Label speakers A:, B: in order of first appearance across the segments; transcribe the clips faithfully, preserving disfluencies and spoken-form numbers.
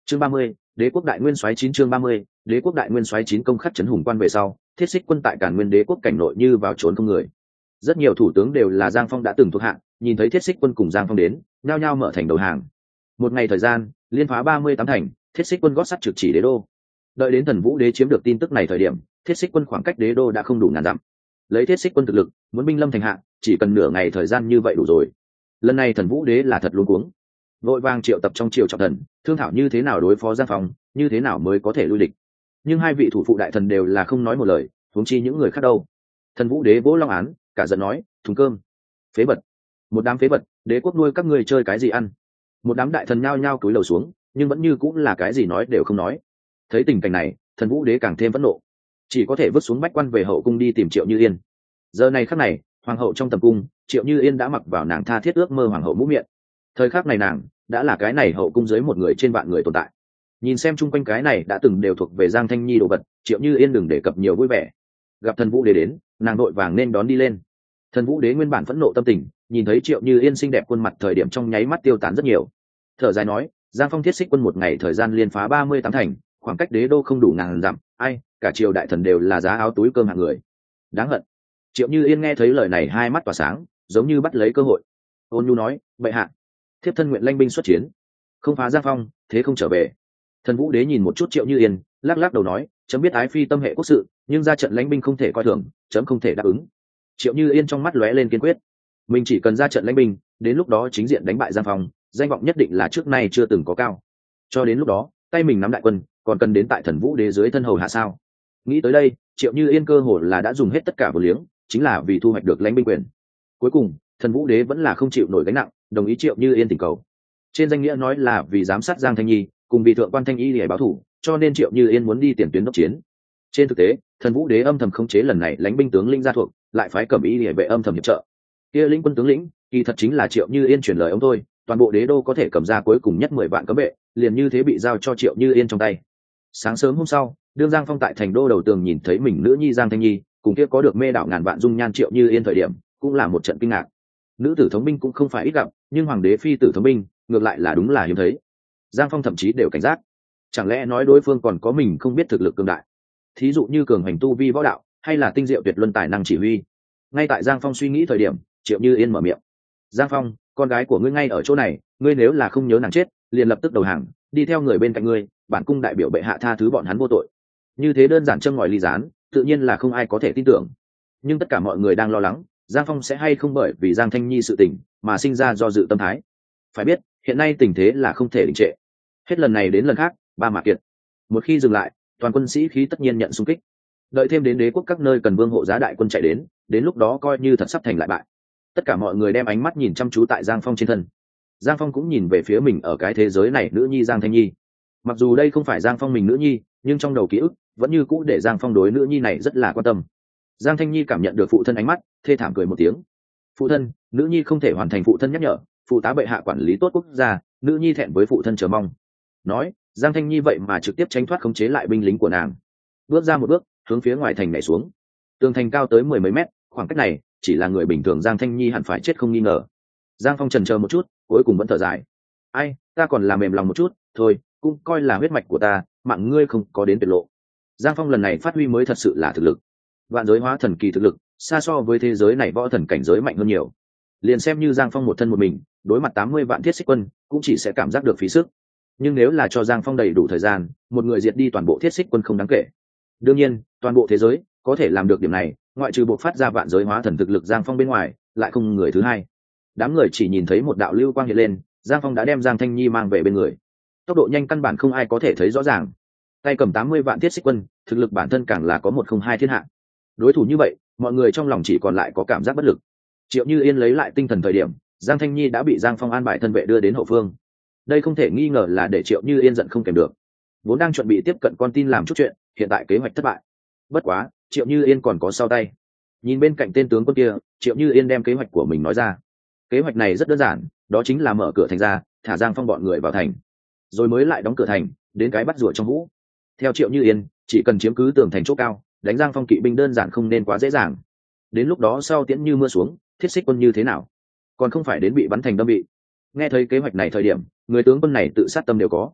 A: Chương ba mươi, Đế quốc đại nguyên soái chín chương ba mươi, Đế quốc đại nguyên soái chín công khắc trấn hùng quan về sau, thiết xích quân tại Càn Nguyên Đế quốc cảnh nội như vào trốn không người. Rất nhiều thủ tướng đều là Giang Phong đã từng thuộc hạ, nhìn thấy thiết xích quân cùng Giang Phong đến, nhao nhao mở thành đầu hàng. Một ngày thời gian, liên phá ba mươi tám thành, thiết xích quân gót sắt trực chỉ đế đô. Đợi đến Thần Vũ Đế chiếm được tin tức này thời điểm, thiết xích quân khoảng cách đế đô đã không đủ ngàn dặm. Lấy thiết xích quân thực lực, muốn binh lâm thành hạ, chỉ cần nửa ngày thời gian như vậy đủ rồi. Lần này Thần Vũ Đế là thật luống cuống, vội vàng triệu tập trong triều trọng thần, thương thảo như thế nào đối phó Giang Phong, như thế nào mới có thể lui địch. Nhưng hai vị thủ phụ đại thần đều là không nói một lời, huống chi những người khác đâu. Thần Vũ Đế vỗ long án, cả giận nói, thùng cơm, phế vật, một đám phế vật, đế quốc nuôi các ngươi chơi cái gì ăn. Một đám đại thần nhao nhao cúi đầu xuống, nhưng vẫn như cũng là cái gì nói đều không nói. Thấy tình cảnh này, Thần Vũ Đế càng thêm phẫn nộ, chỉ có thể vứt xuống bách quan về hậu cung đi tìm Triệu Như Yên. Giờ này khắc này, hoàng hậu trong tầm cung, Triệu Như Yên đã mặc vào nàng tha thiết ước mơ hoàng hậu mũ miệng. Thời khắc này nàng đã là cái này hậu cung dưới một người trên vạn người tồn tại. Nhìn xem chung quanh cái này đã từng đều thuộc về Giang Thanh Nhi đồ vật, Triệu Như Yên đừng đề cập nhiều vui vẻ. Gặp Thần Vũ Đế đến, nàng đội vàng nên đón đi lên. Thần Vũ Đế nguyên bản phẫn nộ tâm tình, nhìn thấy Triệu Như Yên xinh đẹp khuôn mặt thời điểm trong nháy mắt tiêu tán rất nhiều. Thở dài nói, Giang Phong thiết xích quân một ngày thời gian liên phá ba mươi tám thành, khoảng cách đế đô không đủ ngàn dặm, ai, cả triều đại thần đều là giá áo túi cơm hạng người. Đáng hận. Triệu Như Yên nghe thấy lời này hai mắt tỏa sáng, giống như bắt lấy cơ hội. Ôn nhu nói, bệ hạ, thiếp thân nguyện lãnh binh xuất chiến, không phá Giang Phong, thế không trở về. Thần Vũ Đế nhìn một chút Triệu Như Yên, lắc lắc đầu nói, chấm biết ái phi tâm hệ quốc sự, nhưng ra trận lãnh binh không thể coi thường, chấm không thể đáp ứng. Triệu Như Yên trong mắt lóe lên kiên quyết, mình chỉ cần ra trận lãnh binh, đến lúc đó chính diện đánh bại Giang Phong, danh vọng nhất định là trước nay chưa từng có cao. Cho đến lúc đó, tay mình nắm đại quân, còn cần đến tại Thần Vũ Đế dưới thân hầu hạ sao? Nghĩ tới đây, Triệu Như Yên cơ hồ là đã dùng hết tất cả vô liếng, chính là vì thu hoạch được lãnh binh quyền. Cuối cùng, Thần Vũ Đế vẫn là không chịu nổi gánh nặng, đồng ý Triệu Như Yên tình cầu. Trên danh nghĩa nói là vì giám sát Giang Thanh Nhi, cùng vì thượng quan Thanh Y để báo thủ, cho nên Triệu Như Yên muốn đi tiền tuyến đốc chiến. Trên thực tế, Thần Vũ Đế âm thầm khống chế lần này lãnh binh tướng linh gia thuộc, lại phái Cẩm Y để vệ âm thầm hiệp trợ. Kia lĩnh quân tướng lĩnh, kỳ thật chính là Triệu Như Yên chuyển lời ông thôi, toàn bộ đế đô có thể cầm ra cuối cùng nhất mười vạn cấm vệ, liền như thế bị giao cho Triệu Như Yên trong tay. Sáng sớm hôm sau, đương Giang Phong tại thành đô đầu tường nhìn thấy mình nữ nhi Giang Thanh Nhi, cùng kia có được mê đảo ngàn vạn dung nhan Triệu Như Yên thời điểm, cũng là một trận kinh ngạc. Nữ tử thống binh cũng không phải ít gặp, nhưng hoàng đế phi tử thống binh, ngược lại là đúng là hiếm thấy. Giang Phong thậm chí đều cảnh giác, chẳng lẽ nói đối phương còn có mình không biết thực lực cường đại, thí dụ như cường hành tu vi võ đạo, hay là tinh diệu tuyệt luân tài năng chỉ huy. Ngay tại Giang Phong suy nghĩ thời điểm, Triệu Như Yên mở miệng, Giang Phong, con gái của ngươi ngay ở chỗ này, ngươi nếu là không nhớ nàng chết, liền lập tức đầu hàng, đi theo người bên cạnh ngươi, bản cung đại biểu bệ hạ tha thứ bọn hắn vô tội. Như thế đơn giản châm ngòi ly gián, tự nhiên là không ai có thể tin tưởng. Nhưng tất cả mọi người đang lo lắng, Giang Phong sẽ hay không bởi vì Giang Thanh Nhi sự tình mà sinh ra do dự tâm thái. Phải biết, hiện nay tình thế là không thể đình trệ. Hết lần này đến lần khác, ba mạc kiệt. Một khi dừng lại, toàn quân sĩ khí tất nhiên nhận xung kích. Đợi thêm đến đế quốc các nơi cần vương hộ giá đại quân chạy đến, đến lúc đó coi như thật sắp thành lại bại. Tất cả mọi người đem ánh mắt nhìn chăm chú tại Giang Phong trên thân. Giang Phong cũng nhìn về phía mình ở cái thế giới này nữ nhi Giang Thanh Nhi. Mặc dù đây không phải Giang Phong mình nữ nhi, nhưng trong đầu ký ức vẫn như cũ để Giang Phong đối nữ nhi này rất là quan tâm. Giang Thanh Nhi cảm nhận được phụ thân ánh mắt, thê thảm cười một tiếng. Phụ thân, nữ nhi không thể hoàn thành phụ thân nhắc nhở, phụ tá bệ hạ quản lý tốt quốc gia, nữ nhi thẹn với phụ thân chờ mong. Nói, Giang Thanh Nhi vậy mà trực tiếp tránh thoát khống chế lại binh lính của nàng, bước ra một bước, hướng phía ngoài thành nhảy xuống. Tường thành cao tới mười mấy mét, khoảng cách này chỉ là người bình thường Giang Thanh Nhi hẳn phải chết không nghi ngờ. Giang Phong chần chờ một chút, cuối cùng vẫn thở dài. Ai, ta còn là mềm lòng một chút, thôi, cũng coi là huyết mạch của ta, mạng ngươi không có đến tuyệt lộ. Giang Phong lần này phát huy mới thật sự là thực lực. Vạn giới hóa thần kỳ thực lực, xa so với thế giới này võ thần cảnh giới mạnh hơn nhiều. Liền xem như Giang Phong một thân một mình, đối mặt tám mươi vạn thiết xích quân, cũng chỉ sẽ cảm giác được phí sức. Nhưng nếu là cho Giang Phong đầy đủ thời gian, một người diệt đi toàn bộ thiết xích quân không đáng kể. Đương nhiên, toàn bộ thế giới có thể làm được điểm này, ngoại trừ bộ phát ra vạn giới hóa thần thực lực Giang Phong bên ngoài, lại không người thứ hai. Đám người chỉ nhìn thấy một đạo lưu quang hiện lên, Giang Phong đã đem Giang Thanh Nhi mang về bên người. Tốc độ nhanh căn bản không ai có thể thấy rõ ràng. Tay cầm tám mươi vạn thiết xích quân, thực lực bản thân càng là có một không hai thiên hạ. Đối thủ như vậy, mọi người trong lòng chỉ còn lại có cảm giác bất lực. Triệu Như Yên lấy lại tinh thần thời điểm, Giang Thanh Nhi đã bị Giang Phong an bài thân vệ đưa đến hậu phương. Đây không thể nghi ngờ là để Triệu Như Yên giận không kèm được. Vốn đang chuẩn bị tiếp cận con tin làm chút chuyện, hiện tại kế hoạch thất bại. Bất quá, Triệu Như Yên còn có sau tay. Nhìn bên cạnh tên tướng quân kia, Triệu Như Yên đem kế hoạch của mình nói ra. Kế hoạch này rất đơn giản, đó chính là mở cửa thành ra, thả Giang Phong bọn người vào thành, rồi mới lại đóng cửa thành, đến cái bắt rùa trong hũ. Theo Triệu Như Yên, chỉ cần chiếm cứ tường thành chỗ cao, đánh Giang Phong kỵ binh đơn giản không nên quá dễ dàng. Đến lúc đó sau tiễn như mưa xuống, thiết xích quân như thế nào, còn không phải đến bị bắn thành đâm bị. Nghe thấy kế hoạch này thời điểm, người tướng quân này tự sát tâm đều có.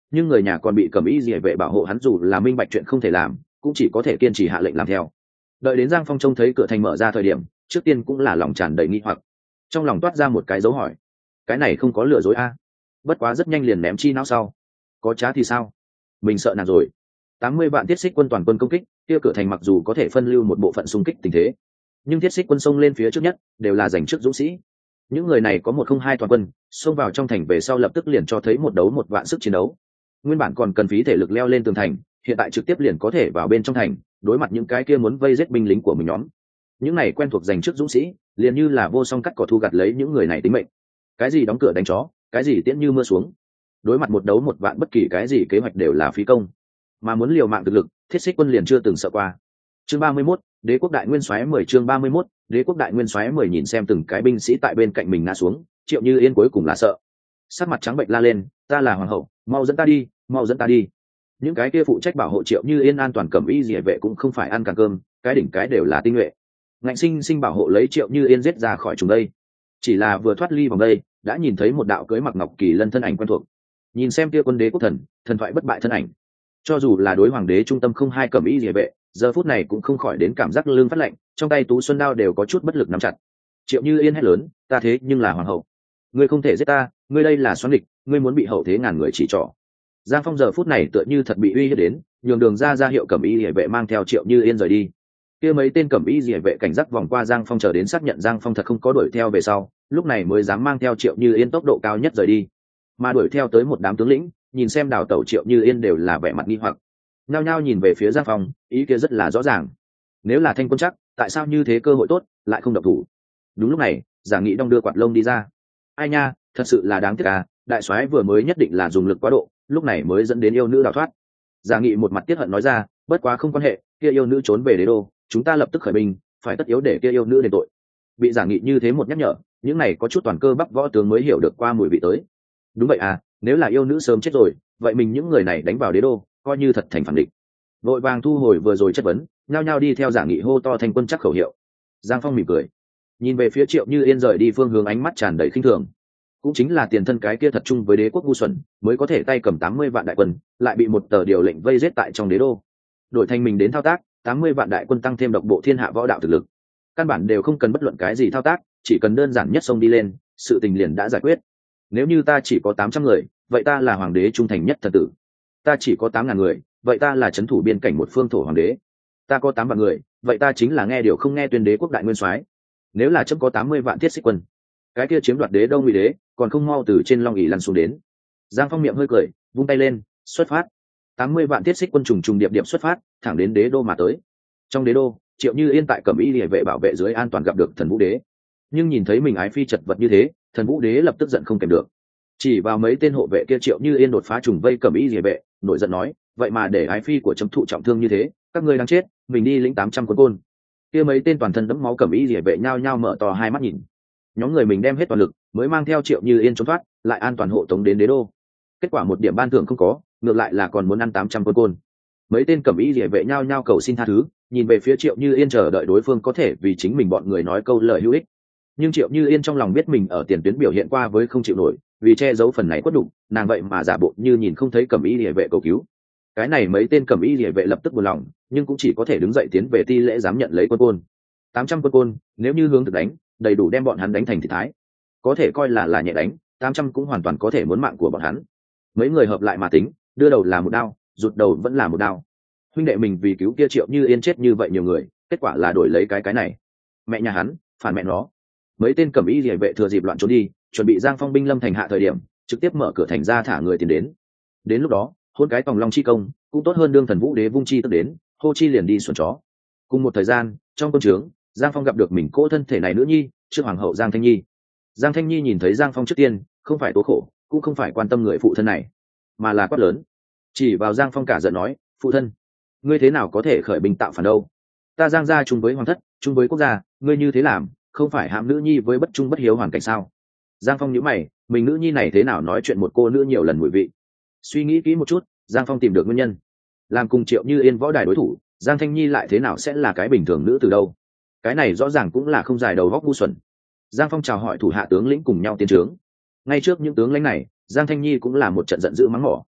A: nhưng người nhà còn bị cẩm y rỉa vệ bảo hộ, hắn dù là minh bạch chuyện không thể làm cũng chỉ có thể kiên trì hạ lệnh làm theo. Đợi đến Giang Phong trông thấy cửa thành mở ra thời điểm, trước tiên cũng là lòng tràn đầy nghi hoặc, trong lòng toát ra một cái dấu hỏi. Cái này không có lừa dối a? Bất quá rất nhanh liền ném chi não sau. Có trá thì sao? Mình sợ nàng rồi. Tám mươi vạn thiết xích quân toàn quân công kích, kia cửa thành mặc dù có thể phân lưu một bộ phận xung kích tình thế, nhưng thiết xích quân xông lên phía trước nhất đều là giành trước dũng sĩ. Những người này có một không hai toàn quân, xông vào trong thành về sau lập tức liền cho thấy một đấu một vạn sức chiến đấu. Nguyên bản còn cần phí thể lực leo lên tường thành, hiện tại trực tiếp liền có thể vào bên trong thành, đối mặt những cái kia muốn vây giết binh lính của mình nhóm. Những này quen thuộc giành trước dũng sĩ, liền như là vô song cắt cỏ thu gặt lấy những người này tính mệnh. Cái gì đóng cửa đánh chó, cái gì tiễn như mưa xuống. Đối mặt một đấu một vạn, bất kỳ cái gì kế hoạch đều là phí công. Mà muốn liều mạng thực lực, thiết xích quân liền chưa từng sợ qua. Chương ba mươi mốt, Đế quốc đại nguyên soái mười chương ba mươi mốt, Đế quốc đại nguyên soái mười nhìn xem từng cái binh sĩ tại bên cạnh mình ngã xuống, Triệu Như Yên cuối cùng là sợ. Sắc mặt trắng bệnh la lên, ta là hoàng hậu, mau dẫn ta đi, mau dẫn ta đi. Những cái kia phụ trách bảo hộ Triệu Như Yên an toàn cẩm y rỉa vệ cũng không phải ăn càng cơm, cái đỉnh cái đều là tinh nhuệ. Ngạnh sinh sinh bảo hộ lấy Triệu Như Yên giết ra khỏi chúng đây. Chỉ là vừa thoát ly vòng đây, đã nhìn thấy một đạo cưới mặc ngọc kỳ lân thân ảnh quen thuộc. Nhìn xem kia quân đế quốc thần, thần thoại bất bại thân ảnh. Cho dù là đối hoàng đế trung tâm không hai cẩm y rỉa vệ, giờ phút này cũng không khỏi đến cảm giác lưng phát lạnh, trong tay tú xuân đao đều có chút bất lực nắm chặt. Triệu Như Yên hét lớn, ta thế nhưng là hoàng hậu, ngươi không thể giết ta, ngươi đây là xoắn địch, ngươi muốn bị hậu thế ngàn người chỉ trỏ. Giang Phong giờ phút này tựa như thật bị uy hiếp đến, nhường đường ra ra hiệu cẩm y rỉa vệ mang theo Triệu Như Yên rời đi. Kia mấy tên cẩm y rỉa vệ cảnh giác vòng qua Giang Phong chờ đến xác nhận Giang Phong thật không có đuổi theo về sau, lúc này mới dám mang theo Triệu Như Yên tốc độ cao nhất rời đi. Mà đuổi theo tới một đám tướng lĩnh, nhìn xem đào tẩu Triệu Như Yên đều là vẻ mặt nghi hoặc, nhao nhao nhìn về phía Giang Phong, ý kia rất là rõ ràng. Nếu là Thanh Quân chắc, tại sao như thế cơ hội tốt lại không động thủ? Đúng lúc này, Giả Nghị đong đưa quạt lông đi ra. Ai nha, thật sự là đáng tiếc à, đại soái vừa mới nhất định là dùng lực quá độ, lúc này mới dẫn đến yêu nữ đào thoát. Giả Nghị một mặt tiếc hận nói ra, bất quá không quan hệ, kia yêu nữ trốn về đế đô, chúng ta lập tức khởi binh, phải tất yếu để kia yêu nữ đền tội. Bị Giả Nghị như thế một nhắc nhở, những này có chút toàn cơ bắp võ tướng mới hiểu được qua mùi vị tới. Đúng vậy à, nếu là yêu nữ sớm chết rồi, vậy mình những người này đánh vào đế đô, coi như thật thành phản địch. Vội vàng thu hồi vừa rồi chất vấn, nhao nhao đi theo Giả Nghị hô to Thanh Quân chắc khẩu hiệu. Giang Phong mỉm cười, nhìn về phía Triệu Như Yên rời đi phương hướng, ánh mắt tràn đầy khinh thường. Cũng chính là tiền thân cái kia thật chung với đế quốc ngu xuẩn, mới có thể tay cầm tám mươi vạn đại quân, lại bị một tờ điều lệnh vây giết tại trong đế đô. Đổi thành mình đến thao tác, tám mươi vạn đại quân tăng thêm độc bộ thiên hạ võ đạo thực lực, căn bản đều không cần bất luận cái gì thao tác, chỉ cần đơn giản nhất xông đi lên, sự tình liền đã giải quyết. Nếu như ta chỉ có tám trăm người, vậy ta là hoàng đế trung thành nhất thần tử. Ta chỉ có tám ngàn người, vậy ta là trấn thủ biên cảnh một phương thổ hoàng đế. Ta có tám vạn người, vậy ta chính là nghe điều không nghe tuyên đế quốc đại nguyên soái. Nếu là chấm có tám mươi vạn thiết xích quân, cái kia chiếm đoạt đế đâu ngụy đế, còn không mau từ trên long ỷ lăn xuống đến. Giang Phong miệng hơi cười, vung tay lên, xuất phát. Tám mươi vạn thiết xích quân trùng trùng điệp điệp xuất phát, thẳng đến đế đô mà tới. Trong đế đô, Triệu Như Yên tại cẩm y liề vệ bảo vệ dưới an toàn gặp được thần vũ đế. Nhưng nhìn thấy mình ái phi chật vật như thế, thần vũ đế lập tức giận không kèm được. Chỉ vào mấy tên hộ vệ kia Triệu Như Yên đột phá trùng vây cẩm y liề vệ, nổi giận nói, vậy mà để ái phi của chấm thụ trọng thương như thế, các ngươi đang chết, mình đi lĩnh tám trăm quân côn. Kia mấy tên toàn thân đẫm máu cẩm y liề vệ nhao nhao mở to hai mắt nhìn. Nhóm người mình đem hết toàn lực mới mang theo Triệu Như Yên trốn thoát, lại an toàn hộ tống đến đế đô. Kết quả một điểm ban thưởng không có, ngược lại là còn muốn ăn tám trăm quân côn. Mấy tên cẩm y liề vệ nhao nhao cầu xin tha thứ, nhìn về phía Triệu Như Yên chờ đợi đối phương có thể vì chính mình bọn người nói câu lời hữu ích. Nhưng Triệu Như Yên trong lòng biết mình ở tiền tuyến biểu hiện qua với không chịu nổi, vì che giấu phần này quất đục, nàng vậy mà giả bộ như nhìn không thấy cẩm y liề vệ cầu cứu. Cái này mấy tên cẩm y liề vệ lập tức buồn lòng, nhưng cũng chỉ có thể đứng dậy tiến về ti lễ dám nhận lấy quân côn. tám trăm quân côn, nếu như hướng thực đánh, đầy đủ đem bọn hắn đánh thành thị thái. Có thể coi là là nhẹ đánh, tám trăm cũng hoàn toàn có thể muốn mạng của bọn hắn. Mấy người hợp lại mà tính, đưa đầu là một đao, rụt đầu vẫn là một đao. Huynh đệ mình vì cứu kia Triệu Như Yên chết như vậy nhiều người, kết quả là đổi lấy cái cái này. Mẹ nhà hắn, phản mẹ nó. Mấy tên cẩm y liề vệ thừa dịp loạn trốn đi, chuẩn bị Giang Phong binh lâm thành hạ thời điểm, trực tiếp mở cửa thành ra thả người tiến đến. Đến lúc đó, hôn cái tòng long chi công, cũng tốt hơn đương thần vũ đế vung chi tức đến, hô chi liền đi xuẩn chó. Cùng một thời gian, trong công trướng, Giang Phong gặp được mình cô thân thể này nữ nhi, trước hoàng hậu Giang Thanh Nhi. Giang Thanh Nhi nhìn thấy Giang Phong trước tiên, không phải tố khổ, cũng không phải quan tâm người phụ thân này, mà là quát lớn, chỉ vào Giang Phong cả giận nói, phụ thân, ngươi thế nào có thể khởi binh tạo phản đâu? Ta Giang gia chung với hoàng thất, chung với quốc gia, ngươi như thế làm, không phải hãm nữ nhi với bất trung bất hiếu hoàn cảnh sao? Giang Phong nhíu mày, mình nữ nhi này thế nào nói chuyện một cô nữ nhiều lần mùi vị? Suy nghĩ kỹ một chút, Giang Phong tìm được nguyên nhân. Làm cùng Triệu Như Yên võ đài đối thủ, Giang Thanh Nhi lại thế nào sẽ là cái bình thường nữ từ đâu? Cái này rõ ràng cũng là không dài đầu góc ngu xuẩn. Giang Phong chào hỏi thủ hạ tướng lĩnh cùng nhau tiến trướng. Ngay trước những tướng lãnh này, Giang Thanh Nhi cũng là một trận giận dữ mắng mỏ.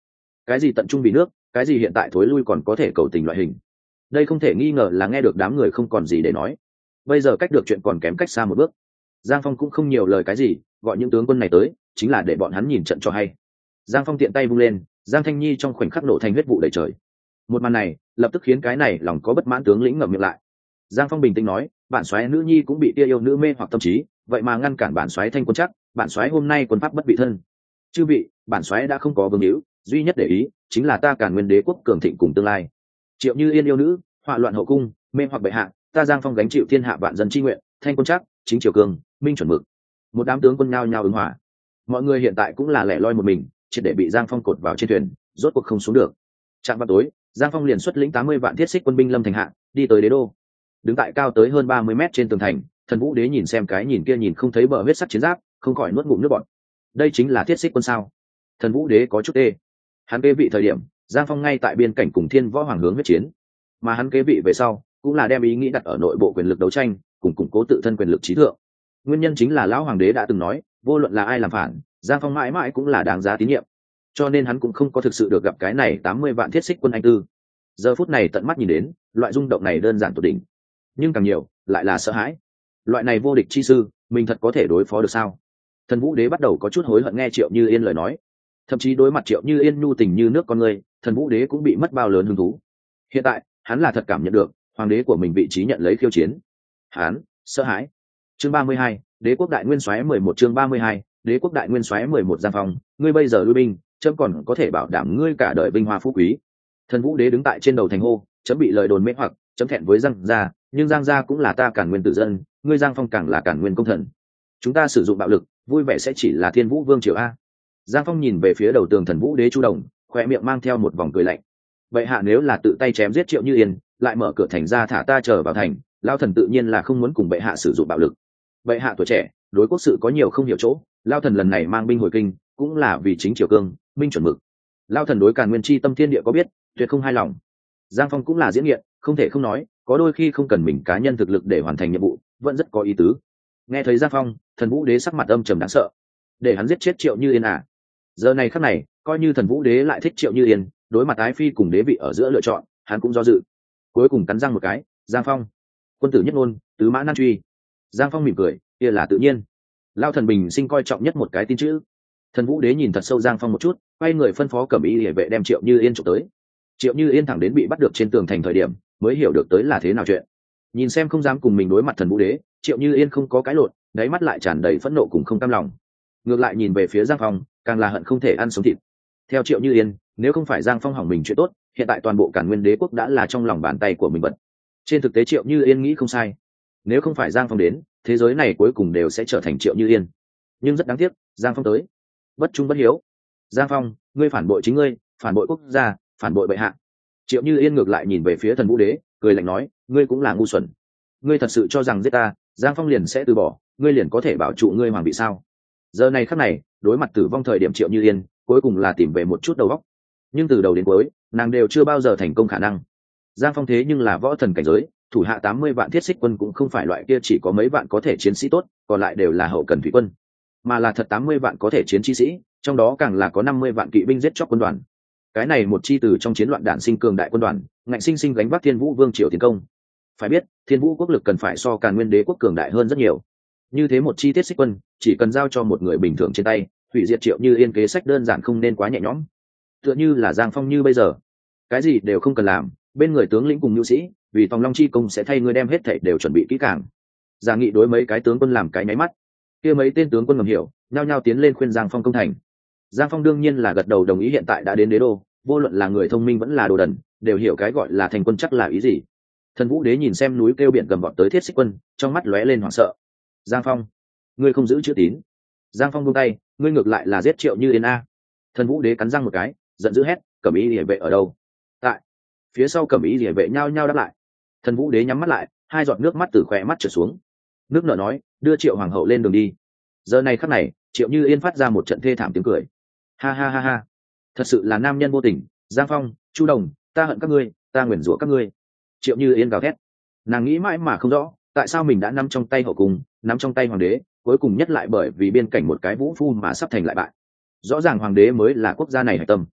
A: cái gì tận trung vì nước, cái gì hiện tại thối lui còn có thể cầu tình loại hình. Đây không thể nghi ngờ là nghe được đám người không còn gì để nói. Bây giờ cách được chuyện còn kém cách xa một bước. Giang Phong cũng không nhiều lời cái gì, gọi những tướng quân này tới chính là để bọn hắn nhìn trận cho hay. Giang Phong tiện tay vung lên, Giang Thanh Nhi trong khoảnh khắc nổ thành huyết vụ đầy trời. Một màn này lập tức khiến cái này lòng có bất mãn tướng lĩnh ngậm miệng lại. Giang Phong bình tĩnh nói, bản soái nữ nhi cũng bị tia yêu nữ mê hoặc tâm trí, vậy mà ngăn cản bản soái thanh quân chắc, bản soái hôm nay quân pháp bất bị thân. Chư vị, bản soái đã không có vương hữu, duy nhất để ý chính là ta Càn Nguyên đế quốc cường thịnh cùng tương lai. Triệu Như Yên yêu nữ, họa loạn hậu cung, mê hoặc bệ hạ, ta Giang Phong gánh chịu thiên hạ vạn dân chi nguyện, thanh quân chắc, chính triều cường, minh chuẩn mực. Một đám tướng quân nhao nhao ứng hòa. Mọi người hiện tại cũng là lẻ loi một mình, triệt để bị Giang Phong cột vào trên thuyền, rốt cuộc không xuống được. Trạm vào tối, Giang Phong liền xuất lĩnh tám mươi vạn thiết xích quân binh lâm thành hạ, đi tới đế đô. Đứng tại cao tới hơn ba mươi mét trên tường thành, Thần Vũ Đế nhìn xem cái nhìn kia nhìn không thấy bờ huyết sắc chiến giáp, không khỏi nuốt ngụm nước bọt. Đây chính là thiết xích quân sao? Thần Vũ Đế có chút tê. Hắn kế vị thời điểm, Giang Phong ngay tại biên cảnh cùng Thiên Võ Hoàng hướng huyết chiến, mà hắn kế vị về sau, cũng là đem ý nghĩ đặt ở nội bộ quyền lực đấu tranh, cùng củng cố tự thân quyền lực trí thượng. Nguyên nhân chính là lão hoàng đế đã từng nói, vô luận là ai làm phản, Giang Phong mãi mãi cũng là đáng giá tín nhiệm. Cho nên hắn cũng không có thực sự được gặp cái này tám mươi vạn thiết xích quân anh tư. Giờ phút này tận mắt nhìn đến, loại rung động này đơn giản tột đỉnh, nhưng càng nhiều lại là sợ hãi. Loại này vô địch chi sư, mình thật có thể đối phó được sao? Thần Vũ Đế bắt đầu có chút hối hận nghe Triệu Như Yên lời nói, thậm chí đối mặt Triệu Như Yên nhu tình như nước con người, Thần Vũ Đế cũng bị mất bao lớn hứng thú. Hiện tại hắn là thật cảm nhận được hoàng đế của mình vị trí nhận lấy khiêu chiến, hắn sợ hãi. Chương ba mươi hai, Đế quốc đại nguyên soái mười một chương ba mươi hai, Đế quốc đại nguyên soái mười một Giang Phong, ngươi bây giờ lui binh, chấm còn có thể bảo đảm ngươi cả đời vinh hoa phú quý. Thần Vũ Đế đứng tại trên đầu thành hô, chấm bị lời đồn mê hoặc, chấm thẹn với Giang gia, nhưng Giang gia cũng là ta Càn Nguyên tử dân, ngươi Giang Phong càng là Càn Nguyên công thần. Chúng ta sử dụng bạo lực, vui vẻ sẽ chỉ là Thiên Vũ Vương triều a. Giang Phong nhìn về phía đầu tường Thần Vũ Đế Chu Đồng, khoe miệng mang theo một vòng cười lạnh. Vậy hạ nếu là tự tay chém giết Triệu Như Yên, lại mở cửa thành ra thả ta trở vào thành, lao thần tự nhiên là không muốn cùng bệ hạ sử dụng bạo lực. Bệ hạ tuổi trẻ, đối quốc sự có nhiều không hiểu chỗ, lao thần lần này mang binh hồi kinh, cũng là vì chính triều cương, minh chuẩn mực. Lao thần đối Càn Nguyên chi tâm thiên địa có biết, tuyệt không hài lòng. Giang Phong cũng là diễn nghiện, không thể không nói, có đôi khi không cần mình cá nhân thực lực để hoàn thành nhiệm vụ, vẫn rất có ý tứ. Nghe thấy Giang Phong, Thần Vũ Đế sắc mặt âm trầm đáng sợ, để hắn giết chết Triệu Như Yên à? Giờ này khắc này, coi như Thần Vũ Đế lại thích Triệu Như Yên, đối mặt ái phi cùng đế vị ở giữa lựa chọn, hắn cũng do dự. Cuối cùng cắn răng một cái, Giang Phong, quân tử nhất ngôn, tứ mã nan truy. Giang Phong mỉm cười, kia là tự nhiên. Lao thần bình sinh coi trọng nhất một cái tin chữ. Thần Vũ Đế nhìn thật sâu Giang Phong một chút, quay người phân phó Cẩm Y Liễu vệ đem Triệu Như Yên chụp tới. Triệu Như Yên thẳng đến bị bắt được trên tường thành thời điểm, mới hiểu được tới là thế nào chuyện. Nhìn xem không dám cùng mình đối mặt Thần Vũ Đế, Triệu Như Yên không có cái lộn, đáy mắt lại tràn đầy phẫn nộ cùng không cam lòng. Ngược lại nhìn về phía Giang Phong, càng là hận không thể ăn sống thịt. Theo Triệu Như Yên, nếu không phải Giang Phong hỏng mình chuyện tốt, hiện tại toàn bộ Càn Nguyên đế quốc đã là trong lòng bàn tay của mình vật. Trên thực tế Triệu Như Yên nghĩ không sai, nếu không phải Giang Phong đến, thế giới này cuối cùng đều sẽ trở thành Triệu Như Yên. Nhưng rất đáng tiếc, Giang Phong tới, bất trung bất hiếu. Giang Phong, ngươi phản bội chính ngươi, phản bội quốc gia, phản bội bệ hạ. Triệu Như Yên ngược lại nhìn về phía Thần Vũ Đế, cười lạnh nói, ngươi cũng là ngu xuẩn. Ngươi thật sự cho rằng giết ta, Giang Phong liền sẽ từ bỏ, ngươi liền có thể bảo trụ ngươi hoàng vị sao? Giờ này khắc này, đối mặt tử vong thời điểm Triệu Như Yên, cuối cùng là tìm về một chút đầu óc. Nhưng từ đầu đến cuối, nàng đều chưa bao giờ thành công khả năng. Giang Phong thế nhưng là võ thần cảnh giới, thủ hạ tám mươi vạn thiết xích quân cũng không phải loại kia chỉ có mấy vạn có thể chiến sĩ tốt, còn lại đều là hậu cần thủy quân, mà là thật tám mươi vạn có thể chiến chi sĩ, trong đó càng là có năm mươi vạn kỵ binh giết chóc quân đoàn. Cái này một chi từ trong chiến loạn đản sinh cường đại quân đoàn, ngạnh sinh sinh gánh vác Thiên Vũ Vương triều tiến công. Phải biết, Thiên Vũ quốc lực cần phải so Càn Nguyên đế quốc cường đại hơn rất nhiều. Như thế một chi thiết xích quân, chỉ cần giao cho một người bình thường trên tay, hủy diệt Triệu Như Yên kế sách đơn giản không nên quá nhẹ nhõm. Tựa như là Giang Phong như bây giờ, cái gì đều không cần làm, bên người tướng lĩnh cùng nhu sĩ, vì Tòng Long chi công sẽ thay người đem hết thảy đều chuẩn bị kỹ càng. Giả nghị đối mấy cái tướng quân làm cái nháy mắt, kia mấy tên tướng quân ngầm hiểu, nhao nhao tiến lên khuyên Giang Phong công thành. Giang Phong đương nhiên là gật đầu đồng ý, hiện tại đã đến đế đô, vô luận là người thông minh vẫn là đồ đần, đều hiểu cái gọi là thành quân chắc là ý gì. Thần Vũ Đế nhìn xem núi kêu biển gầm vọt tới thiết xích quân, trong mắt lóe lên hoảng sợ. Giang Phong, ngươi không giữ chữ tín. Giang Phong buông tay, ngươi ngược lại là giết Triệu Như Yên a. Thần Vũ Đế cắn răng một cái, giận dữ hét, Cẩm Y Liễu vệ ở đâu? Tại. Phía sau Cẩm Y Liễu vệ nhao nhao đáp lại. Thần Vũ Đế nhắm mắt lại, hai giọt nước mắt từ khóe mắt trượt xuống. Nước nở nói, đưa Triệu hoàng hậu lên đường đi. Giờ này khắc này, Triệu Như Yên phát ra một trận thê thảm tiếng cười. Ha ha ha ha, thật sự là nam nhân vô tình. Giang Phong, Chu Đồng, ta hận các ngươi, ta nguyền rủa các ngươi. Triệu Như Yên gào thét, nàng nghĩ mãi mà không rõ, tại sao mình đã nắm trong tay hậu cung, nắm trong tay hoàng đế, cuối cùng nhất lại bởi vì biên cảnh một cái vũ phu mà sắp thành lại bại. Rõ ràng hoàng đế mới là quốc gia này hạch tâm,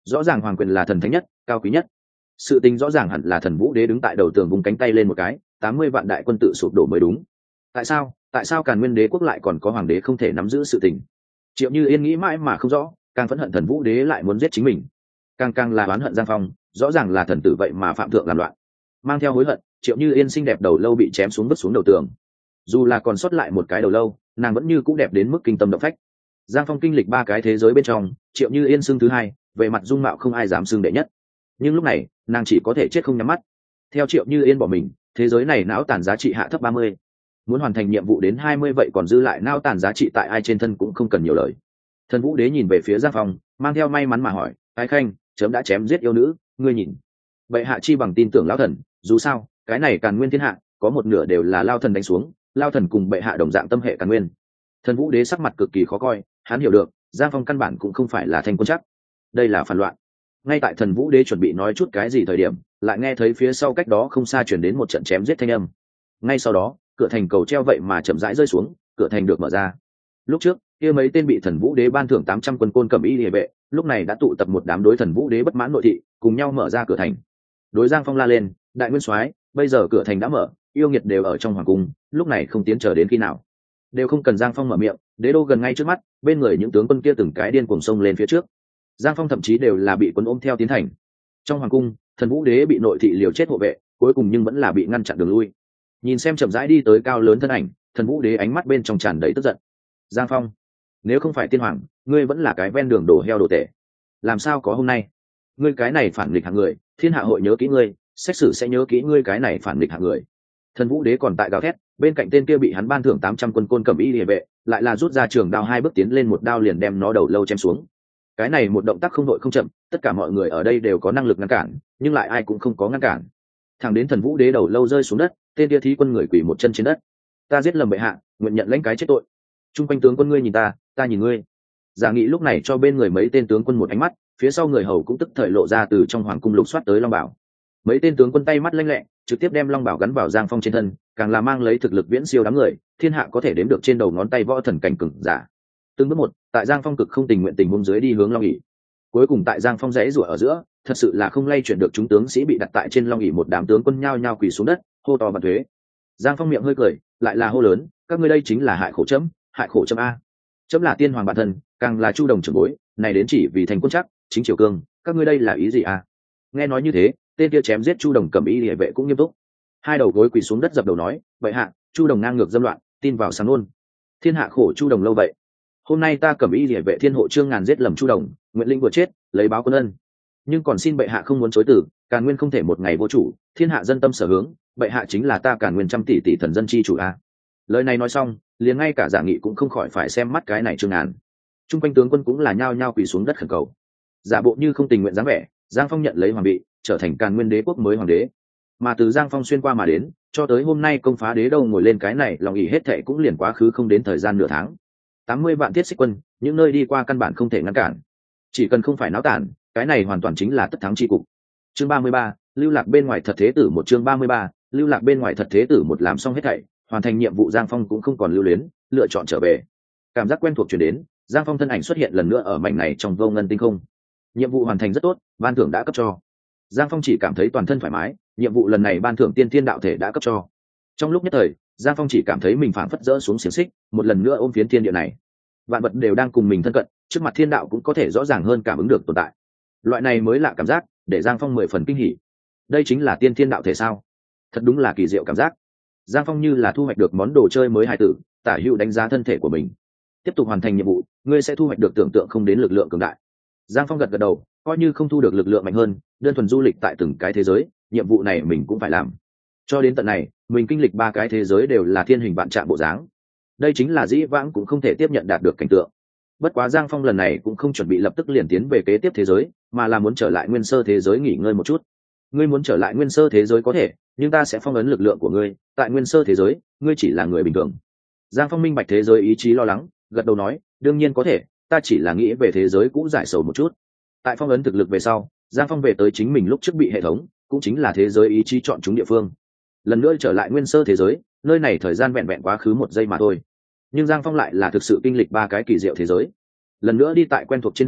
A: rõ ràng hoàng quyền là thần thánh nhất, cao quý nhất. Sự tình rõ ràng hẳn là Thần Vũ Đế đứng tại đầu tường vùng cánh tay lên một cái, tám mươi vạn đại quân tự sụp đổ mới đúng. Tại sao? Tại sao Càn Nguyên Đế quốc lại còn có hoàng đế không thể nắm giữ sự tình? Triệu Như Yên nghĩ mãi mà không rõ, càng phẫn hận Thần Vũ Đế lại muốn giết chính mình, càng càng là oán hận Giang Phong, rõ ràng là thần tử vậy mà phạm thượng làm loạn. Mang theo hối hận, Triệu Như Yên xinh đẹp đầu lâu bị chém xuống vứt xuống đầu tường. Dù là còn sót lại một cái đầu lâu, nàng vẫn như cũ đẹp đến mức kinh tâm động phách. Giang Phong kinh lịch ba cái thế giới bên trong, Triệu Như Yên xưng thứ hai, về mặt dung mạo không ai dám xưng đệ nhất. Nhưng lúc này, nàng chỉ có thể chết không nhắm mắt. Theo Triệu Như Yên bỏ mình, thế giới này não tàn giá trị hạ thấp ba mươi. Muốn hoàn thành nhiệm vụ đến hai mươi vậy còn dư lại não tàn giá trị tại ai trên thân cũng không cần nhiều lời. Thần Vũ Đế nhìn về phía Giang Phong, mang theo may mắn mà hỏi, "Ái Khanh, chấm đã chém giết yêu nữ, ngươi nhìn?" Bệ hạ chi bằng tin tưởng lão thần, dù sao, cái này Càn Nguyên thiên hạ, có một nửa đều là Lao thần đánh xuống, Lao thần cùng bệ hạ đồng dạng tâm hệ Càn Nguyên. Thần Vũ Đế sắc mặt cực kỳ khó coi, hắn hiểu được, Giang Phong căn bản cũng không phải là thanh quân chắc, đây là phản loạn. Ngay tại Thần Vũ Đế chuẩn bị nói chút cái gì thời điểm, lại nghe thấy phía sau cách đó không xa chuyển đến một trận chém giết thanh âm. Ngay sau đó, cửa thành cầu treo vậy mà chậm rãi rơi xuống, cửa thành được mở ra. Lúc trước, kia mấy tên bị Thần Vũ Đế ban thưởng tám trăm quân côn cầm y liề vệ, lúc này đã tụ tập một đám đối Thần Vũ Đế bất mãn nội thị, cùng nhau mở ra cửa thành. Đối Giang Phong la lên, "Đại nguyên soái, bây giờ cửa thành đã mở, yêu nghiệt đều ở trong hoàng cung, lúc này không tiến chờ đến khi nào?" Đều không cần Giang Phong mở miệng, đế đô gần ngay trước mắt, bên người những tướng quân kia từng cái điên cuồng xông lên phía trước. Giang Phong thậm chí đều là bị quân ôm theo tiến thành. Trong hoàng cung, Thần Vũ Đế bị nội thị liều chết hộ vệ, cuối cùng nhưng vẫn là bị ngăn chặn đường lui. Nhìn xem chậm rãi đi tới cao lớn thân ảnh, Thần Vũ Đế ánh mắt bên trong tràn đầy tức giận. "Giang Phong, nếu không phải tiên hoàng, ngươi vẫn là cái ven đường đổ heo đổ tể. Làm sao có hôm nay? Ngươi cái này phản nghịch hạng người, thiên hạ hội nhớ kỹ ngươi, xét xử sẽ nhớ kỹ ngươi cái này phản nghịch hạng người." Thần Vũ Đế còn tại gào thét, bên cạnh tên kia bị hắn ban thưởng tám trăm quân côn cầm y liề vệ, lại là rút ra trường đao hai bước tiến lên một đao liền đem nó đầu lâu chém xuống. Cái này một động tác không đội không chậm, tất cả mọi người ở đây đều có năng lực ngăn cản, nhưng lại ai cũng không có ngăn cản. Thẳng đến Thần Vũ Đế đầu lâu rơi xuống đất, tên kia thí quân người quỳ một chân trên đất. "Ta giết lầm bệ hạ, nguyện nhận lãnh cái chết tội." Trung quanh tướng quân ngươi nhìn ta, ta nhìn ngươi. Giả Nghị lúc này cho bên người mấy tên tướng quân một ánh mắt, phía sau người hầu cũng tức thời lộ ra từ trong hoàng cung lục soát tới long bảo. Mấy tên tướng quân tay mắt lanh lẹ, trực tiếp đem long bảo gắn vào Giang Phong trên thân, càng là mang lấy thực lực viễn siêu đám người, thiên hạ có thể đếm được trên đầu ngón tay võ thần cảnh cường giả. Từng bước một, tại Giang Phong cực không tình nguyện tình huống dưới đi hướng long ỷ. Cuối cùng tại Giang Phong rẽ rủa ở giữa, thật sự là không lay chuyển được chúng tướng sĩ bị đặt tại trên long ỷ, một đám tướng quân nhao nhao quỳ xuống đất, hô to vạn thuế. Giang Phong miệng hơi cười, lại là hô lớn, "Các ngươi đây chính là hại khổ chấm, hại khổ chấm a. Chấm là tiên hoàng bản thân, càng là Chu Đồng trưởng bối, này đến chỉ vì thành quân chắc, chính triều cương, các ngươi đây là ý gì a?" Nghe nói như thế, tên kia chém giết Chu Đồng cầm y liề vệ cũng nghiêm túc, hai đầu gối quỳ xuống đất dập đầu nói, "Vậy hạ, Chu Đồng ngang ngược dâm loạn, tin vào sáng luôn, thiên hạ khổ Chu Đồng lâu vậy. Hôm nay ta cầm y liề vệ thiên hộ Trương Ngàn giết lầm Chu Đồng, nguyện linh vừa chết, lấy báo quân ân. Nhưng còn xin bệ hạ không muốn chối từ, Càn Nguyên không thể một ngày vô chủ, thiên hạ dân tâm sở hướng, bệ hạ chính là ta Càn Nguyên trăm tỷ tỷ thần dân chi chủ a." Lời này nói xong, liền ngay cả Giả Nghị cũng không khỏi phải xem mắt cái này Trương Ngàn. Trung quanh tướng quân cũng là nhao nhao quỳ xuống đất khẩn cầu. Giả bộ như không tình nguyện dáng vẻ, Giang Phong nhận lấy hoàng vị, trở thành Càn Nguyên đế quốc mới hoàng đế. Mà từ Giang Phong xuyên qua mà đến, cho tới hôm nay công phá đế đâu ngồi lên cái này lòng ỷ hết thệ cũng liền quá khứ không đến thời gian nửa tháng. tám mươi vạn thiết xích quân, những nơi đi qua căn bản không thể ngăn cản. Chỉ cần không phải náo tản, cái này hoàn toàn chính là tất thắng chi cục. Chương ba mươi ba, lưu lạc bên ngoài thật thế tử một chương ba mươi ba, lưu lạc bên ngoài thật thế tử một làm xong hết thảy, hoàn thành nhiệm vụ Giang Phong cũng không còn lưu luyến, lựa chọn trở về. Cảm giác quen thuộc truyền đến, Giang Phong thân ảnh xuất hiện lần nữa ở mảnh này trong vô ngân tinh không. Nhiệm vụ hoàn thành rất tốt, ban thưởng đã cấp cho. Giang Phong chỉ cảm thấy toàn thân thoải mái, nhiệm vụ lần này ban thưởng tiên thiên đạo thể đã cấp cho. Trong lúc nhất thời, Giang Phong chỉ cảm thấy mình phảng phất rỡ xuống xiềng xích, một lần nữa ôm phiến thiên địa này. Vạn vật đều đang cùng mình thân cận, trước mặt thiên đạo cũng có thể rõ ràng hơn cảm ứng được tồn tại. Loại này mới lạ cảm giác, để Giang Phong mười phần kinh hỉ. Đây chính là tiên thiên đạo thể sao? Thật đúng là kỳ diệu cảm giác. Giang Phong như là thu hoạch được món đồ chơi mới hài tử, tả hữu đánh giá thân thể của mình. Tiếp tục hoàn thành nhiệm vụ, ngươi sẽ thu hoạch được tưởng tượng không đến lực lượng cường đại. Giang Phong gật gật đầu, coi như không thu được lực lượng mạnh hơn, đơn thuần du lịch tại từng cái thế giới, nhiệm vụ này mình cũng phải làm. Cho đến tận này, mình kinh lịch ba cái thế giới đều là thiên hình vạn trạng bộ dáng. Đây chính là dĩ vãng cũng không thể tiếp nhận đạt được cảnh tượng. Bất quá Giang Phong lần này cũng không chuẩn bị lập tức liền tiến về kế tiếp thế giới, mà là muốn trở lại nguyên sơ thế giới nghỉ ngơi một chút. Ngươi muốn trở lại nguyên sơ thế giới có thể, nhưng ta sẽ phong ấn lực lượng của ngươi, tại nguyên sơ thế giới, ngươi chỉ là người bình thường. Giang Phong minh bạch thế giới ý chí lo lắng, gật đầu nói, đương nhiên có thể, ta chỉ là nghĩ về thế giới cũ giải sầu một chút. Tại phong ấn thực lực về sau, Giang Phong về tới chính mình lúc trước bị hệ thống, cũng chính là thế giới ý chí chọn chúng địa phương. Lần nữa trở lại nguyên sơ thế giới, nơi này thời gian vẹn vẹn quá khứ một giây mà thôi. Nhưng Giang Phong lại là thực sự kinh lịch ba cái kỳ diệu thế giới. Lần nữa đi tại quen thuộc trên đường,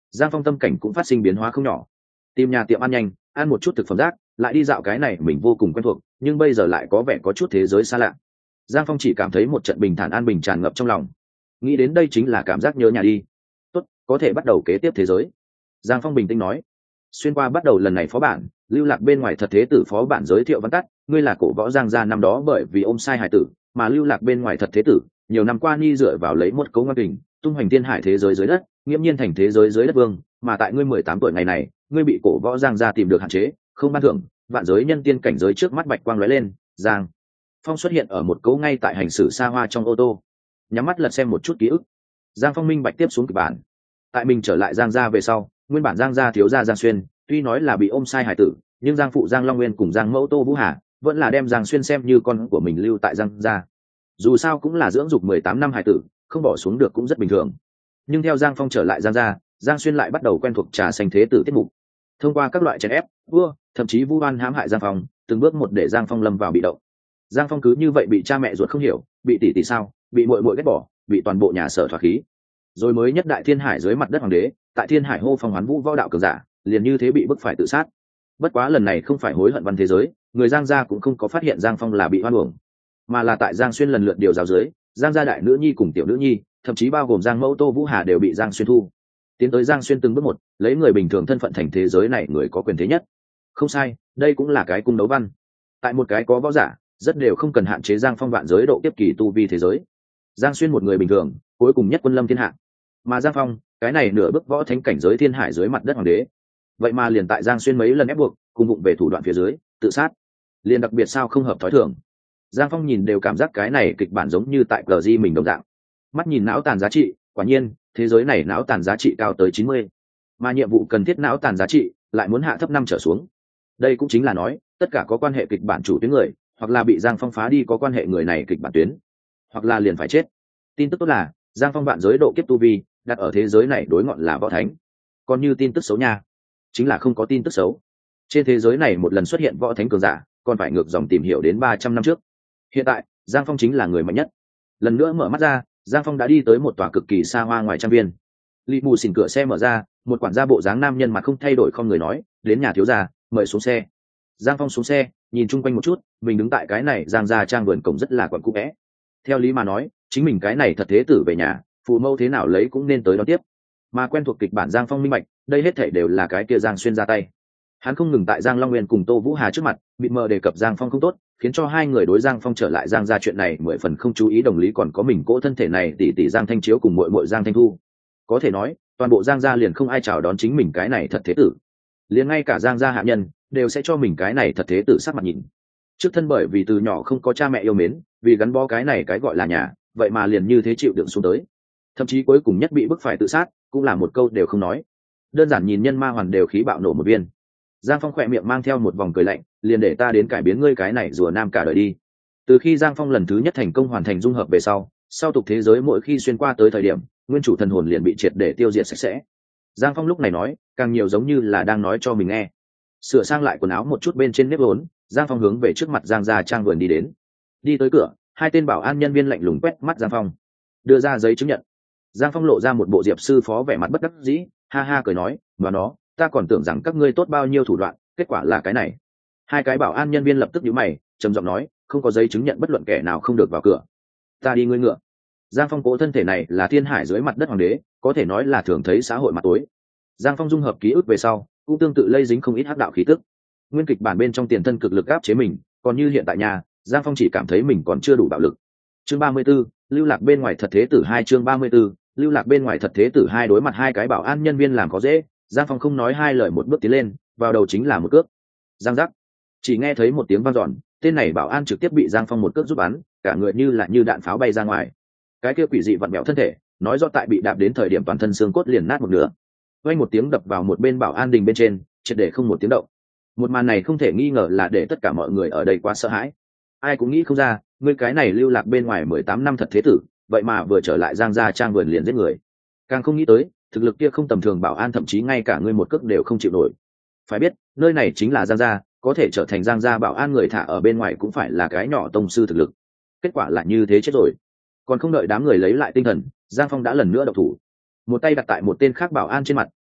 A: Giang Phong tâm cảnh cũng phát sinh biến hóa không nhỏ. Tìm nhà tiệm ăn nhanh, ăn một chút thực phẩm rác, lại đi dạo cái này mình vô cùng quen thuộc, nhưng bây giờ lại có vẻ có chút thế giới xa lạ. Giang Phong chỉ cảm thấy một trận bình thản an bình tràn ngập trong lòng. Nghĩ đến đây chính là cảm giác nhớ nhà đi. Tốt, có thể bắt đầu kế tiếp thế giới. Giang Phong bình tĩnh nói. Xuyên qua bắt đầu lần này phó bản, lưu lạc bên ngoài thật thế tử phó bản giới thiệu văn tắt, ngươi là cổ võ Giang gia năm đó bởi vì ôm sai hải tử, mà lưu lạc bên ngoài thật thế tử, nhiều năm qua ni dựa vào lấy một cấu ngoan kình, tung hoành thiên hải thế giới dưới đất, nghiễm nhiên thành thế giới dưới đất vương, mà tại ngươi mười tám tuổi ngày này, ngươi bị cổ võ Giang gia tìm được hạn chế, không ban thưởng, vạn giới nhân tiên cảnh giới trước mắt bạch quang lóe lên, Giang Phong xuất hiện ở một cấu ngay tại hành xử xa hoa trong ô tô, nhắm mắt lật xem một chút ký ức. Giang Phong minh bạch tiếp xuống kịch bản. Tại mình trở lại Giang gia về sau, nguyên bản Giang gia thiếu gia Giang Xuyên, tuy nói là bị ôm sai hải tử, nhưng Giang phụ Giang Long Nguyên cùng Giang mẫu Tô Vũ Hà vẫn là đem Giang Xuyên xem như con của mình lưu tại Giang gia. Dù sao cũng là dưỡng dục mười tám năm hải tử, không bỏ xuống được cũng rất bình thường. Nhưng theo Giang Phong trở lại Giang gia, Giang Xuyên lại bắt đầu quen thuộc trà xanh thế tử tiết mục. Thông qua các loại chèn ép, vua, thậm chí vu oan hãm hại Giang Phong, từng bước một để Giang Phong lâm vào bị động. Giang Phong cứ như vậy bị cha mẹ ruột không hiểu, bị tỷ tỷ sao, bị muội muội ghét bỏ, bị toàn bộ nhà sở thoá khí. Rồi mới nhất đại thiên hải dưới mặt đất hoàng đế, tại thiên hải hô phong hoán vũ võ đạo cường giả, liền như thế bị bức phải tự sát. Bất quá lần này không phải hối hận văn thế giới, người Giang gia cũng không có phát hiện Giang Phong là bị oan uổng, mà là tại Giang Xuyên lần lượt điều giáo dưới, Giang gia đại nữ nhi cùng tiểu nữ nhi, thậm chí bao gồm Giang mẫu Tô Vũ Hà đều bị Giang Xuyên thu. Tiến tới Giang Xuyên từng bước một, lấy người bình thường thân phận thành thế giới này người có quyền thế nhất. Không sai, đây cũng là cái cung đấu văn. Tại một cái có võ giả, rất đều không cần hạn chế Giang Phong vạn giới độ tiếp kỳ tu vi thế giới. Giang Xuyên một người bình thường, cuối cùng nhất quân lâm thiên hạ. Mà Giang Phong, cái này nửa bước võ thánh cảnh giới thiên hải dưới mặt đất hoàng đế. Vậy mà liền tại Giang Xuyên mấy lần ép buộc, cùng bụng về thủ đoạn phía dưới, tự sát. Liền đặc biệt sao không hợp thói thường. Giang Phong nhìn đều cảm giác cái này kịch bản giống như tại cờ di mình đồng dạng. Mắt nhìn não tàn giá trị, quả nhiên, thế giới này não tàn giá trị cao tới chín mươi. Mà nhiệm vụ cần thiết não tàn giá trị lại muốn hạ thấp năm trở xuống. Đây cũng chính là nói, tất cả có quan hệ kịch bản chủ tuyến người, hoặc là bị Giang Phong phá đi có quan hệ người này kịch bản tuyến, hoặc là liền phải chết. Tin tức tốt là, Giang Phong vạn giới độ kiếp tu vi, đặt ở thế giới này đối ngọn là võ thánh. Còn như tin tức xấu nha, chính là không có tin tức xấu. Trên thế giới này một lần xuất hiện võ thánh cường giả, còn phải ngược dòng tìm hiểu đến ba trăm năm trước. Hiện tại, Giang Phong chính là người mạnh nhất. Lần nữa mở mắt ra, Giang Phong đã đi tới một tòa cực kỳ xa hoa ngoài trang viên. Lý Mù xỉn cửa xe mở ra, một quản gia bộ dáng nam nhân mặt không thay đổi không người nói, đến nhà thiếu gia, mời xuống xe. Giang Phong xuống xe, nhìn chung quanh một chút, mình đứng tại cái này Giang gia trang vườn cổng rất là quặn cũ vẽ. Theo lý mà nói, chính mình cái này thật thế tử về nhà, phụ mẫu thế nào lấy cũng nên tới đón tiếp. Mà quen thuộc kịch bản Giang Phong minh bạch, đây hết thảy đều là cái kia Giang Xuyên ra tay. Hắn không ngừng tại Giang Long Nguyên cùng Tô Vũ Hà trước mặt, bị mờ đề cập Giang Phong không tốt, khiến cho hai người đối Giang Phong trở lại Giang gia chuyện này mười phần không chú ý, đồng lý còn có mình cỗ thân thể này tỷ tỷ Giang Thanh Chiếu cùng muội muội Giang Thanh Thu. Có thể nói, toàn bộ Giang gia liền không ai chào đón chính mình cái này thật thế tử. Liền ngay cả Giang gia hạ nhân đều sẽ cho mình cái này thật thế tử sắc mặt nhìn. Trước thân bởi vì từ nhỏ không có cha mẹ yêu mến, vì gắn bó cái này cái gọi là nhà, vậy mà liền như thế chịu đựng xuống tới. Thậm chí cuối cùng nhất bị bức phải tự sát, cũng là một câu đều không nói. Đơn giản nhìn nhân ma hoàn đều khí bạo nổ một viên. Giang Phong khỏe miệng mang theo một vòng cười lạnh, liền để ta đến cải biến ngươi cái này rùa nam cả đời đi. Từ khi Giang Phong lần thứ nhất thành công hoàn thành dung hợp về sau, sau tục thế giới mỗi khi xuyên qua tới thời điểm, nguyên chủ thần hồn liền bị triệt để tiêu diệt sạch sẽ. Giang Phong lúc này nói, càng nhiều giống như là đang nói cho mình nghe. Sửa sang lại quần áo một chút bên trên nếp vốn, Giang Phong hướng về trước mặt Giang gia trang vườn đi đến. Đi tới cửa, hai tên bảo an nhân viên lạnh lùng quét mắt Giang Phong, đưa ra giấy chứng nhận. Giang Phong lộ ra một bộ diệp sư phó vẻ mặt bất đắc dĩ, ha ha cười nói, "Và nó, ta còn tưởng rằng các ngươi tốt bao nhiêu thủ đoạn, kết quả là cái này." Hai cái bảo an nhân viên lập tức nhíu mày, trầm giọng nói, "Không có giấy chứng nhận bất luận kẻ nào không được vào cửa." "Ta đi ngươi ngựa." Giang Phong cố thân thể này là thiên hải dưới mặt đất hoàng đế, có thể nói là thường thấy xã hội mặt tối. Giang Phong dung hợp ký ức về sau, cũng tương tự lây dính không ít hắc đạo khí tức. Nguyên kịch bản bên trong tiền thân cực lực áp chế mình, còn như hiện tại nhà, Giang Phong chỉ cảm thấy mình còn chưa đủ bạo lực. Chương ba mươi 34, lưu lạc bên ngoài thật thế tử hai chương ba mươi 34, lưu lạc bên ngoài thật thế tử hai đối mặt hai cái bảo an nhân viên làm có dễ, Giang Phong không nói hai lời một bước tiến lên, vào đầu chính là một cước. Giang giác. Chỉ nghe thấy một tiếng vang dọn, tên này bảo an trực tiếp bị Giang Phong một cước giúp bắn, cả người như là như đạn pháo bay ra ngoài. Cái kia quỷ dị vặn bẹo thân thể, nói rõ tại bị đạp đến thời điểm toàn thân xương cốt liền nát một nửa. Vang một tiếng đập vào một bên bảo an đình bên trên, triệt để không một tiếng động. Một màn này không thể nghi ngờ là để tất cả mọi người ở đây quá sợ hãi. Ai cũng nghĩ không ra, ngươi cái này lưu lạc bên ngoài mười tám năm thật thế tử, vậy mà vừa trở lại Giang gia trang vườn liền giết người. Càng không nghĩ tới, thực lực kia không tầm thường bảo an thậm chí ngay cả ngươi một cước đều không chịu nổi. Phải biết, nơi này chính là Giang gia, có thể trở thành Giang gia bảo an người thả ở bên ngoài cũng phải là cái nhỏ tông sư thực lực. Kết quả là như thế chết rồi. Còn không đợi đám người lấy lại tinh thần, Giang Phong đã lần nữa động thủ. Một tay đặt tại một tên khác bảo an trên mặt,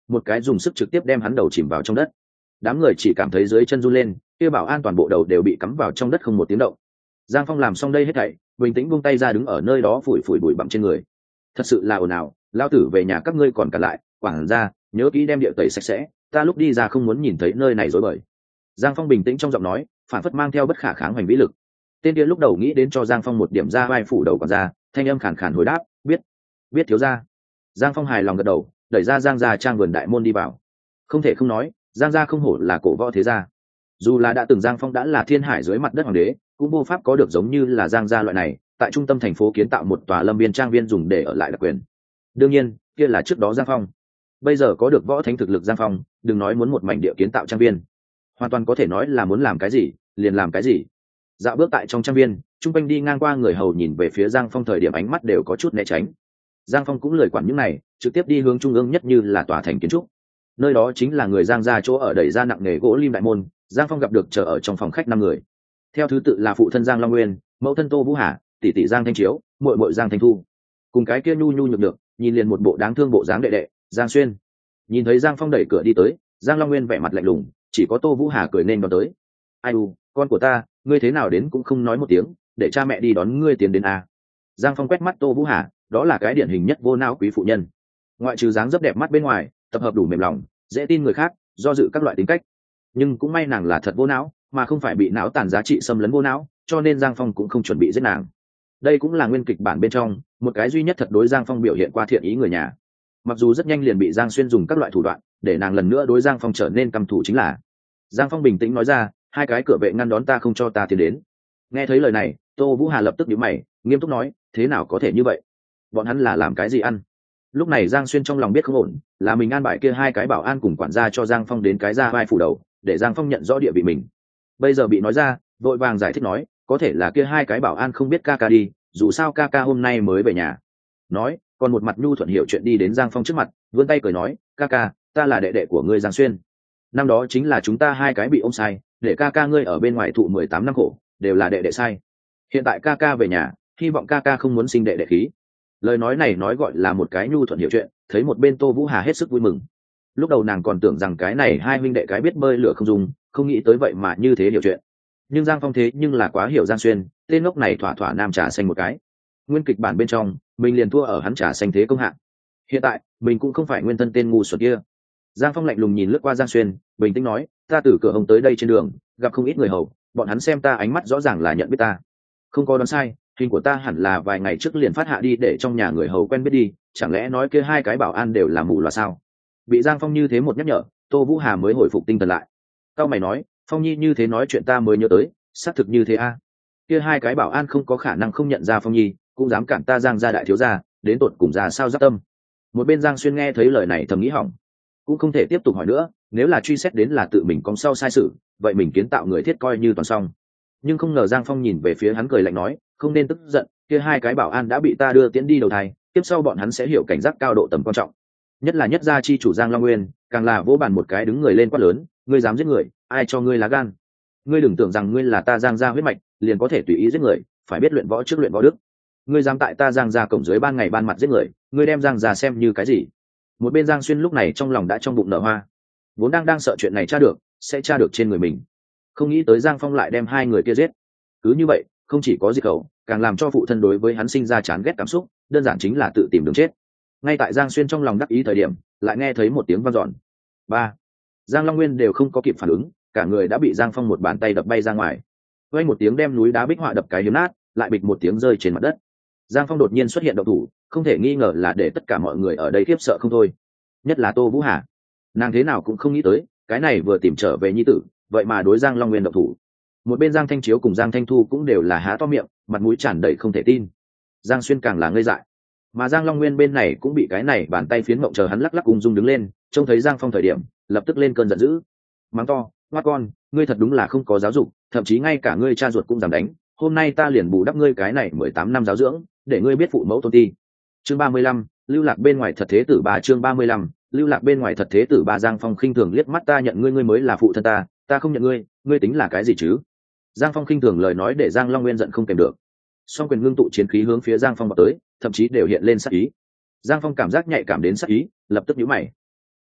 A: một cái dùng sức trực tiếp đem hắn đầu chìm vào trong đất. Đám người chỉ cảm thấy dưới chân run lên, kia bảo an toàn bộ đầu đều bị cắm vào trong đất không một tiếng động. Giang Phong làm xong đây hết thảy, bình tĩnh buông tay ra đứng ở nơi đó phủi phủi bụi bặm trên người. Thật sự là ồn ào, lao tử về nhà các ngươi còn cả lại, quảng ra, nhớ kỹ đem địa tẩy sạch sẽ, ta lúc đi ra không muốn nhìn thấy nơi này rối bời. Giang Phong bình tĩnh trong giọng nói, phản phất mang theo bất khả kháng hoành vĩ lực. Tên kia lúc đầu nghĩ đến cho Giang Phong một điểm ra vai phủ đầu còn ra, thanh âm khàn khàn hồi đáp, biết, biết thiếu gia. Giang Phong hài lòng gật đầu, đẩy ra Giang gia trang vườn đại môn đi vào. Không thể không nói, Giang gia không hổ là cổ võ thế gia. Dù là đã từng Giang Phong đã là thiên hải dưới mặt đất hoàng đế, cũng vô pháp có được giống như là Giang gia loại này, tại trung tâm thành phố kiến tạo một tòa lâm viên trang viên dùng để ở lại đặc quyền. Đương nhiên, kia là trước đó Giang Phong. Bây giờ có được võ thánh thực lực Giang Phong, đừng nói muốn một mảnh địa kiến tạo trang viên, hoàn toàn có thể nói là muốn làm cái gì, liền làm cái gì. Dạo bước tại trong trang viên, trung quanh đi ngang qua người hầu nhìn về phía Giang Phong thời điểm ánh mắt đều có chút né tránh. Giang Phong cũng lười quản những này, trực tiếp đi hướng trung ương nhất như là tòa thành kiến trúc. Nơi đó chính là người Giang gia chỗ ở đẩy ra nặng nghề gỗ lim đại môn. Giang Phong gặp được chờ ở trong phòng khách năm người, theo thứ tự là phụ thân Giang Long Nguyên, mẫu thân Tô Vũ Hà, tỷ tỷ Giang Thanh Chiếu, muội muội Giang Thanh Thu, cùng cái kia nhu nhu nhược được, nhìn liền một bộ đáng thương bộ dáng đệ đệ Giang Xuyên. Nhìn thấy Giang Phong đẩy cửa đi tới, Giang Long Nguyên vẻ mặt lạnh lùng, chỉ có Tô Vũ Hà cười nên đón tới. Ai u, con của ta, ngươi thế nào đến cũng không nói một tiếng, để cha mẹ đi đón ngươi tiến đến a. Giang Phong quét mắt Tô Vũ Hà, đó là cái điển hình nhất vô não quý phụ nhân, ngoại trừ dáng dấp đẹp mắt bên ngoài, tập hợp đủ mềm lòng, dễ tin người khác, do dự các loại tính cách. Nhưng cũng may nàng là thật vô não, mà không phải bị não tàn giá trị xâm lấn vô não, cho nên Giang Phong cũng không chuẩn bị giết nàng. Đây cũng là nguyên kịch bản bên trong một cái duy nhất thật đối Giang Phong biểu hiện qua thiện ý người nhà. Mặc dù rất nhanh liền bị Giang Xuyên dùng các loại thủ đoạn để nàng lần nữa đối Giang Phong trở nên căm thù chính là. Giang Phong bình tĩnh nói ra, hai cái cửa vệ ngăn đón ta không cho ta tiến đến. Nghe thấy lời này, Tô Vũ Hà lập tức nhíu mày, nghiêm túc nói, thế nào có thể như vậy? Bọn hắn là làm cái gì ăn? Lúc này Giang Xuyên trong lòng biết không ổn, là mình an bài kia hai cái bảo an cùng quản gia cho Giang Phong đến cái ra vai phủ đầu, để Giang Phong nhận rõ địa vị mình. Bây giờ bị nói ra, vội vàng giải thích nói, có thể là kia hai cái bảo an không biết ca ca đi, dù sao ca ca hôm nay mới về nhà. Nói, còn một mặt nhu thuận hiểu chuyện đi đến Giang Phong trước mặt, vươn tay cười nói, ca ca, ta là đệ đệ của ngươi Giang Xuyên. Năm đó chính là chúng ta hai cái bị ôm sai, để ca ca ngươi ở bên ngoài thụ mười tám năm khổ, đều là đệ đệ sai. Hiện tại ca ca về nhà, hy vọng ca ca không muốn sinh đệ đệ khí. Lời nói này nói gọi là một cái nhu thuận hiểu chuyện, thấy một bên Tô Vũ Hà hết sức vui mừng. Lúc đầu nàng còn tưởng rằng cái này hai huynh đệ cái biết bơi lửa không dùng, không nghĩ tới vậy mà như thế hiểu chuyện. Nhưng Giang Phong thế nhưng là quá hiểu Giang Xuyên, tên ngốc này thỏa thỏa nam trà xanh một cái. Nguyên kịch bản bên trong, mình liền thua ở hắn trà xanh thế công hạng. Hiện tại, mình cũng không phải nguyên thân tên ngu xuẩn kia. Giang Phong lạnh lùng nhìn lướt qua Giang Xuyên, bình tĩnh nói, ta từ cửa hồng tới đây trên đường, gặp không ít người hầu, bọn hắn xem ta ánh mắt rõ ràng là nhận biết ta. Không có đoán sai, hình của ta hẳn là vài ngày trước liền phát hạ đi để trong nhà người hầu quen biết đi, chẳng lẽ nói kia hai cái bảo an đều là mù loà sao? Bị Giang Phong như thế một nhắc nhở, Tô Vũ Hà mới hồi phục tinh thần lại. Cao mày nói, Phong Nhi như thế nói chuyện ta mới nhớ tới, xác thực như thế a. À. Kia hai cái bảo an không có khả năng không nhận ra Phong Nhi, cũng dám cản ta Giang gia đại thiếu gia, đến tột cùng ra sao giáp tâm. Một bên Giang Xuyên nghe thấy lời này thầm nghĩ hỏng, cũng không thể tiếp tục hỏi nữa, nếu là truy xét đến là tự mình có sau sai sự, vậy mình kiến tạo người thiết coi như toàn xong. Nhưng không ngờ Giang Phong nhìn về phía hắn cười lạnh nói, không nên tức giận, kia hai cái bảo an đã bị ta đưa tiễn đi đầu thai, tiếp sau bọn hắn sẽ hiểu cảnh giác cao độ tầm quan trọng. Nhất là nhất gia chi chủ Giang Long Nguyên, càng là vỗ bàn một cái đứng người lên quát lớn, ngươi dám giết người, ai cho ngươi lá gan? Ngươi đừng tưởng rằng ngươi là ta Giang gia huyết mạch, liền có thể tùy ý giết người, phải biết luyện võ trước luyện võ đức. Ngươi dám tại ta Giang gia cổng dưới ban ngày ban mặt giết người, ngươi đem Giang gia xem như cái gì? Một bên Giang Xuyên lúc này trong lòng đã trong bụng nở hoa, vốn đang đang sợ chuyện này tra được, sẽ tra được trên người mình. Không nghĩ tới Giang Phong lại đem hai người kia giết. Cứ như vậy, không chỉ có diệt khẩu, càng làm cho phụ thân đối với hắn sinh ra chán ghét cảm xúc, đơn giản chính là tự tìm đường chết. Ngay tại Giang Xuyên trong lòng đắc ý thời điểm, lại nghe thấy một tiếng vang dọn. Ba. Giang Long Nguyên đều không có kịp phản ứng, cả người đã bị Giang Phong một bàn tay đập bay ra ngoài. Vang một tiếng đem núi đá bích họa đập cái hiếm nát, lại bịch một tiếng rơi trên mặt đất. Giang Phong đột nhiên xuất hiện động thủ, không thể nghi ngờ là để tất cả mọi người ở đây khiếp sợ không thôi. Nhất là Tô Vũ Hà, nàng thế nào cũng không nghĩ tới, cái này vừa tìm trở về nhi tử, vậy mà đối Giang Long Nguyên động thủ. Một bên Giang Thanh Chiếu cùng Giang Thanh Thu cũng đều là há to miệng, mặt mũi tràn đầy không thể tin. Giang Xuyên càng là ngây dại, mà Giang Long Nguyên bên này cũng bị cái này bàn tay phiến mộng chờ hắn lắc lắc ung dung đứng lên, trông thấy Giang Phong thời điểm, lập tức lên cơn giận dữ, mắng to, ngoa con, ngươi thật đúng là không có giáo dục, thậm chí ngay cả ngươi cha ruột cũng dám đánh, hôm nay ta liền bù đắp ngươi cái này mười tám năm giáo dưỡng, để ngươi biết phụ mẫu tôn ti. Chương ba mươi lăm, lưu lạc bên ngoài thật thế tử ba chương ba mươi lăm, lưu lạc bên ngoài thật thế tử ba. Giang Phong khinh thường liếc mắt, ta nhận ngươi ngươi mới là phụ thân ta, ta không nhận ngươi, ngươi tính là cái gì chứ? Giang Phong khinh thường lời nói để Giang Long Nguyên giận không kèm được, song quyền ngưng tụ chiến khí hướng phía Giang Phong vào tới, thậm chí đều hiện lên sát ý. Giang Phong cảm giác nhạy cảm đến sát ý, lập tức nhíu mày.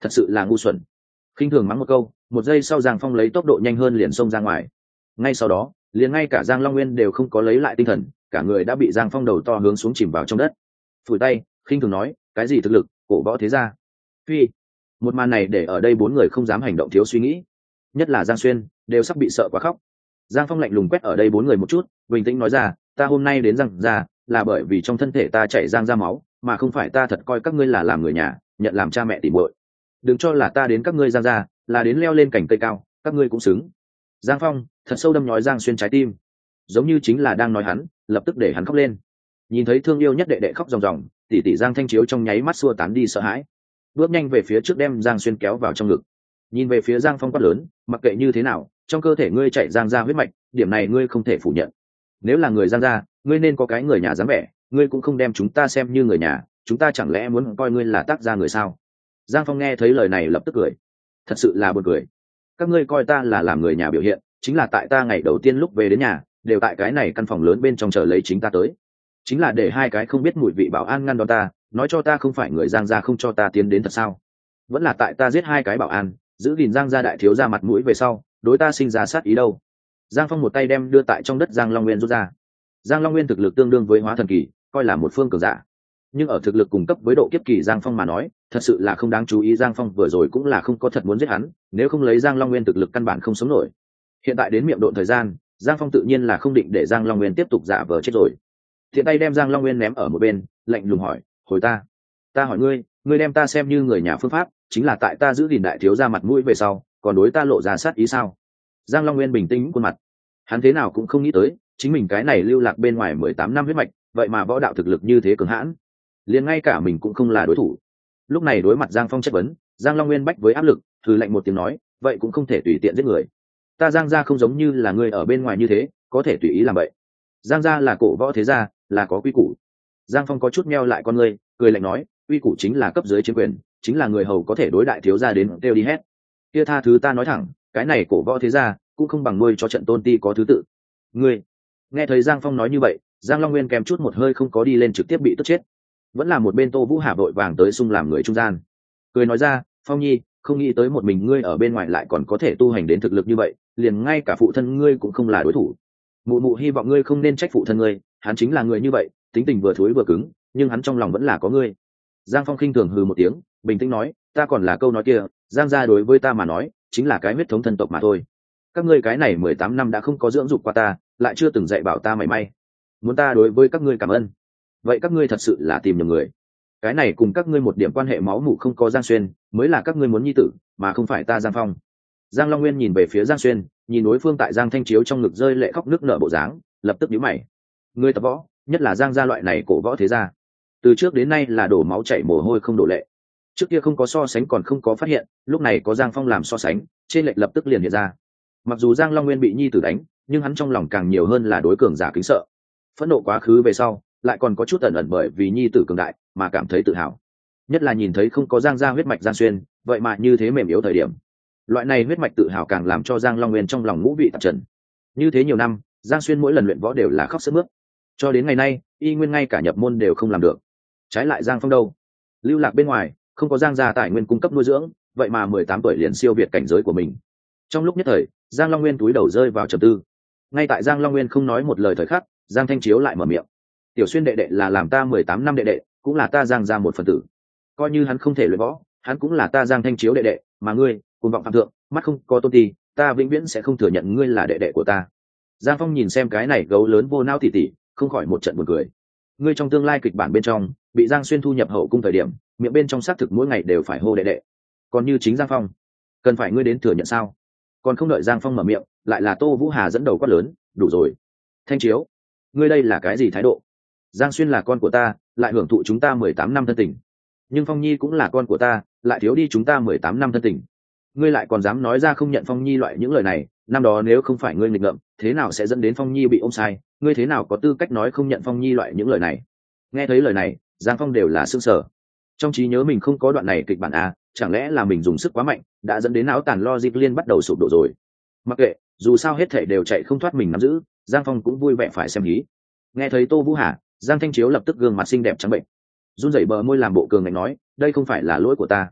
A: thật sự là ngu xuẩn. Khinh thường mắng một câu, một giây sau Giang Phong lấy tốc độ nhanh hơn liền xông ra ngoài. Ngay sau đó, liền ngay cả Giang Long Nguyên đều không có lấy lại tinh thần, cả người đã bị Giang Phong đầu to hướng xuống chìm vào trong đất. Phủi tay, khinh thường nói, cái gì thực lực, cổ võ thế gia. Phi. Một màn này để ở đây bốn người không dám hành động thiếu suy nghĩ, nhất là Giang Xuyên, đều sắp bị sợ quá khóc. Giang Phong lạnh lùng quét ở đây bốn người một chút, bình tĩnh nói ra, ta hôm nay đến Giang gia là bởi vì trong thân thể ta chảy Giang ra máu, mà không phải ta thật coi các ngươi là làm người nhà, nhận làm cha mẹ tỉ muội. Đừng cho là ta đến các ngươi Giang gia là đến leo lên cành cây cao, các ngươi cũng xứng. Giang Phong thật sâu đâm nhói Giang Xuyên trái tim, giống như chính là đang nói hắn, lập tức để hắn khóc lên. Nhìn thấy thương yêu nhất đệ đệ khóc ròng ròng, tỷ tỷ Giang Thanh Chiếu trong nháy mắt xua tán đi sợ hãi, bước nhanh về phía trước đem Giang Xuyên kéo vào trong ngực, nhìn về phía Giang Phong quát lớn, mặc kệ như thế nào, trong cơ thể ngươi chạy Giang gia huyết mạch, điểm này ngươi không thể phủ nhận. Nếu là người Giang gia, ngươi nên có cái người nhà dáng vẻ, ngươi cũng không đem chúng ta xem như người nhà, chúng ta chẳng lẽ muốn coi ngươi là tác gia người sao? Giang Phong nghe thấy lời này lập tức cười, thật sự là buồn cười. Các ngươi coi ta là làm người nhà biểu hiện, chính là tại ta ngày đầu tiên lúc về đến nhà, đều tại cái này căn phòng lớn bên trong chờ lấy chính ta tới, chính là để hai cái không biết mùi vị bảo an ngăn đón ta, nói cho ta không phải người Giang gia không cho ta tiến đến thật sao? Vẫn là tại ta giết hai cái bảo an, giữ gìn Giang gia đại thiếu gia mặt mũi về sau, đối ta sinh ra sát ý đâu? Giang Phong một tay đem đưa tại trong đất Giang Long Nguyên rút ra. Giang Long Nguyên thực lực tương đương với hóa thần kỳ, coi là một phương cường giả, nhưng ở thực lực cùng cấp với độ kiếp kỳ Giang Phong mà nói, thật sự là không đáng chú ý. Giang Phong vừa rồi cũng là không có thật muốn giết hắn, nếu không lấy Giang Long Nguyên thực lực căn bản không sống nổi. Hiện tại đến miệng độn thời gian, Giang Phong tự nhiên là không định để Giang Long Nguyên tiếp tục giả vờ chết rồi. Thiện tay đem Giang Long Nguyên ném ở một bên, lạnh lùng hỏi, hồi ta ta hỏi ngươi, ngươi đem ta xem như người nhà phương pháp, chính là tại ta giữ gìn đại thiếu gia mặt mũi về sau, còn đối ta lộ ra sát ý sao? Giang Long Nguyên bình tĩnh khuôn mặt, hắn thế nào cũng không nghĩ tới, chính mình cái này lưu lạc bên ngoài mười tám năm huyết mạch, vậy mà võ đạo thực lực như thế cường hãn, liền ngay cả mình cũng không là đối thủ. Lúc này đối mặt Giang Phong chất vấn, Giang Long Nguyên bách với áp lực, thử lạnh một tiếng nói, vậy cũng không thể tùy tiện giết người. Ta Giang gia không giống như là người ở bên ngoài như thế, có thể tùy ý làm vậy. Giang gia là cổ võ thế gia, là có quy củ. Giang Phong có chút meo lại con ngươi, cười lạnh nói, quy củ chính là cấp dưới chiếm quyền, chính là người hầu có thể đối đại thiếu gia đến đều đi hết. Kia tha thứ ta nói thẳng, cái này cổ võ thế gia cũng không bằng nuôi cho trận tôn ti có thứ tự. Ngươi nghe thấy Giang Phong nói như vậy, Giang Long Nguyên kèm chút một hơi không có đi lên, trực tiếp bị tức chết. Vẫn là một bên Tô Vũ Hà vội vàng tới xung làm người trung gian, cười nói ra, Phong Nhi, không nghĩ tới một mình ngươi ở bên ngoài lại còn có thể tu hành đến thực lực như vậy, liền ngay cả phụ thân ngươi cũng không là đối thủ. Mụ mụ hy vọng ngươi không nên trách phụ thân ngươi, hắn chính là người như vậy, tính tình vừa thối vừa cứng, nhưng hắn trong lòng vẫn là có ngươi. Giang Phong khinh thường hừ một tiếng, bình tĩnh nói, ta còn là câu nói kia, Giang gia đối với ta mà nói chính là cái huyết thống thân tộc mà thôi. Các ngươi cái này mười tám năm đã không có dưỡng dục qua ta, lại chưa từng dạy bảo ta mảy may, muốn ta đối với các ngươi cảm ơn, vậy các ngươi thật sự là tìm nhầm người. Cái này cùng các ngươi một điểm quan hệ máu mủ không có. Giang Xuyên mới là các ngươi muốn nhi tử, mà không phải ta Giang Phong. Giang Long Nguyên nhìn về phía Giang Xuyên, nhìn đối phương tại Giang Thanh Chiếu trong ngực rơi lệ khóc nức nở bộ dáng, lập tức nhíu mày. Ngươi tập võ, nhất là Giang gia loại này cổ võ thế gia, từ trước đến nay là đổ máu chảy mồ hôi không đổ lệ. Trước kia không có so sánh còn không có phát hiện, lúc này có Giang Phong làm so sánh, trên lệch lập tức liền hiện ra. Mặc dù Giang Long Nguyên bị nhi tử đánh, nhưng hắn trong lòng càng nhiều hơn là đối cường giả kính sợ. Phẫn nộ quá khứ về sau, lại còn có chút ẩn ẩn bởi vì nhi tử cường đại mà cảm thấy tự hào. Nhất là nhìn thấy không có Giang gia huyết mạch Giang Xuyên, vậy mà như thế mềm yếu thời điểm, loại này huyết mạch tự hào càng làm cho Giang Long Nguyên trong lòng ngũ vị tạp trần. Như thế nhiều năm, Giang Xuyên mỗi lần luyện võ đều là khóc sướt mướt, cho đến ngày nay y nguyên ngay cả nhập môn đều không làm được. Trái lại Giang Phong đâu, lưu lạc bên ngoài, không có Giang gia tài nguyên cung cấp nuôi dưỡng, vậy mà mười tám tuổi liền siêu việt cảnh giới của mình. Trong lúc nhất thời, Giang Long Nguyên túi đầu rơi vào trầm tư. Ngay tại Giang Long Nguyên không nói một lời thời khắc, Giang Thanh Chiếu lại mở miệng, tiểu Xuyên đệ đệ là làm ta mười tám năm đệ đệ, cũng là ta Giang gia một phần tử, coi như hắn không thể luyện võ, hắn cũng là ta Giang Thanh Chiếu đệ đệ, mà ngươi cuồng vọng phạm thượng, mắt không có tôn ti, ta vĩnh viễn sẽ không thừa nhận ngươi là đệ đệ của ta. Giang Phong nhìn xem cái này gấu lớn vô não tỉ tỉ, không khỏi một trận buồn cười. Ngươi trong tương lai kịch bản bên trong bị Giang Xuyên thu nhập hậu cung thời điểm, miệng bên trong xác thực mỗi ngày đều phải hô đệ đệ, còn như chính Giang Phong, cần phải ngươi đến thừa nhận sao? Còn không đợi Giang Phong mở miệng, lại là Tô Vũ Hà dẫn đầu quát lớn, đủ rồi. Thanh Chiếu, ngươi đây là cái gì thái độ? Giang Xuyên là con của ta, lại hưởng thụ chúng ta mười tám năm thân tình, nhưng Phong Nhi cũng là con của ta, lại thiếu đi chúng ta mười tám năm thân tình. Ngươi lại còn dám nói ra không nhận Phong Nhi loại những lời này, năm đó nếu không phải ngươi nghịch ngợm, thế nào sẽ dẫn đến Phong Nhi bị ôm sai, ngươi thế nào có tư cách nói không nhận Phong Nhi loại những lời này? Nghe thấy lời này, Giang Phong đều là sững sờ. Trong trí nhớ mình không có đoạn này kịch bản à, chẳng lẽ là mình dùng sức quá mạnh, đã dẫn đến não tàn logic liên bắt đầu sụp đổ rồi? Mặc kệ, dù sao hết thảy đều chạy không thoát mình nắm giữ, Giang Phong cũng vui vẻ phải xem hí. Nghe thấy Tô Vũ Hà, Giang Thanh Chiếu lập tức gương mặt xinh đẹp trắng bệnh, run rẩy bờ môi làm bộ cường ngạnh nói, đây không phải là lỗi của ta.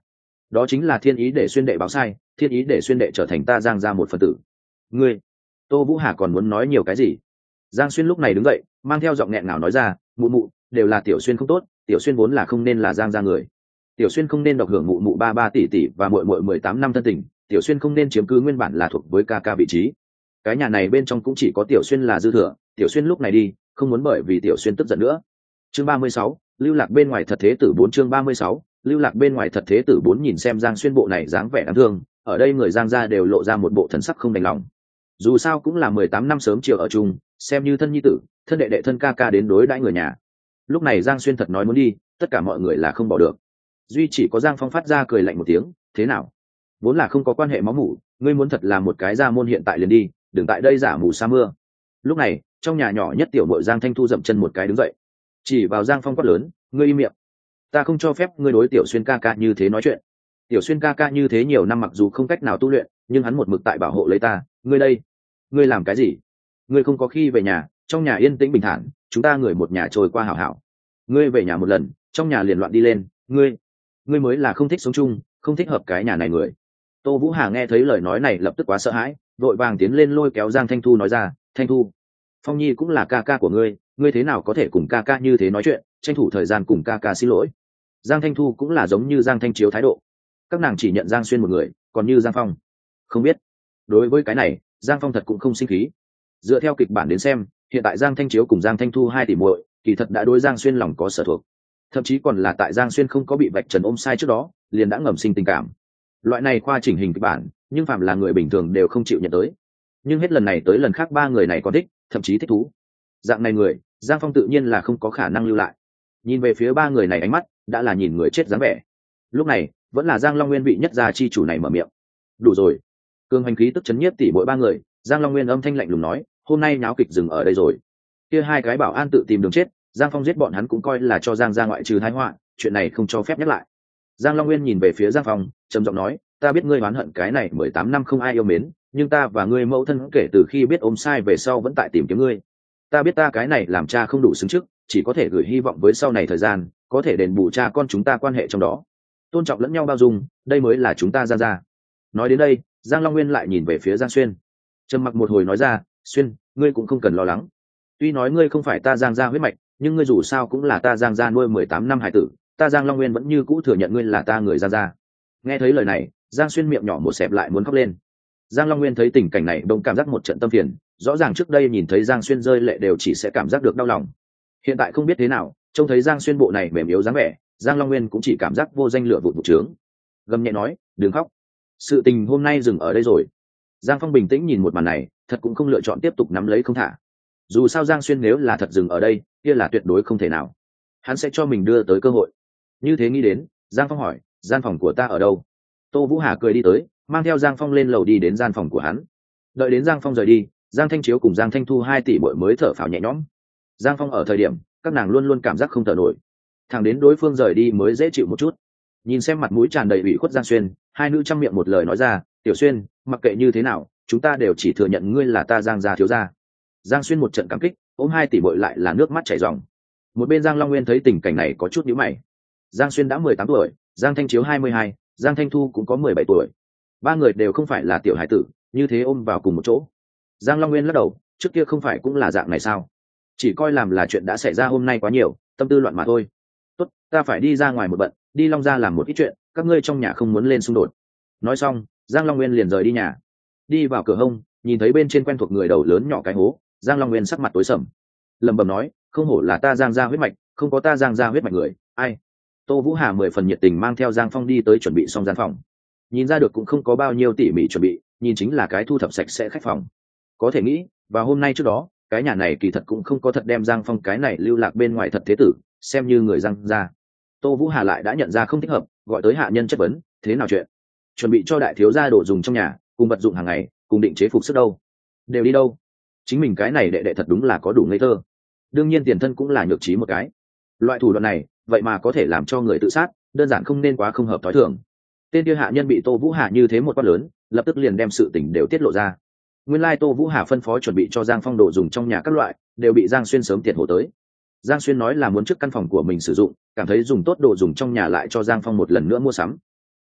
A: đó chính là thiên ý để xuyên đệ báo sai, thiên ý để xuyên đệ trở thành ta Giang gia một phần tử. Ngươi, Tô Vũ Hà còn muốn nói nhiều cái gì? Giang Xuyên lúc này đứng dậy, mang theo giọng nghẹn ngào nói ra, mụ mụ, đều là Tiểu Xuyên không tốt, Tiểu Xuyên vốn là không nên là Giang gia người. Tiểu Xuyên không nên độc hưởng mụ mụ ba ba tỷ tỷ và muội muội mười tám năm thân tình, Tiểu Xuyên không nên chiếm cứ nguyên bản là thuộc với ca ca vị trí. Cái nhà này bên trong cũng chỉ có Tiểu Xuyên là dư thừa, Tiểu Xuyên lúc này đi, không muốn bởi vì Tiểu Xuyên tức giận nữa. Chương ba mươi sáu, lưu lạc bên ngoài thật thế tử bốn chương ba mươi sáu, lưu lạc bên ngoài thật thế tử bốn nhìn xem Giang Xuyên bộ này dáng vẻ đáng thương, ở đây người Giang gia đều lộ ra một bộ thần sắc không đành lòng. Dù sao cũng là mười tám năm sớm chiều ở chung, xem như thân nhi tử, thân đệ đệ thân ca ca đến đối đãi người nhà. Lúc này Giang Xuyên thật nói muốn đi, tất cả mọi người là không bỏ được. Duy chỉ có Giang Phong phát ra cười lạnh một tiếng, thế nào? Vốn là không có quan hệ máu mủ, ngươi muốn thật là một cái gia môn hiện tại liền đi, đừng tại đây giả mù sa mưa. Lúc này, trong nhà nhỏ nhất tiểu muội Giang Thanh Thu dậm chân một cái đứng dậy, chỉ vào Giang Phong quát lớn, ngươi im miệng. Ta không cho phép ngươi đối Tiểu Xuyên ca ca như thế nói chuyện. Tiểu Xuyên ca ca như thế nhiều năm mặc dù không cách nào tu luyện, nhưng hắn một mực tại bảo hộ lấy ta, ngươi đây, ngươi làm cái gì? Ngươi không có khi về nhà, trong nhà yên tĩnh bình thản, chúng ta người một nhà trôi qua hảo hảo. Ngươi về nhà một lần, trong nhà liền loạn đi lên, ngươi, ngươi mới là không thích sống chung, không thích hợp cái nhà này người. Tô Vũ Hà nghe thấy lời nói này lập tức quá sợ hãi, vội vàng tiến lên lôi kéo Giang Thanh Thu nói ra, Thanh Thu, Phong Nhi cũng là ca ca của ngươi, ngươi thế nào có thể cùng ca ca như thế nói chuyện, tranh thủ thời gian cùng ca ca xin lỗi. Giang Thanh Thu cũng là giống như Giang Thanh Chiếu thái độ, các nàng chỉ nhận Giang Xuyên một người, còn như Giang Phong không biết. Đối với cái này, Giang Phong thật cũng không sinh khí. Dựa theo kịch bản đến xem, hiện tại Giang Thanh Chiếu cùng Giang Thanh Thu hai tỷ muội, kỳ thật đã đối Giang Xuyên lòng có sở thuộc, thậm chí còn là tại Giang Xuyên không có bị vạch trần ôm sai trước đó, liền đã ngầm sinh tình cảm. Loại này khoa chỉnh hình kịch bản, nhưng phạm là người bình thường đều không chịu nhận tới. Nhưng hết lần này tới lần khác ba người này có thích, thậm chí thích thú. Dạng này người, Giang Phong tự nhiên là không có khả năng lưu lại. Nhìn về phía ba người này ánh mắt, đã là nhìn người chết dáng vẻ. Lúc này, vẫn là Giang Long Nguyên vị nhất gia chi chủ này mở miệng. Đủ rồi. Cương hành khí tức chấn nhiếp tỷ mỗi ba người, Giang Long Nguyên âm thanh lạnh lùng nói, hôm nay nháo kịch dừng ở đây rồi. Kia hai cái bảo an tự tìm đường chết, Giang Phong giết bọn hắn cũng coi là cho Giang gia ngoại trừ tai họa, chuyện này không cho phép nhắc lại. Giang Long Nguyên nhìn về phía Giang Phong, trầm giọng nói, ta biết ngươi oán hận cái này mười tám năm không ai yêu mến, nhưng ta và ngươi mẫu thân kể từ khi biết ôm sai về sau vẫn tại tìm kiếm ngươi. Ta biết ta cái này làm cha không đủ xứng trước, chỉ có thể gửi hy vọng với sau này thời gian, có thể đền bù cha con chúng ta quan hệ trong đó. Tôn trọng lẫn nhau bao dung, đây mới là chúng ta Giang gia. Nói đến đây, Giang Long Nguyên lại nhìn về phía Giang Xuyên, trầm mặc một hồi nói ra, Xuyên, ngươi cũng không cần lo lắng. Tuy nói ngươi không phải ta Giang gia huyết mạch, nhưng ngươi dù sao cũng là ta Giang gia nuôi mười tám năm hải tử, ta Giang Long Nguyên vẫn như cũ thừa nhận ngươi là ta người Giang gia. Nghe thấy lời này, Giang Xuyên miệng nhỏ một xẹp lại muốn khóc lên. Giang Long Nguyên thấy tình cảnh này đông cảm giác một trận tâm phiền, rõ ràng trước đây nhìn thấy Giang Xuyên rơi lệ đều chỉ sẽ cảm giác được đau lòng. Hiện tại không biết thế nào, trông thấy Giang Xuyên bộ này mềm yếu dáng vẻ, Giang Long Nguyên cũng chỉ cảm giác vô danh lửa vụt vụ trướng. Gầm nhẹ nói, đừng khóc. Sự tình hôm nay dừng ở đây rồi. Giang Phong bình tĩnh nhìn một màn này, thật cũng không lựa chọn tiếp tục nắm lấy không thả. Dù sao Giang Xuyên nếu là thật dừng ở đây, kia là tuyệt đối không thể nào. Hắn sẽ cho mình đưa tới cơ hội. Như thế nghĩ đến, Giang Phong hỏi, gian phòng của ta ở đâu? Tô Vũ Hà cười đi tới, mang theo Giang Phong lên lầu đi đến gian phòng của hắn. Đợi đến Giang Phong rời đi, Giang Thanh Chiếu cùng Giang Thanh Thu hai tỷ muội mới thở phào nhẹ nhõm. Giang Phong ở thời điểm, các nàng luôn luôn cảm giác không thở nổi. Thẳng đến đối phương rời đi mới dễ chịu một chút. Nhìn xem mặt mũi tràn đầy ủy khuất Giang Xuyên, hai nữ trăm miệng một lời nói ra, Tiểu Xuyên, mặc kệ như thế nào, chúng ta đều chỉ thừa nhận ngươi là ta Giang gia thiếu gia. Giang Xuyên một trận cảm kích, ôm hai tỷ muội lại là nước mắt chảy ròng. Một bên Giang Long Nguyên thấy tình cảnh này có chút nhíu mày. Giang Xuyên đã mười tám tuổi, Giang Thanh Chiếu hai mươi hai, Giang Thanh Thu cũng có mười bảy tuổi. Ba người đều không phải là tiểu hải tử, như thế ôm vào cùng một chỗ. Giang Long Nguyên lắc đầu, trước kia không phải cũng là dạng này sao? Chỉ coi làm là chuyện đã xảy ra hôm nay quá nhiều, tâm tư loạn mà thôi. Tốt, ta phải đi ra ngoài một bận, đi Long gia làm một ít chuyện, các ngươi trong nhà không muốn lên xung đột. Nói xong, Giang Long Nguyên liền rời đi nhà. Đi vào cửa hông, nhìn thấy bên trên quen thuộc người đầu lớn nhỏ cái hố, Giang Long Nguyên sắc mặt tối sầm, lẩm bẩm nói, không hổ là ta Giang gia huyết mạch, không có ta Giang gia huyết mạch người, ai? Tô Vũ Hà mười phần nhiệt tình mang theo Giang Phong đi tới chuẩn bị xong gian phòng. Nhìn ra được cũng không có bao nhiêu tỉ mỉ chuẩn bị, nhìn chính là cái thu thập sạch sẽ khách phòng. Có thể nghĩ, và hôm nay trước đó, cái nhà này kỳ thật cũng không có thật đem Giang Phong cái này lưu lạc bên ngoài thật thế tử, xem như người Giang gia. Tô Vũ Hà lại đã nhận ra không thích hợp, gọi tới hạ nhân chất vấn, thế nào chuyện? Chuẩn bị cho đại thiếu gia đồ dùng trong nhà, cùng vật dụng hàng ngày, cùng định chế phục sức đâu? Đều đi đâu? Chính mình cái này đệ đệ thật đúng là có đủ ngây thơ. Đương nhiên tiền thân cũng là nhược trí một cái. Loại thủ đoạn này, vậy mà có thể làm cho người tự sát, đơn giản không nên quá không hợp thói thường. Tên kia hạ nhân bị Tô Vũ Hà như thế một quát lớn, lập tức liền đem sự tình đều tiết lộ ra. Nguyên lai Tô Vũ Hà phân phó chuẩn bị cho Giang Phong đồ dùng trong nhà các loại, đều bị Giang Xuyên sớm tiệt hổ tới. Giang Xuyên nói là muốn trước căn phòng của mình sử dụng, cảm thấy dùng tốt đồ dùng trong nhà lại cho Giang Phong một lần nữa mua sắm.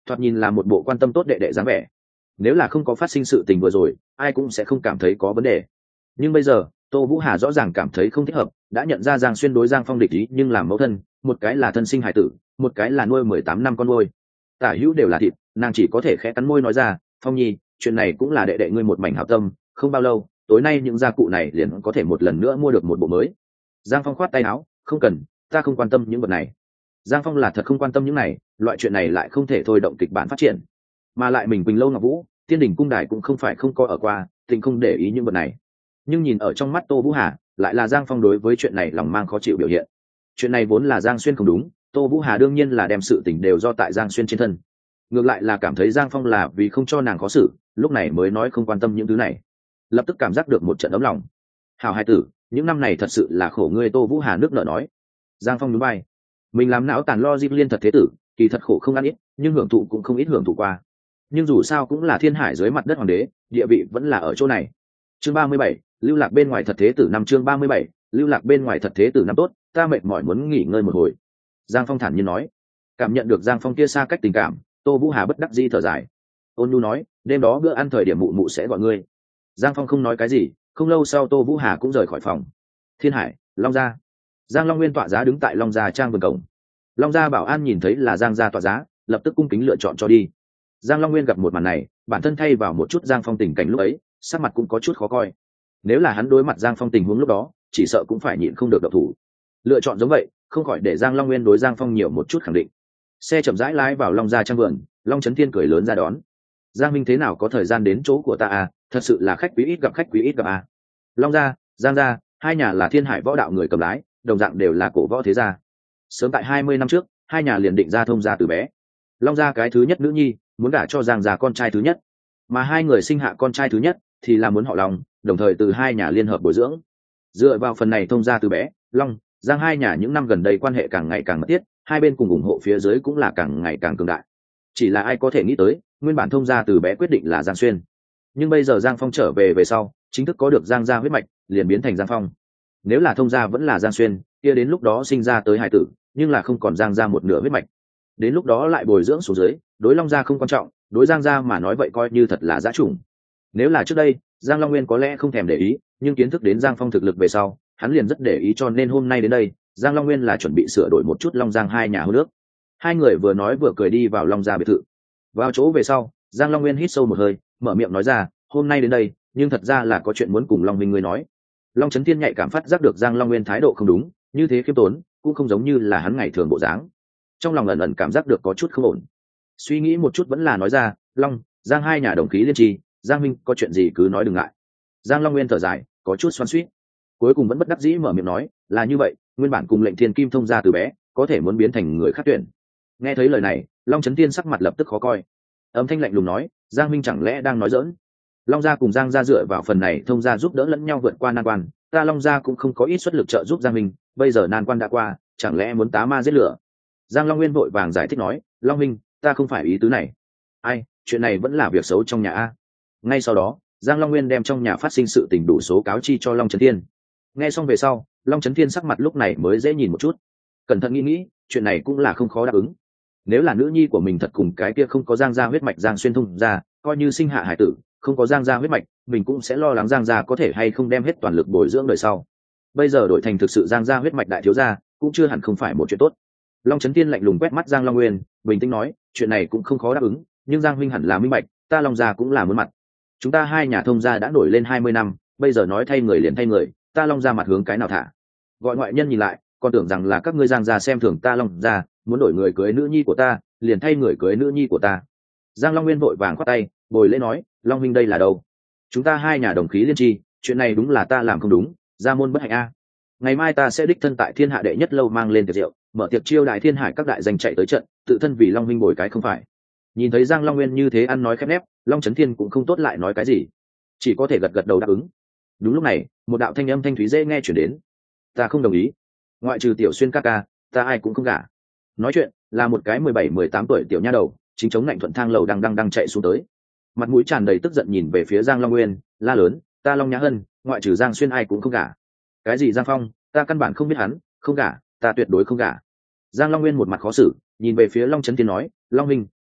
A: thoạt nhìn là một bộ quan tâm tốt đệ đệ dáng vẻ. Nếu là không có phát sinh sự tình vừa rồi, ai cũng sẽ không cảm thấy có vấn đề. Nhưng bây giờ Tô Vũ Hà rõ ràng cảm thấy không thích hợp, đã nhận ra Giang Xuyên đối Giang Phong địch ý, nhưng làm mẫu thân, một cái là thân sinh hải tử, một cái là nuôi mười tám năm con nuôi, tả hữu đều là thịt, nàng chỉ có thể khẽ cắn môi nói ra, Phong Nhi, chuyện này cũng là đệ đệ ngươi một mảnh hảo tâm, không bao lâu tối nay những gia cụ này liền có thể một lần nữa mua được một bộ mới. Giang Phong khoát tay áo, không cần, ta không quan tâm những vật này. Giang Phong là thật không quan tâm những này, loại chuyện này lại không thể thôi động kịch bản phát triển, mà lại mình Quỳnh Lâu Ngọc Vũ, Tiên Đình cung đài cũng không phải không có ở qua, tình không để ý những vật này. Nhưng nhìn ở trong mắt Tô Vũ Hà, lại là Giang Phong đối với chuyện này lòng mang khó chịu biểu hiện. Chuyện này vốn là Giang Xuyên không đúng, Tô Vũ Hà đương nhiên là đem sự tình đều do tại Giang Xuyên trên thân, ngược lại là cảm thấy Giang Phong là vì không cho nàng khó xử, lúc này mới nói không quan tâm những thứ này. Lập tức cảm giác được một trận ấm lòng. Hảo hai tử, những năm này thật sự là khổ ngươi. Tô Vũ Hà nước nở nói. Giang Phong nhún vai, mình làm não tàn lo dịp liên thật thế tử, kỳ thật khổ không ăn ít, nhưng hưởng thụ cũng không ít hưởng thụ qua. Nhưng dù sao cũng là thiên hải dưới mặt đất hoàng đế, địa vị vẫn là ở chỗ này. Chương ba mươi bảy, lưu lạc bên ngoài thật thế tử năm. Chương ba mươi bảy, lưu lạc bên ngoài thật thế tử năm. Tốt, ta mệt mỏi muốn nghỉ ngơi một hồi. Giang Phong thản nhiên nói. Cảm nhận được Giang Phong kia xa cách tình cảm, Tô Vũ Hà bất đắc dĩ thở dài. Ôn nhu nói, đêm đó bữa ăn thời điểm mụ mụ sẽ gọi ngươi. Giang Phong không nói cái gì, không lâu sau Tô Vũ Hà cũng rời khỏi phòng. Thiên Hải, Long Gia. Giang Long Nguyên tọa giá đứng tại Long Gia trang vườn cổng. Long Gia bảo an nhìn thấy là Giang gia tọa giá, lập tức cung kính lựa chọn cho đi. Giang Long Nguyên gặp một màn này, bản thân thay vào một chút Giang Phong tình cảnh lúc ấy, sắc mặt cũng có chút khó coi. Nếu là hắn đối mặt Giang Phong tình huống lúc đó, chỉ sợ cũng phải nhịn không được động thủ. Lựa chọn giống vậy, không khỏi để Giang Long Nguyên đối Giang Phong nhiều một chút khẳng định. Xe chậm rãi lái vào Long Gia trang vườn, Long Chấn Thiên cười lớn ra đón. Giang Minh thế nào có thời gian đến chỗ của ta à, thật sự là khách quý ít gặp khách quý ít gặp à. Long Gia, Giang Gia, hai nhà là thiên hải võ đạo người cầm lái, đồng dạng đều là cổ võ thế gia. Sớm tại hai mươi năm trước, hai nhà liền định ra thông gia từ bé. Long Gia cái thứ nhất nữ nhi, muốn gả cho Giang gia con trai thứ nhất, mà hai người sinh hạ con trai thứ nhất thì là muốn họ Long, đồng thời từ hai nhà liên hợp bồi dưỡng. Dựa vào phần này thông gia từ bé, Long, Giang hai nhà những năm gần đây quan hệ càng ngày càng mật thiết, hai bên cùng ủng hộ phía dưới cũng là càng ngày càng cường đại. Chỉ là ai có thể nghĩ tới, nguyên bản thông gia từ bé quyết định là Giang Xuyên, nhưng bây giờ Giang Phong trở về về sau, chính thức có được Giang gia huyết mạch, liền biến thành Giang Phong. Nếu là thông gia vẫn là Giang Xuyên, kia đến lúc đó sinh ra tới hải tử, nhưng là không còn Giang gia một nửa huyết mạch. Đến lúc đó lại bồi dưỡng xuống dưới, đối Long gia không quan trọng, đối Giang gia mà nói vậy coi như thật là dã chủng. Nếu là trước đây, Giang Long Nguyên có lẽ không thèm để ý, nhưng kiến thức đến Giang Phong thực lực về sau, hắn liền rất để ý, cho nên hôm nay đến đây, Giang Long Nguyên là chuẩn bị sửa đổi một chút Long Giang hai nhà hôn nước. Hai người vừa nói vừa cười đi vào Long gia biệt thự. Vào chỗ về sau, Giang Long Nguyên hít sâu một hơi, mở miệng nói ra, hôm nay đến đây, nhưng thật ra là có chuyện muốn cùng Long Minh ngươi nói. Long Chấn Thiên nhạy cảm phát giác được Giang Long Nguyên thái độ không đúng, như thế khiêm tốn, cũng không giống như là hắn ngày thường bộ dáng. Trong lòng ẩn ẩn cảm giác được có chút không ổn. Suy nghĩ một chút vẫn là nói ra, Long, Giang hai nhà đồng khí liên tri, Giang Minh có chuyện gì cứ nói đừng ngại. Giang Long Nguyên thở dài, có chút xoắn xuýt, cuối cùng vẫn bất đắc dĩ mở miệng nói, là như vậy, nguyên bản cùng lệnh Thiên Kim thông gia từ bé, có thể muốn biến thành người khác tuyển. Nghe thấy lời này, Long Chấn Thiên sắc mặt lập tức khó coi, âm thanh lạnh lùng nói, Giang Minh chẳng lẽ đang nói giỡn? Long gia cùng Giang gia dựa vào phần này thông gia giúp đỡ lẫn nhau vượt qua nan quan, ta Long gia cũng không có ít xuất lực trợ giúp Giang Minh, bây giờ nan quan đã qua, chẳng lẽ muốn tá ma giết lửa? Giang Long Nguyên vội vàng giải thích nói, Long Minh, ta không phải ý tứ này. Ai, chuyện này vẫn là việc xấu trong nhà a. Ngay sau đó, Giang Long Nguyên đem trong nhà phát sinh sự tình đủ số cáo chi cho Long Chấn Thiên. Nghe xong về sau, Long Chấn Thiên sắc mặt lúc này mới dễ nhìn một chút. Cẩn thận nghĩ nghĩ, chuyện này cũng là không khó đáp ứng. Nếu là nữ nhi của mình thật cùng cái kia không có Giang gia huyết mạch Giang Xuyên thông ra, coi như sinh hạ hải tử, không có Giang gia huyết mạch, mình cũng sẽ lo lắng Giang gia có thể hay không đem hết toàn lực bồi dưỡng đời sau. Bây giờ đổi thành thực sự Giang gia huyết mạch đại thiếu gia, cũng chưa hẳn không phải một chuyện tốt. Long Chấn Thiên lạnh lùng quét mắt Giang Long Nguyên, bình tĩnh nói, chuyện này cũng không khó đáp ứng, nhưng Giang huynh hẳn là minh bạch, ta Long gia cũng là muốn mặt. Chúng ta hai nhà thông gia đã nổi lên hai mươi năm, bây giờ nói thay người liền thay người, ta Long gia mặt hướng cái nào thả? Gọi ngoại nhân nhìn lại, còn tưởng rằng là các ngươi Giang gia xem thường ta Long gia, muốn đổi người cưới nữ nhi của ta, liền thay người cưới nữ nhi của ta. Giang Long Nguyên vội vàng khoát tay, bồi lễ nói, Long huynh đây là đâu? Chúng ta hai nhà đồng khí liên tri, chuyện này đúng là ta làm không đúng, gia môn bất hạnh a. Ngày mai ta sẽ đích thân tại thiên hạ đệ nhất lâu mang lên tiệc rượu, mở tiệc chiêu đại thiên hải các đại danh chạy tới trận, tự thân vì Long huynh bồi cái không phải. Nhìn thấy Giang Long Nguyên như thế ăn nói khép nép, Long Chấn Thiên cũng không tốt lại nói cái gì, chỉ có thể gật gật đầu đáp ứng. Đúng lúc này, một đạo thanh âm thanh thúy dễ nghe chuyển đến, ta không đồng ý, ngoại trừ Tiểu Xuyên ca ca, ta ai cũng không gả. Nói chuyện là một cái mười bảy mười tám tuổi tiểu nha đầu, chính chống lạnh thuận thang lầu đang đang đang chạy xuống tới, mặt mũi tràn đầy tức giận nhìn về phía Giang Long Nguyên, la lớn, ta Long Nhã Hân, ngoại trừ Giang Xuyên ai cũng không gả. Cái gì Giang Phong, ta căn bản không biết hắn, không gả, ta tuyệt đối không gả. Giang Long Nguyên một mặt khó xử, nhìn về phía Long Chấn Thiên nói, Long Minh,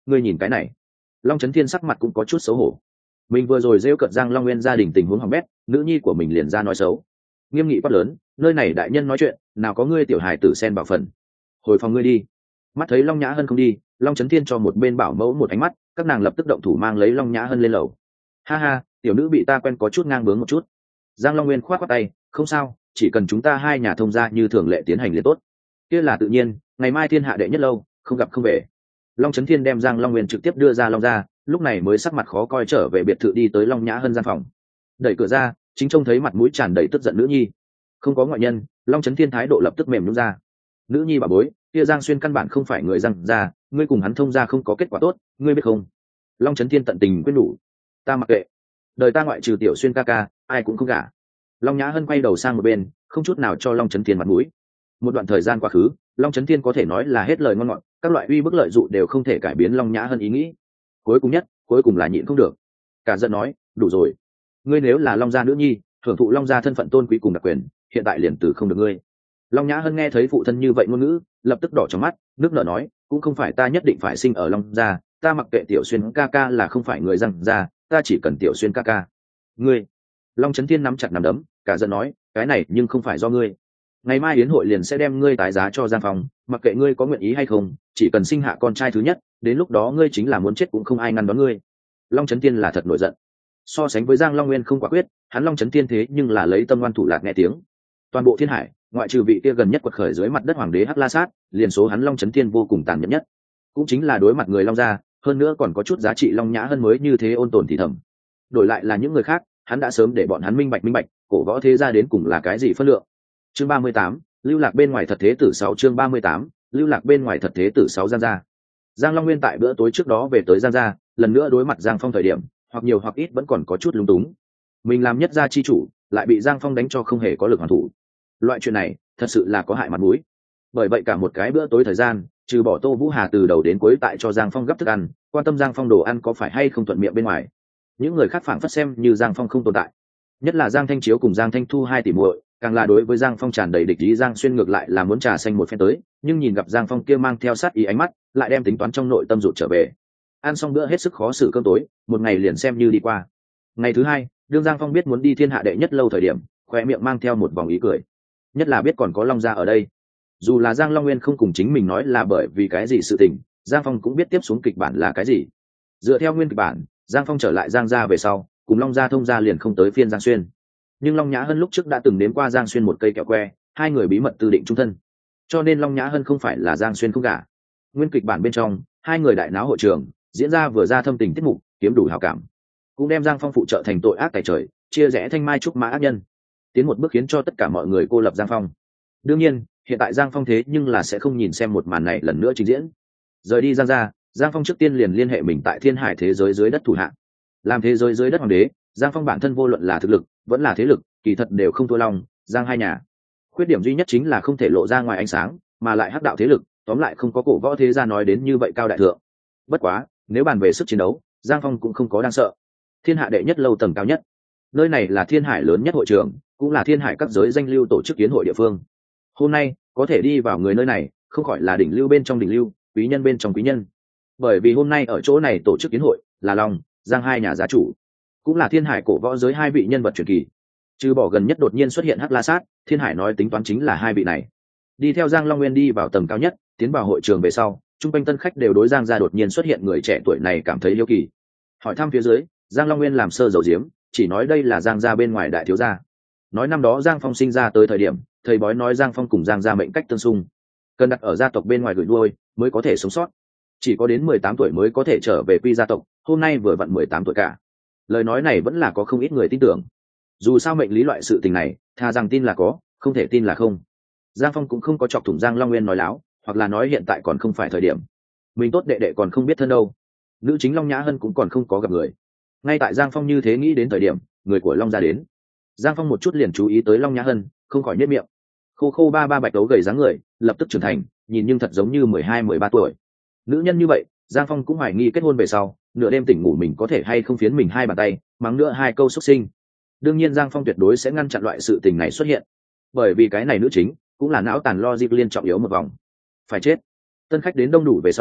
A: ngươi nhìn cái này. Long Chấn Thiên sắc mặt cũng có chút xấu hổ. Mình vừa rồi rêu cợt Giang Long Nguyên gia đình tình huống hỏng bét, nữ nhi của mình liền ra nói xấu. Nghiêm nghị quát lớn, nơi này đại nhân nói chuyện, nào có ngươi tiểu hài tử xen vào phần. Hồi phòng ngươi đi. Mắt thấy Long Nhã Hân không đi, Long Chấn Thiên cho một bên bảo mẫu một ánh mắt, các nàng lập tức động thủ mang lấy Long Nhã Hân lên lầu. Ha ha, tiểu nữ bị ta quen có chút ngang bướng một chút. Giang Long Nguyên khoát khoát tay, không sao, chỉ cần chúng ta hai nhà thông gia như thường lệ tiến hành liền tốt. Kia là tự nhiên, ngày mai thiên hạ đệ nhất lâu, không gặp không về. Long Chấn Thiên đem Giang Long Nguyên trực tiếp đưa ra Long gia, lúc này mới sắc mặt khó coi trở về biệt thự đi tới Long Nhã Hân gian phòng. Đẩy cửa ra, chính trông thấy mặt mũi tràn đầy tức giận nữ nhi. Không có ngoại nhân, Long Chấn Thiên thái độ lập tức mềm nhũn ra. Nữ nhi bà bối, kia Giang Xuyên căn bản không phải người Giang gia, ngươi cùng hắn thông gia không có kết quả tốt, ngươi biết không? Long Chấn Thiên tận tình quyết nhủ. Ta mặc kệ, đời ta ngoại trừ Tiểu Xuyên ca ca, ai cũng không gả. Long Nhã Hân quay đầu sang một bên, không chút nào cho Long Chấn Thiên mặt mũi. Một đoạn thời gian quá khứ, Long Chấn Thiên có thể nói là hết lời ngon ngọt, các loại uy bức lợi dụ đều không thể cải biến Long Nhã Hân ý nghĩ. Cuối cùng nhất, cuối cùng là nhịn không được, cả giận nói, đủ rồi, ngươi nếu là Long gia nữ nhi, hưởng thụ Long gia thân phận tôn quý cùng đặc quyền, hiện tại liền từ không được ngươi. Long Nhã Hân nghe thấy phụ thân như vậy ngôn ngữ, lập tức đỏ trong mắt, nước nở nói, cũng không phải ta nhất định phải sinh ở Long gia, ta mặc kệ Tiểu Xuyên ca ca là không phải người Giang gia, ta chỉ cần Tiểu Xuyên ca ca. Ngươi. Long Chấn Thiên nắm chặt nắm đấm, cả giận nói, cái này nhưng không phải do ngươi. Ngày mai yến hội liền sẽ đem ngươi tái giá cho Giang Phong, mặc kệ ngươi có nguyện ý hay không, chỉ cần sinh hạ con trai thứ nhất, đến lúc đó ngươi chính là muốn chết cũng không ai ngăn đón ngươi. Long Chấn Thiên là thật nổi giận. So sánh với Giang Long Nguyên không quả quyết, hắn Long Chấn Thiên thế nhưng là lấy tâm ngoan thủ lạc nghe tiếng. Toàn bộ thiên hải, ngoại trừ vị kia gần nhất quật khởi dưới mặt đất hoàng đế Hắc La Sát, liền số hắn Long Chấn Thiên vô cùng tàn nhẫn nhất. Cũng chính là đối mặt người Long gia, hơn nữa còn có chút giá trị Long Nhã Hân mới như thế ôn tồn thì thầm. Đổi lại là những người khác, hắn đã sớm để bọn hắn minh bạch minh bạch, cổ võ thế gia đến cùng là cái gì phân lượng. Chương ba mươi tám, lưu lạc bên ngoài thật thế tử sáu chương ba mươi tám, lưu lạc bên ngoài thật thế tử sáu Giang gia. Giang Long Nguyên tại bữa tối trước đó về tới Giang gia, lần nữa đối mặt Giang Phong thời điểm, hoặc nhiều hoặc ít vẫn còn có chút lúng túng. Mình làm nhất gia chi chủ, lại bị Giang Phong đánh cho không hề có lực hoàn thủ. Loại chuyện này, thật sự là có hại mặt mũi. Bởi vậy cả một cái bữa tối thời gian, trừ bỏ Tô Vũ Hà từ đầu đến cuối tại cho Giang Phong gấp thức ăn, quan tâm Giang Phong đồ ăn có phải hay không thuận miệng bên ngoài. Những người khác phảng phất xem như Giang Phong không tồn tại. Nhất là Giang Thanh Chiếu cùng Giang Thanh Thu hai tỷ muội, càng là đối với Giang Phong tràn đầy địch ý. Giang Xuyên ngược lại là muốn trà xanh một phen tới, nhưng nhìn gặp Giang Phong kia mang theo sát ý ánh mắt, lại đem tính toán trong nội tâm rụt trở về. Ăn xong bữa hết sức khó xử cơm tối, một ngày liền xem như đi qua. Ngày thứ hai, đương Giang Phong biết muốn đi thiên hạ đệ nhất lâu thời điểm, khoe miệng mang theo một vòng ý cười. Nhất là biết còn có Long gia ở đây. Dù là Giang Long Nguyên không cùng chính mình nói là bởi vì cái gì sự tình, Giang Phong cũng biết tiếp xuống kịch bản là cái gì. Dựa theo nguyên kịch bản, Giang Phong trở lại Giang gia về sau, cùng Long gia thông gia liền không tới phiên Giang Xuyên. Nhưng Long Nhã Hân lúc trước đã từng nếm qua Giang Xuyên một cây kẹo que, hai người bí mật tư định chung thân. Cho nên Long Nhã Hân không phải là Giang Xuyên không gả. Nguyên kịch bản bên trong, hai người đại náo hội trường, diễn ra vừa ra thâm tình tiết mục, kiếm đủ hảo cảm. Cũng đem Giang Phong phụ trợ thành tội ác tày trời, chia rẽ thanh mai trúc mã ác nhân. Tiến một bước khiến cho tất cả mọi người cô lập Giang Phong. Đương nhiên, hiện tại Giang Phong thế nhưng là sẽ không nhìn xem một màn này lần nữa trình diễn. Rời đi Giang gia, Giang Phong trước tiên liền liên hệ mình tại thiên hải thế giới dưới đất thủ hạng. Làm thế giới dưới đất hoàng đế, Giang Phong bản thân vô luận là thực lực, vẫn là thế lực, kỳ thật đều không thua Long, Giang hai nhà. Khuyết điểm duy nhất chính là không thể lộ ra ngoài ánh sáng, mà lại hắc đạo thế lực, tóm lại không có cổ võ thế gia nói đến như vậy cao đại thượng. Bất quá, nếu bàn về sức chiến đấu, Giang Phong cũng không có đáng sợ. Thiên hạ đệ nhất lâu tầng cao nhất, nơi này là thiên hải lớn nhất hội trường, cũng là thiên hải các giới danh lưu tổ chức kiến hội địa phương. Hôm nay có thể đi vào người nơi này, không khỏi là đỉnh lưu bên trong đỉnh lưu, quý nhân bên trong quý nhân. Bởi vì hôm nay ở chỗ này tổ chức kiến hội là Long, Giang hai nhà gia chủ, cũng là thiên hải cổ võ giới hai vị nhân vật truyền kỳ. Trừ bỏ gần nhất đột nhiên xuất hiện Hắc La Sát, thiên hải nói tính toán chính là hai vị này. Đi theo Giang Long Nguyên đi vào tầng cao nhất, tiến vào hội trường về sau, trung quanh tân khách đều đối Giang gia đột nhiên xuất hiện người trẻ tuổi này cảm thấy hiếu kỳ. Hỏi thăm phía dưới, Giang Long Nguyên làm sơ dầu diếm, chỉ nói đây là Giang gia bên ngoài đại thiếu gia. Nói năm đó Giang Phong sinh ra tới thời điểm, thầy bói nói Giang Phong cùng Giang gia mệnh cách tương xung, cần đặt ở gia tộc bên ngoài gửi nuôi mới có thể sống sót, chỉ có đến mười tám tuổi mới có thể trở về quy gia tộc, hôm nay vừa vặn mười tám tuổi cả. Lời nói này vẫn là có không ít người tin tưởng. Dù sao mệnh lý loại sự tình này, thà rằng tin là có, không thể tin là không. Giang Phong cũng không có chọc thủng Giang Long Nguyên nói láo, hoặc là nói hiện tại còn không phải thời điểm. Mình tốt đệ đệ còn không biết thân đâu. Nữ chính Long Nhã Hân cũng còn không có gặp người. Ngay tại Giang Phong như thế nghĩ đến thời điểm, người của Long gia đến. Giang Phong một chút liền chú ý tới Long Nhã Hân, không khỏi nhếch miệng. Khô khô ba ba bạch đấu gầy dáng người, lập tức trưởng thành, nhìn nhưng thật giống như mười hai mười ba tuổi. Nữ nhân như vậy, Giang Phong cũng hoài nghi kết hôn về sau, nửa đêm tỉnh ngủ mình có thể hay không phiến mình hai bàn tay, mắng nữa hai câu xuất sinh. Đương nhiên Giang Phong tuyệt đối sẽ ngăn chặn loại sự tình này xuất hiện, bởi vì cái này nữ chính cũng là não tàn logic liên trọng yếu một vòng. Phải chết. Tân khách đến đông đủ về sau,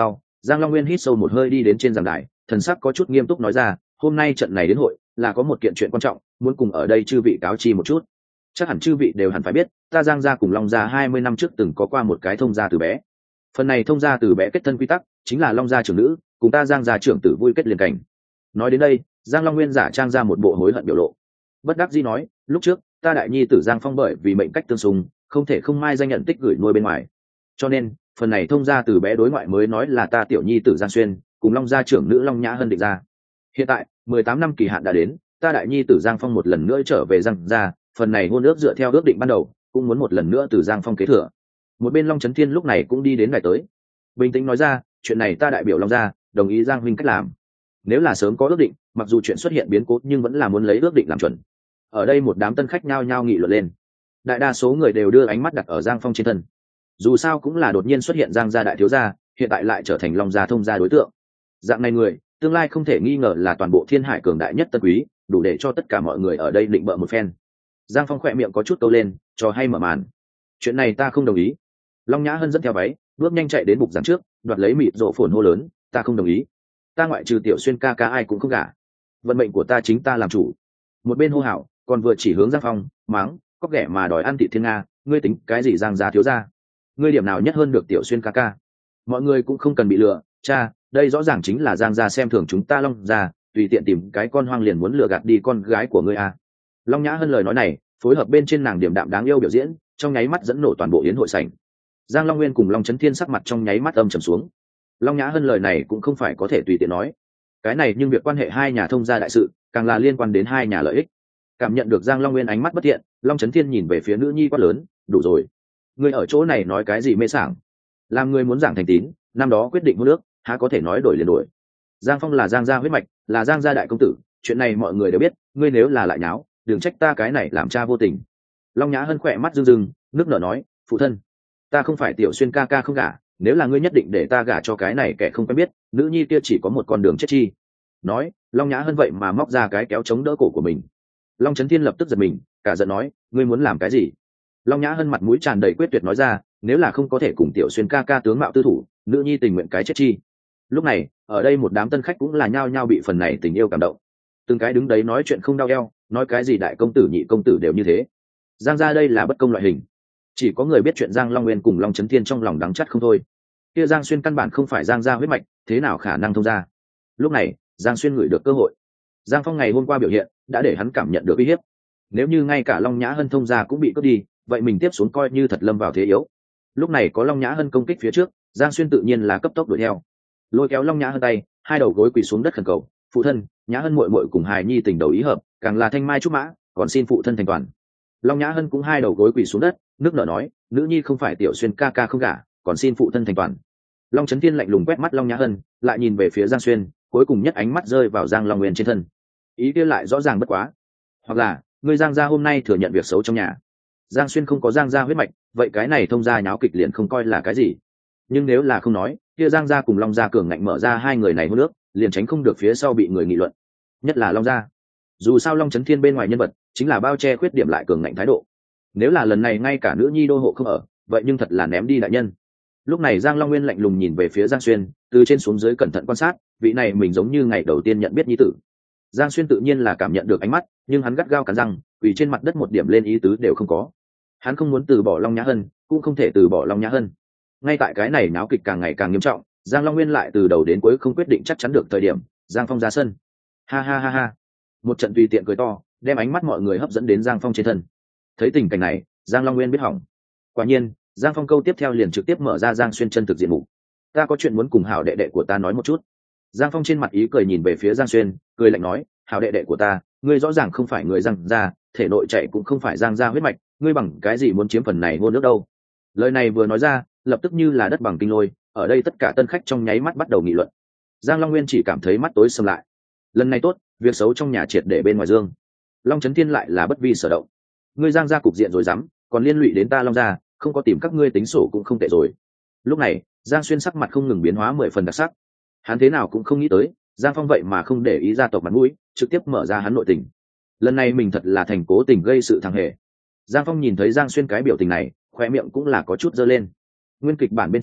A: Giang Long Nguyên hít sâu một hơi đi đến trên giảng đài, thần sắc có chút nghiêm túc nói ra, hôm nay trận này đến hội là có một kiện chuyện quan trọng, muốn cùng ở đây chư vị cáo chi một chút. Chắc hẳn chư vị đều hẳn phải biết, ta Giang gia cùng Long gia hai mươi năm trước từng có qua một cái thông gia từ bé. Phần này thông gia từ bé kết thân quy tắc, chính là Long gia trưởng nữ cùng ta Giang gia trưởng tử vui kết liền cảnh. Nói đến đây, Giang Long Nguyên giả trang ra một bộ hối hận biểu lộ. Bất đắc dĩ nói, lúc trước ta đại nhi tử Giang Phong bởi vì mệnh cách tương xung, không thể không mai danh nhận tích gửi nuôi bên ngoài, cho nên phần này thông gia từ bé đối ngoại mới nói là ta tiểu nhi tử Giang Xuyên cùng Long gia trưởng nữ Long Nhã Hân định ra. Hiện tại mười tám năm kỳ hạn đã đến, ta đại nhi tử Giang Phong một lần nữa trở về Giang gia, phần này hôn ước dựa theo ước định ban đầu, cũng muốn một lần nữa từ Giang Phong kế thừa. Một bên Long Chấn Thiên lúc này cũng đi đến ngày tới, bình tĩnh nói ra, chuyện này ta đại biểu Long gia đồng ý Giang huynh cách làm. Nếu là sớm có ước định, mặc dù chuyện xuất hiện biến cố nhưng vẫn là muốn lấy ước định làm chuẩn. Ở đây một đám tân khách nhao nhao nghị luận lên, đại đa số người đều đưa ánh mắt đặt ở Giang Phong trên thân. Dù sao cũng là đột nhiên xuất hiện Giang gia đại thiếu gia, hiện tại lại trở thành Long gia thông gia đối tượng. Dạng này người, tương lai không thể nghi ngờ là toàn bộ thiên hải cường đại nhất tân quý, đủ để cho tất cả mọi người ở đây định bợ một phen. Giang Phong khỏe miệng có chút câu lên, cho hay mở màn. Chuyện này ta không đồng ý. Long Nhã Hân dẫn theo váy, bước nhanh chạy đến bục giảng trước, đoạt lấy mịt rộ phồn hô lớn, ta không đồng ý. Ta ngoại trừ Tiểu Xuyên ca ca ai cũng không gả. Vận mệnh của ta chính ta làm chủ. Một bên hô hào, còn vừa chỉ hướng Giang Phong, mắng, có ghẻ mà đòi ăn thịt thiên nga, ngươi tính cái gì Giang gia thiếu gia? Ngươi điểm nào nhất hơn được Tiểu Xuyên ca ca? Mọi người cũng không cần bị lừa, cha, đây rõ ràng chính là Giang gia xem thường chúng ta Long gia, tùy tiện tìm cái con hoang liền muốn lừa gạt đi con gái của ngươi à. Long Nhã Hân lời nói này, phối hợp bên trên nàng điểm đạm đáng yêu biểu diễn, trong nháy mắt dẫn nổ toàn bộ yến hội sảnh. Giang Long Nguyên cùng Long Chấn Thiên sắc mặt trong nháy mắt âm trầm xuống. Long Nhã Hân lời này cũng không phải có thể tùy tiện nói. Cái này nhưng việc quan hệ hai nhà thông gia đại sự, càng là liên quan đến hai nhà lợi ích. Cảm nhận được Giang Long Nguyên ánh mắt bất thiện, Long Chấn Thiên nhìn về phía nữ nhi quát lớn, đủ rồi. Ngươi ở chỗ này nói cái gì mê sảng? Làm ngươi muốn giảng thành tín, năm đó quyết định hôn nước, há có thể nói đổi liền đổi. Giang Phong là Giang gia huyết mạch, là Giang gia đại công tử, chuyện này mọi người đều biết, ngươi nếu là lại nháo, đừng trách ta cái này làm cha vô tình. Long Nhã Hân khỏe mắt rưng rưng, nước nở nói, phụ thân, ta không phải Tiểu Xuyên ca ca không gả, nếu là ngươi nhất định để ta gả cho cái này kẻ không quen biết, nữ nhi kia chỉ có một con đường chết chi. Nói, Long Nhã Hân vậy mà móc ra cái kéo chống đỡ cổ của mình. Long Chấn Thiên lập tức giật mình, cả giận nói, ngươi muốn làm cái gì? Long Nhã Hân mặt mũi tràn đầy quyết tuyệt nói ra, nếu là không có thể cùng Tiểu Xuyên ca ca tướng mạo tư thủ, nữ nhi tình nguyện cái chết chi. Lúc này, ở đây một đám tân khách cũng là nhao nhao bị phần này tình yêu cảm động. Từng cái đứng đấy nói chuyện không đau eo, nói cái gì đại công tử nhị công tử đều như thế. Giang gia đây là bất công loại hình. Chỉ có người biết chuyện Giang Long Nguyên cùng Long Chấn Thiên trong lòng đắng chắt không thôi. Kia Giang Xuyên căn bản không phải Giang gia huyết mạch, thế nào khả năng thông gia? Lúc này, Giang Xuyên ngửi được cơ hội. Giang Phong ngày hôm qua biểu hiện đã để hắn cảm nhận được uy hiếp. Nếu như ngay cả Long Nhã Hân thông gia cũng bị cướp đi, vậy mình tiếp xuống coi như thật lâm vào thế yếu. Lúc này có Long Nhã Hân công kích phía trước, Giang Xuyên tự nhiên là cấp tốc đuổi theo, lôi kéo Long Nhã Hân tay, hai đầu gối quỳ xuống đất khẩn cầu, phụ thân, Nhã Hân muội muội cùng hài nhi tình đầu ý hợp, càng là thanh mai trúc mã, còn xin phụ thân thành toàn. Long Nhã Hân cũng hai đầu gối quỳ xuống đất, nước nở nói, nữ nhi không phải Tiểu Xuyên ca ca không gả, còn xin phụ thân thành toàn. Long Chấn Thiên lạnh lùng quét mắt Long Nhã Hân, lại nhìn về phía Giang Xuyên, cuối cùng nhất ánh mắt rơi vào Giang Long Nguyên trên thân. Ý kia lại rõ ràng bất quá, hoặc là ngươi Giang gia hôm nay thừa nhận việc xấu trong nhà. Giang Xuyên không có Giang gia huyết mạch, vậy cái này thông gia nháo kịch liền không coi là cái gì. Nhưng nếu là không nói, kia Giang gia cùng Long gia cường ngạnh mở ra hai người này hôn nước, liền tránh không được phía sau bị người nghị luận. Nhất là Long gia, dù sao Long Chấn Thiên bên ngoài nhân vật chính là bao che khuyết điểm lại cường ngạnh thái độ. Nếu là lần này ngay cả nữ nhi đô hộ không ở, vậy nhưng thật là ném đi đại nhân. Lúc này Giang Long Nguyên lạnh lùng nhìn về phía Giang Xuyên, từ trên xuống dưới cẩn thận quan sát, vị này mình giống như ngày đầu tiên nhận biết nhi tử. Giang Xuyên tự nhiên là cảm nhận được ánh mắt, nhưng hắn gắt gao cắn răng, vì trên mặt đất một điểm lên ý tứ đều không có. Hắn không muốn từ bỏ Long Nhã Hân, cũng không thể từ bỏ Long Nhã Hân. Ngay tại cái này náo kịch càng ngày càng nghiêm trọng, Giang Long Nguyên lại từ đầu đến cuối không quyết định chắc chắn được thời điểm, Giang Phong ra sân. Ha ha ha ha. Một trận tùy tiện cười to, đem ánh mắt mọi người hấp dẫn đến Giang Phong trên thân. Thấy tình cảnh này, Giang Long Nguyên biết hỏng. Quả nhiên, Giang Phong câu tiếp theo liền trực tiếp mở ra Giang Xuyên chân thực diện mục. Ta có chuyện muốn cùng hảo đệ đệ của ta nói một chút. Giang Phong trên mặt ý cười nhìn về phía Giang Xuyên, cười lạnh nói, hảo đệ đệ của ta, ngươi rõ ràng không phải người Giang gia, thể nội chạy cũng không phải Giang gia huyết mạch, ngươi bằng cái gì muốn chiếm phần này hôn nước đâu? Lời này vừa nói ra, lập tức như là đất bằng kinh lôi, ở đây tất cả tân khách trong nháy mắt bắt đầu nghị luận. Giang Long Nguyên chỉ cảm thấy mắt tối sầm lại. Lần này tốt, việc xấu trong nhà triệt để bên ngoài dương. Long Chấn Thiên lại là bất vi sở động. Ngươi Giang gia cục diện rồi dám, còn liên lụy đến ta Long gia, không có tìm các ngươi tính sổ cũng không tệ rồi. Lúc này, Giang Xuyên sắc mặt không ngừng biến hóa mười phần đặc sắc. Hắn thế nào cũng không nghĩ tới, Giang Phong vậy mà không để ý gia tộc mặt mũi, trực tiếp mở ra hắn nội tình. Lần này mình thật là thành cố tình gây sự thằng hề. Giang Phong nhìn thấy Giang Xuyên cái biểu tình này, khóe miệng cũng là có chút giơ lên. Nguyên kịch bản bên trong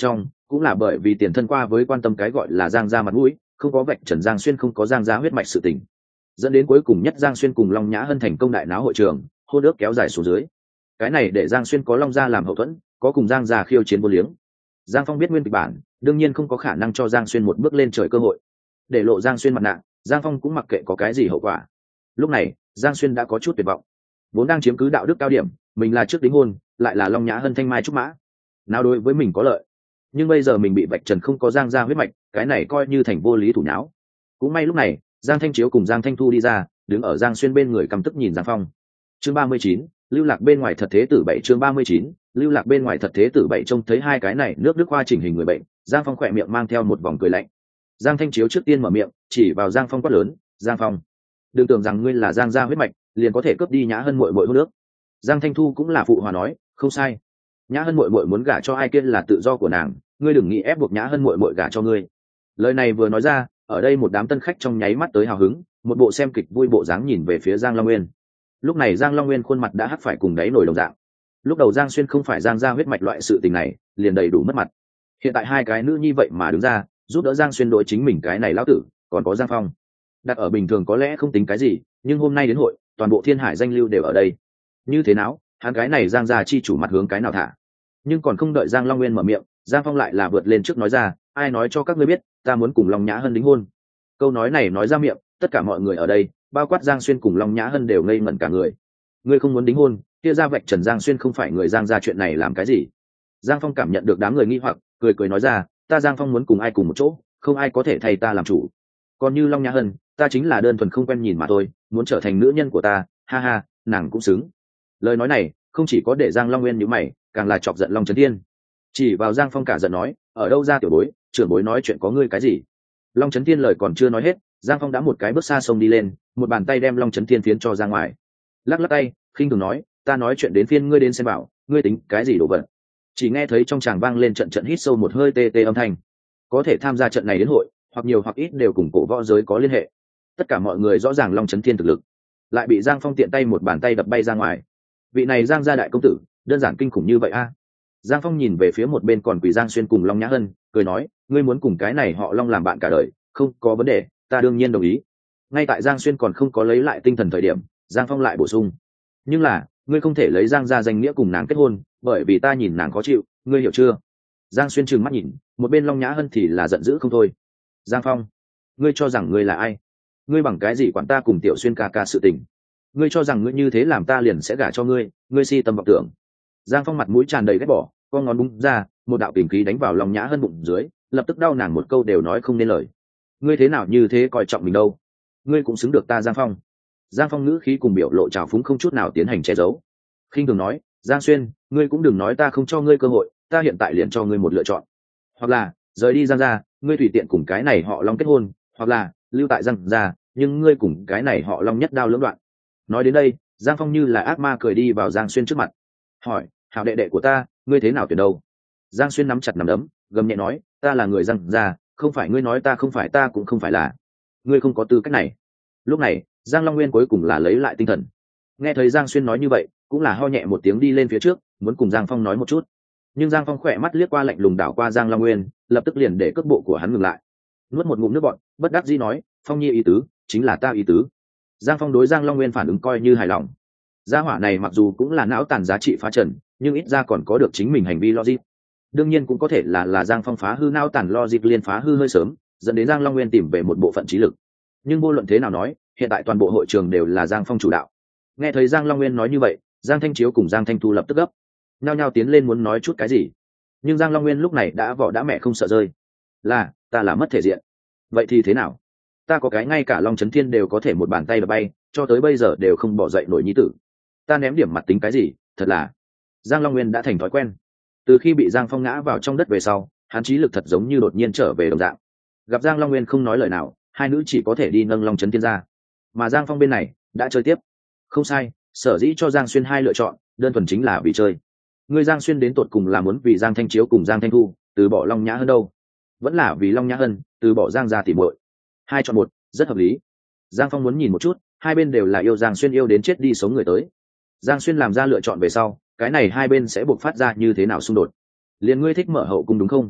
A: cũng là bởi vì tiền thân qua với quan tâm cái gọi là giang gia mặt mũi, không có vạch trần Giang Xuyên không có giang gia huyết mạch sự tình, dẫn đến cuối cùng nhất Giang Xuyên cùng Long Nhã Hân thành công đại náo hội trường, hôn ước kéo dài xuống dưới. Cái này để Giang Xuyên có Long gia làm hậu thuẫn, có cùng Giang gia khiêu chiến vô liếng. Giang Phong biết nguyên kịch bản, đương nhiên không có khả năng cho Giang Xuyên một bước lên trời cơ hội. Để lộ Giang Xuyên mặt nạ, Giang Phong cũng mặc kệ có cái gì hậu quả. Lúc này, Giang Xuyên đã có chút tuyệt vọng. Vốn đang chiếm cứ đạo đức cao điểm, mình là trước đính hôn, lại là Long Nhã Hân thanh mai trúc mã, nào đối với mình có lợi. Nhưng bây giờ mình bị vạch trần không có Giang gia huyết mạch, cái này coi như thành vô lý thủ nháo. Cũng may lúc này, Giang Thanh Chiếu cùng Giang Thanh Thu đi ra, đứng ở Giang Xuyên bên người căm tức nhìn Giang Phong. Chương ba mươi chín, lưu lạc bên ngoài thật thế tử bảy chương ba mươi chín, lưu lạc bên ngoài thật thế tử bảy trông thấy hai cái này nước đức hoa chỉnh hình người bệnh, Giang Phong khỏe miệng mang theo một vòng cười lạnh. Giang Thanh Chiếu trước tiên mở miệng, chỉ vào Giang Phong quát lớn, "Giang Phong, đừng tưởng rằng ngươi là Giang gia huyết mạch, liền có thể cướp đi Nhã Hân muội muội hôn nước." Giang Thanh Thu cũng là phụ hòa nói, "Không sai, Nhã Hân muội muội muốn gả cho ai kia là tự do của nàng, ngươi đừng nghĩ ép buộc Nhã Hân muội muội gả cho ngươi." Lời này vừa nói ra, ở đây một đám tân khách trong nháy mắt tới hào hứng, một bộ xem kịch vui bộ dáng nhìn về phía Giang Long Nguyên. Lúc này Giang Long Nguyên khuôn mặt đã hắc phải cùng đáy nổi đồng dạng. Lúc đầu Giang Xuyên không phải Giang gia huyết mạch loại sự tình này, liền đầy đủ mất mặt. Hiện tại hai cái nữ như vậy mà đứng ra, giúp đỡ Giang Xuyên đối chính mình cái này lão tử, còn có Giang Phong. Đặt ở bình thường có lẽ không tính cái gì, nhưng hôm nay đến hội, toàn bộ Thiên Hải danh lưu đều ở đây. Như thế nào, hắn cái này Giang gia chi chủ mặt hướng cái nào thả? Nhưng còn không đợi Giang Long Nguyên mở miệng, Giang Phong lại là vượt lên trước nói ra, "Ai nói cho các ngươi biết, ta muốn cùng Long Nhã Hân đính hôn?" Câu nói này nói ra miệng, tất cả mọi người ở đây, bao quát Giang Xuyên cùng Long Nhã Hân đều ngây ngẩn cả người. Ngươi không muốn đính hôn, kia ra vạch trần Giang Xuyên không phải người Giang gia chuyện này làm cái gì? Giang Phong cảm nhận được đám người nghi hoặc, cười cười nói ra, "Ta Giang Phong muốn cùng ai cùng một chỗ, không ai có thể thay ta làm chủ. Còn như Long Nhã Hân, ta chính là đơn thuần không quen nhìn mà thôi, muốn trở thành nữ nhân của ta, ha ha, nàng cũng xứng." Lời nói này không chỉ có để Giang Long Nguyên nhíu mày, càng là chọc giận Long Chấn Thiên. Chỉ vào Giang Phong cả giận nói, "Ở đâu ra tiểu bối, trưởng bối nói chuyện có ngươi cái gì?" Long Chấn Thiên lời còn chưa nói hết, Giang Phong đã một cái bước xa sông đi lên, một bàn tay đem Long Chấn Thiên phiến cho ra ngoài. Lắc lắc tay, khinh thường nói, "Ta nói chuyện đến phiên ngươi đến xem bảo, ngươi tính cái gì đồ vật?" Chỉ nghe thấy trong tràng vang lên trận trận hít sâu một hơi tê tê âm thanh. Có thể tham gia trận này đến hội, hoặc nhiều hoặc ít đều cùng cổ võ giới có liên hệ. Tất cả mọi người rõ ràng Long Chấn Thiên thực lực, lại bị Giang Phong tiện tay một bàn tay đập bay ra ngoài. Vị này Giang gia đại công tử, đơn giản kinh khủng như vậy a. À? Giang Phong nhìn về phía một bên còn quỳ Giang Xuyên cùng Long Nhã Hân, cười nói, "Ngươi muốn cùng cái này họ Long làm bạn cả đời, không có vấn đề, ta đương nhiên đồng ý." Ngay tại Giang Xuyên còn không có lấy lại tinh thần thời điểm, Giang Phong lại bổ sung, "Nhưng là, ngươi không thể lấy Giang gia danh nghĩa cùng nàng kết hôn, bởi vì ta nhìn nàng khó chịu, ngươi hiểu chưa?" Giang Xuyên trừng mắt nhìn, một bên Long Nhã Hân thì là giận dữ không thôi. "Giang Phong, ngươi cho rằng ngươi là ai? Ngươi bằng cái gì quản ta cùng Tiểu Xuyên ca ca sự tình? Ngươi cho rằng ngươi như thế làm ta liền sẽ gả cho ngươi, ngươi si tâm vọng tưởng." Giang Phong mặt mũi tràn đầy ghét bỏ, con ngón búng ra, một đạo kình khí đánh vào Long Nhã Hân bụng dưới, lập tức đau nàng một câu đều nói không nên lời. "Ngươi thế nào như thế coi trọng mình đâu? Ngươi cũng xứng được ta Giang Phong." Giang Phong ngữ khí cùng biểu lộ trào phúng không chút nào tiến hành che giấu. Khinh thường nói, "Giang Xuyên, ngươi cũng đừng nói ta không cho ngươi cơ hội, ta hiện tại liền cho ngươi một lựa chọn. Hoặc là rời đi Giang gia, ngươi tùy tiện cùng cái này họ Long kết hôn, hoặc là lưu tại Giang gia, nhưng ngươi cùng cái này họ Long nhất đao lưỡng đoạn." Nói đến đây, Giang Phong như là ác ma cười đi vào Giang Xuyên trước mặt, hỏi, "Hảo đệ đệ của ta, ngươi thế nào tuyển đâu?" Giang Xuyên nắm chặt nắm đấm, gầm nhẹ nói, "Ta là người Giang gia, không phải ngươi nói ta không phải ta cũng không phải là. Ngươi không có tư cách này." Lúc này, Giang Long Nguyên cuối cùng là lấy lại tinh thần. Nghe thấy Giang Xuyên nói như vậy, cũng là ho nhẹ một tiếng đi lên phía trước, muốn cùng Giang Phong nói một chút. Nhưng Giang Phong khỏe mắt liếc qua lạnh lùng đảo qua Giang Long Nguyên, lập tức liền để cước bộ của hắn ngừng lại. Nuốt một ngụm nước bọt, bất đắc dĩ nói, "Phong nhi ý tứ, chính là ta ý tứ." Giang Phong đối Giang Long Nguyên phản ứng coi như hài lòng. Gia hỏa này mặc dù cũng là não tàn giá trị phá trần, nhưng ít ra còn có được chính mình hành vi logic. Đương nhiên cũng có thể là là Giang Phong phá hư não tàn logic liên phá hư hơi sớm, dẫn đến Giang Long Nguyên tìm về một bộ phận trí lực. Nhưng vô luận thế nào nói, hiện tại toàn bộ hội trường đều là Giang Phong chủ đạo. Nghe thấy Giang Long Nguyên nói như vậy, Giang Thanh Chiếu cùng Giang Thanh Thu lập tức gấp, nhao nhao tiến lên muốn nói chút cái gì. Nhưng Giang Long Nguyên lúc này đã vỏ đã mẹ không sợ rơi. "Là, ta là mất thể diện. Vậy thì thế nào? Ta có cái ngay cả Long Chấn Thiên đều có thể một bàn tay đập bay, cho tới bây giờ đều không bỏ dậy nổi nhi tử. Ta ném điểm mặt tính cái gì, thật là." Giang Long Nguyên đã thành thói quen. Từ khi bị Giang Phong ngã vào trong đất về sau, hắn trí lực thật giống như đột nhiên trở về đồng dạng. Gặp Giang Long Nguyên không nói lời nào, hai nữ chỉ có thể đi nâng Long Chấn Thiên ra. Mà Giang Phong bên này đã chơi tiếp. Không sai, sở dĩ cho Giang Xuyên hai lựa chọn, đơn thuần chính là vì chơi. Người Giang Xuyên đến tột cùng là muốn vì Giang Thanh Chiếu cùng Giang Thanh Thu từ bỏ Long Nhã Hân đâu, vẫn là vì Long Nhã Hân từ bỏ Giang gia tỉ muội? Hai chọn một, rất hợp lý. Giang Phong muốn nhìn một chút, hai bên đều là yêu Giang Xuyên yêu đến chết đi sống người tới. Giang Xuyên làm ra lựa chọn về sau, cái này hai bên sẽ buộc phát ra như thế nào xung đột. Liền ngươi thích mở hậu cung đúng không?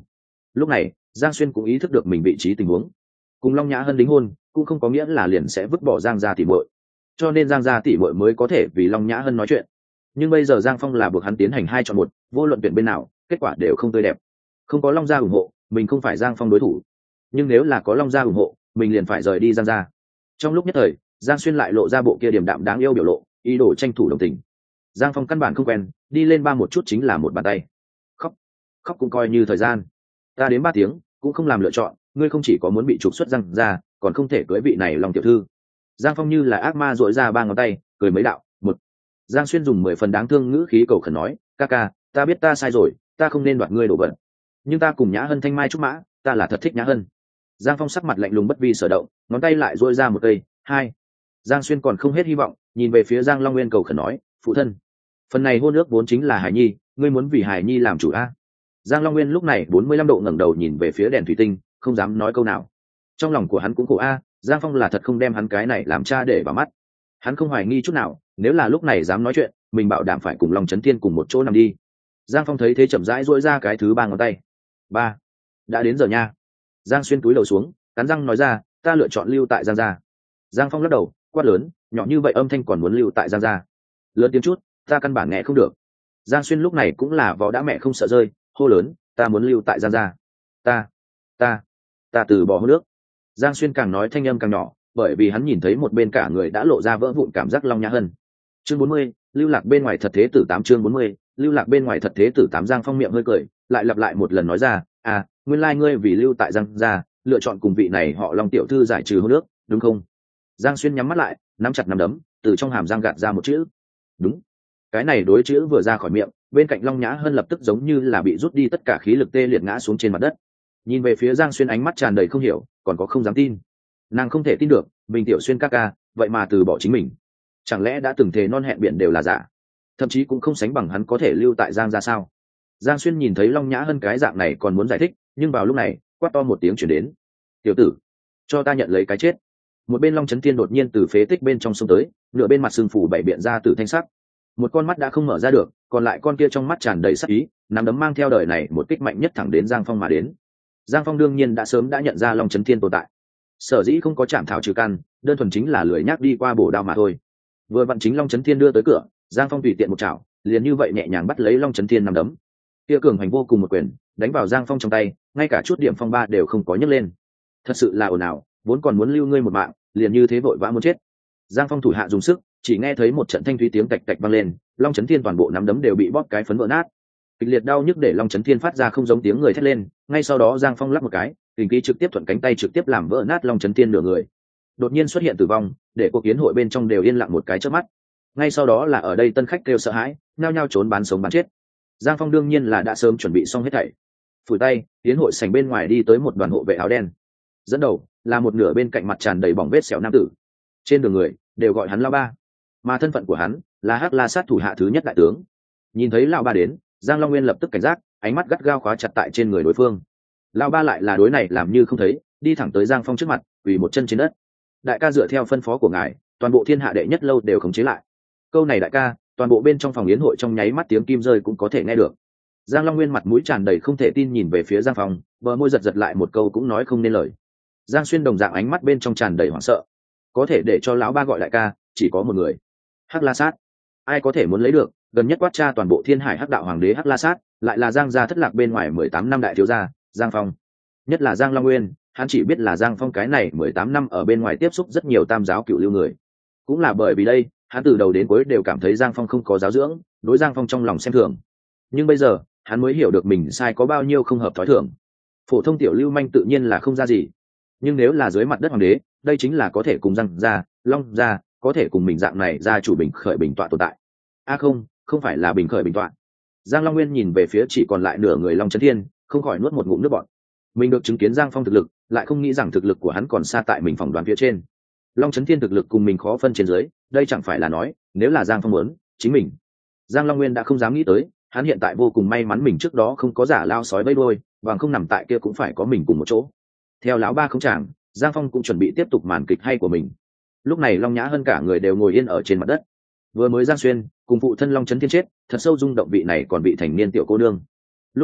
A: lúc này giang xuyên cũng ý thức được mình vị trí tình huống, cùng long nhã hân đính hôn cũng không có nghĩa là liền sẽ vứt bỏ giang gia tỷ muội, cho nên giang gia tỷ muội mới có thể vì long nhã hân nói chuyện. Nhưng bây giờ giang phong là buộc hắn tiến hành hai chọn một, vô luận tuyển bên nào kết quả đều không tươi đẹp. Không có long gia ủng hộ mình không phải giang phong đối thủ, nhưng nếu là có long gia ủng hộ mình liền phải rời đi giang gia. Trong lúc nhất thời giang xuyên lại lộ ra bộ kia điềm đạm đáng yêu biểu lộ, ý đồ tranh thủ đồng tình. Giang phong căn bản không quen, đi lên ba một chút chính là một bàn tay. Khóc khóc cũng coi như thời gian, ta đến ba tiếng cũng không làm lựa chọn, ngươi không chỉ có muốn bị trục xuất giang gia còn không thể cưới vị này lòng tiểu thư. Giang phong như là ác ma dội ra ba ngón tay cười mấy đạo. Một Giang xuyên dùng mười phần đáng thương ngữ khí cầu khẩn nói, ca ca ta biết ta sai rồi, ta không nên đoạt ngươi đồ vật, nhưng ta cùng nhã hân thanh mai trúc mã, ta là thật thích nhã hân. Giang phong sắc mặt lạnh lùng bất vi sở động, ngón tay lại dội ra một cây. Hai Giang xuyên còn không hết hy vọng, nhìn về phía Giang Long Nguyên cầu khẩn nói, phụ thân, phần này hôn ước vốn chính là hải nhi, ngươi muốn vì hải nhi làm chủ a? Giang Long Nguyên lúc này bốn mươi lăm độ ngẩng đầu nhìn về phía đèn thủy tinh, không dám nói câu nào. Trong lòng của hắn cũng khổ a, Giang Phong là thật không đem hắn cái này làm cha để vào mắt. Hắn không hoài nghi chút nào, nếu là lúc này dám nói chuyện mình bảo đảm phải cùng Long Chấn Thiên cùng một chỗ nằm đi. Giang Phong thấy thế chậm rãi duỗi ra cái thứ ba ngón tay. Ba đã đến giờ nha. Giang xuyên cúi đầu xuống, cắn răng nói ra, ta lựa chọn lưu tại Giang gia. Giang Phong lắc đầu quát lớn, nhỏ như vậy âm thanh còn muốn lưu tại Giang gia? Lớn tiếng chút, ta căn bản nghe không được. Giang xuyên lúc này cũng là võ đã mẹ không sợ rơi, hô lớn, ta muốn lưu tại Giang gia. ta ta ta từ bỏ hôn nước. Giang xuyên càng nói thanh âm càng nhỏ, bởi vì hắn nhìn thấy một bên cả người đã lộ ra vỡ vụn cảm giác Long Nhã Hân. Chương bốn mươi, lưu lạc bên ngoài thật thế tử tám. Chương bốn mươi, lưu lạc bên ngoài thật thế tử tám. Giang Phong miệng hơi cười, lại lặp lại một lần nói ra, à, nguyên lai ngươi vì lưu tại Giang gia, lựa chọn cùng vị này họ Long tiểu thư giải trừ hôn nước, đúng không? Giang xuyên nhắm mắt lại, nắm chặt nắm đấm, từ trong hàm răng gạt ra một chữ. Đúng. Cái này đối chữ vừa ra khỏi miệng, bên cạnh Long Nhã Hân lập tức giống như là bị rút đi tất cả khí lực, tê liệt ngã xuống trên mặt đất. Nhìn về phía Giang xuyên ánh mắt tràn đầy không hiểu, còn có không dám tin. Nàng không thể tin được mình tiểu xuyên ca ca vậy mà từ bỏ chính mình, chẳng lẽ đã từng thề non hẹn biển đều là giả, thậm chí cũng không sánh bằng hắn có thể lưu tại Giang ra sao? Giang xuyên nhìn thấy Long Nhã Hân cái dạng này còn muốn giải thích, nhưng vào lúc này quát to một tiếng chuyển đến, tiểu tử, cho ta nhận lấy cái chết. Một bên Long Chấn Thiên đột nhiên từ phế tích bên trong sông tới, nửa bên mặt sưng phủ bảy biện ra từ thanh sắc, một con mắt đã không mở ra được, còn lại con kia trong mắt tràn đầy sắc ý, nắm đấm mang theo đời này một kích mạnh nhất thẳng đến Giang Phong mà đến. Giang Phong đương nhiên đã sớm đã nhận ra Long Chấn Thiên tồn tại, sở dĩ không có chạm thảo trừ căn, đơn thuần chính là lười nhác đi qua bổ đao mà thôi. Vừa vặn chính Long Chấn Thiên đưa tới cửa, Giang Phong tùy tiện một chảo, liền như vậy nhẹ nhàng bắt lấy Long Chấn Thiên nắm đấm. Kia cường hành vô cùng một quyền đánh vào Giang Phong trong tay, ngay cả chút điểm phong ba đều không có nhấc lên. Thật sự là ồn ào, vốn còn muốn lưu ngươi một mạng, liền như thế vội vã muốn chết. Giang Phong thủ hạ dùng sức, chỉ nghe thấy một trận thanh thúy tiếng tạch tạch vang lên, Long Chấn Thiên toàn bộ nắm đấm đều bị bóp cái phấn vỡ nát. Kịch liệt đau nhức để Long Chấn Thiên phát ra không giống tiếng người thét lên, ngay sau đó Giang Phong lắc một cái, kình khí trực tiếp thuận cánh tay trực tiếp làm vỡ nát Long Chấn Thiên nửa người. Đột nhiên xuất hiện tử vong, để cuộc kiến hội bên trong đều yên lặng một cái chớp mắt. Ngay sau đó là ở đây tân khách kêu sợ hãi, nhao nhao trốn bán sống bán chết. Giang Phong đương nhiên là đã sớm chuẩn bị xong hết thảy. Phủi tay, tiến hội sảnh bên ngoài đi tới một đoàn hộ vệ áo đen. Dẫn đầu là một nửa bên cạnh mặt tràn đầy bỏng vết sẹo nam tử. Trên đường người đều gọi hắn lão ba, mà thân phận của hắn là Hắc La Sát thủ hạ thứ nhất đại tướng. Nhìn thấy lão ba đến, Giang Long Nguyên lập tức cảnh giác, ánh mắt gắt gao khóa chặt tại trên người đối phương. Lão ba lại là đối này làm như không thấy, đi thẳng tới Giang Phong trước mặt, quỳ một chân trên đất. Đại ca dựa theo phân phó của ngài, toàn bộ thiên hạ đệ nhất lâu đều khống chế lại. Câu này đại ca, toàn bộ bên trong phòng yến hội trong nháy mắt tiếng kim rơi cũng có thể nghe được. Giang Long Nguyên mặt mũi tràn đầy không thể tin nhìn về phía Giang Phong, bờ môi giật giật lại một câu cũng nói không nên lời. Giang Xuyên đồng dạng ánh mắt bên trong tràn đầy hoảng sợ. Có thể để cho lão ba gọi đại ca, chỉ có một người, Hắc La Sát. Ai có thể muốn lấy được? Gần nhất quát tra toàn bộ thiên hải Hắc đạo hoàng đế Hắc La Sát, lại là Giang gia thất lạc bên ngoài mười tám năm đại thiếu gia Giang Phong. Nhất là Giang Long Nguyên, hắn chỉ biết là Giang Phong cái này mười tám năm ở bên ngoài tiếp xúc rất nhiều tam giáo cựu lưu người. Cũng là bởi vì đây, hắn từ đầu đến cuối đều cảm thấy Giang Phong không có giáo dưỡng, đối Giang Phong trong lòng xem thường. Nhưng bây giờ, hắn mới hiểu được mình sai có bao nhiêu không hợp thói thường. Phổ thông tiểu lưu manh tự nhiên là không ra gì, nhưng nếu là dưới mặt đất hoàng đế, đây chính là có thể cùng Giang gia, Long gia, có thể cùng mình dạng này gia chủ bình khởi bình tọa tồn tại. A à không, không phải là bình khởi bình tọa. Giang Long Nguyên nhìn về phía chỉ còn lại nửa người Long Chấn Thiên, không khỏi nuốt một ngụm nước bọt. Mình được chứng kiến Giang Phong thực lực, lại không nghĩ rằng thực lực của hắn còn xa tại mình phỏng đoán phía trên. Long Chấn Thiên thực lực cùng mình khó phân trên dưới, đây chẳng phải là nói, nếu là Giang Phong muốn, chính mình. Giang Long Nguyên đã không dám nghĩ tới, hắn hiện tại vô cùng may mắn mình trước đó không có giả lao sói vây đuôi, và không nằm tại kia cũng phải có mình cùng một chỗ. Theo lão ba không chàng, Giang Phong cũng chuẩn bị tiếp tục màn kịch hay của mình. Lúc này Long Nhã Hân cả người đều ngồi yên ở trên mặt đất. Vừa mới Giang Xuyên cùng phụ thân Long Chấn Thiên chết, thật sâu rung động vị này còn bị thành niên tiểu cô nương. Lúc này,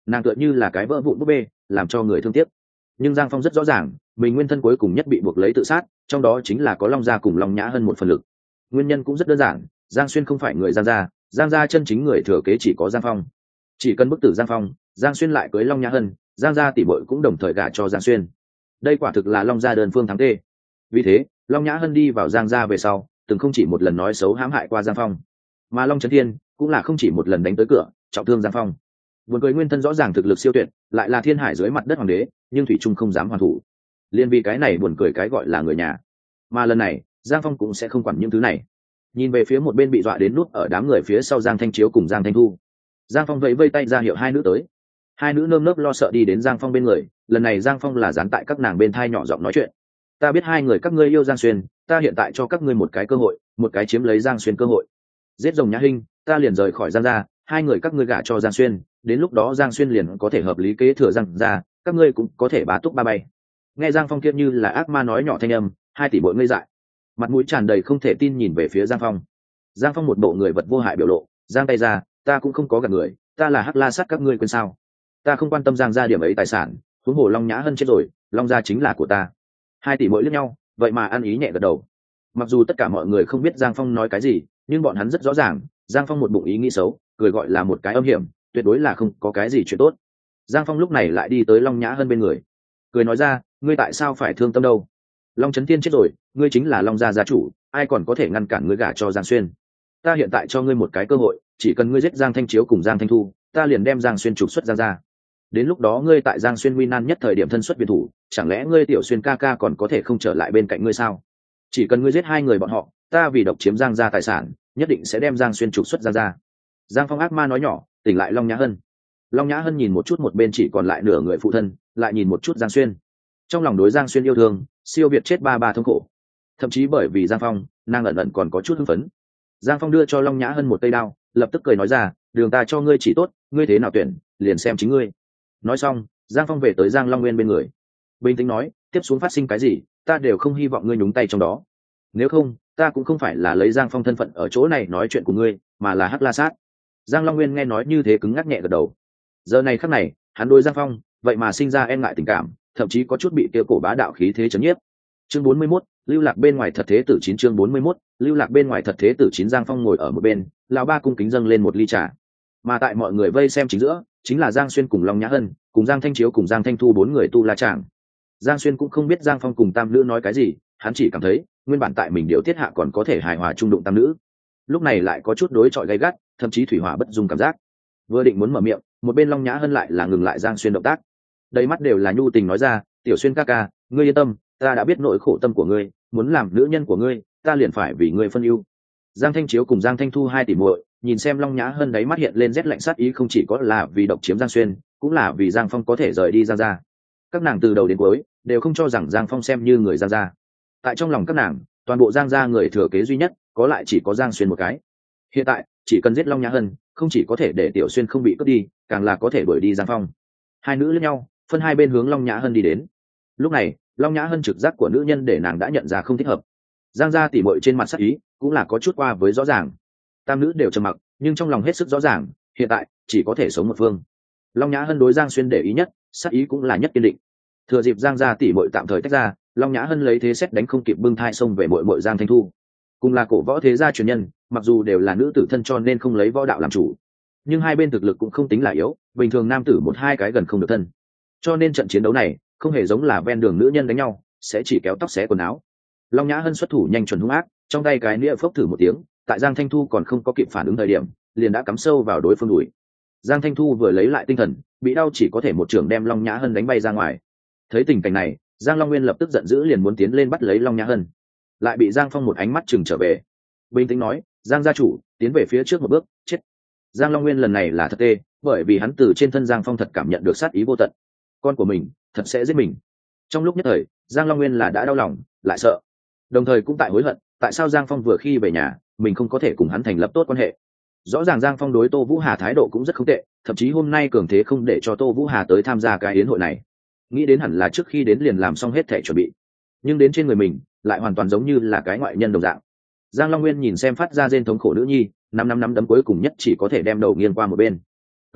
A: nàng tựa như là cái vỡ vụn búp bê, làm cho người thương tiếc. Nhưng Giang Phong rất rõ ràng, mình nguyên thân cuối cùng nhất bị buộc lấy tự sát, trong đó chính là có Long Gia cùng Long Nhã Hân một phần lực. Nguyên nhân cũng rất đơn giản, Giang Xuyên không phải người Giang gia, Giang gia chân chính người thừa kế chỉ có Giang Phong. Chỉ cần bức tử Giang Phong, Giang Xuyên lại cưới Long Nhã Hân, Giang gia tỷ muội cũng đồng thời gả cho Giang Xuyên. Đây quả thực là Long gia đơn phương thắng tê. Vì thế, Long Nhã Hân đi vào Giang gia về sau, từng không chỉ một lần nói xấu hãm hại qua Giang Phong, mà Long Chấn Thiên cũng là không chỉ một lần đánh tới cửa, trọng thương Giang Phong. Buồn cười, nguyên thân rõ ràng thực lực siêu tuyệt, lại là thiên hải dưới mặt đất hoàng đế, nhưng thủy trung không dám hoàn thủ. Liên vì cái này buồn cười cái gọi là người nhà. Mà lần này, Giang Phong cũng sẽ không quản những thứ này. Nhìn về phía một bên bị dọa đến nút ở đám người phía sau Giang Thanh Chiếu cùng Giang Thanh Thu, Giang Phong vẫy vây tay ra hiệu hai nữ tới. Hai nữ nơm nớp lo sợ đi đến Giang Phong bên người, lần này Giang Phong là dán tại các nàng bên thai nhỏ giọng nói chuyện. Ta biết hai người các ngươi yêu Giang Xuyên, ta hiện tại cho các ngươi một cái cơ hội, một cái chiếm lấy Giang Xuyên cơ hội. Giết rồng Nhã Hinh, ta liền rời khỏi Giang gia, hai người các ngươi gả cho Giang Xuyên, đến lúc đó Giang Xuyên liền có thể hợp lý kế thừa Giang gia, các ngươi cũng có thể bá túc ba bay. Nghe Giang Phong kia như là ác ma nói nhỏ thanh âm, hai tỷ bội ngây dại, mặt mũi tràn đầy không thể tin nhìn về phía Giang Phong. Giang Phong một bộ người vật vô hại biểu lộ, giang tay ra, ta cũng không có gạt người, ta là Hắc La Sát, các ngươi quên sao? Ta không quan tâm Giang gia điểm ấy tài sản, huống hồ Long Nhã Hân chết rồi, Long gia chính là của ta. Hai tỷ mỗi liếc nhau, vậy mà ăn ý nhẹ gật đầu. Mặc dù tất cả mọi người không biết Giang Phong nói cái gì, nhưng bọn hắn rất rõ ràng, Giang Phong một bụng ý nghĩ xấu, cười gọi là một cái âm hiểm, tuyệt đối là không có cái gì chuyện tốt. Giang Phong lúc này lại đi tới Long Nhã Hân bên người, cười nói ra, ngươi tại sao phải thương tâm đâu? Long Chấn Thiên chết rồi, ngươi chính là Long gia gia chủ, ai còn có thể ngăn cản ngươi gả cho Giang Xuyên? Ta hiện tại cho ngươi một cái cơ hội, chỉ cần ngươi giết Giang Thanh Chiếu cùng Giang Thanh Thu, ta liền đem Giang Xuyên trục xuất Giang gia. Đến lúc đó ngươi tại Giang Xuyên nguy nan nhất thời điểm thân xuất biệt thủ, chẳng lẽ ngươi Tiểu Xuyên ca ca còn có thể không trở lại bên cạnh ngươi sao? Chỉ cần ngươi giết hai người bọn họ, ta vì độc chiếm Giang gia tài sản, nhất định sẽ đem Giang Xuyên trục xuất Giang gia. Giang Phong ác ma nói nhỏ, tỉnh lại Long Nhã Hân. Long Nhã Hân nhìn một chút một bên chỉ còn lại nửa người phụ thân, lại nhìn một chút Giang Xuyên. Trong lòng đối Giang Xuyên yêu thương, siêu việt chết ba ba thống khổ. Thậm chí bởi vì Giang Phong, nàng ẩn ẩn còn có chút hưng phấn. Giang Phong đưa cho Long Nhã Hân một cây đao, lập tức cười nói ra, đường ta cho ngươi chỉ tốt, ngươi thế nào tuyển, liền xem chính ngươi. Nói xong, Giang Phong về tới Giang Long Nguyên bên người, bình tĩnh nói, tiếp xuống phát sinh cái gì, ta đều không hy vọng ngươi nhúng tay trong đó. Nếu không, ta cũng không phải là lấy Giang Phong thân phận ở chỗ này nói chuyện của ngươi, mà là Hắc La Sát. Giang Long Nguyên nghe nói như thế cứng ngắc nhẹ gật đầu. Giờ này khắc này, hắn đối Giang Phong, vậy mà sinh ra e ngại tình cảm, thậm chí có chút bị kia cổ bá đạo khí thế chấn nhiếp. Chương bốn mươi mốt, lưu lạc bên ngoài thật thế tử chín chương bốn mươi mốt, lưu lạc bên ngoài thật thế tử chín. Giang Phong ngồi ở một bên, lão ba cung kính dâng lên một ly trà. Mà tại mọi người vây xem chính giữa, chính là Giang Xuyên cùng Long Nhã Hân, cùng Giang Thanh Chiếu cùng Giang Thanh Thu bốn người tu la chàng. Giang Xuyên cũng không biết Giang Phong cùng tam nữ nói cái gì, hắn chỉ cảm thấy, nguyên bản tại mình điều tiết hạ còn có thể hài hòa trung đụng tam nữ, lúc này lại có chút đối chọi gay gắt, thậm chí thủy hỏa bất dung cảm giác. Vừa định muốn mở miệng, một bên Long Nhã Hân lại là ngừng lại Giang Xuyên động tác, đầy mắt đều là nhu tình nói ra, Tiểu Xuyên ca ca, ngươi yên tâm, ta đã biết nỗi khổ tâm của ngươi, muốn làm nữ nhân của ngươi, ta liền phải vì ngươi phân ưu. Giang Thanh Chiếu cùng Giang Thanh Thu hai tỷ muội, nhìn xem Long Nhã Hân đáy mắt hiện lên rét lạnh sát ý, không chỉ có là vì độc chiếm Giang Xuyên, cũng là vì Giang Phong có thể rời đi Giang gia. Các nàng từ đầu đến cuối đều không cho rằng Giang Phong xem như người Giang gia. Tại trong lòng các nàng, toàn bộ Giang gia người thừa kế duy nhất, có lại chỉ có Giang Xuyên một cái. Hiện tại, chỉ cần giết Long Nhã Hân, không chỉ có thể để Tiểu Xuyên không bị cướp đi, càng là có thể đuổi đi Giang Phong. Hai nữ liếc nhau, phân hai bên hướng Long Nhã Hân đi đến. Lúc này, Long Nhã Hân trực giác của nữ nhân để nàng đã nhận ra không thích hợp. Giang gia tỉ muội trên mặt sắc ý cũng là có chút qua với rõ ràng. Tam nữ đều trầm mặc, nhưng trong lòng hết sức rõ ràng, hiện tại chỉ có thể sống một phương. Long Nhã Hân đối Giang Xuyên để ý nhất, sắc ý cũng là nhất kiên định. Thừa dịp Giang gia tỉ muội tạm thời tách ra, Long Nhã Hân lấy thế xét đánh không kịp bưng thai xông về muội muội Giang Thanh Thu. Cùng là cổ võ thế gia truyền nhân, mặc dù đều là nữ tử thân cho nên không lấy võ đạo làm chủ, nhưng hai bên thực lực cũng không tính là yếu, bình thường nam tử một hai cái gần không được thân. Cho nên trận chiến đấu này không hề giống là ven đường nữ nhân đánh nhau, sẽ chỉ kéo tóc xé quần áo. Long Nhã Hân xuất thủ nhanh chuẩn hung ác, trong tay cái nĩa phốc thử một tiếng, tại Giang Thanh Thu còn không có kịp phản ứng thời điểm, liền đã cắm sâu vào đối phương đùi. Giang Thanh Thu vừa lấy lại tinh thần, bị đau chỉ có thể một trường đem Long Nhã Hân đánh bay ra ngoài. Thấy tình cảnh này, Giang Long Nguyên lập tức giận dữ liền muốn tiến lên bắt lấy Long Nhã Hân, lại bị Giang Phong một ánh mắt chừng trở về. Bình tĩnh nói, Giang gia chủ, tiến về phía trước một bước, chết. Giang Long Nguyên lần này là thật tê, bởi vì hắn từ trên thân Giang Phong thật cảm nhận được sát ý vô tận. Con của mình thật sẽ giết mình. Trong lúc nhất thời, Giang Long Nguyên là đã đau lòng, lại sợ, đồng thời cũng tại hối hận, tại sao Giang Phong vừa khi về nhà, mình không có thể cùng hắn thành lập tốt quan hệ. Rõ ràng Giang Phong đối Tô Vũ Hà thái độ cũng rất không tệ, thậm chí hôm nay cường thế không để cho Tô Vũ Hà tới tham gia cái yến hội này. Nghĩ đến hẳn là trước khi đến liền làm xong hết thể chuẩn bị, nhưng đến trên người mình lại hoàn toàn giống như là cái ngoại nhân đồng dạng. Giang Long Nguyên nhìn xem phát ra rên thống khổ nữ nhi, năm năm năm đấm cuối cùng nhất chỉ có thể đem đầu nghiêng qua một bên, túi đầu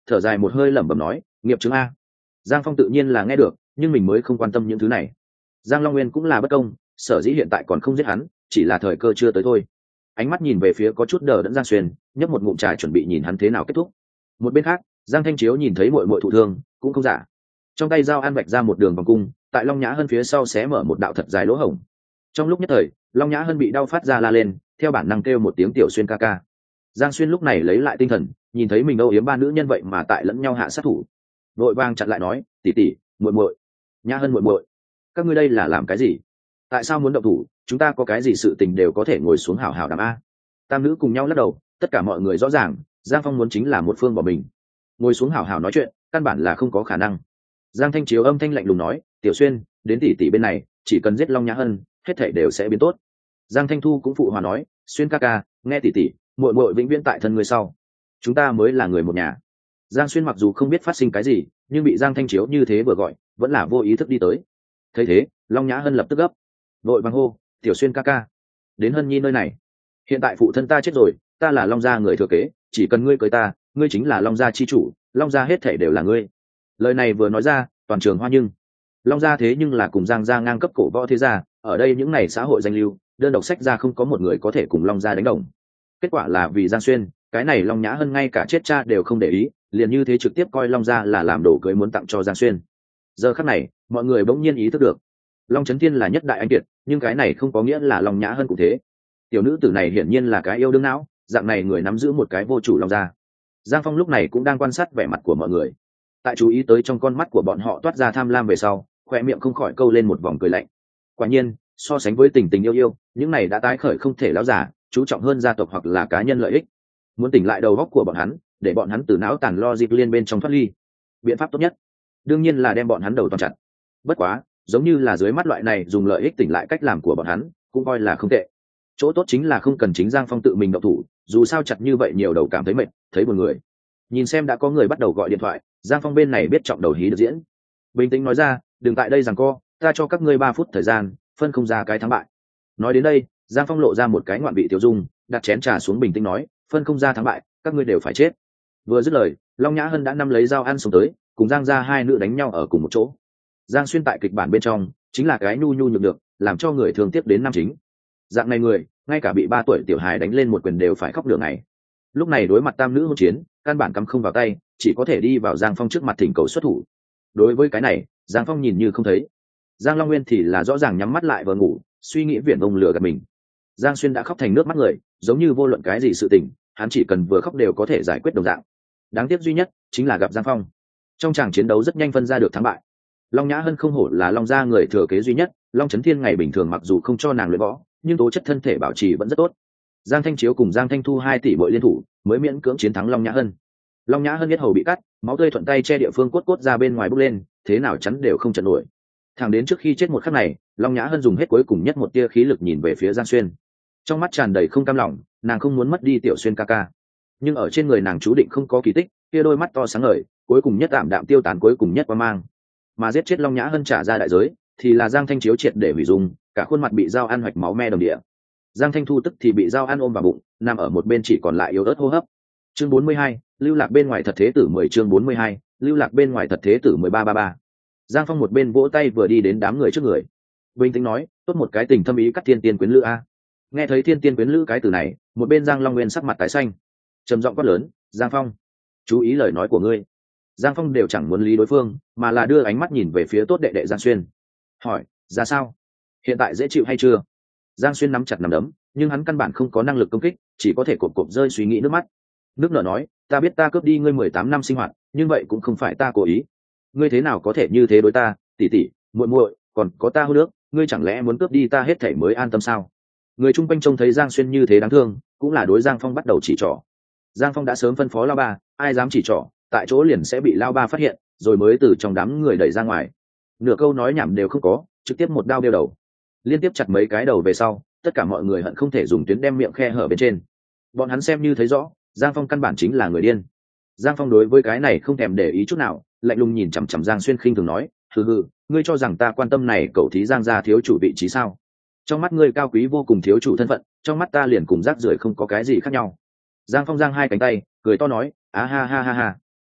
A: thở dài một hơi lẩm bẩm nói, nghiệp chứng a. Giang Phong tự nhiên là nghe được, nhưng mình mới không quan tâm những thứ này. Giang Long Nguyên cũng là bất công, sở dĩ hiện tại còn không giết hắn, chỉ là thời cơ chưa tới thôi. Ánh mắt nhìn về phía có chút đờ đẫn Giang Xuyên, nhấp một ngụm trà chuẩn bị nhìn hắn thế nào kết thúc. Một bên khác, Giang Thanh Chiếu nhìn thấy muội muội thụ thương, cũng không giả. Trong tay dao ăn vạch ra một đường vòng cung, tại Long Nhã Hân phía sau xé mở một đạo thật dài lỗ hổng. Trong lúc nhất thời, Long Nhã Hân bị đau phát ra la lên, theo bản năng kêu một tiếng tiểu Xuyên ca ca. Giang Xuyên lúc này lấy lại tinh thần, nhìn thấy mình âu yếm ba nữ nhân vậy mà tại lẫn nhau hạ sát thủ, vội vàng chặn lại nói, tỷ tỷ, muội muội, Nhã Hân muội muội, các ngươi đây là làm cái gì? Tại sao muốn động thủ? Chúng ta có cái gì sự tình đều có thể ngồi xuống hảo hảo đàm a. Tam nữ cùng nhau lắc đầu, tất cả mọi người rõ ràng, Giang Phong muốn chính là một phương bỏ mình, ngồi xuống hảo hảo nói chuyện, căn bản là không có khả năng. Giang Thanh Chiếu âm thanh lạnh lùng nói, tiểu Xuyên, đến tỷ tỷ bên này, chỉ cần giết Long Nhã Hân, hết thảy đều sẽ biến tốt. Giang Thanh Thu cũng phụ hòa nói, Xuyên ca ca, nghe tỷ tỷ, muội muội vĩnh viễn tại thân người sau, chúng ta mới là người một nhà. Giang Xuyên mặc dù không biết phát sinh cái gì, nhưng bị Giang Thanh Chiếu như thế vừa gọi, vẫn là vô ý thức đi tới. Thấy thế, Long Nhã Hân lập tức gấp, vội vàng hô, tiểu Xuyên ca ca, đến Hân Nhi nơi này. Hiện tại phụ thân ta chết rồi, ta là Long gia người thừa kế, chỉ cần ngươi cưới ta, ngươi chính là Long gia chi chủ, Long gia hết thảy đều là ngươi. Lời này vừa nói ra, toàn trường hoa nhưng. Long gia thế nhưng là cùng Giang gia ngang cấp cổ võ thế gia, ở đây những này xã hội danh lưu, đơn độc sách ra không có một người có thể cùng Long gia đánh đồng. Kết quả là vì Giang Xuyên, cái này Long Nhã Hân ngay cả chết cha đều không để ý, liền như thế trực tiếp coi Long gia là làm đồ cưới muốn tặng cho Giang Xuyên. Giờ khắc này, mọi người bỗng nhiên ý thức được, Long Chấn Thiên là nhất đại anh kiệt, nhưng cái này không có nghĩa là Long Nhã Hân cũng thế. Tiểu nữ tử này hiển nhiên là cái yêu đương não, dạng này người nắm giữ một cái vô chủ Long gia. Giang Phong lúc này cũng đang quan sát vẻ mặt của mọi người, tại chú ý tới trong con mắt của bọn họ toát ra tham lam về sau, khoe miệng không khỏi câu lên một vòng cười lạnh. Quả nhiên, so sánh với tình tình yêu yêu, những này đã tái khởi không thể lão giả, chú trọng hơn gia tộc hoặc là cá nhân lợi ích. Muốn tỉnh lại đầu óc của bọn hắn, để bọn hắn từ não tàn logic liên bên trong thoát ly, biện pháp tốt nhất đương nhiên là đem bọn hắn đầu toàn chặt. Bất quá, giống như là dưới mắt loại này dùng lợi ích tỉnh lại cách làm của bọn hắn, cũng coi là không tệ. Chỗ tốt chính là không cần chính Giang Phong tự mình động thủ, dù sao chặt như vậy nhiều đầu cảm thấy mệt, thấy buồn người. Nhìn xem đã có người bắt đầu gọi điện thoại, Giang Phong bên này biết trọng đầu hí được diễn, bình tĩnh nói ra, đừng tại đây giằng co, ta cho các ngươi ba phút thời gian, phân không ra cái thắng bại. Nói đến đây, Giang Phong lộ ra một cái ngoạn vị tiểu dung, đặt chén trà xuống bình tĩnh nói, phân không ra thắng bại, các ngươi đều phải chết. Vừa dứt lời, Long Nhã Hân đã nắm lấy dao ăn xuống tới, cùng Giang gia hai nữ đánh nhau ở cùng một chỗ. Giang Xuyên tại kịch bản bên trong chính là cái nhu nhu nhược được, làm cho người thường tiếp đến nam chính. Dạng này người, ngay cả bị ba tuổi tiểu hài đánh lên một quyền đều phải khóc đường này. Lúc này đối mặt tam nữ hỗn chiến, căn bản cắm không vào tay, chỉ có thể đi vào Giang Phong trước mặt thỉnh cầu xuất thủ. Đối với cái này, Giang Phong nhìn như không thấy. Giang Long Nguyên thì là rõ ràng nhắm mắt lại vừa ngủ, suy nghĩ viển vông lừa gạt mình. Giang Xuyên đã khóc thành nước mắt người, giống như vô luận cái gì sự tình, hắn chỉ cần vừa khóc đều có thể giải quyết đồng dạng. Đáng tiếc duy nhất chính là gặp Giang Phong. Trong tràng chiến đấu rất nhanh phân ra được thắng bại. Long Nhã Hân không hổ là Long gia người thừa kế duy nhất, Long Chấn Thiên ngày bình thường mặc dù không cho nàng luyện võ, nhưng tố chất thân thể bảo trì vẫn rất tốt. Giang Thanh Chiếu cùng Giang Thanh Thu hai tỷ bội liên thủ, mới miễn cưỡng chiến thắng Long Nhã Hân. Long Nhã Hân biết hầu bị cắt, máu tươi thuận tay che địa phương cốt cốt ra bên ngoài bốc lên, thế nào chắn đều không chặn nổi. Thẳng đến trước khi chết một khắc này, Long Nhã Hân dùng hết cuối cùng nhất một tia khí lực nhìn về phía Giang Xuyên, trong mắt tràn đầy không cam lòng, nàng không muốn mất đi tiểu Xuyên ca ca, nhưng ở trên người nàng chú định không có kỳ tích, kia đôi mắt to sáng ngời, cuối cùng nhất ảm đạm tiêu tán cuối cùng nhất qua mang. Mà giết chết Long Nhã Hân trả ra đại giới, thì là Giang Thanh Chiếu triệt để hủy dung, cả khuôn mặt bị dao ăn hoạch máu me đồng địa. Giang Thanh Thu tức thì bị dao ăn ôm vào bụng, nằm ở một bên chỉ còn lại yếu ớt hô hấp. Chương bốn mươi hai, lưu lạc bên ngoài thật thế tử mười chương bốn mươi hai, lưu lạc bên ngoài thật thế tử mười ba ba ba. Giang Phong một bên vỗ tay vừa đi đến đám người trước người, bình tĩnh nói, tốt một cái tình thâm ý cắt thiên tiên quyến lữ a. Nghe thấy thiên tiên quyến lữ cái từ này, một bên Giang Long Nguyên sắc mặt tái xanh, trầm giọng quát lớn, Giang Phong, chú ý lời nói của ngươi. Giang Phong đều chẳng muốn lý đối phương, mà là đưa ánh mắt nhìn về phía tốt đệ đệ Giang Xuyên, hỏi, ra sao, hiện tại dễ chịu hay chưa? Giang Xuyên nắm chặt nắm đấm, nhưng hắn căn bản không có năng lực công kích, chỉ có thể cộp cộp rơi suy nghĩ nước mắt. Nước nở nói, ta biết ta cướp đi ngươi mười tám năm sinh hoạt, nhưng vậy cũng không phải ta cố ý. Ngươi thế nào có thể như thế đối ta, tỷ tỷ, muội muội, còn có ta hô nước, ngươi chẳng lẽ muốn cướp đi ta hết thảy mới an tâm sao? Người chung quanh trông thấy Giang Xuyên như thế đáng thương, cũng là đối Giang Phong bắt đầu chỉ trỏ. Giang Phong đã sớm phân phó lao ba, ai dám chỉ trỏ, tại chỗ liền sẽ bị lao ba phát hiện, rồi mới từ trong đám người đẩy ra ngoài. Nửa câu nói nhảm đều không có, trực tiếp một đao đeo đầu. Liên tiếp chặt mấy cái đầu về sau, tất cả mọi người hận không thể dùng tuyến đem miệng khe hở bên trên. Bọn hắn xem như thấy rõ, Giang Phong căn bản chính là người điên. Giang Phong đối với cái này không thèm để ý chút nào, lạnh lùng nhìn chằm chằm Giang Xuyên khinh thường nói, hừ hừ, ngươi cho rằng ta quan tâm này cậu thí Giang gia thiếu chủ vị trí sao? Trong mắt ngươi cao quý vô cùng thiếu chủ thân phận, trong mắt ta liền cùng rác rưởi không có cái gì khác nhau. Giang Phong giang hai cánh tay, cười to nói, á ha ha ha ha,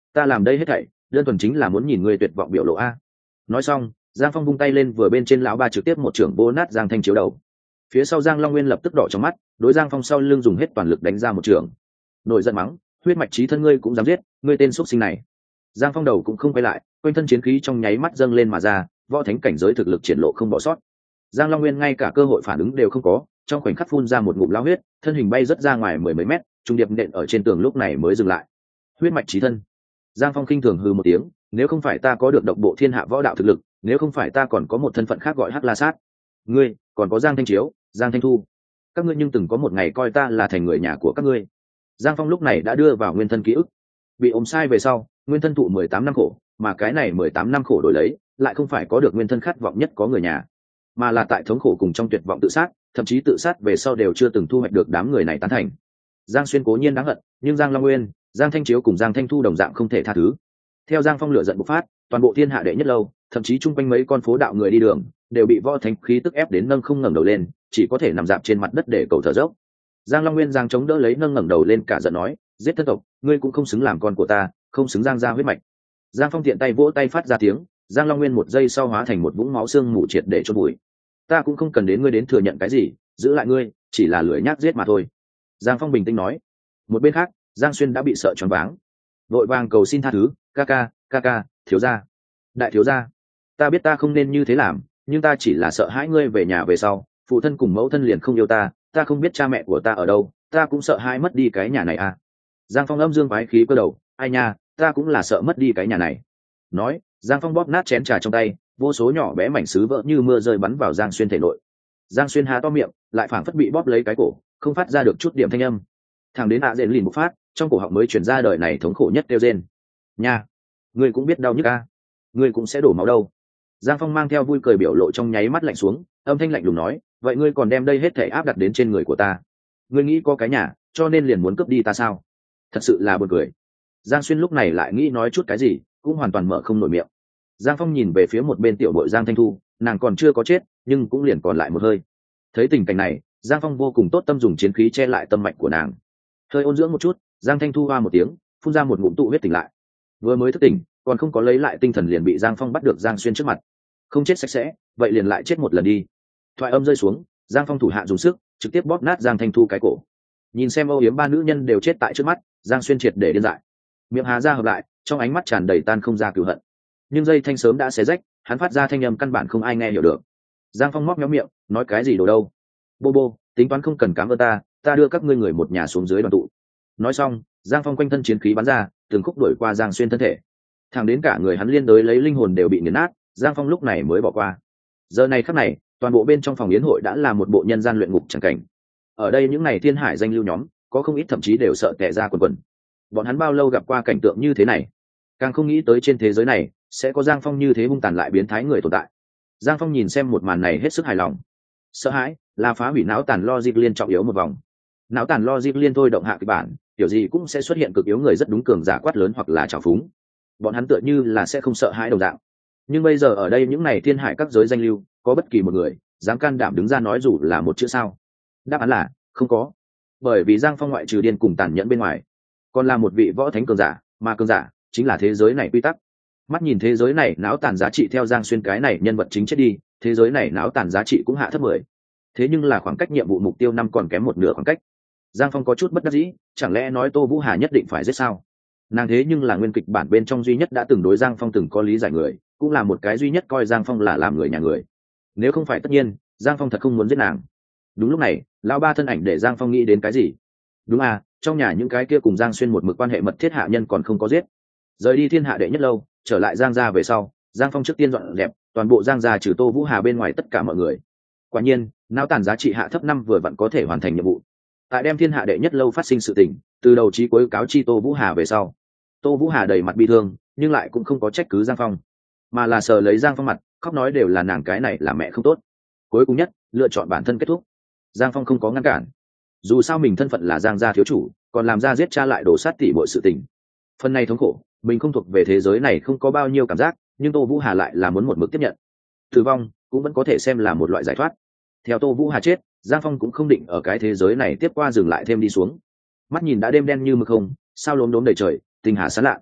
A: ta làm đây hết thảy đơn thuần chính là muốn nhìn ngươi tuyệt vọng biểu lộ a. Nói xong giang phong vung tay lên, vừa bên trên lão ba trực tiếp một trưởng vô nát giang thanh chiếu đầu. Phía sau giang long nguyên lập tức đỏ trong mắt, đối giang phong sau lưng dùng hết toàn lực đánh ra một trưởng. Nổi giận mắng, huyết mạch trí thân ngươi cũng dám giết, ngươi tên xuất sinh này. Giang phong đầu cũng không quay lại, quanh thân chiến khí trong nháy mắt dâng lên mà ra, võ thánh cảnh giới thực lực triển lộ không bỏ sót. Giang long nguyên ngay cả cơ hội phản ứng đều không có, trong khoảnh khắc phun ra một ngụm lao huyết, thân hình bay rất ra ngoài mười mấy mét, trung điệp nện ở trên tường, lúc này mới dừng lại. Huyết mạch trí thân. Giang phong khinh thường hừ một tiếng, nếu không phải ta có được độc bộ thiên hạ võ đạo thực lực, nếu không phải ta còn có một thân phận khác gọi hắc la sát, ngươi còn có giang thanh chiếu, giang thanh thu, các ngươi nhưng từng có một ngày coi ta là thành người nhà của các ngươi. Giang phong lúc này đã đưa vào nguyên thân ký ức, bị ốm sai về sau nguyên thân thụ mười tám năm khổ, mà cái này mười tám năm khổ đổi lấy lại không phải có được nguyên thân khát vọng nhất có người nhà, mà là tại thống khổ cùng trong tuyệt vọng tự sát, thậm chí tự sát về sau đều chưa từng thu hoạch được đám người này tán thành. Giang xuyên cố nhiên đáng hận, nhưng giang long nguyên, giang thanh chiếu cùng giang thanh thu đồng dạng không thể tha thứ. Theo giang phong lửa giận bộc phát, toàn bộ thiên hạ đệ nhất lâu, thậm chí chung quanh mấy con phố đạo người đi đường đều bị võ thánh khí tức ép đến nâng không ngẩng đầu lên, chỉ có thể nằm dạp trên mặt đất để cầu thở dốc. Giang long nguyên giang chống đỡ lấy nâng ngẩng đầu lên, cả giận nói, giết thân tộc, ngươi cũng không xứng làm con của ta, không xứng giang gia huyết mạch. Giang phong tiện tay vỗ tay phát ra tiếng, giang long nguyên một giây sau hóa thành một vũng máu xương mù triệt để chôn bụi. Ta cũng không cần đến ngươi đến thừa nhận cái gì, giữ lại ngươi chỉ là lưỡi nhác giết mà thôi. Giang phong bình tĩnh nói. Một bên khác giang xuyên đã bị sợ choáng váng, vội vàng cầu xin tha thứ, ca ca ca ca, thiếu gia, đại thiếu gia, ta biết ta không nên như thế làm, nhưng ta chỉ là sợ hãi ngươi về nhà về sau phụ thân cùng mẫu thân liền không yêu ta, ta không biết cha mẹ của ta ở đâu, ta cũng sợ hãi mất đi cái nhà này à. Giang phong âm dương quái khí cơ đầu, ai nha, ta cũng là sợ mất đi cái nhà này. Nói giang phong bóp nát chén trà trong tay, vô số nhỏ bé mảnh sứ vỡ như mưa rơi bắn vào giang xuyên thể nội. Giang xuyên há to miệng, lại phảng phất bị bóp lấy cái cổ, không phát ra được chút điểm thanh âm. Thằng đến ạ dện lìn một phát, trong cổ họng mới chuyển ra đời này thống khổ nhất kêu rên. Nha, ngươi cũng biết đau nhức à? Ngươi cũng sẽ đổ máu đâu. Giang phong mang theo vui cười biểu lộ trong nháy mắt lạnh xuống, âm thanh lạnh lùng nói, vậy ngươi còn đem đây hết thể áp đặt đến trên người của ta, ngươi nghĩ có cái nhà cho nên liền muốn cướp đi ta sao? Thật sự là buồn cười. Giang xuyên lúc này lại nghĩ nói chút cái gì, cũng hoàn toàn mở không nổi miệng. Giang phong nhìn về phía một bên tiểu bội giang thanh thu, nàng còn chưa có chết nhưng cũng liền còn lại một hơi. Thấy tình cảnh này giang phong vô cùng tốt tâm dùng chiến khí che lại tâm mạch của nàng, hơi ôn dưỡng một chút. Giang thanh thu hoa một tiếng, phun ra một ngụm tụ huyết tỉnh lại. Vừa mới thức tỉnh còn không có lấy lại tinh thần liền bị giang phong bắt được giang xuyên trước mặt. Không chết sạch sẽ vậy liền lại chết một lần đi. Thoại âm rơi xuống, giang phong thủ hạ dùng sức trực tiếp bóp nát giang thanh thu cái cổ. Nhìn xem âu yếm ba nữ nhân đều chết tại trước mắt, giang xuyên triệt để điên dại, miệng hà ra hợp lại, trong ánh mắt tràn đầy tan không ra cửu hận. Nhưng dây thanh sớm đã xé rách, hắn phát ra thanh âm căn bản không ai nghe hiểu được. Giang phong móc méo miệng, nói cái gì đồ đâu, bô bô, tính toán không cần cảm ơn ta, ta đưa các ngươi người một nhà xuống dưới đoàn tụ. Nói xong giang phong quanh thân chiến khí bắn ra, từng khúc đuổi qua giang xuyên thân thể, thẳng đến cả người hắn liên đới lấy linh hồn đều bị nghiền nát, giang phong lúc này mới bỏ qua. Giờ này khắc này toàn bộ bên trong phòng yến hội đã là một bộ nhân gian luyện ngục chẳng cảnh. Ở đây những ngày thiên hải danh lưu nhóm có không ít thậm chí đều sợ tẻ ra quần quần. Bọn hắn bao lâu gặp qua cảnh tượng như thế này, càng không nghĩ tới trên thế giới này sẽ có giang phong như thế hung tàn lại biến thái người tồn tại. Giang phong nhìn xem một màn này hết sức hài lòng. Sợ hãi là phá hủy não tàn logic liên trọng yếu một vòng. Não tàn logic liên thôi động hạ kịch bản, kiểu gì cũng sẽ xuất hiện cực yếu người rất đúng cường giả quát lớn hoặc là trào phúng. Bọn hắn tựa như là sẽ không sợ hãi đồng dạng. Nhưng bây giờ ở đây những này thiên hải các giới danh lưu, có bất kỳ một người dám can đảm đứng ra nói dù là một chữ sao? Đáp án là không có. Bởi vì giang phong ngoại trừ điên cùng tàn nhẫn bên ngoài, còn là một vị võ thánh cường giả, mà cường giả chính là thế giới này quy tắc. Mắt nhìn thế giới này não tàn giá trị theo giang xuyên cái này nhân vật chính chết đi, thế giới này não tàn giá trị cũng hạ thấp mười. Thế nhưng là khoảng cách nhiệm vụ mục tiêu năm còn kém một nửa khoảng cách. Giang phong có chút bất đắc dĩ, chẳng lẽ nói Tô Vũ Hà nhất định phải giết sao? Nàng thế nhưng là nguyên kịch bản bên trong duy nhất đã từng đối giang phong từng có lý giải người, cũng là một cái duy nhất coi giang phong là làm người nhà người. Nếu không phải tất nhiên, giang phong thật không muốn giết nàng. Đúng lúc này lão ba thân ảnh để giang phong nghĩ đến cái gì. Đúng à, trong nhà những cái kia cùng giang xuyên một mực quan hệ mật thiết hạ nhân còn không có giết. Rời đi thiên hạ đệ nhất lâu, trở lại giang gia về sau, giang phong trước tiên dọn dẹp toàn bộ giang gia trừ Tô Vũ Hà bên ngoài tất cả mọi người. Quả nhiên não tàn giá trị hạ thấp năm vừa vặn có thể hoàn thành nhiệm vụ. Tại đem thiên hạ đệ nhất lâu phát sinh sự tình từ đầu chí cuối cáo chi Tô Vũ Hà về sau, Tô Vũ Hà đầy mặt bi thương nhưng lại cũng không có trách cứ giang phong, mà là sờ lấy giang phong mặt, khóc nói đều là nàng cái này là mẹ không tốt. Cuối cùng nhất lựa chọn bản thân kết thúc. Giang phong không có ngăn cản, dù sao mình thân phận là giang gia thiếu chủ, còn làm ra giết cha lại đổ sát tỷ bội sự tình. Phần này thống khổ mình không thuộc về thế giới này, không có bao nhiêu cảm giác, nhưng Tô Vũ Hà lại là muốn một mực tiếp nhận. Tử vong cũng vẫn có thể xem là một loại giải thoát. Theo Tô Vũ Hà chết, giang phong cũng không định ở cái thế giới này tiếp qua dừng lại thêm đi xuống. Mắt nhìn đã đêm đen như mực không, sao lốm đốm đầy trời, tinh hà sáng lạ.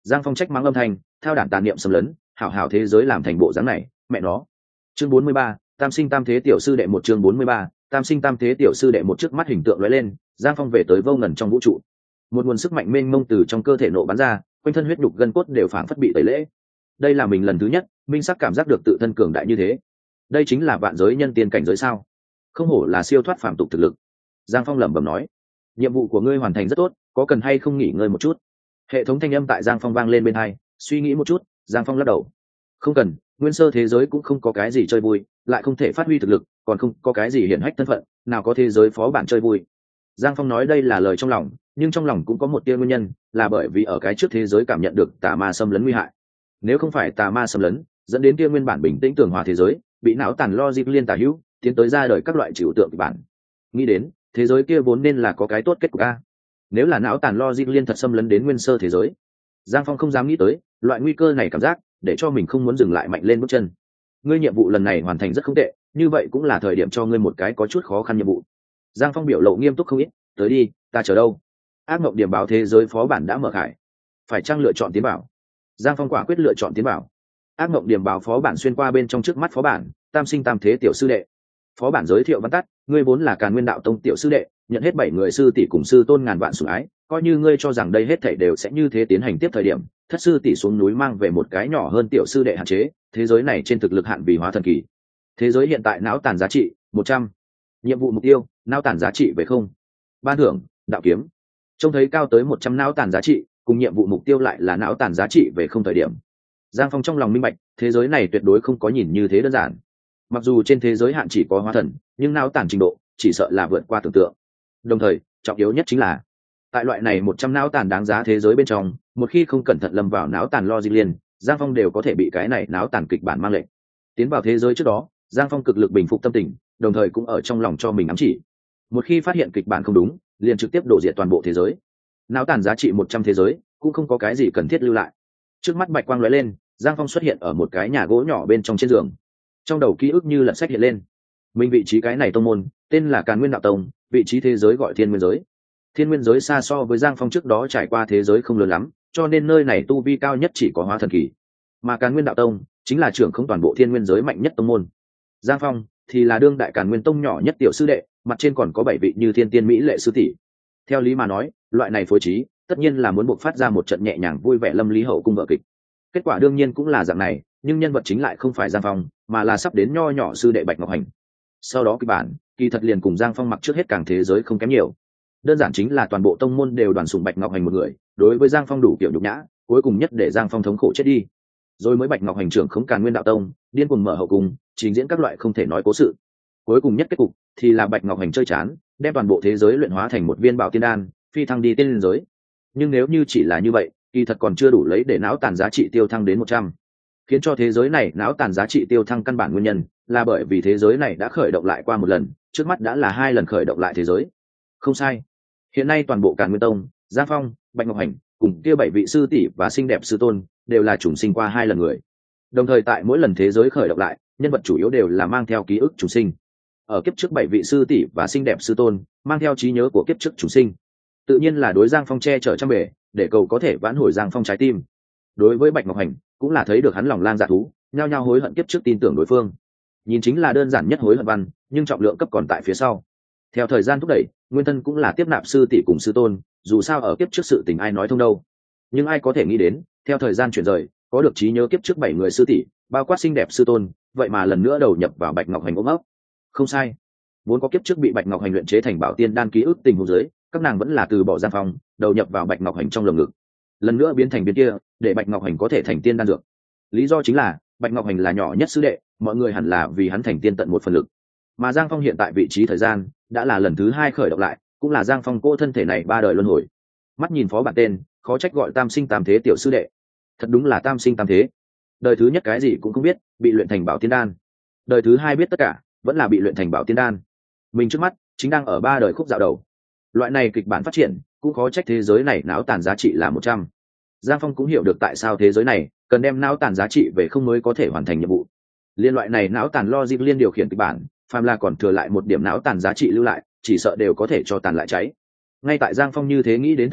A: Giang Phong trách mắng âm thanh, theo đản tàn niệm xâm lấn, hảo hảo thế giới làm thành bộ dáng này, mẹ nó. Chương bốn mươi ba, tam sinh tam thế tiểu sư đệ một. Chương bốn mươi ba, tam sinh tam thế tiểu sư đệ một. Trước mắt hình tượng lóe lên, Giang Phong về tới vô ngần trong vũ trụ. Một nguồn sức mạnh mênh mông từ trong cơ thể nổ bắn ra, quanh thân huyết nhục gân cốt đều phảng phất bị tẩy lễ. Đây là mình lần thứ nhất minh sắc cảm giác được tự thân cường đại như thế. Đây chính là vạn giới nhân tiên cảnh giới sao? Không hổ là siêu thoát phàm tục thực lực. Giang Phong lẩm bẩm nói. Nhiệm vụ của ngươi hoàn thành rất tốt, có cần hay không nghỉ ngơi một chút? Hệ thống thanh âm tại Giang Phong vang lên bên tai. Suy nghĩ một chút, Giang Phong lắc đầu. Không cần, nguyên sơ thế giới cũng không có cái gì chơi vui, lại không thể phát huy thực lực, còn không có cái gì hiển hách thân phận, nào có thế giới phó bản chơi vui. Giang Phong nói đây là lời trong lòng, nhưng trong lòng cũng có một tia nguyên nhân, là bởi vì ở cái trước thế giới cảm nhận được tà ma xâm lấn nguy hại. Nếu không phải tà ma xâm lấn, dẫn đến kia nguyên bản bình tĩnh tường hòa thế giới, bị não tàn logic liên tả hữu, tiến tới ra đời các loại trừu tượng kịch bản. Nghĩ đến, thế giới kia vốn nên là có cái tốt kết cục a. Nếu là não tàn logic liên thật xâm lấn đến nguyên sơ thế giới, Giang Phong không dám nghĩ tới, loại nguy cơ này cảm giác, để cho mình không muốn dừng lại mạnh lên bước chân. Ngươi nhiệm vụ lần này hoàn thành rất không tệ, như vậy cũng là thời điểm cho ngươi một cái có chút khó khăn nhiệm vụ. Giang Phong biểu lộ nghiêm túc không ít, tới đi, ta chờ đâu? Ác mộng điểm báo thế giới phó bản đã mở khải, phải chăng lựa chọn tiến bảo? Giang Phong quả quyết lựa chọn tiến bảo. Ác mộng điểm báo phó bản xuyên qua bên trong trước mắt phó bản, tam sinh tam thế tiểu sư đệ. Phó bản giới thiệu văn tắt, ngươi vốn là Càn Nguyên đạo tông tiểu sư đệ, nhận hết bảy người sư tỷ cùng sư tôn ngàn vạn sủng ái, coi như ngươi cho rằng đây hết thảy đều sẽ như thế tiến hành tiếp thời điểm, thất sư tỷ xuống núi mang về một cái nhỏ hơn tiểu sư đệ hạn chế, thế giới này trên thực lực hạn vì hóa thần kỳ. Thế giới hiện tại não tàn giá trị một trăm. Nhiệm vụ mục tiêu, não tàn giá trị về không. Ban thưởng, đạo kiếm. Trông thấy cao tới một trăm não tàn giá trị, cùng nhiệm vụ mục tiêu lại là não tàn giá trị về không thời điểm. Giang Phong trong lòng minh bạch, thế giới này tuyệt đối không có nhìn như thế đơn giản. Mặc dù trên thế giới hạn chỉ có hóa thần, nhưng não tàn trình độ chỉ sợ là vượt qua tưởng tượng. Đồng thời, trọng yếu nhất chính là tại loại này một trăm não tàn đáng giá thế giới bên trong, một khi không cẩn thận lâm vào não tàn logic liên, Giang Phong đều có thể bị cái này não tàn kịch bản mang lệnh. Tiến vào thế giới trước đó, Giang Phong cực lực bình phục tâm tình, đồng thời cũng ở trong lòng cho mình ám chỉ. Một khi phát hiện kịch bản không đúng, liền trực tiếp đổ diệt toàn bộ thế giới. Não tàn giá trị một trăm thế giới, cũng không có cái gì cần thiết lưu lại. Trước mắt bạch quang lóe lên, Giang Phong xuất hiện ở một cái nhà gỗ nhỏ bên trong trên giường. Trong đầu ký ức như lật sách hiện lên. Mình vị trí cái này tông môn, tên là Càn Nguyên đạo tông, vị trí thế giới gọi Thiên Nguyên giới. Thiên Nguyên giới xa so với Giang Phong trước đó trải qua thế giới không lớn lắm, cho nên nơi này tu vi cao nhất chỉ có hóa thần kỳ. Mà Càn Nguyên đạo tông chính là trưởng không toàn bộ Thiên Nguyên giới mạnh nhất tông môn. Giang Phong thì là đương đại Càn Nguyên tông nhỏ nhất tiểu sư đệ, mặt trên còn có bảy vị như thiên tiên mỹ lệ sư tỷ. Theo lý mà nói, loại này phối trí, tất nhiên là muốn buộc phát ra một trận nhẹ nhàng vui vẻ lâm lý hậu cung vở kịch. Kết quả đương nhiên cũng là dạng này, nhưng nhân vật chính lại không phải Giang Phong, mà là sắp đến nho nhỏ sư đệ Bạch Ngọc Hành. Sau đó kịch bản, kỳ thật liền cùng Giang Phong mặc trước hết càng thế giới không kém nhiều. Đơn giản chính là toàn bộ tông môn đều đoàn sủng Bạch Ngọc Hành một người, đối với Giang Phong đủ kiểu nhục nhã, cuối cùng nhất để Giang Phong thống khổ chết đi. Rồi mới Bạch Ngọc Hành trưởng không Càn Nguyên đạo tông, điên cuồng mở hậu cung, trình diễn các loại không thể nói cố sự. Cuối cùng nhất kết cục thì là Bạch Ngọc Hành chơi chán, đem toàn bộ thế giới luyện hóa thành một viên bảo tiên đan, phi thăng đi tiên giới. Nhưng nếu như chỉ là như vậy, kỳ thật còn chưa đủ lấy để não tàn giá trị tiêu thăng đến một trăm. Khiến cho thế giới này não tàn giá trị tiêu thăng căn bản nguyên nhân là bởi vì thế giới này đã khởi động lại qua một lần, trước mắt đã là hai lần khởi động lại thế giới. Không sai. Hiện nay toàn bộ Càn Nguyên tông, Giang Phong, Bạch Ngọc Hành cùng kia bảy vị sư tỷ và xinh đẹp sư tôn đều là trùng sinh qua hai lần người. Đồng thời tại mỗi lần thế giới khởi động lại, nhân vật chủ yếu đều là mang theo ký ức trùng sinh. Ở kiếp trước bảy vị sư tỷ và xinh đẹp sư tôn mang theo trí nhớ của kiếp trước trùng sinh, tự nhiên là đối Giang Phong che chở trăm bề, để cầu có thể vãn hồi Giang Phong trái tim. Đối với Bạch Ngọc Hành, cũng là thấy được hắn lòng lang dạ thú, nhao nhao hối hận kiếp trước tin tưởng đối phương. Nhìn chính là đơn giản nhất hối hận văn, nhưng trọng lượng cấp còn tại phía sau. Theo thời gian thúc đẩy, nguyên thân cũng là tiếp nạp sư tỷ cùng sư tôn, dù sao ở kiếp trước sự tình ai nói thông đâu. Nhưng ai có thể nghĩ đến, theo thời gian chuyển rời, có được trí nhớ kiếp trước bảy người sư tỷ, bao quát xinh đẹp sư tôn, vậy mà lần nữa đầu nhập vào Bạch Ngọc Hành ôm ấp. Không sai, vốn có kiếp trước bị Bạch Ngọc Hành luyện chế thành bảo tiên đan ký ức tình huống dưới, các nàng vẫn là từ bỏ Giang Phong, đầu nhập vào Bạch Ngọc Hành trong lồng ngực. Lần nữa biến thành biến kia, để Bạch Ngọc Hành có thể thành tiên đan dược. Lý do chính là Bạch Ngọc Hành là nhỏ nhất sư đệ, mọi người hẳn là vì hắn thành tiên tận một phần lực. Mà Giang Phong hiện tại vị trí thời gian đã là lần thứ hai khởi động lại, cũng là Giang Phong cô thân thể này ba đời luân hồi. Mắt nhìn phó bản tên, khó trách gọi tam sinh tam thế tiểu sư đệ. Thật đúng là tam sinh tam thế. Đời thứ nhất cái gì cũng không biết, bị luyện thành bảo tiên đan. Đời thứ hai biết tất cả, vẫn là bị luyện thành bảo tiên đan. Mình trước mắt chính đang ở ba đời khúc dạo đầu. Loại này kịch bản phát triển, cũng khó trách thế giới này não tàn giá trị là một trăm. Giang Phong cũng hiểu được tại sao thế giới này cần đem não tàn giá trị về không mới có thể hoàn thành nhiệm vụ. Liên loại này não tàn logic liên điều khiển kịch bản, phàm là còn thừa lại một điểm não tàn giá trị lưu lại, chỉ sợ đều có thể cho tàn lại cháy. Ngay tại Giang Phong như thế nghĩ đến thời điểm,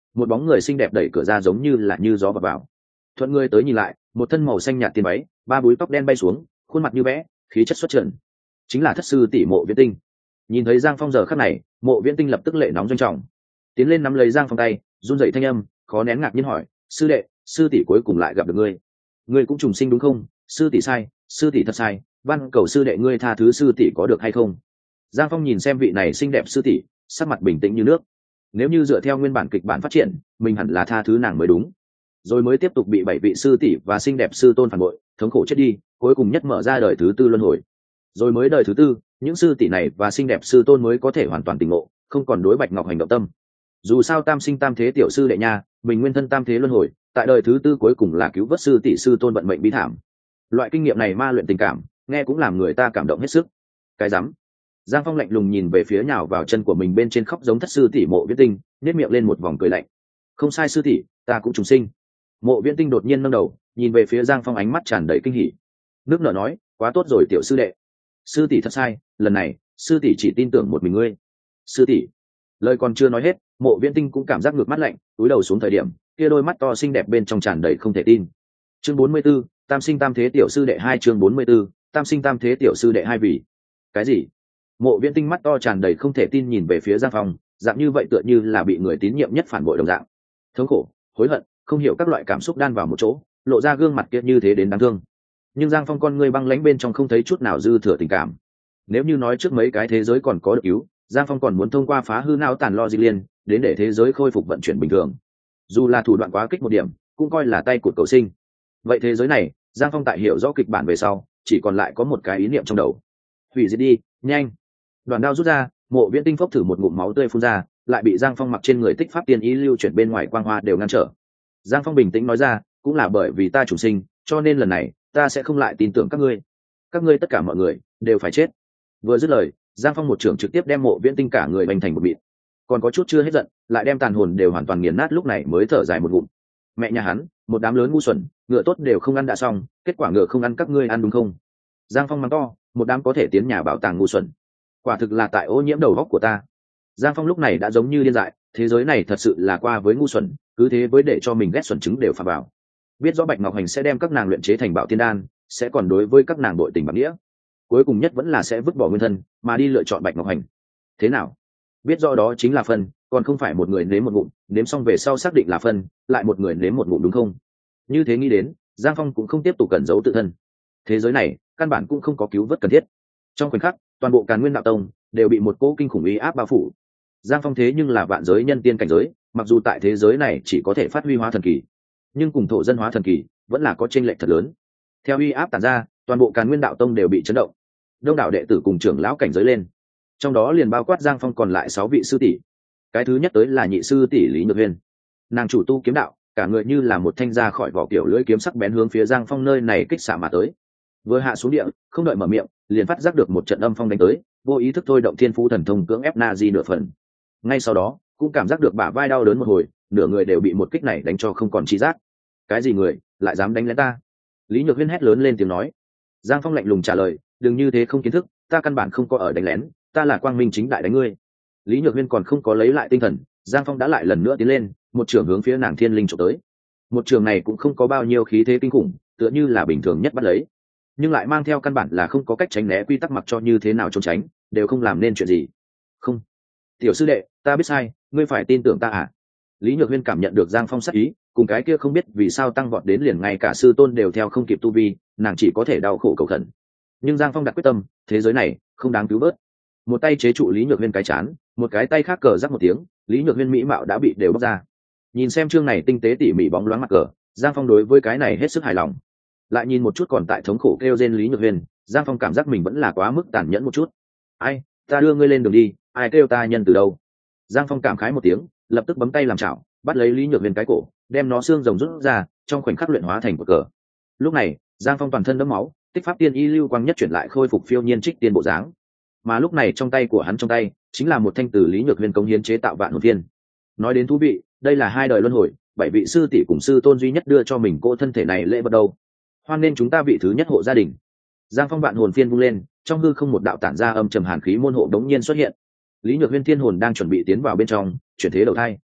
A: một bóng người xinh đẹp đẩy cửa ra giống như là như gió vào vào. Thuận người tới nhìn lại, một thân màu xanh nhạt tiền váy, ba búi tóc đen bay xuống, khuôn mặt như vẽ, khí chất xuất trần, chính là thất sư tỷ Mộ Viễn Tinh. Nhìn thấy Giang Phong giờ khắc này, Mộ Viễn Tinh lập tức lệ nóng doanh trọng, tiến lên nắm lấy Giang Phong tay, run rẩy thanh âm khó nén ngạc nhiên hỏi: sư đệ, sư tỷ cuối cùng lại gặp được ngươi, ngươi cũng trùng sinh đúng không? Sư tỷ sai, sư tỷ thật sai, van cầu sư đệ ngươi tha thứ sư tỷ có được hay không? Giang Phong nhìn xem vị này xinh đẹp sư tỷ, sắc mặt bình tĩnh như nước. Nếu như dựa theo nguyên bản kịch bản phát triển, mình hẳn là tha thứ nàng mới đúng, rồi mới tiếp tục bị bảy vị sư tỷ và xinh đẹp sư tôn phản bội, thống khổ chết đi, cuối cùng nhất mở ra đời thứ tư luân hồi, rồi mới đời thứ tư, những sư tỷ này và xinh đẹp sư tôn mới có thể hoàn toàn tỉnh ngộ, không còn đối Bạch Ngọc hành động tâm. Dù sao tam sinh tam thế tiểu sư đệ nha, mình nguyên thân tam thế luân hồi, tại đời thứ tư cuối cùng là cứu vớt sư tỷ sư tôn vận mệnh bi thảm. Loại kinh nghiệm này ma luyện tình cảm, nghe cũng làm người ta cảm động hết sức. Cái rắm. Giang Phong lạnh lùng nhìn về phía nhào vào chân của mình bên trên khóc giống thất sư tỷ Mộ Viễn Tinh, nhếch miệng lên một vòng cười lạnh. Không sai sư tỷ, ta cũng trùng sinh. Mộ Viễn Tinh đột nhiên nâng đầu, nhìn về phía Giang Phong, ánh mắt tràn đầy kinh hỉ. Nước nở nói: quá tốt rồi tiểu sư đệ, sư tỷ thật sai, lần này sư tỷ chỉ tin tưởng một mình ngươi. Sư tỷ. Lời còn chưa nói hết, Mộ Viễn Tinh cũng cảm giác ngược mắt lạnh, cúi đầu xuống thời điểm, kia đôi mắt to xinh đẹp bên trong tràn đầy không thể tin. Chương bốn mươi 44, tam sinh tam thế tiểu sư đệ hai chương bốn mươi 44, tam sinh tam thế tiểu sư đệ hai vì cái gì? Mộ Viễn Tinh mắt to tràn đầy không thể tin nhìn về phía Giang Phong, dạng như vậy tựa như là bị người tín nhiệm nhất phản bội đồng dạng. Thống khổ, hối hận, không hiểu các loại cảm xúc đan vào một chỗ, lộ ra gương mặt kia như thế đến đáng thương. Nhưng Giang Phong con ngươi băng lãnh bên trong không thấy chút nào dư thừa tình cảm. Nếu như nói trước mấy cái thế giới còn có được cứu, Giang Phong còn muốn thông qua phá hư não tàn lo di liên đến để thế giới khôi phục vận chuyển bình thường. Dù là thủ đoạn quá kích một điểm, cũng coi là tay cụt cầu sinh. Vậy thế giới này, Giang Phong tại hiểu rõ kịch bản về sau, chỉ còn lại có một cái ý niệm trong đầu: hủy diệt đi, nhanh. Đoàn đao rút ra, Mộ Viễn Tinh phốc thử một ngụm máu tươi phun ra, lại bị Giang Phong mặc trên người tích pháp tiên ý lưu chuyển bên ngoài quang hoa đều ngăn trở. Giang Phong bình tĩnh nói ra: cũng là bởi vì ta chủ sinh, cho nên lần này ta sẽ không lại tin tưởng các ngươi. Các ngươi tất cả mọi người đều phải chết. Vừa dứt lời, Giang Phong một trưởng trực tiếp đem Mộ Viễn Tinh cả người bành thành một mịn. Còn có chút chưa hết giận, lại đem tàn hồn đều hoàn toàn nghiền nát, lúc này mới thở dài một ngụm. Mẹ nhà hắn, một đám lớn ngu xuẩn, ngựa tốt đều không ăn đã xong, kết quả ngựa không ăn các ngươi ăn đúng không? Giang Phong mắng to, một đám có thể tiến nhà bảo tàng ngu xuẩn, quả thực là tại ô nhiễm đầu góc của ta. Giang Phong lúc này đã giống như điên dại, thế giới này thật sự là qua với ngu xuẩn, cứ thế với để cho mình ghét xuẩn chứng đều phạm vào. Biết rõ Bạch Ngọc Hành sẽ đem các nàng luyện chế thành Bảo Tiên Đan, sẽ còn đối với các nàng đội tình bằng nghĩa, cuối cùng nhất vẫn là sẽ vứt bỏ nguyên thân mà đi lựa chọn Bạch Ngọc Hành. Thế nào? Biết rõ đó chính là phân, còn không phải một người nếm một ngụm, nếm xong về sau xác định là phân, lại một người nếm một ngụm đúng không? Như thế nghĩ đến, Giang Phong cũng không tiếp tục cẩn giấu tự thân. Thế giới này, căn bản cũng không có cứu vớt cần thiết. Trong khoảnh khắc, toàn bộ Càn Nguyên Đạo Tông đều bị một cỗ kinh khủng uy áp bao phủ. Giang Phong thế nhưng là vạn giới nhân tiên cảnh giới, mặc dù tại thế giới này chỉ có thể phát huy hóa thần kỳ, nhưng cùng thổ dân hóa thần kỳ vẫn là có chênh lệch thật lớn. Theo uy áp tản ra, toàn bộ Càn Nguyên Đạo Tông đều bị chấn động. Đông đảo đệ tử cùng trưởng lão cảnh giới lên, trong đó liền bao quát Giang Phong còn lại sáu vị sư tỷ. Cái thứ nhất tới là nhị sư tỷ Lý Nhược Huyên. Nàng chủ tu kiếm đạo, cả người như là một thanh ra khỏi vỏ kiểu lưỡi kiếm sắc bén hướng phía Giang Phong nơi này kích xạ mà tới. Vừa hạ xuống địa, không đợi mở miệng, liền phát giác được một trận âm phong đánh tới, vô ý thức thôi động thiên phú thần thông cưỡng ép na di nửa phần. Ngay sau đó, cũng cảm giác được bả vai đau đớn một hồi, nửa người đều bị một kích này đánh cho không còn chi giác. Cái gì người, lại dám đánh lén ta? Lý Nhược Huyên hét lớn lên tiếng nói. Giang Phong lạnh lùng trả lời, đừng như thế không kiến thức, ta căn bản không có ở đánh lén, ta là quang minh chính đại đánh ngươi. Lý Nhược Huyên còn không có lấy lại tinh thần, Giang Phong đã lại lần nữa tiến lên, một trường hướng phía nàng thiên linh trộm tới. Một trường này cũng không có bao nhiêu khí thế kinh khủng, tựa như là bình thường nhất bắt lấy, nhưng lại mang theo căn bản là không có cách tránh né quy tắc, mặc cho như thế nào trốn tránh đều không làm nên chuyện gì. Không, tiểu sư đệ, ta biết sai, ngươi phải tin tưởng ta à? Lý Nhược Huyên cảm nhận được Giang Phong sát ý, cùng cái kia không biết vì sao tăng vọt đến liền ngay cả sư tôn đều theo không kịp tu vi, nàng chỉ có thể đau khổ cầu khẩn. Nhưng Giang Phong đặt quyết tâm, thế giới này không đáng cứu vớt. Một tay chế trụ Lý Nhược Huyên cái chán, một cái tay khác cờ rắc một tiếng, Lý Nhược Huyên mỹ mạo đã bị đều bóc ra. Nhìn xem chương này tinh tế tỉ mỉ bóng loáng mặt cờ, Giang Phong đối với cái này hết sức hài lòng. Lại nhìn một chút còn tại thống khổ kêu rên Lý Nhược Huyên, Giang Phong cảm giác mình vẫn là quá mức tàn nhẫn một chút. Ai, ta đưa ngươi lên đường đi, ai kêu ta nhân từ đâu? Giang Phong cảm khái một tiếng, lập tức bấm tay làm chảo, bắt lấy Lý Nhược Huyên cái cổ, đem nó xương rồng rút ra, trong khoảnh khắc luyện hóa thành một cờ. Lúc này, Giang Phong toàn thân đẫm máu, tích pháp tiên y lưu quang nhất chuyển lại khôi phục phiêu nhiên trích tiên bộ dáng. Mà lúc này trong tay của hắn trong tay chính là một thanh từ Lý Nhược Huyên cống hiến chế tạo vạn hồn viên. Nói đến thú vị, đây là hai đời luân hồi, bảy vị sư tỷ cùng sư tôn duy nhất đưa cho mình cô thân thể này lễ vật đâu. Hoan nên chúng ta vị thứ nhất hộ gia đình. Giang Phong vạn hồn phiên vung lên, trong hư không một đạo tản ra âm trầm hàn khí môn hộ đống nhiên xuất hiện. Lý Nhược Huyên thiên hồn đang chuẩn bị tiến vào bên trong, chuyển thế đầu thai.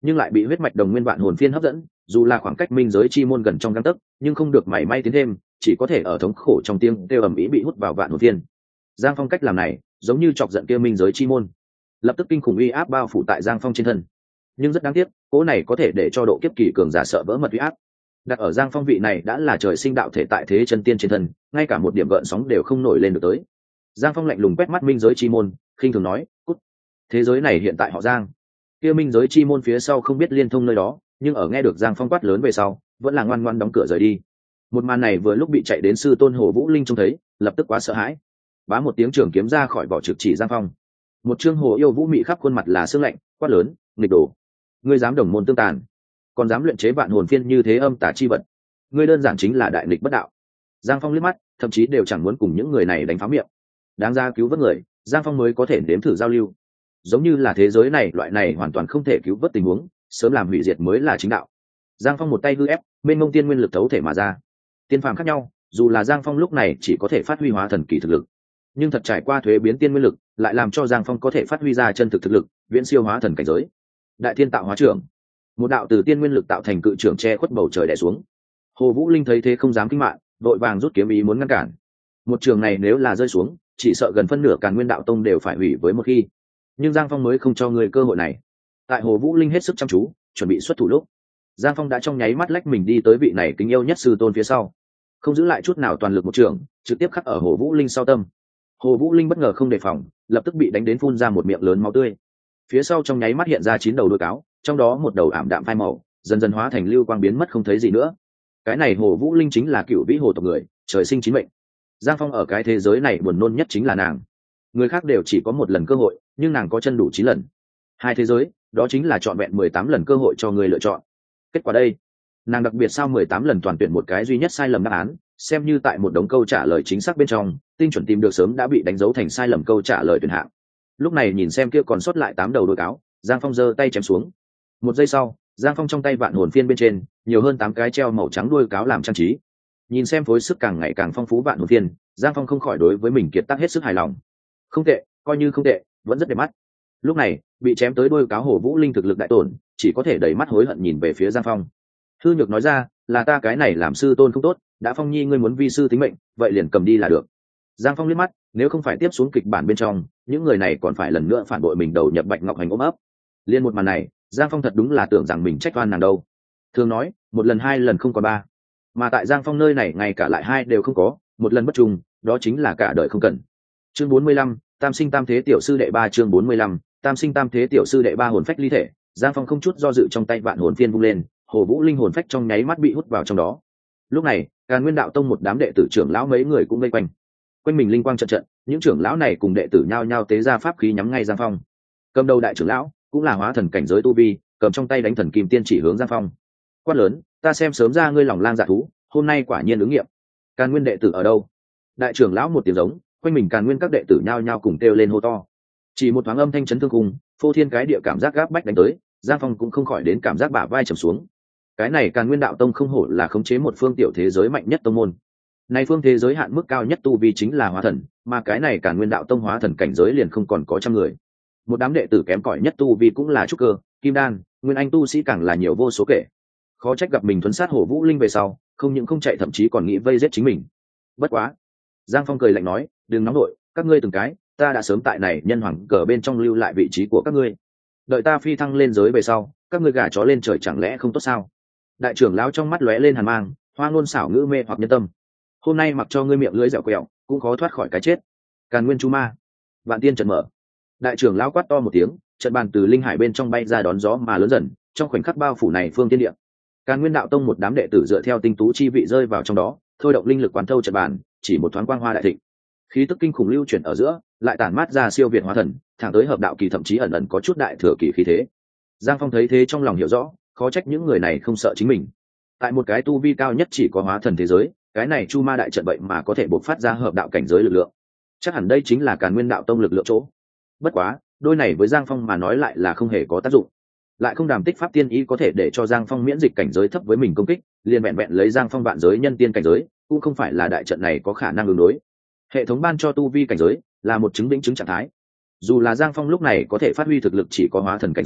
A: nhưng lại bị huyết mạch đồng nguyên vạn hồn phiên hấp dẫn, dù là khoảng cách minh giới chi môn gần trong gang tấc, nhưng không được mảy may tiến thêm, chỉ có thể ở thống khổ trong tiếng kêu ầm ĩ bị hút vào vạn hồn phiên. Giang Phong cách làm này giống như chọc giận kia minh giới chi môn, lập tức kinh khủng uy áp bao phủ tại Giang Phong trên thân. Nhưng rất đáng tiếc, cỗ này có thể để cho độ kiếp kỳ cường giả sợ vỡ mật uy áp đặt ở Giang Phong vị này đã là trời sinh đạo thể tại thế chân tiên trên thân, ngay cả một điểm gợn sóng đều không nổi lên được tới. Giang Phong lạnh lùng quét mắt minh giới chi môn, khinh thường nói, cút. Thế giới này hiện tại họ Giang, kia minh giới chi môn phía sau không biết liên thông nơi đó, nhưng ở nghe được Giang Phong quát lớn về sau, vẫn là ngoan ngoan đóng cửa rời đi. Một màn này vừa lúc bị chạy đến sư tôn Hồ Vũ Linh trông thấy, lập tức quá sợ hãi, bá một tiếng trường kiếm ra khỏi vỏ trực chỉ Giang Phong. Một trương hồ yêu vũ mị khắp khuôn mặt là sương lạnh, quát lớn, nghịch đồ, ngươi dám đồng môn tương tàn, còn dám luyện chế vạn hồn phiên như thế âm tà chi vật, ngươi đơn giản chính là đại nghịch bất đạo. Giang Phong liếc mắt, thậm chí đều chẳng muốn cùng những người này đánh phá miệng. Đáng ra cứu vớt người, Giang Phong mới có thể nếm thử giao lưu. Giống như là thế giới này loại này hoàn toàn không thể cứu vớt tình huống, sớm làm hủy diệt mới là chính đạo. Giang Phong một tay hư ép, bên mông tiên nguyên lực thấu thể mà ra. Tiên phàm khác nhau, dù là Giang Phong lúc này chỉ có thể phát huy hóa thần kỳ thực lực, nhưng thật trải qua thuế biến tiên nguyên lực, lại làm cho Giang Phong có thể phát huy ra chân thực thực lực, viễn siêu hóa thần cảnh giới. Đại thiên tạo hóa trưởng, một đạo từ tiên nguyên lực tạo thành cự trưởng che khuất bầu trời đè xuống. Hồ Vũ Linh thấy thế không dám kinh mạng, đội vàng rút kiếm ý muốn ngăn cản. Một trường này nếu là rơi xuống, chỉ sợ gần phân nửa Càn Nguyên đạo tông đều phải hủy với một khi. Nhưng Giang Phong mới không cho người cơ hội này. Tại Hồ Vũ Linh hết sức chăm chú, chuẩn bị xuất thủ lúc, Giang Phong đã trong nháy mắt lách mình đi tới vị này kính yêu nhất sư tôn phía sau, không giữ lại chút nào toàn lực một trường, trực tiếp khắc ở Hồ Vũ Linh sau tâm. Hồ Vũ Linh bất ngờ không đề phòng, lập tức bị đánh đến phun ra một miệng lớn máu tươi. Phía sau trong nháy mắt hiện ra chín đầu đuôi cáo, trong đó một đầu ảm đạm phai màu, dần dần hóa thành lưu quang biến mất không thấy gì nữa. Cái này Hồ Vũ Linh chính là cựu vĩ hồ tộc người, trời sinh chín mệnh. Giang Phong ở cái thế giới này buồn nôn nhất chính là nàng. Người khác đều chỉ có một lần cơ hội, nhưng nàng có chân đủ chín lần. Hai thế giới, đó chính là trọn vẹn mười tám lần cơ hội cho người lựa chọn. Kết quả đây, nàng đặc biệt sao mười tám lần toàn tuyển một cái duy nhất sai lầm đáp án, xem như tại một đống câu trả lời chính xác bên trong, tinh chuẩn tìm được sớm đã bị đánh dấu thành sai lầm câu trả lời tuyển hạng. Lúc này nhìn xem kia còn sót lại tám đầu đuôi cáo, Giang Phong giơ tay chém xuống. Một giây sau, Giang Phong trong tay vạn hồn phiên bên trên nhiều hơn tám cái treo màu trắng đuôi cáo làm trang trí. Nhìn xem phối sức càng ngày càng phong phú vạn hồn phiên, Giang Phong không khỏi đối với mình kiệt tác hết sức hài lòng. Không tệ, coi như không tệ, vẫn rất đẹp mắt. Lúc này, bị chém tới đuôi cáo Hồ Vũ Linh thực lực đại tổn, chỉ có thể đầy mắt hối hận nhìn về phía Giang Phong. Hư Nhược nói ra, là ta cái này làm sư tôn không tốt, đã Phong nhi ngươi muốn vi sư tính mệnh, vậy liền cầm đi là được. Giang Phong liếc mắt, nếu không phải tiếp xuống kịch bản bên trong, những người này còn phải lần nữa phản bội mình đầu nhập Bạch Ngọc Hành ôm ấp. Liên một màn này, Giang Phong thật đúng là tưởng rằng mình trách oan nàng đâu. Thường nói, một lần hai lần không còn ba, mà tại Giang Phong nơi này ngay cả lại hai đều không có, một lần bất trùng, đó chính là cả đời không cần. Chương bốn mươi lăm, Tam sinh tam thế tiểu sư đệ ba chương bốn mươi lăm, Tam sinh tam thế tiểu sư đệ ba hồn phách ly thể. Giang Phong không chút do dự trong tay vạn hồn phiên vung lên, Hồ Vũ Linh hồn phách trong nháy mắt bị hút vào trong đó. Lúc này, Càn Nguyên đạo tông một đám đệ tử trưởng lão mấy người cũng vây quanh. Quanh mình linh quang trận trận, những trưởng lão này cùng đệ tử nhao nhao tế ra pháp khí nhắm ngay Giang Phong. Cầm đầu đại trưởng lão cũng là hóa thần cảnh giới tu vi, cầm trong tay đánh thần kim tiên chỉ hướng Giang Phong. Quát lớn, ta xem sớm ra ngươi lòng lang dạ thú, hôm nay quả nhiên ứng nghiệm. Càn Nguyên đệ tử ở đâu? Đại trưởng lão một tiếng giống, quanh mình Càn Nguyên các đệ tử nhao nhao cùng kêu lên hô to. Chỉ một thoáng âm thanh chấn thương khung, phô thiên cái địa cảm giác gáp bách đánh tới, Giang Phong cũng không khỏi đến cảm giác bả vai trầm xuống. Cái này Càn Nguyên đạo tông không hổ là khống chế một phương tiểu thế giới mạnh nhất tông môn. Này phương thế giới hạn mức cao nhất tu vi chính là hóa thần, mà cái này Càn Nguyên đạo tông hóa thần cảnh giới liền không còn có trăm người. Một đám đệ tử kém cỏi nhất tu vi cũng là trúc cơ, kim đan, nguyên anh tu sĩ càng là nhiều vô số kể. Khó trách gặp mình thuấn sát Hồ Vũ Linh về sau, không những không chạy thậm chí còn nghĩ vây giết chính mình. Bất quá, Giang Phong cười lạnh nói, đừng nóng nội, các ngươi từng cái, ta đã sớm tại này nhân hoàng cờ bên trong lưu lại vị trí của các ngươi. Đợi ta phi thăng lên giới về sau, các ngươi gả chó lên trời chẳng lẽ không tốt sao? Đại trưởng lão trong mắt lóe lên hàn mang, hoa ngôn xảo ngữ mê hoặc nhân tâm. Hôm nay mặc cho ngươi miệng lưỡi dẻo quẹo, cũng khó thoát khỏi cái chết. Càn Nguyên chu ma, vạn tiên trận mở. Đại trưởng lão quát to một tiếng, trận bàn từ linh hải bên trong bay ra đón gió mà lớn dần, trong khoảnh khắc bao phủ này phương tiên địa. Càn Nguyên đạo tông một đám đệ tử dựa theo tinh tú chi vị rơi vào trong đó, thôi động linh lực quán thâu trận bàn, chỉ một thoáng quang hoa đại thịnh. Khí tức kinh khủng lưu chuyển ở giữa, lại tản mát ra siêu việt hóa thần, thẳng tới hợp đạo kỳ thậm chí ẩn ẩn có chút đại thừa kỳ khí thế. Giang Phong thấy thế trong lòng hiểu rõ, khó trách những người này không sợ chính mình. Tại một cái tu vi cao nhất chỉ có hóa thần thế giới, cái này chu ma đại trận vậy mà có thể bộc phát ra hợp đạo cảnh giới lực lượng, chắc hẳn đây chính là Càn Nguyên đạo tông lực lượng chỗ. Bất quá, đôi này với Giang Phong mà nói lại là không hề có tác dụng. Lại không đàm tích pháp tiên ý có thể để cho Giang Phong miễn dịch cảnh giới thấp với mình công kích, liền vẹn vẹn lấy Giang Phong vạn giới nhân tiên cảnh giới, cũng không phải là đại trận này có khả năng ứng đối. Hệ thống ban cho tu vi cảnh giới là một chứng đỉnh chứng trạng thái. Dù là Giang Phong lúc này có thể phát huy thực lực chỉ có hóa thần cảnh giới,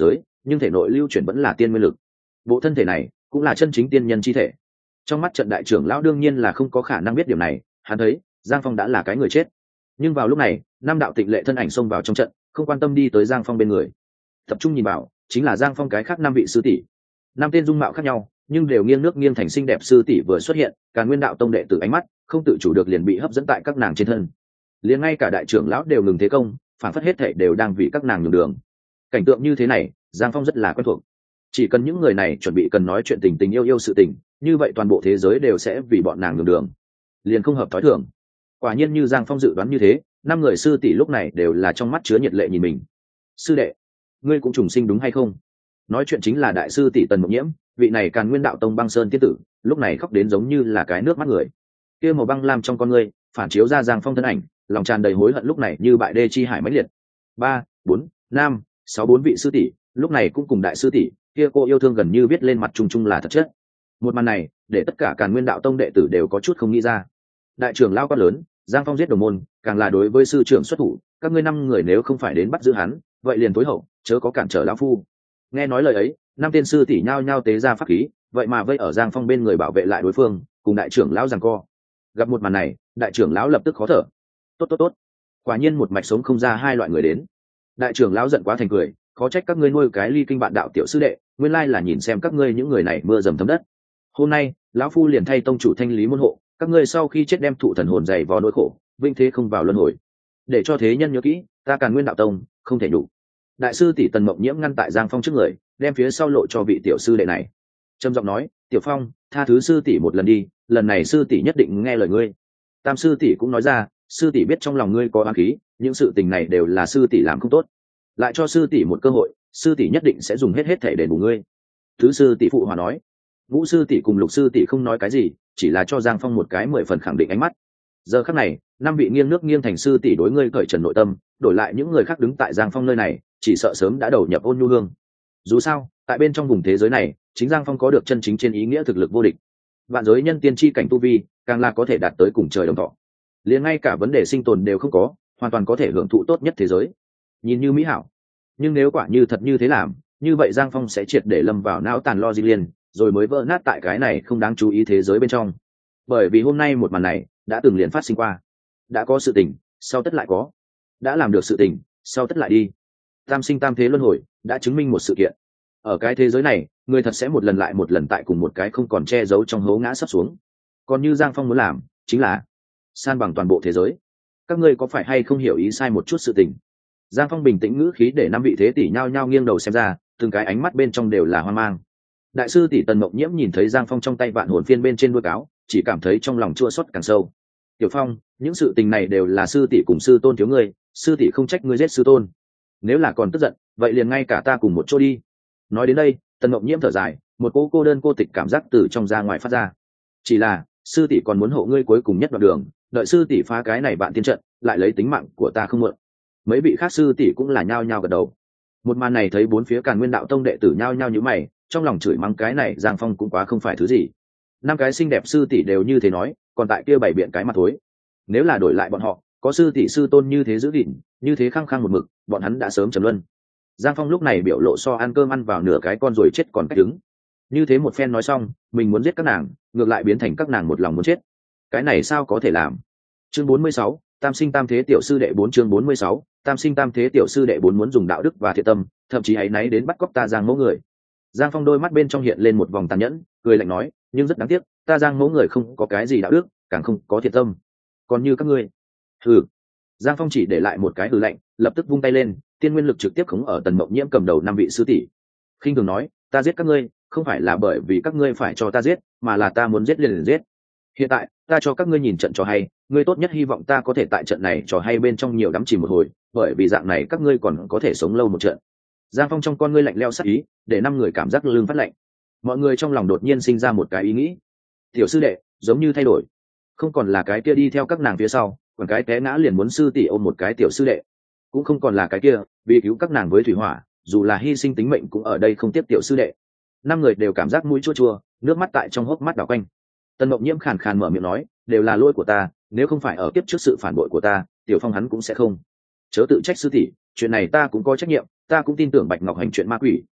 A: nhưng thể nội lưu chuyển vẫn là tiên nguyên lực. Bộ thân thể này cũng là chân chính tiên nhân chi thể. Trong mắt trận đại trưởng lão đương nhiên là không có khả năng biết điểm này, hắn thấy Giang Phong đã là cái người chết. Nhưng vào lúc này, năm đạo tịnh lệ thân ảnh xông vào trong trận, không quan tâm đi tới Giang Phong bên người. Tập trung nhìn vào, chính là Giang Phong cái khác năm vị sư tỷ. Năm tên dung mạo khác nhau, nhưng đều nghiêng nước nghiêng thành xinh đẹp sư tỷ vừa xuất hiện, Càn Nguyên đạo tông đệ tử ánh mắt không tự chủ được liền bị hấp dẫn tại các nàng trên thân. Liền ngay cả đại trưởng lão đều ngừng thế công, phản phất hết thảy đều đang vì các nàng nhường đường. Cảnh tượng như thế này, Giang Phong rất là quen thuộc. Chỉ cần những người này chuẩn bị cần nói chuyện tình tình yêu yêu sự tình, như vậy toàn bộ thế giới đều sẽ vì bọn nàng nhường đường. Liền không hợp thói thường. Quả nhiên như Giang Phong dự đoán như thế, năm người sư tỷ lúc này đều là trong mắt chứa nhiệt lệ nhìn mình. Sư đệ, ngươi cũng trùng sinh đúng hay không? Nói chuyện chính là đại sư tỷ Tần Mộng Nhiễm, vị này Càn Nguyên đạo tông băng sơn tiên tử, lúc này khóc đến giống như là cái nước mắt người. Kia màu băng lam trong con ngươi phản chiếu ra Giang Phong thân ảnh, lòng tràn đầy hối hận lúc này như bại đê chi hải mãnh liệt. Ba, bốn, năm, sáu bốn vị sư tỷ, lúc này cũng cùng đại sư tỷ, kia cô yêu thương gần như viết lên mặt trùng trùng là thật chất. Một màn này, để tất cả Càn Nguyên đạo tông đệ tử đều có chút không nghĩ ra. Đại trưởng lao quát lớn, Giang Phong giết đồng môn, càng là đối với sư trưởng xuất thủ, các ngươi năm người nếu không phải đến bắt giữ hắn, vậy liền tối hậu, chớ có cản trở lão phu. Nghe nói lời ấy, năm tên sư tỷ nhao nhao tế ra pháp khí, vậy mà vây ở Giang Phong bên người bảo vệ lại đối phương, cùng đại trưởng lão giằng co. Gặp một màn này, đại trưởng lão lập tức khó thở. Tốt tốt tốt, quả nhiên một mạch sống không ra hai loại người đến. Đại trưởng lão giận quá thành cười, khó trách các ngươi nuôi cái ly kinh bạn đạo tiểu sư đệ, nguyên lai là nhìn xem các ngươi những người này mưa dầm thấm đất. Hôm nay, lão phu liền thay tông chủ thanh lý môn hộ, các ngươi sau khi chết đem thụ thần hồn dày vò nỗi khổ, vinh thế không vào luân hồi. Để cho thế nhân nhớ kỹ, ta Càn Nguyên đạo tông không thể đủ. Đại sư tỷ Tần Mộng Nhiễm ngăn tại Giang Phong trước người, đem phía sau lộ cho vị tiểu sư đệ này, trầm giọng nói, tiểu Phong, tha thứ sư tỷ một lần đi, lần này sư tỷ nhất định nghe lời ngươi. Tam sư tỷ cũng nói ra, sư tỷ biết trong lòng ngươi có oán khí, những sự tình này đều là sư tỷ làm không tốt, lại cho sư tỷ một cơ hội, sư tỷ nhất định sẽ dùng hết hết thể đền bù ngươi. Thứ sư tỷ phụ hòa nói. Ngũ sư tỷ cùng lục sư tỷ không nói cái gì, chỉ là cho Giang Phong một cái mười phần khẳng định ánh mắt. Giờ khắc này, năm vị nghiêng nước nghiêng thành sư tỷ đối ngươi cởi trần nội tâm, đổi lại những người khác đứng tại Giang Phong nơi này, chỉ sợ sớm đã đầu nhập ôn nhu hương. Dù sao, tại bên trong vùng thế giới này, chính Giang Phong có được chân chính trên ý nghĩa thực lực vô địch. Vạn giới nhân tiên chi cảnh tu vi, càng là có thể đạt tới cùng trời đồng thọ. Liền ngay cả vấn đề sinh tồn đều không có, hoàn toàn có thể hưởng thụ tốt nhất thế giới. Nhìn như mỹ hảo, nhưng nếu quả như thật như thế làm, như vậy Giang Phong sẽ triệt để lâm vào não tàn lo di liên, rồi mới vỡ nát tại cái này không đáng chú ý thế giới bên trong. Bởi vì hôm nay một màn này đã từng liền phát sinh qua, đã có sự tình, sau tất lại có, đã làm được sự tình, sau tất lại đi. Tam sinh tam thế luân hồi đã chứng minh một sự kiện. Ở cái thế giới này, người thật sẽ một lần lại một lần tại cùng một cái không còn che giấu trong hố ngã sắp xuống. Còn như Giang Phong muốn làm, chính là san bằng toàn bộ thế giới. Các ngươi có phải hay không hiểu ý sai một chút sự tình? Giang Phong bình tĩnh ngữ khí để năm vị thế tỷ nhao nhao nghiêng đầu xem ra, từng cái ánh mắt bên trong đều là hoang mang. Đại sư tỷ Tần Mộng Nhiễm nhìn thấy Giang Phong trong tay vạn hồn phiên bên trên đuôi cáo, chỉ cảm thấy trong lòng chua xót càng sâu. Tiểu Phong, những sự tình này đều là sư tỷ cùng sư tôn thiếu ngươi, sư tỷ không trách ngươi giết sư tôn. Nếu là còn tức giận, vậy liền ngay cả ta cùng một chỗ đi. Nói đến đây, Tần Mộng Nhiễm thở dài, một cô cô đơn cô tịch cảm giác từ trong ra ngoài phát ra. Chỉ là, sư tỷ còn muốn hộ ngươi cuối cùng nhất đoạn đường, đợi sư tỷ phá cái này bạn tiên trận, lại lấy tính mạng của ta không muộn. Mấy vị khác sư tỷ cũng là nhao nhao gật đầu. Một màn này thấy bốn phía Càn Nguyên đạo tông đệ tử nhao nhao như mày, trong lòng chửi mắng cái này Giang Phong cũng quá không phải thứ gì. Năm cái xinh đẹp sư tỷ đều như thế nói, còn tại kia bảy biện cái mặt thối. Nếu là đổi lại bọn họ, có sư tỷ sư tôn như thế giữ gìn, như thế khăng khăng một mực, bọn hắn đã sớm trầm luân. Giang Phong lúc này biểu lộ so ăn cơm ăn vào nửa cái con rồi chết còn cách đứng. Như thế một phen nói xong, mình muốn giết các nàng, ngược lại biến thành các nàng một lòng muốn chết. Cái này sao có thể làm? Chương bốn mươi sáu, Tam sinh tam thế tiểu sư đệ bốn chương bốn mươi sáu, Tam sinh tam thế tiểu sư đệ bốn muốn dùng đạo đức và thiện tâm, thậm chí hãy náy đến bắt cóc ta Giang Mẫu người. Giang Phong đôi mắt bên trong hiện lên một vòng tàn nhẫn, cười lạnh nói, nhưng rất đáng tiếc, ta Giang Mẫu người không có cái gì đạo đức, càng không có thiện tâm. Còn như các ngươi, hừ. Giang Phong chỉ để lại một cái hừ lạnh, lập tức vung tay lên, tiên nguyên lực trực tiếp khống ở Tần Mộng Nhiễm cầm đầu năm vị sư tỷ. Khinh thường nói, ta giết các ngươi, không phải là bởi vì các ngươi phải cho ta giết, mà là ta muốn giết liền liền giết. Hiện tại, ta cho các ngươi nhìn trận trò hay, ngươi tốt nhất hy vọng ta có thể tại trận này trò hay bên trong nhiều đắm chìm một hồi, bởi vì dạng này các ngươi còn có thể sống lâu một trận. Giang Phong trong con ngươi lạnh lẽo sắc ý, để năm người cảm giác lưng phát lạnh. Mọi người trong lòng đột nhiên sinh ra một cái ý nghĩ, tiểu sư đệ giống như thay đổi, không còn là cái kia đi theo các nàng phía sau, còn cái té ngã liền muốn sư tỷ ôm một cái tiểu sư đệ, cũng không còn là cái kia vì cứu các nàng với thủy hỏa, dù là hy sinh tính mệnh cũng ở đây không tiếp tiểu sư đệ. Năm người đều cảm giác mũi chua chua, nước mắt tại trong hốc mắt đảo quanh. Tần Mộng Nhiễm khàn khàn mở miệng nói, đều là lỗi của ta, nếu không phải ở kiếp trước sự phản bội của ta, Tiểu Phong hắn cũng sẽ không. Chớ tự trách sư tỷ, chuyện này ta cũng có trách nhiệm, ta cũng tin tưởng Bạch Ngọc Hành chuyện ma quỷ.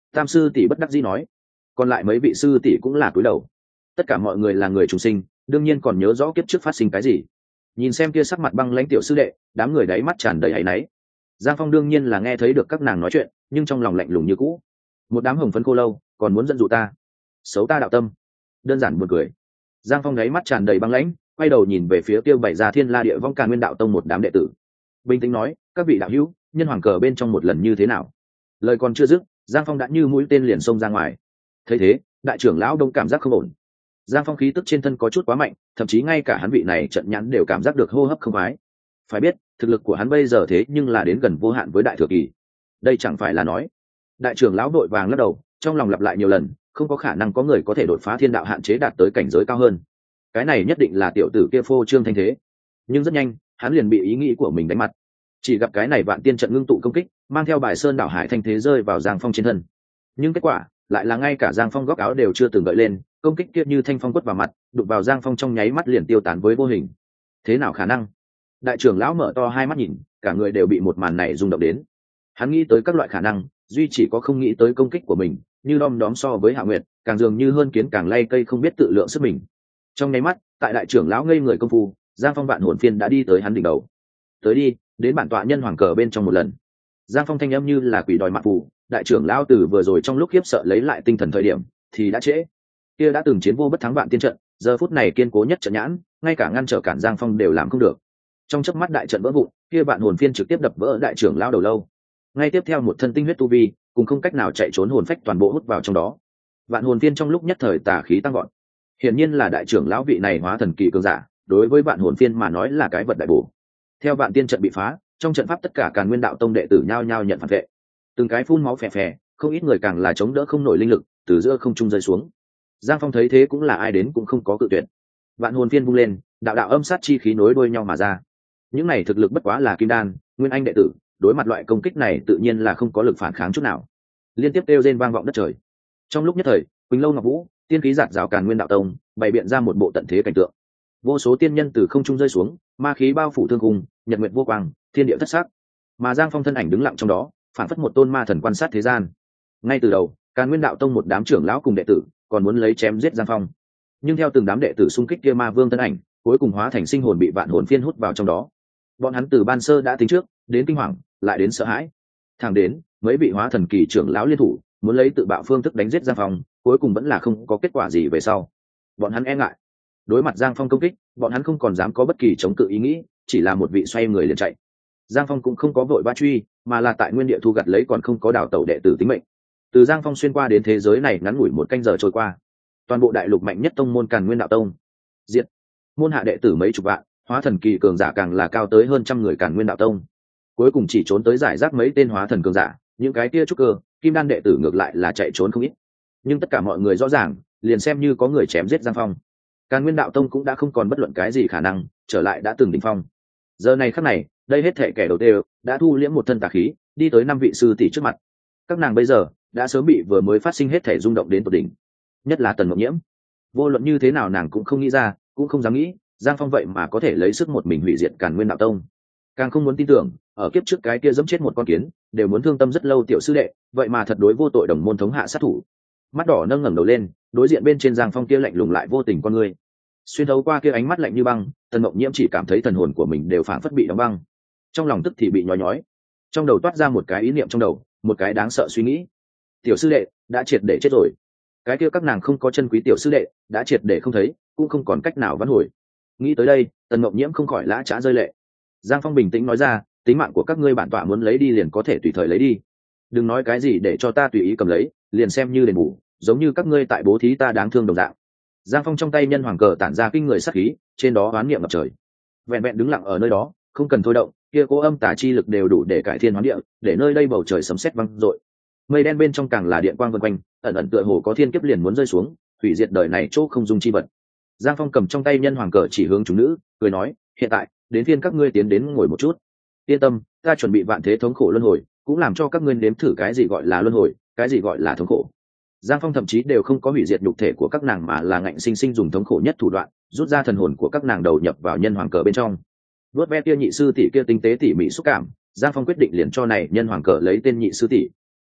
A: Tam sư tỷ bất đắc dĩ nói. Còn lại mấy vị sư tỷ cũng là cúi đầu. Tất cả mọi người là người trùng sinh, đương nhiên còn nhớ rõ kiếp trước phát sinh cái gì. Nhìn xem kia sắc mặt băng lãnh tiểu sư đệ, đám người đáy mắt tràn đầy áy náy. Giang Phong đương nhiên là nghe thấy được các nàng nói chuyện, nhưng trong lòng lạnh lùng như cũ. Một đám hồng phấn cô lâu, còn muốn dẫn dụ ta, xấu ta đạo tâm, đơn giản buồn cười. Giang Phong đáy mắt tràn đầy băng lãnh, quay đầu nhìn về phía tiêu bảy gia Thiên La Địa Vong Càn Nguyên đạo tông một đám đệ tử, bình tĩnh nói: các vị đạo hữu, nhân hoàng cờ bên trong một lần như thế nào? Lời còn chưa dứt, Giang Phong đã như mũi tên liền xông ra ngoài. Thấy thế, đại trưởng lão đông cảm giác không ổn. Giang Phong khí tức trên thân có chút quá mạnh, thậm chí ngay cả hắn vị này trận nhãn đều cảm giác được hô hấp không khoái. Phải biết, thực lực của hắn bây giờ thế nhưng là đến gần vô hạn với đại thừa kỳ. Đây chẳng phải là nói. Đại trưởng lão đội vàng lắc đầu, trong lòng lặp lại nhiều lần, không có khả năng có người có thể đột phá thiên đạo hạn chế đạt tới cảnh giới cao hơn. Cái này nhất định là tiểu tử kia phô trương thanh thế. Nhưng rất nhanh, hắn liền bị ý nghĩ của mình đánh mặt. Chỉ gặp cái này vạn tiên trận ngưng tụ công kích, mang theo bài sơn đảo hải thanh thế rơi vào Giang Phong trên thân. Nhưng kết quả lại là ngay cả Giang Phong góc áo đều chưa từng gợi lên, công kích kia như thanh phong quất vào mặt, đụng vào Giang Phong trong nháy mắt liền tiêu tán với vô hình. Thế nào khả năng? Đại trưởng lão mở to hai mắt nhìn, cả người đều bị một màn này rung động đến. Hắn nghĩ tới các loại khả năng, duy chỉ có không nghĩ tới công kích của mình, như đom đóm so với Hạ Nguyệt, càng dường như hơn kiến càng lay cây không biết tự lượng sức mình. Trong nháy mắt, tại đại trưởng lão ngây người công phu, Giang Phong vạn hồn phiên đã đi tới hắn đỉnh đầu. Tới đi, đến bản tọa nhân hoàng cờ bên trong một lần. Giang Phong thanh âm như là quỷ đòi mạng phù, đại trưởng lão từ vừa rồi trong lúc khiếp sợ lấy lại tinh thần thời điểm, thì đã trễ. Kia đã từng chiến vô bất thắng vạn tiên trận, giờ phút này kiên cố nhất trận nhãn, ngay cả ngăn trở cản Giang Phong đều làm không được. Trong chớp mắt đại trận vỡ vụn, kia vạn hồn phiên trực tiếp đập vỡ đại trưởng lão đầu lâu. Ngay tiếp theo một thân tinh huyết tu vi, cùng không cách nào chạy trốn hồn phách toàn bộ hút vào trong đó. Vạn hồn phiên trong lúc nhất thời tà khí tăng vọt. Hiển nhiên là đại trưởng lão vị này hóa thần kỳ cường giả, đối với vạn hồn phiên mà nói là cái vật đại bổ. Theo vạn tiên trận bị phá, trong trận pháp tất cả Càn Nguyên đạo tông đệ tử nhao nhao nhận phản vệ. Từng cái phun máu phè phè, không ít người càng là chống đỡ không nổi linh lực, từ giữa không trung rơi xuống. Giang Phong thấy thế cũng là ai đến cũng không có cự tuyệt. Vạn hồn phiên vung lên, đạo đạo âm sát chi khí nối đuôi nhau mà ra. Những này thực lực bất quá là kim đan, nguyên anh đệ tử, đối mặt loại công kích này tự nhiên là không có lực phản kháng chút nào. Liên tiếp kêu rên vang vọng đất trời. Trong lúc nhất thời, Quỳnh Lâu Ngọc Vũ, tiên khí giạt rào Càn Nguyên đạo tông, bày biện ra một bộ tận thế cảnh tượng. Vô số tiên nhân từ không trung rơi xuống, ma khí bao phủ thương cung, nhật nguyệt vô quang, thiên địa thất sắc. Mà Giang Phong thân ảnh đứng lặng trong đó, phản phất một tôn ma thần quan sát thế gian. Ngay từ đầu, Càn Nguyên đạo tông một đám trưởng lão cùng đệ tử còn muốn lấy chém giết Giang Phong, nhưng theo từng đám đệ tử xung kích kia ma vương thân ảnh, cuối cùng hóa thành sinh hồn bị vạn hồn phiên hút vào trong đó. Bọn hắn từ ban sơ đã tính trước, đến kinh hoàng, lại đến sợ hãi. Thẳng đến mấy vị hóa thần kỳ trưởng lão liên thủ, muốn lấy tự bạo phương thức đánh giết Giang Phong, cuối cùng vẫn là không có kết quả gì về sau. Bọn hắn e ngại. Đối mặt Giang Phong công kích, bọn hắn không còn dám có bất kỳ chống cự ý nghĩ, chỉ là một vị xoay người liền chạy. Giang Phong cũng không có vội vã truy, mà là tại nguyên địa thu gặt lấy còn không có đào tẩu đệ tử tính mệnh. Từ Giang Phong xuyên qua đến thế giới này ngắn ngủi một canh giờ trôi qua, toàn bộ đại lục mạnh nhất tông môn Càn Nguyên đạo tông diệt, môn hạ đệ tử mấy chục vạn, hóa thần kỳ cường giả càng là cao tới hơn trăm người Càn Nguyên đạo tông. Cuối cùng chỉ trốn tới giải rác mấy tên hóa thần cường giả, những cái kia trúc cơ, kim đan đệ tử ngược lại là chạy trốn không ít. Nhưng tất cả mọi người rõ ràng, liền xem như có người chém giết Giang Phong, Càn Nguyên đạo tông cũng đã không còn bất luận cái gì khả năng trở lại đã từng đỉnh phong. Giờ này khắc này, đây hết thể kẻ đầu tiên đã thu liễm một thân tà khí, đi tới năm vị sư tỷ trước mặt. Các nàng bây giờ đã sớm bị vừa mới phát sinh hết thể rung động đến tột đỉnh. Nhất là Tần Mộng Nhiễm, vô luận như thế nào nàng cũng không nghĩ ra, cũng không dám nghĩ, Giang Phong vậy mà có thể lấy sức một mình hủy diệt Càn Nguyên đạo tông. Càng không muốn tin tưởng, ở kiếp trước cái kia dẫm chết một con kiến, đều muốn thương tâm rất lâu tiểu sư đệ, vậy mà thật đối vô tội đồng môn thống hạ sát thủ. Mắt đỏ nâng ngẩng đầu lên, đối diện bên trên Giang Phong kia lạnh lùng lại vô tình con người. Xuyên thấu qua kia ánh mắt lạnh như băng, Tần Mộng Nhiễm chỉ cảm thấy thần hồn của mình đều phảng phất bị đóng băng. Trong lòng tức thì bị nhói nhói. Trong đầu toát ra một cái ý niệm trong đầu, một cái đáng sợ suy nghĩ. Tiểu sư đệ đã triệt để chết rồi. Cái kia các nàng không có chân quý tiểu sư đệ, đã triệt để không thấy, cũng không còn cách nào vãn hồi. Nghĩ tới đây, Tần Mộng Nhiễm không khỏi lã chã rơi lệ. Giang Phong bình tĩnh nói ra, tính mạng của các ngươi bản tọa muốn lấy đi liền có thể tùy thời lấy đi. Đừng nói cái gì để cho ta tùy ý cầm lấy, liền xem như đền bù, giống như các ngươi tại bố thí ta đáng thương đồng dạng. Giang Phong trong tay nhân hoàng cờ tản ra kinh người sát khí, trên đó oán niệm ngập trời. Vẹn vẹn đứng lặng ở nơi đó, không cần thôi động, kia cố âm tà chi lực đều đủ để cải thiên hoán địa, để nơi đây bầu trời sấm sét vang dội. Mây đen bên trong càng là điện quang vần quanh, ẩn ẩn tựa hồ có thiên kiếp liền muốn rơi xuống, hủy diệt đời này chỗ không dung chi vật. Giang Phong cầm trong tay nhân hoàng cờ chỉ hướng chúng nữ, cười nói, hiện tại đến phiên các ngươi tiến đến ngồi một chút. Yên tâm, ta chuẩn bị vạn thế thống khổ luân hồi, cũng làm cho các ngươi nếm thử cái gì gọi là luân hồi, cái gì gọi là thống khổ. Giang Phong thậm chí đều không có hủy diệt nhục thể của các nàng, mà là ngạnh sinh sinh dùng thống khổ nhất thủ đoạn, rút ra thần hồn của các nàng đầu nhập vào nhân hoàng cờ bên trong. Vớt ve kia nhị sư tỷ kia tinh tế tỉ mỉ xúc cảm, Giang Phong quyết định liền cho này nhân hoàng cờ lấy tên nhị sư tỷ.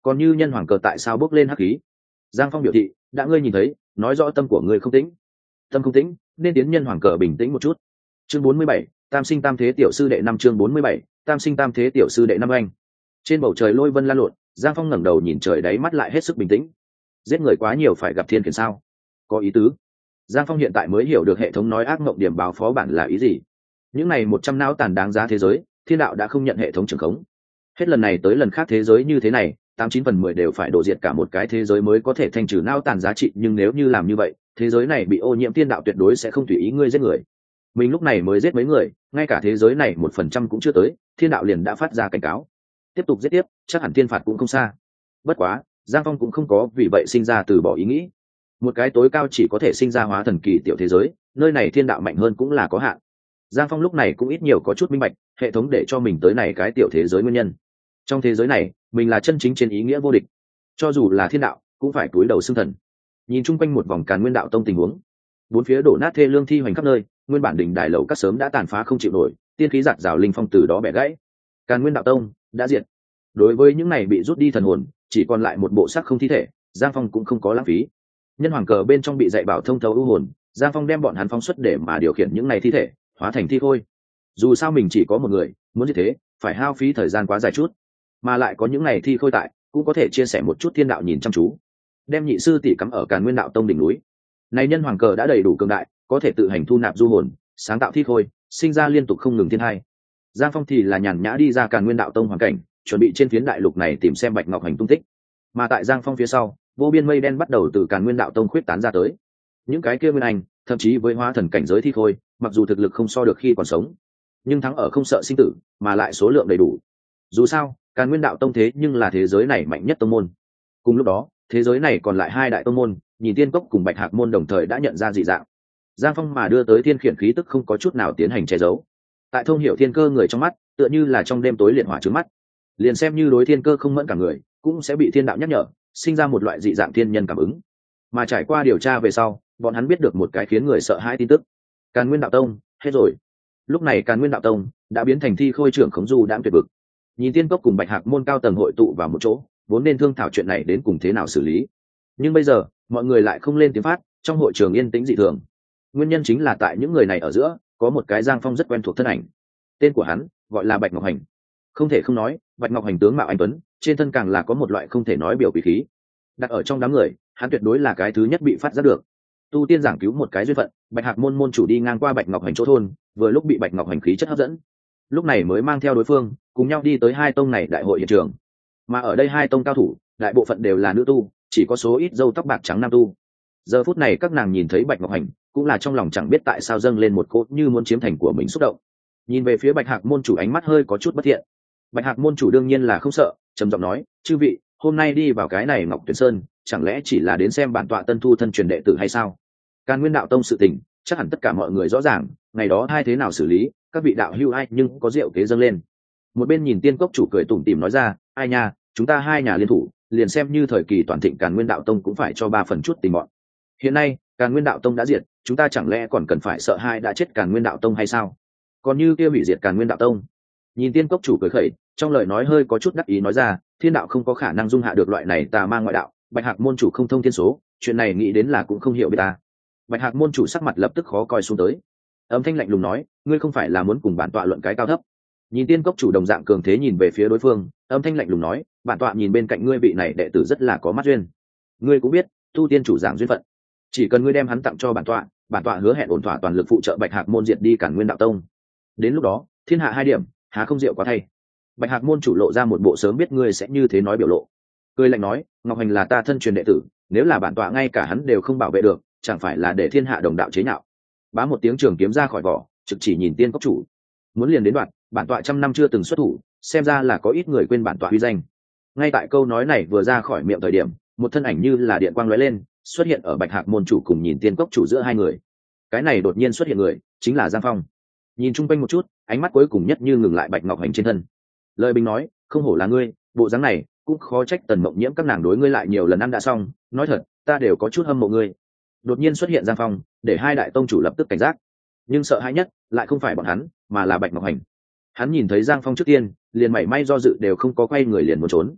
A: còn như nhân hoàng cờ tại sao bốc lên hắc khí? Giang Phong biểu thị, đã ngươi nhìn thấy, nói rõ tâm của ngươi không tĩnh. Tâm không tĩnh, nên tiến nhân hoàng cờ bình tĩnh một chút. Chương bốn mươi bảy, tam sinh tam thế tiểu sư đệ năm. Chương bốn mươi bảy, tam sinh tam thế tiểu sư đệ năm anh. Trên bầu trời lôi vân lan lộn, Giang Phong ngẩng đầu nhìn trời, đáy mắt lại hết sức bình tĩnh. Giết người quá nhiều phải gặp thiên khiển sao? Có ý tứ. Giang Phong hiện tại mới hiểu được hệ thống nói ác mộng điểm báo phó bản là ý gì. Những này một trăm não tàn đáng giá thế giới, thiên đạo đã không nhận hệ thống trưởng khống. Hết lần này tới lần khác thế giới như thế này, tám chín phần mười đều phải đổ diệt cả một cái thế giới mới có thể thanh trừ não tàn giá trị, nhưng nếu như làm như vậy, thế giới này bị ô nhiễm, thiên đạo tuyệt đối sẽ không tùy ý ngươi giết người. Mình lúc này mới giết mấy người, ngay cả thế giới này một phần trăm cũng chưa tới, thiên đạo liền đã phát ra cảnh cáo. Tiếp tục giết tiếp, chắc hẳn thiên phạt cũng không xa. Bất quá, Giang Phong cũng không có vì vậy sinh ra từ bỏ ý nghĩ. Một cái tối cao chỉ có thể sinh ra hóa thần kỳ tiểu thế giới, nơi này thiên đạo mạnh hơn cũng là có hạn. Giang Phong lúc này cũng ít nhiều có chút minh bạch, hệ thống để cho mình tới này cái tiểu thế giới nguyên nhân. Trong thế giới này, mình là chân chính trên ý nghĩa vô địch. Cho dù là thiên đạo, cũng phải cúi đầu xưng thần. Nhìn chung quanh một vòng Càn Nguyên đạo tông tình huống, bốn phía đổ nát thê lương thi hoành khắp nơi, nguyên bản đỉnh đài lầu các sớm đã tàn phá không chịu nổi, tiên khí giạt rào linh phong từ đó bẻ gãy. Càn Nguyên đạo tông đã diệt. Đối với những này bị rút đi thần hồn, chỉ còn lại một bộ xác không thi thể, Giang Phong cũng không có lãng phí. Nhân hoàng cờ bên trong bị dạy bảo thông thấu ưu hồn, Giang Phong đem bọn hắn phóng xuất để mà điều khiển những này thi thể, hóa thành thi khôi. Dù sao mình chỉ có một người, muốn như thế, phải hao phí thời gian quá dài chút, mà lại có những này thi khôi tại, cũng có thể chia sẻ một chút thiên đạo nhìn chăm chú. Đem nhị sư tỷ cắm ở Càn Nguyên đạo tông đỉnh núi. Này nhân hoàng cờ đã đầy đủ cường đại, có thể tự hành thu nạp du hồn, sáng tạo thi khôi, sinh ra liên tục không ngừng thiên hai. Giang Phong thì là nhàn nhã đi ra Càn Nguyên đạo tông hoàn cảnh, chuẩn bị trên phiến đại lục này tìm xem Bạch Ngọc Hành tung tích. Mà tại Giang Phong phía sau, vô biên mây đen bắt đầu từ Càn Nguyên đạo tông khuyết tán ra tới. Những cái kia nguyên anh, thậm chí với hóa thần cảnh giới thi khôi, mặc dù thực lực không so được khi còn sống, nhưng thắng ở không sợ sinh tử, mà lại số lượng đầy đủ. Dù sao, Càn Nguyên đạo tông thế nhưng là thế giới này mạnh nhất tông môn. Cùng lúc đó, thế giới này còn lại hai đại tông môn, Nhìn Tiên Cốc cùng Bạch Hạc môn đồng thời đã nhận ra dị dạng. Giang Phong mà đưa tới thiên khiển khí tức không có chút nào tiến hành che giấu. Tại thông hiểu thiên cơ người trong mắt, tựa như là trong đêm tối liệt hỏa trước mắt. Liền xem như đối thiên cơ không mẫn cả người, cũng sẽ bị thiên đạo nhắc nhở, sinh ra một loại dị dạng thiên nhân cảm ứng. Mà trải qua điều tra về sau, bọn hắn biết được một cái khiến người sợ hãi tin tức. Càn Nguyên đạo tông hết rồi. Lúc này Càn Nguyên đạo tông đã biến thành thi khôi trưởng khống du đãng tuyệt vực. Nhìn Tiên Cốc cùng Bạch Hạc môn cao tầng hội tụ vào một chỗ, vốn nên thương thảo chuyện này đến cùng thế nào xử lý. Nhưng bây giờ, mọi người lại không lên tiếng phát, trong hội trường yên tĩnh dị thường. Nguyên nhân chính là tại những người này ở giữa, có một cái Giang Phong rất quen thuộc thân ảnh. Tên của hắn gọi là Bạch Ngọc Hành. Không thể không nói, Bạch Ngọc Hành tướng mạo anh tuấn, trên thân càng là có một loại không thể nói biểu quý khí. Đặt ở trong đám người, hắn tuyệt đối là cái thứ nhất bị phát giác được. Tu tiên giảng cứu một cái duyên phận, Bạch Hạc môn môn chủ đi ngang qua Bạch Ngọc Hành chỗ thôn, vừa lúc bị Bạch Ngọc Hành khí chất hấp dẫn, lúc này mới mang theo đối phương cùng nhau đi tới hai tông này đại hội hiện trường. Mà ở đây hai tông cao thủ, đại bộ phận đều là nữ tu, chỉ có số ít râu tóc bạc trắng nam tu. Giờ phút này các nàng nhìn thấy Bạch Ngọc Hành, cũng là trong lòng chẳng biết tại sao dâng lên một cỗ như muốn chiếm thành của mình xúc động. Nhìn về phía Bạch Hạc môn chủ, ánh mắt hơi có chút bất thiện. Bạch Hạc môn chủ đương nhiên là không sợ, trầm giọng nói: "Chư vị, hôm nay đi vào cái này Ngọc Tuyển Sơn, chẳng lẽ chỉ là đến xem bản tọa tân thu thân truyền đệ tử hay sao? Càn Nguyên đạo tông sự tình, chắc hẳn tất cả mọi người rõ ràng, ngày đó hai thế nào xử lý, các vị đạo hữu ai nhưng có rượu kế dâng lên." Một bên Nhìn Tiên Cốc chủ cười tủm tỉm nói ra: "Ai nha, chúng ta hai nhà liên thủ, liền xem như thời kỳ toàn thịnh Càn Nguyên đạo tông cũng phải cho ba phần chút tình bọn. Hiện nay, Càn Nguyên đạo tông đã diệt, chúng ta chẳng lẽ còn cần phải sợ hai đã chết Càn Nguyên đạo tông hay sao? Còn như kia hủy diệt Càn Nguyên đạo tông." Nhìn Tiên Cốc chủ cười khẩy, trong lời nói hơi có chút đắc ý nói ra: "Thiên đạo không có khả năng dung hạ được loại này tà ma ngoại đạo, Bạch Hạc môn chủ không thông thiên số, chuyện này nghĩ đến là cũng không hiểu biết ta." Bạch Hạc môn chủ sắc mặt lập tức khó coi xuống tới, âm thanh lạnh lùng nói: "Ngươi không phải là muốn cùng bản tọa luận cái cao thấp?" Nhìn Tiên Cốc chủ đồng dạng cường thế nhìn về phía đối phương, âm thanh lạnh lùng nói: "Bản tọa nhìn bên cạnh ngươi vị này đệ tử rất là có mắt duyên. Ngươi cũng biết, tu tiên chủ giảng duyên phận, chỉ cần ngươi đem hắn tặng cho bản tọa, bản tọa hứa hẹn ổn thỏa toàn lực phụ trợ Bạch Hạc môn diệt đi Càn Nguyên đạo tông. Đến lúc đó, thiên hạ hai điểm, há không diệu quá thay." Bạch Hạc môn chủ lộ ra một bộ sớm biết ngươi sẽ như thế nói biểu lộ, cười lạnh nói: "Ngọc Hành là ta thân truyền đệ tử, nếu là bản tọa ngay cả hắn đều không bảo vệ được, chẳng phải là để thiên hạ đồng đạo chế nhạo." Bá một tiếng trường kiếm ra khỏi vỏ, trực chỉ Nhìn Tiên Cốc chủ. "Muốn liền đến đoạn, bản tọa trăm năm chưa từng xuất thủ, xem ra là có ít người quên bản tọa uy danh." Ngay tại câu nói này vừa ra khỏi miệng thời điểm, một thân ảnh như là điện quang lóe lên, xuất hiện ở Bạch Hạc môn chủ cùng Nhìn Tiên Cốc chủ giữa hai người. Cái này đột nhiên xuất hiện người, chính là Giang Phong. Nhìn chung quanh một chút, ánh mắt cuối cùng nhất như ngừng lại Bạch Ngọc Hành trên thân. Lời bình nói: "Không hổ là ngươi, bộ dáng này cũng khó trách Tần Mộng Nhiễm các nàng đối ngươi lại nhiều lần ăn đã xong, nói thật, ta đều có chút hâm mộ ngươi." Đột nhiên xuất hiện Giang Phong, để hai đại tông chủ lập tức cảnh giác, nhưng sợ hãi nhất lại không phải bọn hắn, mà là Bạch Ngọc Hành. Hắn nhìn thấy Giang Phong trước tiên, liền mảy may do dự đều không có, quay người liền muốn trốn.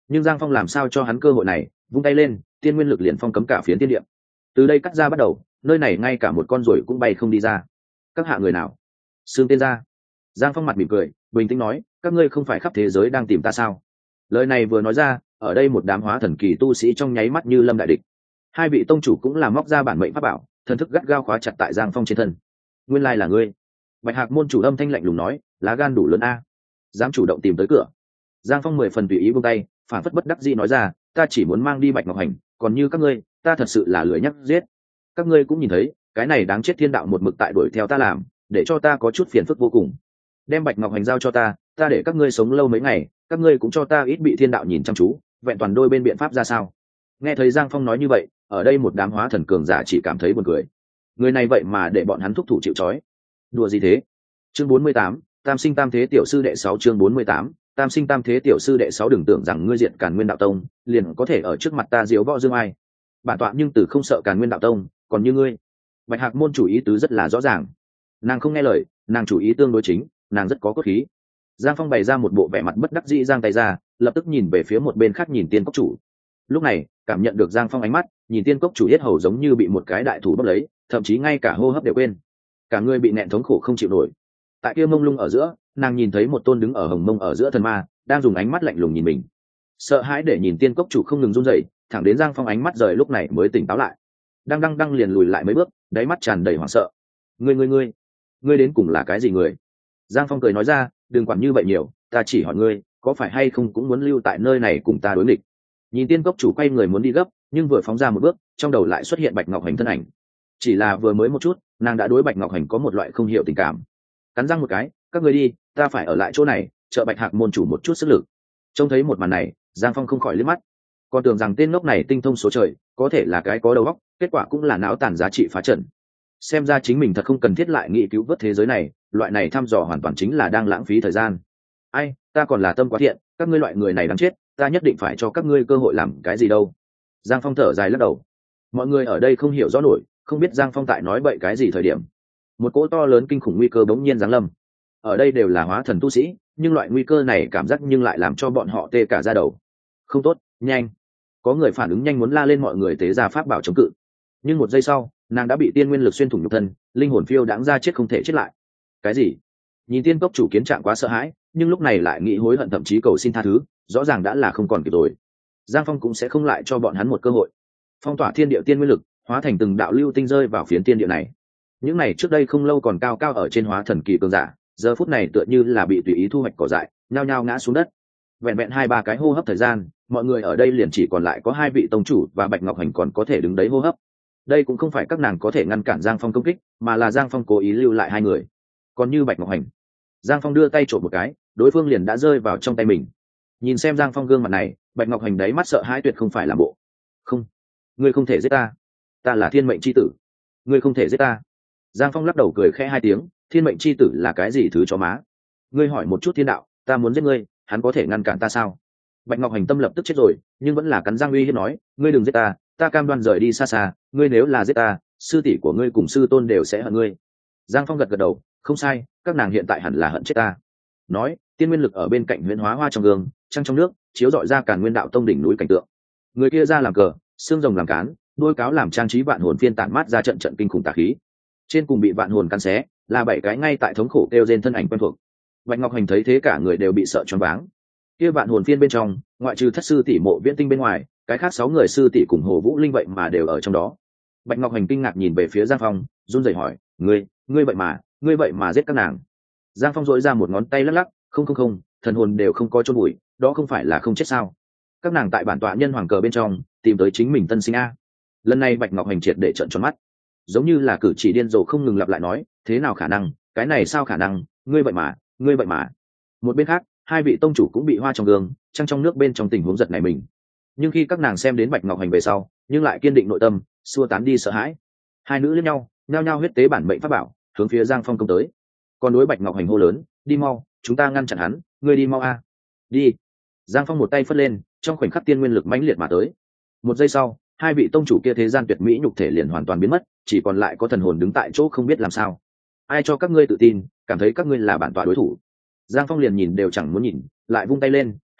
A: nhưng Giang Phong làm sao cho hắn cơ hội này, vung tay lên, tiên nguyên lực liền phong cấm cả phiến tiên địa. Từ đây cắt ra bắt đầu, nơi này ngay cả một con ruồi cũng bay không đi ra. Các hạ người nào? Xương tên ra. Giang Phong mặt mỉm cười, bình tĩnh nói, các ngươi không phải khắp thế giới đang tìm ta sao? Lời này vừa nói ra, ở đây một đám hóa thần kỳ tu sĩ trong nháy mắt như lâm đại địch. Hai vị tông chủ cũng làm móc ra bản mệnh pháp bảo, thần thức gắt gao khóa chặt tại Giang Phong trên thân. Nguyên lai là ngươi. Bạch Hạc môn chủ âm thanh lạnh lùng nói, lá gan đủ lớn a, dám chủ động tìm tới cửa. Giang Phong mười phần tùy ý buông tay, phản phất bất đắc dĩ nói ra, ta chỉ muốn mang đi Bạch Ngọc Hành, còn như các ngươi, ta thật sự là lười nhắc giết. Các ngươi cũng nhìn thấy, cái này đáng chết thiên đạo một mực tại đuổi theo ta làm, để cho ta có chút phiền phức vô cùng. Đem Bạch Ngọc Hành giao cho ta, ta để các ngươi sống lâu mấy ngày, các ngươi cũng cho ta ít bị thiên đạo nhìn chăm chú, vẹn toàn đôi bên biện pháp ra sao? Nghe thấy Giang Phong nói như vậy, ở đây một đám hóa thần cường giả chỉ cảm thấy buồn cười. Người này vậy mà để bọn hắn thúc thủ chịu trói. Đùa gì thế? Chương bốn mươi tám, Tam sinh tam thế tiểu sư đệ sáu chương bốn mươi tám, Tam sinh tam thế tiểu sư đệ sáu đừng tưởng rằng ngươi diện Càn Nguyên đạo tông, liền có thể ở trước mặt ta diếu võ dương ai. Bản tọa nhưng từ không sợ Càn Nguyên đạo tông, còn như ngươi. Bạch Hạc môn chủ ý tứ rất là rõ ràng. Nàng không nghe lời, nàng chủ ý tương đối chính, nàng rất có cốt khí. Giang Phong bày ra một bộ vẻ mặt bất đắc dĩ giang tay ra, lập tức nhìn về phía một bên khác nhìn Tiên Cốc chủ. Lúc này, cảm nhận được Giang Phong ánh mắt, nhìn Tiên Cốc chủ yết hầu giống như bị một cái đại thủ bóp lấy, thậm chí ngay cả hô hấp đều quên. Cả người bị nẹn thống khổ không chịu nổi. Tại kia mông lung ở giữa, nàng nhìn thấy một tôn đứng ở hồng mông ở giữa thần ma, đang dùng ánh mắt lạnh lùng nhìn mình. Sợ hãi để nhìn Tiên Cốc chủ không ngừng run rẩy, thẳng đến Giang Phong ánh mắt rời lúc này mới tỉnh táo lại. Đang đang đang liền lùi lại mấy bước, đáy mắt tràn đầy hoảng sợ. Ngươi ngươi ngươi, ngươi đến cùng là cái gì người? Giang Phong cười nói ra, đừng quản như vậy nhiều, ta chỉ hỏi ngươi, có phải hay không cũng muốn lưu tại nơi này cùng ta đối nghịch? Nhìn Tiên Cốc chủ quay người muốn đi gấp, nhưng vừa phóng ra một bước, trong đầu lại xuất hiện Bạch Ngọc Hành thân ảnh. Chỉ là vừa mới một chút, nàng đã đối Bạch Ngọc Hành có một loại không hiểu tình cảm. Cắn răng một cái, các ngươi đi, ta phải ở lại chỗ này, trợ Bạch Hạc môn chủ một chút sức lực. Trông thấy một màn này, Giang Phong không khỏi liếc mắt. Còn tưởng rằng tên ngốc này tinh thông số trời, có thể là cái có đầu óc, kết quả cũng là não tàn giá trị phá trận. Xem ra chính mình thật không cần thiết lại nghĩ cứu vớt thế giới này, loại này thăm dò hoàn toàn chính là đang lãng phí thời gian. Ai, ta còn là tâm quá thiện, các ngươi loại người này đáng chết, ta nhất định phải cho các ngươi cơ hội làm cái gì đâu. Giang Phong thở dài lắc đầu. Mọi người ở đây không hiểu rõ nổi, không biết Giang Phong tại nói bậy cái gì thời điểm. Một cỗ to lớn kinh khủng nguy cơ bỗng nhiên giáng lâm. Ở đây đều là hóa thần tu sĩ, nhưng loại nguy cơ này cảm giác nhưng lại làm cho bọn họ tê cả da đầu. Không tốt, nhanh. Có người phản ứng nhanh muốn la lên mọi người tế ra pháp bảo chống cự. Nhưng một giây sau, nàng đã bị tiên nguyên lực xuyên thủng nhục thân, linh hồn phiêu đãng ra chết không thể chết lại. Cái gì? Nhìn Tiên Cốc chủ kiến trạng quá sợ hãi, nhưng lúc này lại nghĩ hối hận thậm chí cầu xin tha thứ, rõ ràng đã là không còn kịp rồi. Giang Phong cũng sẽ không lại cho bọn hắn một cơ hội. Phong tỏa thiên địa tiên nguyên lực, hóa thành từng đạo lưu tinh rơi vào phiến tiên địa này. Những này trước đây không lâu còn cao cao ở trên hóa thần kỳ cường giả, giờ phút này tựa như là bị tùy ý thu hoạch cỏ dại, nhao nhao ngã xuống đất. Vẹn vẹn hai ba cái hô hấp thời gian, mọi người ở đây liền chỉ còn lại có hai vị tông chủ và Bạch Ngọc Hành còn có thể đứng đấy hô hấp. Đây cũng không phải các nàng có thể ngăn cản Giang Phong công kích, mà là Giang Phong cố ý lưu lại hai người. Còn như Bạch Ngọc Hành, Giang Phong đưa tay trộm một cái, đối phương liền đã rơi vào trong tay mình. Nhìn xem Giang Phong gương mặt này, Bạch Ngọc Hành đáy mắt sợ hãi tuyệt không phải là bộ. Không, ngươi không thể giết ta, ta là thiên mệnh chi tử, ngươi không thể giết ta. Giang Phong lắc đầu cười khẽ hai tiếng, thiên mệnh chi tử là cái gì thứ chó má? Ngươi hỏi một chút thiên đạo, ta muốn giết ngươi, hắn có thể ngăn cản ta sao? Bạch Ngọc Hành tâm lập tức chết rồi, nhưng vẫn là cắn răng uy hiếp nói, ngươi đừng giết ta, ta cam đoan rời đi xa xa, ngươi nếu là giết ta, sư tỷ của ngươi cùng sư tôn đều sẽ hận ngươi. Giang Phong gật gật đầu, không sai, các nàng hiện tại hẳn là hận chết ta. Nói, tiên nguyên lực ở bên cạnh huyễn hóa hoa trong gương, trăng trong nước, chiếu rọi ra Càn Nguyên đạo tông đỉnh núi cảnh tượng. Người kia ra làm cờ, xương rồng làm cán, đuôi cáo làm trang trí vạn hồn phiên tản mát ra trận trận kinh khủng tà khí. Trên cùng bị vạn hồn cắn xé, là bảy cái ngay tại thống khổ kêu rên thân ảnh quen thuộc. Bạch Ngọc Hành thấy thế cả người đều bị sợ choáng váng. Kia vạn hồn phiên bên trong, ngoại trừ thất sư tỷ Mộ Viễn Tinh bên ngoài, cái khác sáu người sư tỷ cùng Hồ Vũ Linh vậy mà đều ở trong đó. Bạch Ngọc Hành kinh ngạc nhìn về phía Giang Phong, run rẩy hỏi, ngươi, ngươi vậy mà, ngươi vậy mà giết các nàng? Giang Phong dội ra một ngón tay lắc lắc, không không không, thần hồn đều không có chôn bụi, đó không phải là không chết sao? Các nàng tại bản tọa nhân hoàng cờ bên trong tìm tới chính mình tân sinh a. Lần này Bạch Ngọc Hành triệt để trợn tròn mắt, giống như là cử chỉ điên rồ không ngừng lặp lại nói, thế nào khả năng, cái này sao khả năng, ngươi vậy mà, ngươi vậy mà. Một bên khác, hai vị tông chủ cũng bị hoa trong gương, trăng trong nước bên trong tình huống giật này mình. Nhưng khi các nàng xem đến Bạch Ngọc Hành về sau, nhưng lại kiên định nội tâm, xua tán đi sợ hãi. Hai nữ liếc nhau, nhao nhao huyết tế bản mệnh pháp bảo, hướng phía Giang Phong công tới. Còn đối Bạch Ngọc Hành hô lớn, đi mau, chúng ta ngăn chặn hắn, ngươi đi mau a. Đi. Giang Phong một tay phất lên, trong khoảnh khắc tiên nguyên lực mãnh liệt mà tới. Một giây sau, hai vị tông chủ kia thế gian tuyệt mỹ nhục thể liền hoàn toàn biến mất, chỉ còn lại có thần hồn đứng tại chỗ không biết làm sao. Ai cho các ngươi tự tin, cảm thấy các ngươi là bản tọa đối thủ? Giang Phong liền nhìn đều chẳng muốn nhìn, lại vung tay lên,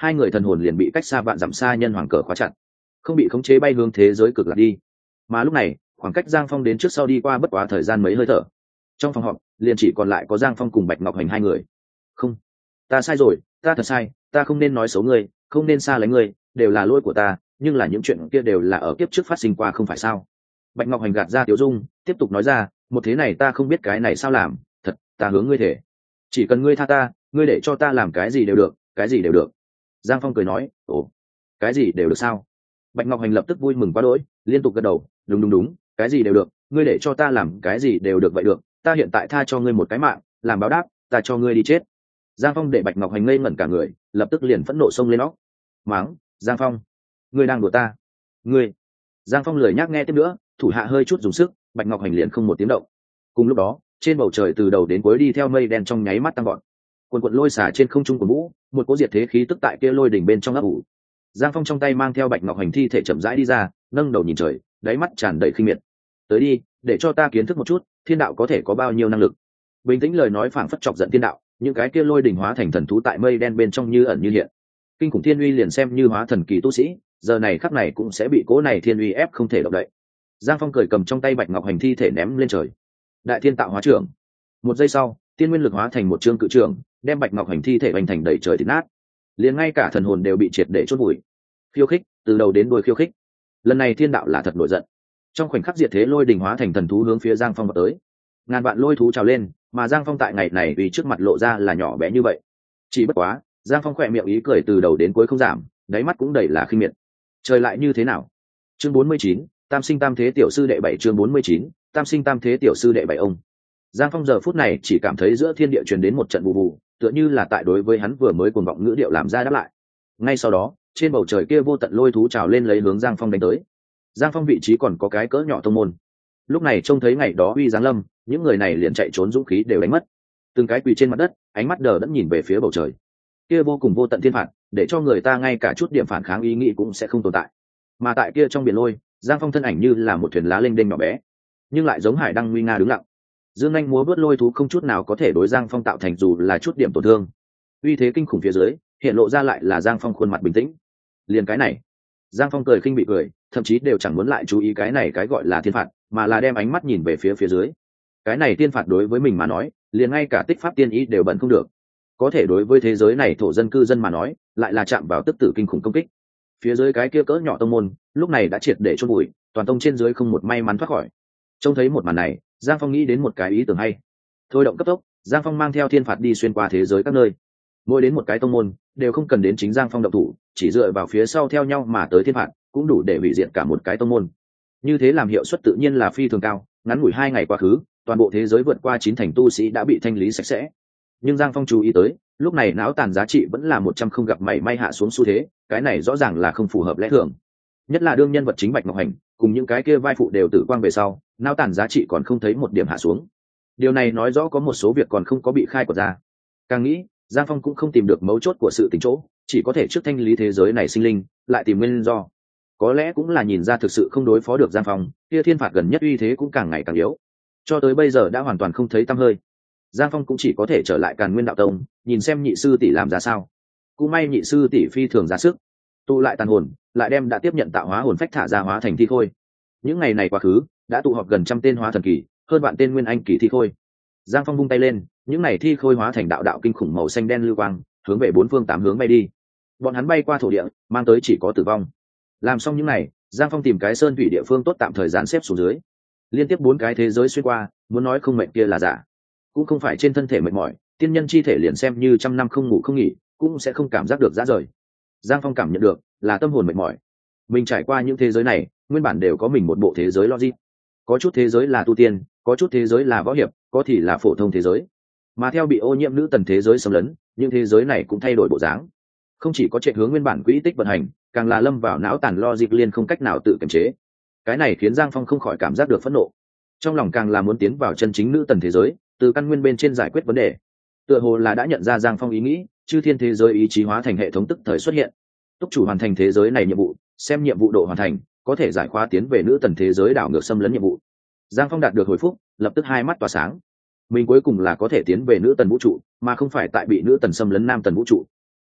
A: hai người thần hồn liền bị cách xa vạn dặm xa nhân hoàng cờ khóa chặt, không bị khống chế bay hướng thế giới cực lạc đi. Mà lúc này khoảng cách Giang Phong đến trước sau đi qua bất quá thời gian mấy hơi thở. Trong phòng họp liền chỉ còn lại có Giang Phong cùng Bạch Ngọc Hành hai người. Không, ta sai rồi, ta thật sai, ta không nên nói xấu ngươi, không nên xa lánh ngươi, đều là lỗi của ta, nhưng là những chuyện kia đều là ở kiếp trước phát sinh qua không phải sao? Bạch Ngọc Hành gạt ra tiểu dung, tiếp tục nói ra, một thế này ta không biết cái này sao làm, thật, ta hướng ngươi thể, chỉ cần ngươi tha ta, ngươi để cho ta làm cái gì đều được, cái gì đều được. Giang Phong cười nói, ồ, cái gì đều được sao? Bạch Ngọc Hành lập tức vui mừng quá đỗi, liên tục gật đầu, đúng đúng đúng, cái gì đều được, ngươi để cho ta làm cái gì đều được vậy được, ta hiện tại tha cho ngươi một cái mạng, làm báo đáp, ta cho ngươi đi chết. Giang Phong để Bạch Ngọc Hành ngây ngẩn cả người, lập tức liền phẫn nộ xông lên óc, mắng, Giang Phong, ngươi đang đùa ta? Ngươi? Giang Phong lười nhác nghe tiếp nữa, thủ hạ hơi chút dùng sức, Bạch Ngọc Hành liền không một tiếng động. Cùng lúc đó, trên bầu trời từ đầu đến cuối đi theo mây đen trong nháy mắt tăng gọn, quần quần lôi xả trên không trung của vũ, một cỗ diệt thế khí tức tại kia lôi đỉnh bên trong ấp ủ. Giang Phong trong tay mang theo Bạch Ngọc Hành thi thể chậm rãi đi ra, nâng đầu nhìn trời, đáy mắt tràn đầy khinh miệt. Tới đi, để cho ta kiến thức một chút, thiên đạo có thể có bao nhiêu năng lực. Bình tĩnh lời nói phảng phất chọc giận thiên đạo, những cái kia lôi đỉnh hóa thành thần thú tại mây đen bên trong như ẩn như hiện. Kinh khủng thiên uy liền xem như hóa thần kỳ tu sĩ, giờ này khắc này cũng sẽ bị cỗ này thiên uy ép không thể động đậy. Giang Phong cười cầm trong tay Bạch Ngọc Hành thi thể ném lên trời. Đại thiên tạo hóa trưởng. Một giây sau, tiên nguyên lực hóa thành một trương cự trưởng, đem Bạch Ngọc Hành thi thể bành thành đầy trời thịt nát. Liền ngay cả thần hồn đều bị triệt để chôn bụi. Khiêu khích, từ đầu đến đuôi khiêu khích. Lần này thiên đạo là thật nổi giận. Trong khoảnh khắc diệt thế lôi đình hóa thành thần thú hướng phía Giang Phong vào tới. Ngàn vạn lôi thú trào lên, mà Giang Phong tại ngày này vì trước mặt lộ ra là nhỏ bé như vậy. Chỉ bất quá, Giang Phong khỏe miệng ý cười từ đầu đến cuối không giảm, đáy mắt cũng đầy là khinh miệt. Trời lại như thế nào? Chương bốn mươi chín, Tam sinh tam thế tiểu sư đệ bảy chương bốn mươi chín, Tam sinh tam thế tiểu sư đệ bảy ông. Giang Phong giờ phút này chỉ cảm thấy giữa thiên địa truyền đến một trận bù bù, tựa như là tại đối với hắn vừa mới cuồng vọng ngữ điệu làm ra đáp lại. Ngay sau đó, trên bầu trời kia vô tận lôi thú trào lên lấy hướng Giang Phong đánh tới. Giang Phong vị trí còn có cái cỡ nhỏ tông môn. Lúc này trông thấy ngày đó uy giáng lâm, những người này liền chạy trốn dũng khí đều đánh mất. Từng cái quỳ trên mặt đất, ánh mắt đờ đẫn nhìn về phía bầu trời. Kia vô cùng vô tận thiên phạt, để cho người ta ngay cả chút điểm phản kháng ý nghĩ cũng sẽ không tồn tại. Mà tại kia trong biển lôi, Giang Phong thân ảnh như là một thuyền lá lênh đênh nhỏ bé, nhưng lại giống hải đăng nguy nga đứng lặng. Dương anh múa vớt lôi thú không chút nào có thể đối Giang Phong tạo thành dù là chút điểm tổn thương. Uy thế kinh khủng phía dưới, hiện lộ ra lại là Giang Phong khuôn mặt bình tĩnh. Liền cái này, Giang Phong cười khinh bị cười, thậm chí đều chẳng muốn lại chú ý cái này cái gọi là thiên phạt, mà là đem ánh mắt nhìn về phía phía dưới. Cái này thiên phạt đối với mình mà nói, liền ngay cả tích pháp tiên ý đều bận không được. Có thể đối với thế giới này thổ dân cư dân mà nói, lại là chạm vào tức tử kinh khủng công kích. Phía dưới cái kia cỡ nhỏ tông môn, lúc này đã triệt để chôn bụi, toàn tông trên dưới không một may mắn thoát khỏi. Trông thấy một màn này, Giang Phong nghĩ đến một cái ý tưởng hay. Thôi động cấp tốc, Giang Phong mang theo thiên phạt đi xuyên qua thế giới các nơi. Mỗi đến một cái tông môn, đều không cần đến chính Giang Phong động thủ, chỉ dựa vào phía sau theo nhau mà tới thiên phạt, cũng đủ để hủy diệt cả một cái tông môn. Như thế làm hiệu suất tự nhiên là phi thường cao, ngắn ngủi hai ngày quá khứ, toàn bộ thế giới vượt qua chín thành tu sĩ đã bị thanh lý sạch sẽ. Nhưng Giang Phong chú ý tới, lúc này não tàn giá trị vẫn là một trăm không gặp mảy may hạ xuống xu thế, cái này rõ ràng là không phù hợp lẽ thường. Nhất là đương nhân vật chính Bạch Ngọc Hành cùng những cái kia vai phụ đều tử quang về sau, não tàn giá trị còn không thấy một điểm hạ xuống. Điều này nói rõ có một số việc còn không có bị khai quật ra. Càng nghĩ, Giang Phong cũng không tìm được mấu chốt của sự tình chỗ, chỉ có thể trước thanh lý thế giới này sinh linh, lại tìm nguyên do. Có lẽ cũng là nhìn ra thực sự không đối phó được Giang Phong, kia thiên phạt gần nhất uy thế cũng càng ngày càng yếu, cho tới bây giờ đã hoàn toàn không thấy tăm hơi. Giang Phong cũng chỉ có thể trở lại Càn Nguyên đạo tông, nhìn xem nhị sư tỷ làm ra sao. Cũng may nhị sư tỷ phi thường ra sức, tụ lại tàn hồn, lại đem đã tiếp nhận tạo hóa hồn phách thả ra hóa thành thi khôi. Những ngày này quá khứ, đã tụ họp gần trăm tên hóa thần kỳ, hơn vạn tên nguyên anh kỳ thi khôi. Giang Phong vung tay lên, những này thi khôi hóa thành đạo đạo kinh khủng màu xanh đen lưu quang, hướng về bốn phương tám hướng bay đi. Bọn hắn bay qua thổ địa, mang tới chỉ có tử vong. Làm xong những này, Giang Phong tìm cái sơn thủy địa phương tốt tạm thời dàn xếp xuống dưới. Liên tiếp bốn cái thế giới xuyên qua, muốn nói không mệt kia là giả. Cũng không phải trên thân thể mệt mỏi, tiên nhân chi thể liền xem như trăm năm không ngủ không nghỉ, cũng sẽ không cảm giác được rã rời. Giang Phong cảm nhận được là tâm hồn mệt mỏi. Mình trải qua những thế giới này, nguyên bản đều có mình một bộ thế giới logic. Có chút thế giới là tu tiên, có chút thế giới là võ hiệp, có thì là phổ thông thế giới. Mà theo bị ô nhiễm nữ tần thế giới xâm lấn, những thế giới này cũng thay đổi bộ dáng. Không chỉ có chạy hướng nguyên bản quỹ tích vận hành, càng là lâm vào não tàn logic liên không cách nào tự kiềm chế. Cái này khiến Giang Phong không khỏi cảm giác được phẫn nộ. Trong lòng càng là muốn tiến vào chân chính nữ tần thế giới, từ căn nguyên bên trên giải quyết vấn đề. Tựa hồ là đã nhận ra Giang Phong ý nghĩ, chư thiên thế giới ý chí hóa thành hệ thống tức thời xuất hiện. Túc chủ hoàn thành thế giới này nhiệm vụ, xem nhiệm vụ độ hoàn thành, có thể giải khóa tiến về nữ tần thế giới đảo ngược xâm lấn nhiệm vụ. Giang Phong đạt được hồi phúc, lập tức hai mắt tỏa sáng. Mình cuối cùng là có thể tiến về nữ tần vũ trụ, mà không phải tại bị nữ tần xâm lấn nam tần vũ trụ.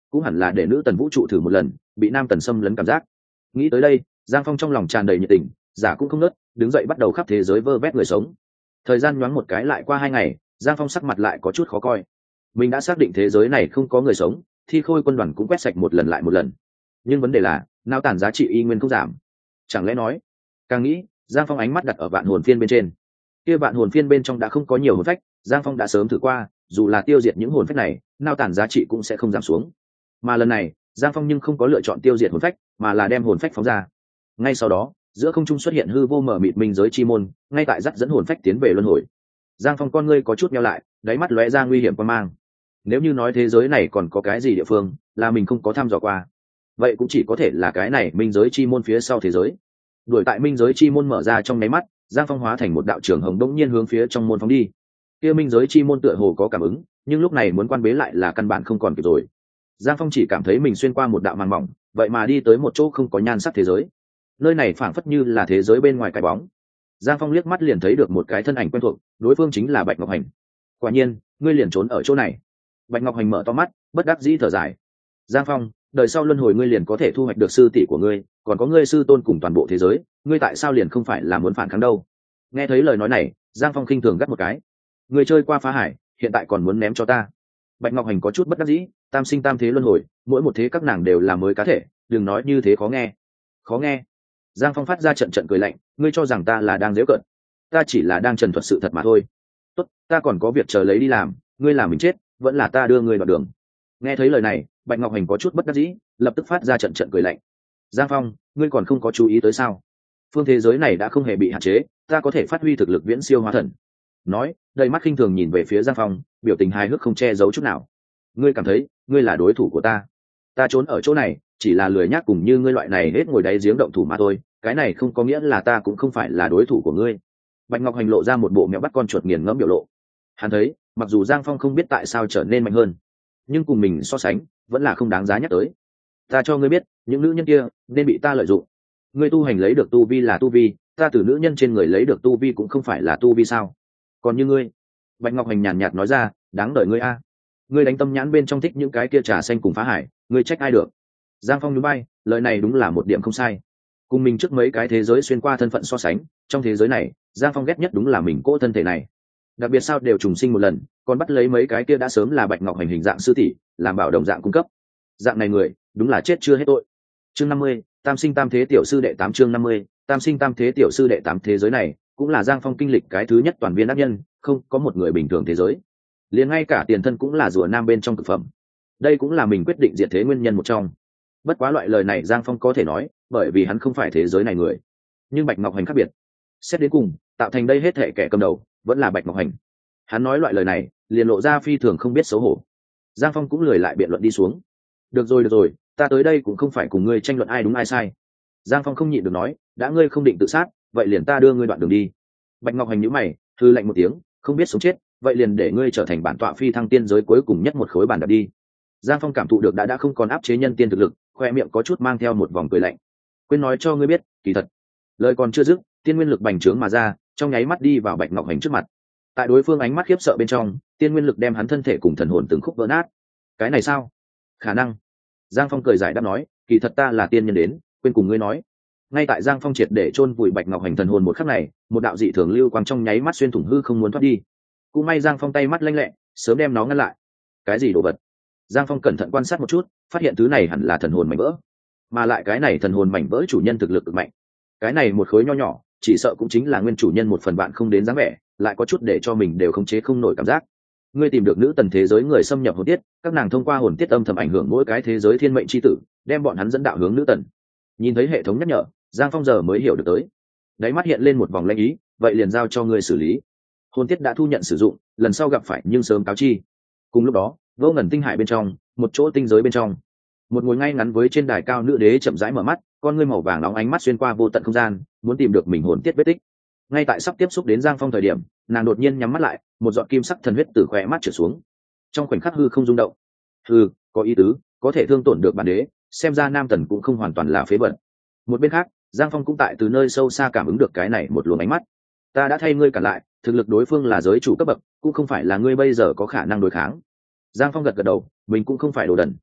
A: cũng hẳn là để nữ tần vũ trụ thử một lần bị nam tần xâm lấn cảm giác. Nghĩ tới đây, Giang Phong trong lòng tràn đầy nhiệt tình, giả cũng không nớt, đứng dậy bắt đầu khắp thế giới vơ vét người sống. Thời gian nhoáng một cái lại qua hai ngày, Giang Phong sắc mặt lại có chút khó coi. Mình đã xác định thế giới này không có người sống, Thi Khôi quân đoàn cũng quét sạch một lần lại một lần, nhưng vấn đề là nao tản giá trị y nguyên không giảm. Chẳng lẽ nói, càng nghĩ, Giang Phong ánh mắt đặt ở vạn hồn phiên bên trên. Kia vạn hồn phiên bên trong đã không có nhiều hồn phách, Giang Phong đã sớm thử qua, dù là tiêu diệt những hồn phách này, nao tản giá trị cũng sẽ không giảm xuống. Mà lần này, Giang Phong nhưng không có lựa chọn tiêu diệt hồn phách, mà là đem hồn phách phóng ra. Ngay sau đó, giữa không trung xuất hiện hư vô mở mịt minh giới chi môn, ngay tại dắt dẫn hồn phách tiến về luân hồi. Giang Phong con ngươi có chút nheo lại, đáy mắt lóe ra nguy hiểm quan mang. Nếu như nói thế giới này còn có cái gì địa phương là mình không có thăm dò qua, vậy cũng chỉ có thể là cái này minh giới chi môn phía sau thế giới. Đuổi tại minh giới chi môn mở ra trong nháy mắt, Giang Phong hóa thành một đạo trường hồng đông nhiên hướng phía trong môn phóng đi. Kia minh giới chi môn tựa hồ có cảm ứng, nhưng lúc này muốn quan bế lại là căn bản không còn kịp rồi. Giang Phong chỉ cảm thấy mình xuyên qua một đạo màn mỏng, vậy mà đi tới một chỗ không có nhan sắc thế giới. Nơi này phảng phất như là thế giới bên ngoài cái bóng. Giang Phong liếc mắt liền thấy được một cái thân ảnh quen thuộc, đối phương chính là Bạch Ngọc Hành. Quả nhiên, ngươi liền trốn ở chỗ này. Bạch Ngọc Hành mở to mắt, bất đắc dĩ thở dài. Giang Phong, đời sau luân hồi ngươi liền có thể thu hoạch được sư tỷ của ngươi, còn có ngươi sư tôn cùng toàn bộ thế giới, ngươi tại sao liền không phải là muốn phản kháng đâu? Nghe thấy lời nói này, Giang Phong khinh thường gắt một cái. Ngươi chơi qua phá hải, hiện tại còn muốn ném cho ta? Bạch Ngọc Hành có chút bất đắc dĩ, tam sinh tam thế luân hồi, mỗi một thế các nàng đều là mới cá thể, đừng nói như thế khó nghe. Khó nghe? Giang Phong phát ra trận trận cười lạnh, ngươi cho rằng ta là đang giễu cợt? Ta chỉ là đang trần thuật sự thật mà thôi. Tốt, ta còn có việc chờ lấy đi làm, ngươi làm mình chết, vẫn là ta đưa ngươi vào đường. Nghe thấy lời này, Bạch Ngọc Hành có chút bất đắc dĩ, lập tức phát ra trận trận cười lạnh. Giang Phong, ngươi còn không có chú ý tới sao? Phương thế giới này đã không hề bị hạn chế, ta có thể phát huy thực lực viễn siêu hóa thần. Nói, đầy mắt khinh thường nhìn về phía Giang Phong, biểu tình hài hước không che giấu chút nào. Ngươi cảm thấy, ngươi là đối thủ của ta? Ta trốn ở chỗ này, chỉ là lười nhác cùng như ngươi loại này hết ngồi đáy giếng động thủ mà thôi, cái này không có nghĩa là ta cũng không phải là đối thủ của ngươi. Bạch Ngọc Hành lộ ra một bộ mẹo bắt con chuột nghiền ngẫm biểu lộ. Hắn thấy, mặc dù Giang Phong không biết tại sao trở nên mạnh hơn, nhưng cùng mình so sánh, vẫn là không đáng giá nhắc tới. Ta cho ngươi biết, những nữ nhân kia nên bị ta lợi dụng. Ngươi tu hành lấy được tu vi là tu vi, ta từ nữ nhân trên người lấy được tu vi cũng không phải là tu vi sao? Còn như ngươi, Bạch Ngọc Hành nhàn nhạt nói ra, đáng đợi ngươi a. Ngươi đánh tâm nhãn bên trong thích những cái kia trà xanh cùng phá hải, ngươi trách ai được? Giang Phong nhún bay, lời này đúng là một điểm không sai. Cùng mình trước mấy cái thế giới xuyên qua thân phận so sánh, trong thế giới này, Giang Phong ghét nhất đúng là mình cỗ thân thể này. Đặc biệt sao đều trùng sinh một lần, còn bắt lấy mấy cái kia đã sớm là Bạch Ngọc Hành hình dạng sư tỷ, làm bảo đồng dạng cung cấp. Dạng này người, đúng là chết chưa hết tội. Chương năm mươi, Tam sinh tam thế tiểu sư đệ tám chương năm mươi, Tam sinh tam thế tiểu sư đệ tám thế giới này, cũng là Giang Phong kinh lịch cái thứ nhất toàn viên ác nhân, không có một người bình thường thế giới. Liền ngay cả tiền thân cũng là rùa nam bên trong thực phẩm. Đây cũng là mình quyết định diệt thế nguyên nhân một trong. Bất quá loại lời này Giang Phong có thể nói, bởi vì hắn không phải thế giới này người. Nhưng Bạch Ngọc Hành khác biệt. Xét đến cùng, tạo thành đây hết thể kẻ cầm đầu, vẫn là Bạch Ngọc Hành. Hắn nói loại lời này, liền lộ ra phi thường không biết xấu hổ. Giang Phong cũng lười lại biện luận đi xuống. Được rồi được rồi, ta tới đây cũng không phải cùng ngươi tranh luận ai đúng ai sai. Giang Phong không nhịn được nói, đã ngươi không định tự sát, vậy liền ta đưa ngươi đoạn đường đi. Bạch Ngọc Hành nhíu mày, hư lạnh một tiếng, không biết sống chết, vậy liền để ngươi trở thành bản tọa phi thăng tiên giới cuối cùng nhất một khối bàn đạp đi. Giang Phong cảm thụ được đã đã không còn áp chế nhân tiên thực lực, khoe miệng có chút mang theo một vòng cười lạnh. Quên nói cho ngươi biết, kỳ thật, lời còn chưa dứt, tiên nguyên lực bành trướng mà ra, trong nháy mắt đi vào Bạch Ngọc Hành trước mặt. Tại đối phương ánh mắt khiếp sợ bên trong, tiên nguyên lực đem hắn thân thể cùng thần hồn từng khúc vỡ nát. Cái này sao? Khả năng. Giang Phong cười giải đáp nói, kỳ thật ta là tiên nhân đến, quên cùng ngươi nói. Ngay tại Giang Phong triệt để chôn vùi Bạch Ngọc Hành thần hồn một khắc này, một đạo dị thường lưu quang trong nháy mắt xuyên thủng hư không muốn thoát đi. Cũng may Giang Phong tay mắt lanh lẹ, sớm đem nó ngăn lại. Cái gì đồ vật? Giang Phong cẩn thận quan sát một chút, phát hiện thứ này hẳn là thần hồn mảnh vỡ, mà lại cái này thần hồn mảnh vỡ chủ nhân thực lực cực mạnh. Cái này một khối nho nhỏ, chỉ sợ cũng chính là nguyên chủ nhân một phần bạn không đến dáng vẻ, lại có chút để cho mình đều khống chế không nổi cảm giác. Ngươi tìm được nữ tần thế giới người xâm nhập hồn tiết, các nàng thông qua hồn tiết âm thầm ảnh hưởng mỗi cái thế giới thiên mệnh chi tử, đem bọn hắn dẫn đạo hướng nữ tần. Nhìn thấy hệ thống nhắc nhở, Giang Phong giờ mới hiểu được tới. Đáy mắt hiện lên một vòng lanh ý, vậy liền giao cho ngươi xử lý. Hồn tiết đã thu nhận sử dụng, lần sau gặp phải nhưng sớm cáo chi. Cùng lúc đó, vô ngần tinh hải bên trong, một chỗ tinh giới bên trong, một ngồi ngay ngắn với trên đài cao nữ đế chậm rãi mở mắt, con ngươi màu vàng nóng ánh mắt xuyên qua vô tận không gian, muốn tìm được mình hồn tiết vết tích. Ngay tại sắp tiếp xúc đến Giang Phong thời điểm, nàng đột nhiên nhắm mắt lại, một giọt kim sắc thần huyết từ khóe mắt trượt xuống. Trong khoảnh khắc hư không rung động. Hư, có ý tứ, có thể thương tổn được bản đế, xem ra nam tần cũng không hoàn toàn là phế vật. Một bên khác, Giang Phong cũng tại từ nơi sâu xa cảm ứng được cái này một luồng ánh mắt. Ta đã thay ngươi cản lại, thực lực đối phương là giới chủ cấp bậc, cũng không phải là ngươi bây giờ có khả năng đối kháng. Giang Phong gật gật đầu, mình cũng không phải đồ đần.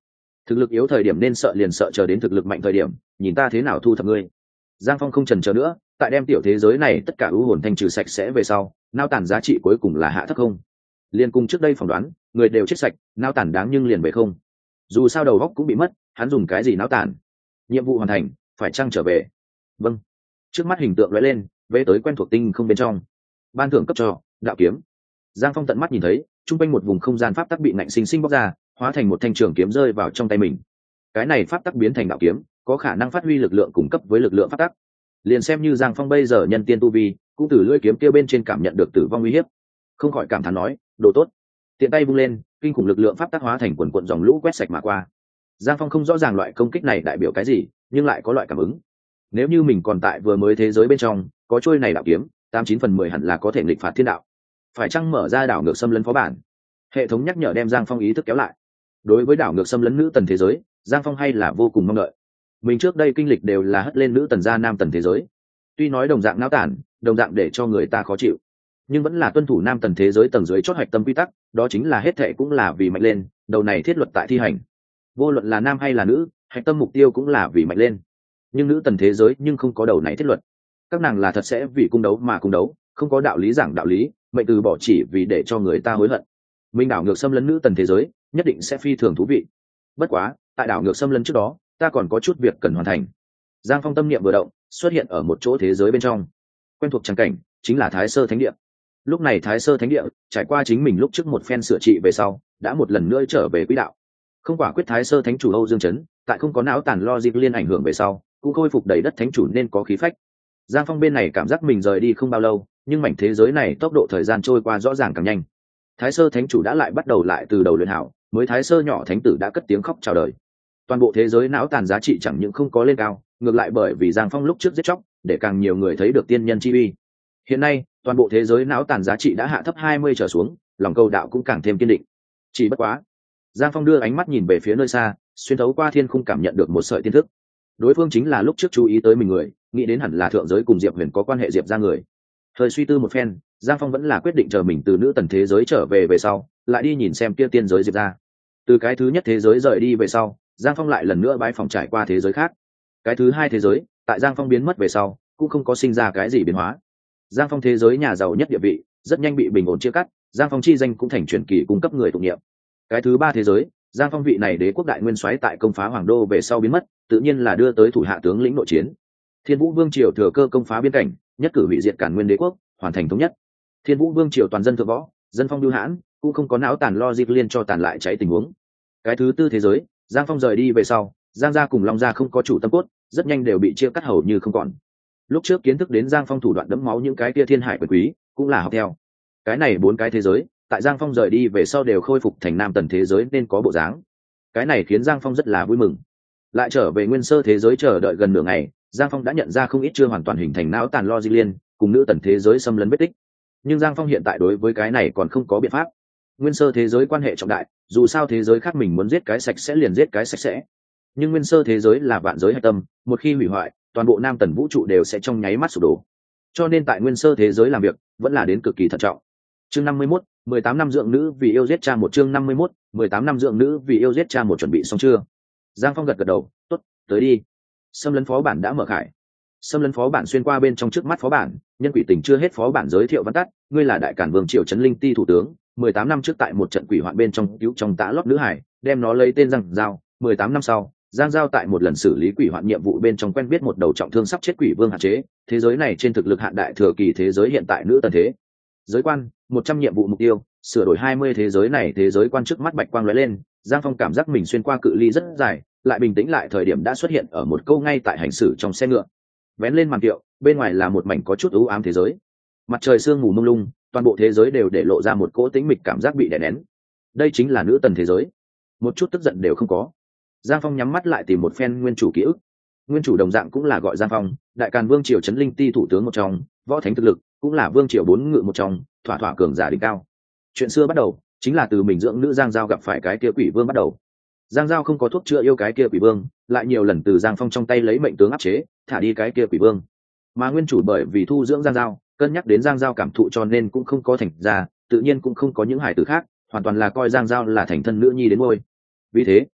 A: thực lực yếu thời điểm nên sợ liền sợ, chờ đến thực lực mạnh thời điểm nhìn ta thế nào thu thập ngươi. Giang Phong không chần chờ nữa, tại đem tiểu thế giới này tất cả ưu hồn thanh trừ sạch sẽ về sau, nao tản giá trị cuối cùng là hạ thấp không. Liên cùng trước đây phỏng đoán, người đều chết sạch, nao tản đáng nhưng liền về không. Dù sao đầu góc cũng bị mất, hắn dùng cái gì nao tản? Nhiệm vụ hoàn thành, phải chăng trở về? Vâng. Trước mắt hình tượng lóe lên, về tới quen thuộc tinh không bên trong. Ban thưởng cấp cho đạo kiếm. Giang Phong tận mắt nhìn thấy, trung quanh một vùng không gian pháp tắc bị nạnh sinh sinh bóc ra, hóa thành một thanh trường kiếm rơi vào trong tay mình. Cái này pháp tắc biến thành đạo kiếm, có khả năng phát huy lực lượng cung cấp với lực lượng pháp tắc. Liền xem như Giang Phong bây giờ nhân tiên tu vi, cũng từ lưỡi kiếm kia bên trên cảm nhận được tử vong uy hiếp, không khỏi cảm thán nói, đồ tốt. Tiện tay vung lên, kinh khủng lực lượng pháp tắc hóa thành quần quần dòng lũ quét sạch mà qua. Giang Phong không rõ ràng loại công kích này đại biểu cái gì, nhưng lại có loại cảm ứng. Nếu như mình còn tại vừa mới thế giới bên trong, có trôi này đạo kiếm, tám chín phần mười hẳn là có thể nghịch phạt thiên đạo. Phải chăng mở ra đảo ngược xâm lấn phó bản? Hệ thống nhắc nhở đem Giang Phong ý thức kéo lại. Đối với đảo ngược xâm lấn nữ tần thế giới, Giang Phong hay là vô cùng mong đợi. Mình trước đây kinh lịch đều là hất lên nữ tần ra nam tần thế giới, tuy nói đồng dạng náo tản, đồng dạng để cho người ta khó chịu, nhưng vẫn là tuân thủ nam tần thế giới tầng dưới chót hoạch tâm quy tắc, đó chính là hết thệ cũng là vì mạnh lên, đầu này thiết luật tại thi hành. Vô luận là nam hay là nữ, hoạch tâm mục tiêu cũng là vì mạnh lên. Nhưng nữ tần thế giới nhưng không có đầu này thiết luật, các nàng là thật sẽ vì cung đấu mà cung đấu, không có đạo lý giảng đạo lý, mệnh từ bỏ chỉ vì để cho người ta hối hận. Mình đảo ngược xâm lấn nữ tần thế giới, nhất định sẽ phi thường thú vị. Bất quá, tại đảo ngược xâm lấn trước đó, ta còn có chút việc cần hoàn thành. Giang Phong tâm niệm vừa động, xuất hiện ở một chỗ thế giới bên trong. Quen thuộc trắng cảnh chính là Thái Sơ Thánh Địa. Lúc này Thái Sơ Thánh Địa trải qua chính mình lúc trước một phen sửa trị về sau, đã một lần nữa trở về quỹ đạo. Không quả quyết Thái Sơ Thánh chủ Âu Dương Chấn, tại không có não tàn logic liên ảnh hưởng về sau, cũng khôi phục đầy đất thánh chủ nên có khí phách. Giang Phong bên này cảm giác mình rời đi không bao lâu, nhưng mảnh thế giới này tốc độ thời gian trôi qua rõ ràng càng nhanh. Thái Sơ Thánh chủ đã lại bắt đầu lại từ đầu luyện hảo, mới Thái Sơ nhỏ thánh tử đã cất tiếng khóc chào đời. Toàn bộ thế giới não tàn giá trị chẳng những không có lên cao, ngược lại bởi vì Giang Phong lúc trước giết chóc, để càng nhiều người thấy được tiên nhân chi uy. Hiện nay, toàn bộ thế giới não tàn giá trị đã hạ thấp hai mươi trở xuống, lòng cầu đạo cũng càng thêm kiên định. Chỉ bất quá, Giang Phong đưa ánh mắt nhìn về phía nơi xa, xuyên thấu qua thiên khung cảm nhận được một sợi tiên thức. Đối phương chính là lúc trước chú ý tới mình người, nghĩ đến hẳn là thượng giới cùng Diệp Huyền có quan hệ Diệp ra người. Thời suy tư một phen, Giang Phong vẫn là quyết định chờ mình từ nữ tần thế giới trở về về sau, lại đi nhìn xem kia tiên giới Diệp ra. Từ cái thứ nhất thế giới rời đi về sau, Giang Phong lại lần nữa bái phòng trải qua thế giới khác. Cái thứ hai thế giới, tại Giang Phong biến mất về sau, cũng không có sinh ra cái gì biến hóa. Giang Phong thế giới nhà giàu nhất địa vị, rất nhanh bị bình ổn chia cắt, Giang Phong chi danh cũng thành truyền kỳ cung cấp người tụng niệm. Cái thứ ba thế giới, Giang Phong vị này đế quốc đại nguyên soái tại công phá Hoàng Đô về sau biến mất, tự nhiên là đưa tới thủ hạ tướng lĩnh nội chiến. Thiên Vũ Vương triều thừa cơ công phá biên cảnh, nhất cử hủy diệt Càn Nguyên đế quốc, hoàn thành thống nhất. Thiên Vũ Vương triều toàn dân thượng võ, dân phong lưu hãn, cũng không có não tàn lo dịp liên cho tàn lại cháy tình huống. Cái thứ tư thế giới, Giang Phong rời đi về sau, Giang gia cùng Long gia không có chủ tâm cốt, rất nhanh đều bị chia cắt hầu như không còn. Lúc trước kiến thức đến Giang Phong thủ đoạn đẫm máu những cái kia thiên hải quyền quý, cũng là học theo. Cái này bốn cái thế giới, tại Giang Phong rời đi về sau đều khôi phục thành nam tần thế giới nên có bộ dáng. Cái này khiến Giang Phong rất là vui mừng. Lại trở về nguyên sơ thế giới chờ đợi gần nửa ngày, Giang Phong đã nhận ra không ít chưa hoàn toàn hình thành não tàn lo di liên, cùng nữ tần thế giới xâm lấn vết tích. Nhưng Giang Phong hiện tại đối với cái này còn không có biện pháp. Nguyên sơ thế giới quan hệ trọng đại, dù sao thế giới khác mình muốn giết cái sạch sẽ liền giết cái sạch sẽ. Nhưng nguyên sơ thế giới là vạn giới hạch tâm, một khi hủy hoại, toàn bộ nam tần vũ trụ đều sẽ trong nháy mắt sụp đổ. Cho nên tại nguyên sơ thế giới làm việc, vẫn là đến cực kỳ thận trọng. Chương năm mươi mốt, mười tám năm dưỡng nữ vì yêu giết cha một chương năm mươi mốt, mười tám năm dưỡng nữ vì yêu giết cha một chuẩn bị xong chưa? Giang Phong gật gật đầu, tốt, tới đi. Xâm lấn phó bản đã mở khải. Xâm lấn phó bản xuyên qua bên trong trước mắt phó bản, nhân quỷ tình chưa hết phó bản giới thiệu văn tắt, ngươi là đại cản vương triều trấn linh ti thủ tướng, mười tám năm trước tại một trận quỷ hoạn bên trong cứu trong tã lót nữ hải, đem nó lấy tên Giang Giao, mười tám năm sau, Giang Giao tại một lần xử lý quỷ hoạn nhiệm vụ bên trong quen biết một đầu trọng thương sắp chết quỷ vương hạn chế, thế giới này trên thực lực hạn đại thừa kỳ thế giới hiện tại nữ tần thế. Giới quan, một trăm nhiệm vụ mục tiêu, sửa đổi hai mươi thế giới này thế giới quan trước mắt bạch quang lóe lên, Giang Phong cảm giác mình xuyên qua cự ly rất dài, lại bình tĩnh lại thời điểm đã xuất hiện ở một câu ngay tại hành xử trong xe ngựa. Vén lên màn kiệu, bên ngoài là một mảnh có chút u ám thế giới. Mặt trời sương mù mông lung, toàn bộ thế giới đều để lộ ra một cỗ tĩnh mịch cảm giác bị đè nén. Đây chính là nữ tần thế giới. Một chút tức giận đều không có. Giang Phong nhắm mắt lại tìm một phen nguyên chủ ký ức. Nguyên chủ đồng dạng cũng là gọi Giang Phong, đại càn vương triều trấn linh ti thủ tướng một trong, võ thánh thực lực, cũng là vương triều bốn ngự một trong, thỏa thỏa cường giả đỉnh cao. Chuyện xưa bắt đầu chính là từ mình dưỡng nữ Giang Giao gặp phải cái kia quỷ vương bắt đầu. Giang Giao không có thuốc chữa yêu cái kia quỷ vương, lại nhiều lần từ Giang Phong trong tay lấy mệnh tướng áp chế, thả đi cái kia quỷ vương. Mà nguyên chủ bởi vì thu dưỡng Giang Giao, cân nhắc đến Giang Giao cảm thụ cho nên cũng không có thành ra, tự nhiên cũng không có những hải tử khác, hoàn toàn là coi Giang Giao là thành thân nữ nhi đến ngôi. Vì thế,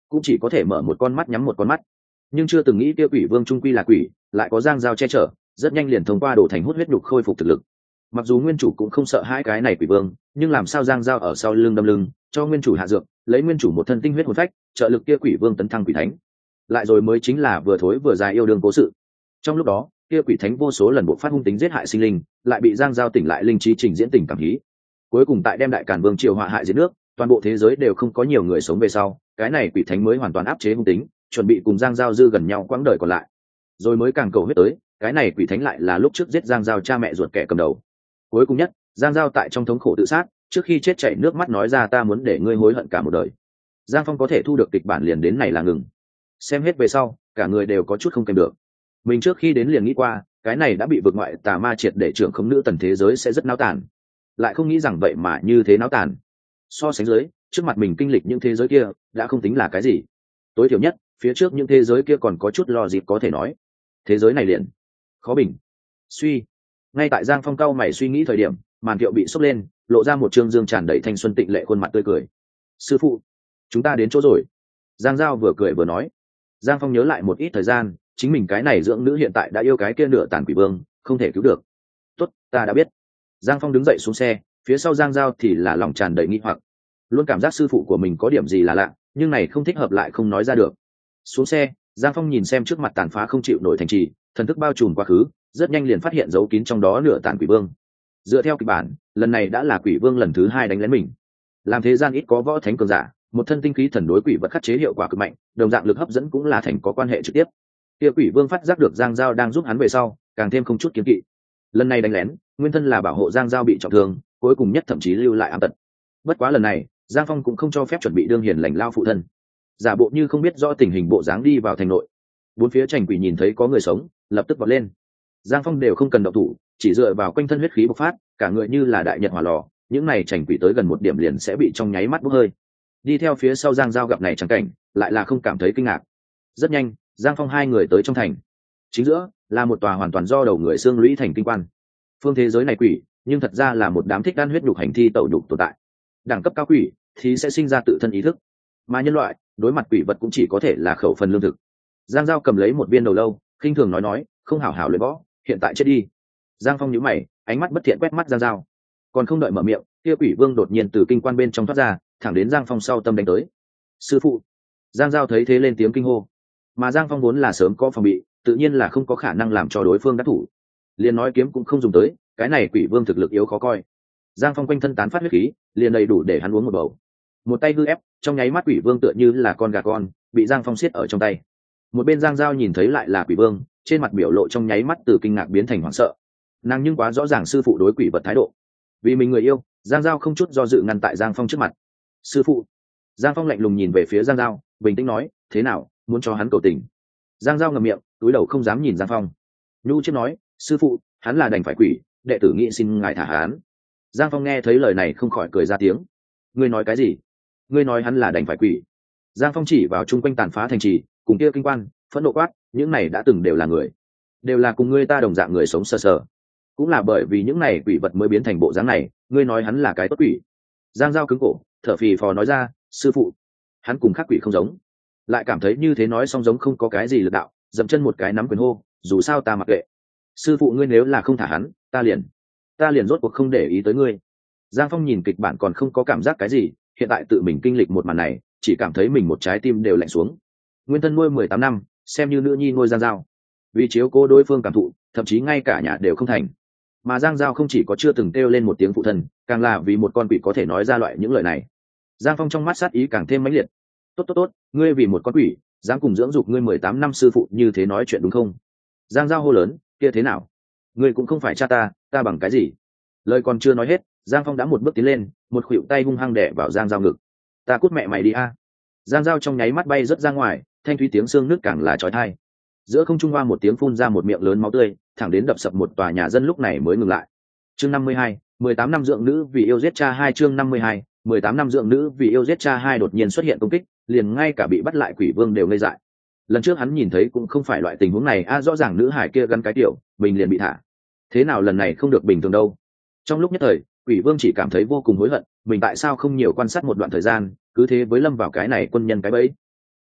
A: cũng chỉ có thể mở một con mắt nhắm một con mắt. Nhưng chưa từng nghĩ kia quỷ vương trung quy là quỷ, lại có giang giao che chở, rất nhanh liền thông qua đổ thành hút huyết nhục khôi phục thực lực. Mặc dù nguyên chủ cũng không sợ hai cái này quỷ vương, nhưng làm sao giang giao ở sau lưng đâm lưng cho nguyên chủ hạ dược, lấy nguyên chủ một thân tinh huyết hồn phách trợ lực kia quỷ vương tấn thăng quỷ thánh. Lại rồi mới chính là vừa thối vừa dài yêu đương cố sự. Trong lúc đó kia quỷ thánh vô số lần buộc phát hung tính giết hại sinh linh, lại bị giang giao tỉnh lại linh trí trình diễn tình cảm hí. Cuối cùng tại đem đại càn vương triều họa hại diệt nước, toàn bộ thế giới đều không có nhiều người sống về sau, cái này quỷ thánh mới hoàn toàn áp chế hung tính, chuẩn bị cùng giang giao dư gần nhau quãng đời còn lại. Rồi mới càng cầu huyết tới, cái này quỷ thánh lại là lúc trước giết giang giao cha mẹ ruột kẻ cầm đầu. Cuối cùng nhất, giang giao tại trong thống khổ tự sát, trước khi chết chảy nước mắt nói ra ta muốn để ngươi hối hận cả một đời. Giang Phong có thể thu được kịch bản liền đến này là ngừng. Xem hết về sau, cả người đều có chút không kèm được. Mình trước khi đến liền nghĩ qua, cái này đã bị vượt ngoại tà ma triệt để trưởng khống nữ tần thế giới sẽ rất náo tàn. Lại không nghĩ rằng vậy mà như thế náo tàn. So sánh dưới, trước mặt mình kinh lịch những thế giới kia, đã không tính là cái gì. Tối thiểu nhất, phía trước những thế giới kia còn có chút lo dịp có thể nói. Thế giới này liền khó bình. Suy. Ngay tại Giang Phong cau mày suy nghĩ thời điểm, màn kiệu bị sốc lên, lộ ra một trương dương tràn đầy thanh xuân tịnh lệ khuôn mặt tươi cười. Sư phụ, chúng ta đến chỗ rồi. Giang Giao vừa cười vừa nói. Giang Phong nhớ lại một ít thời gian, chính mình cái này dưỡng nữ hiện tại đã yêu cái kia nửa tàn quỷ vương, không thể cứu được. Tốt, ta đã biết. Giang Phong đứng dậy xuống xe, phía sau Giang Giao thì là lòng tràn đầy nghi hoặc, luôn cảm giác sư phụ của mình có điểm gì là lạ, nhưng này không thích hợp lại không nói ra được. Xuống xe, Giang Phong nhìn xem trước mặt tàn phá không chịu nổi thành trì, thần thức bao trùm quá khứ, rất nhanh liền phát hiện dấu kín trong đó nửa tàn quỷ vương. Dựa theo kịch bản, lần này đã là quỷ vương lần thứ hai đánh lén mình. Làm thế gian ít có võ thánh cường giả, một thân tinh khí thần đối quỷ vật khắc chế hiệu quả cực mạnh, đồng dạng lực hấp dẫn cũng là thành có quan hệ trực tiếp. Kia quỷ vương phát giác được Giang Giao đang giúp hắn về sau, càng thêm không chút kiêng kỵ. Lần này đánh lén, nguyên thân là bảo hộ Giang Giao bị trọng thương, cuối cùng nhất thậm chí lưu lại ám tật. Bất quá lần này, Giang Phong cũng không cho phép chuẩn bị đương hiền lành lao phụ thân, giả bộ như không biết rõ tình hình bộ dáng đi vào thành nội. Bốn phía trành quỷ nhìn thấy có người sống, lập tức vọt lên. Giang Phong đều không cần động thủ, chỉ dựa vào quanh thân huyết khí bộc phát, cả người như là đại nhật hỏa lò, những này trành quỷ tới gần một điểm liền sẽ bị trong nháy mắt bốc hơi. Đi theo phía sau Giang Giao gặp này chẳng cảnh, lại là không cảm thấy kinh ngạc. Rất nhanh, Giang Phong hai người tới trong thành. Chính giữa là một tòa hoàn toàn do đầu người xương lũy thành kinh quan. Phương thế giới này quỷ, nhưng thật ra là một đám thích ăn huyết nhục hành thi tẩu nhục tồn tại. Đẳng cấp cao quỷ thì sẽ sinh ra tự thân ý thức, mà nhân loại đối mặt quỷ vật cũng chỉ có thể là khẩu phần lương thực. Giang Giao cầm lấy một viên đầu lâu, khinh thường nói nói, không hảo hảo luyện võ, hiện tại chết đi. Giang Phong nhíu mày, ánh mắt bất thiện quét mắt Giang Giao. Còn không đợi mở miệng, kia quỷ vương đột nhiên từ kinh quan bên trong thoát ra, thẳng đến Giang Phong sau tâm đánh tới. Sư phụ! Giang Giao thấy thế lên tiếng kinh hô. Mà Giang Phong vốn là sớm có phòng bị, tự nhiên là không có khả năng làm cho đối phương đắc thủ. Liền nói kiếm cũng không dùng tới, cái này quỷ vương thực lực yếu khó coi. Giang Phong quanh thân tán phát huyết khí, liền đầy đủ để hắn uống một bầu. Một tay hư ép, trong nháy mắt quỷ vương tựa như là con gà con, bị Giang Phong siết ở trong tay. Một bên Giang Giao nhìn thấy lại là quỷ vương, trên mặt biểu lộ trong nháy mắt từ kinh ngạc biến thành hoảng sợ. Nàng nhưng quá rõ ràng sư phụ đối quỷ vật thái độ. Vì mình người yêu, Giang Giao không chút do dự ngăn tại Giang Phong trước mặt. Sư phụ! Giang Phong lạnh lùng nhìn về phía Giang Giao, bình tĩnh nói, thế nào, muốn cho hắn cầu tình? Giang Giao ngậm miệng, túi đầu không dám nhìn Giang Phong. Nhu chiếc nói, sư phụ, hắn là đành phải quỷ, đệ tử nghĩ xin ngài thả hắn. Giang Phong nghe thấy lời này không khỏi cười ra tiếng. Ngươi nói cái gì? Ngươi nói hắn là đành phải quỷ? Giang Phong chỉ vào chung quanh tàn phá thành trì, cùng kia kinh quan, phẫn nộ quát, những này đã từng đều là người, đều là cùng ngươi ta đồng dạng người sống sờ sờ. Cũng là bởi vì những này quỷ vật mới biến thành bộ dáng này, ngươi nói hắn là cái tốt quỷ. Giang Giao cứng cổ, thở phì phò nói ra, sư phụ, hắn cùng khác quỷ không giống. Lại cảm thấy như thế nói xong giống không có cái gì lực đạo, dậm chân một cái nắm quyền hô, dù sao ta mặc kệ. Sư phụ ngươi nếu là không thả hắn, ta liền ta liền rốt cuộc không để ý tới ngươi. Giang Phong nhìn kịch bản còn không có cảm giác cái gì, hiện tại tự mình kinh lịch một màn này, chỉ cảm thấy mình một trái tim đều lạnh xuống. Nguyên thân nuôi mười tám năm, xem như nữ nhi nuôi Giang Giao, vì chiếu cố đối phương cảm thụ, thậm chí ngay cả nhà đều không thành. Mà Giang Giao không chỉ có chưa từng kêu lên một tiếng phụ thân, càng là vì một con quỷ có thể nói ra loại những lời này. Giang Phong trong mắt sát ý càng thêm mãnh liệt. Tốt tốt tốt, ngươi vì một con quỷ, dám cùng dưỡng dục ngươi mười tám năm sư phụ như thế nói chuyện đúng không? Giang Giao hô lớn, kia thế nào? Ngươi cũng không phải cha ta, ta bằng cái gì? Lời còn chưa nói hết, Giang Phong đã một bước tiến lên, một khuỷu tay hung hăng đẻ vào Giang Giao ngực. Ta cút mẹ mày đi a! Giang Giao trong nháy mắt bay rớt ra ngoài, thanh thúy tiếng xương nước càng là chói tai. Giữa không trung hoa một tiếng phun ra một miệng lớn máu tươi, thẳng đến đập sập một tòa nhà dân lúc này mới ngừng lại. Chương năm mươi hai, mười tám năm dưỡng nữ vì yêu giết cha hai. Chương năm mươi hai, mười tám năm dưỡng nữ vì yêu giết cha hai đột nhiên xuất hiện công kích, liền ngay cả bị bắt lại quỷ vương đều ngây dại. Lần trước hắn nhìn thấy cũng không phải loại tình huống này, a rõ ràng nữ hải kia gắn cái tiểu, mình liền bị thả. Thế nào lần này không được bình thường đâu? Trong lúc nhất thời, quỷ vương chỉ cảm thấy vô cùng hối hận, mình tại sao không nhiều quan sát một đoạn thời gian, cứ thế với lâm vào cái này quân nhân cái bẫy.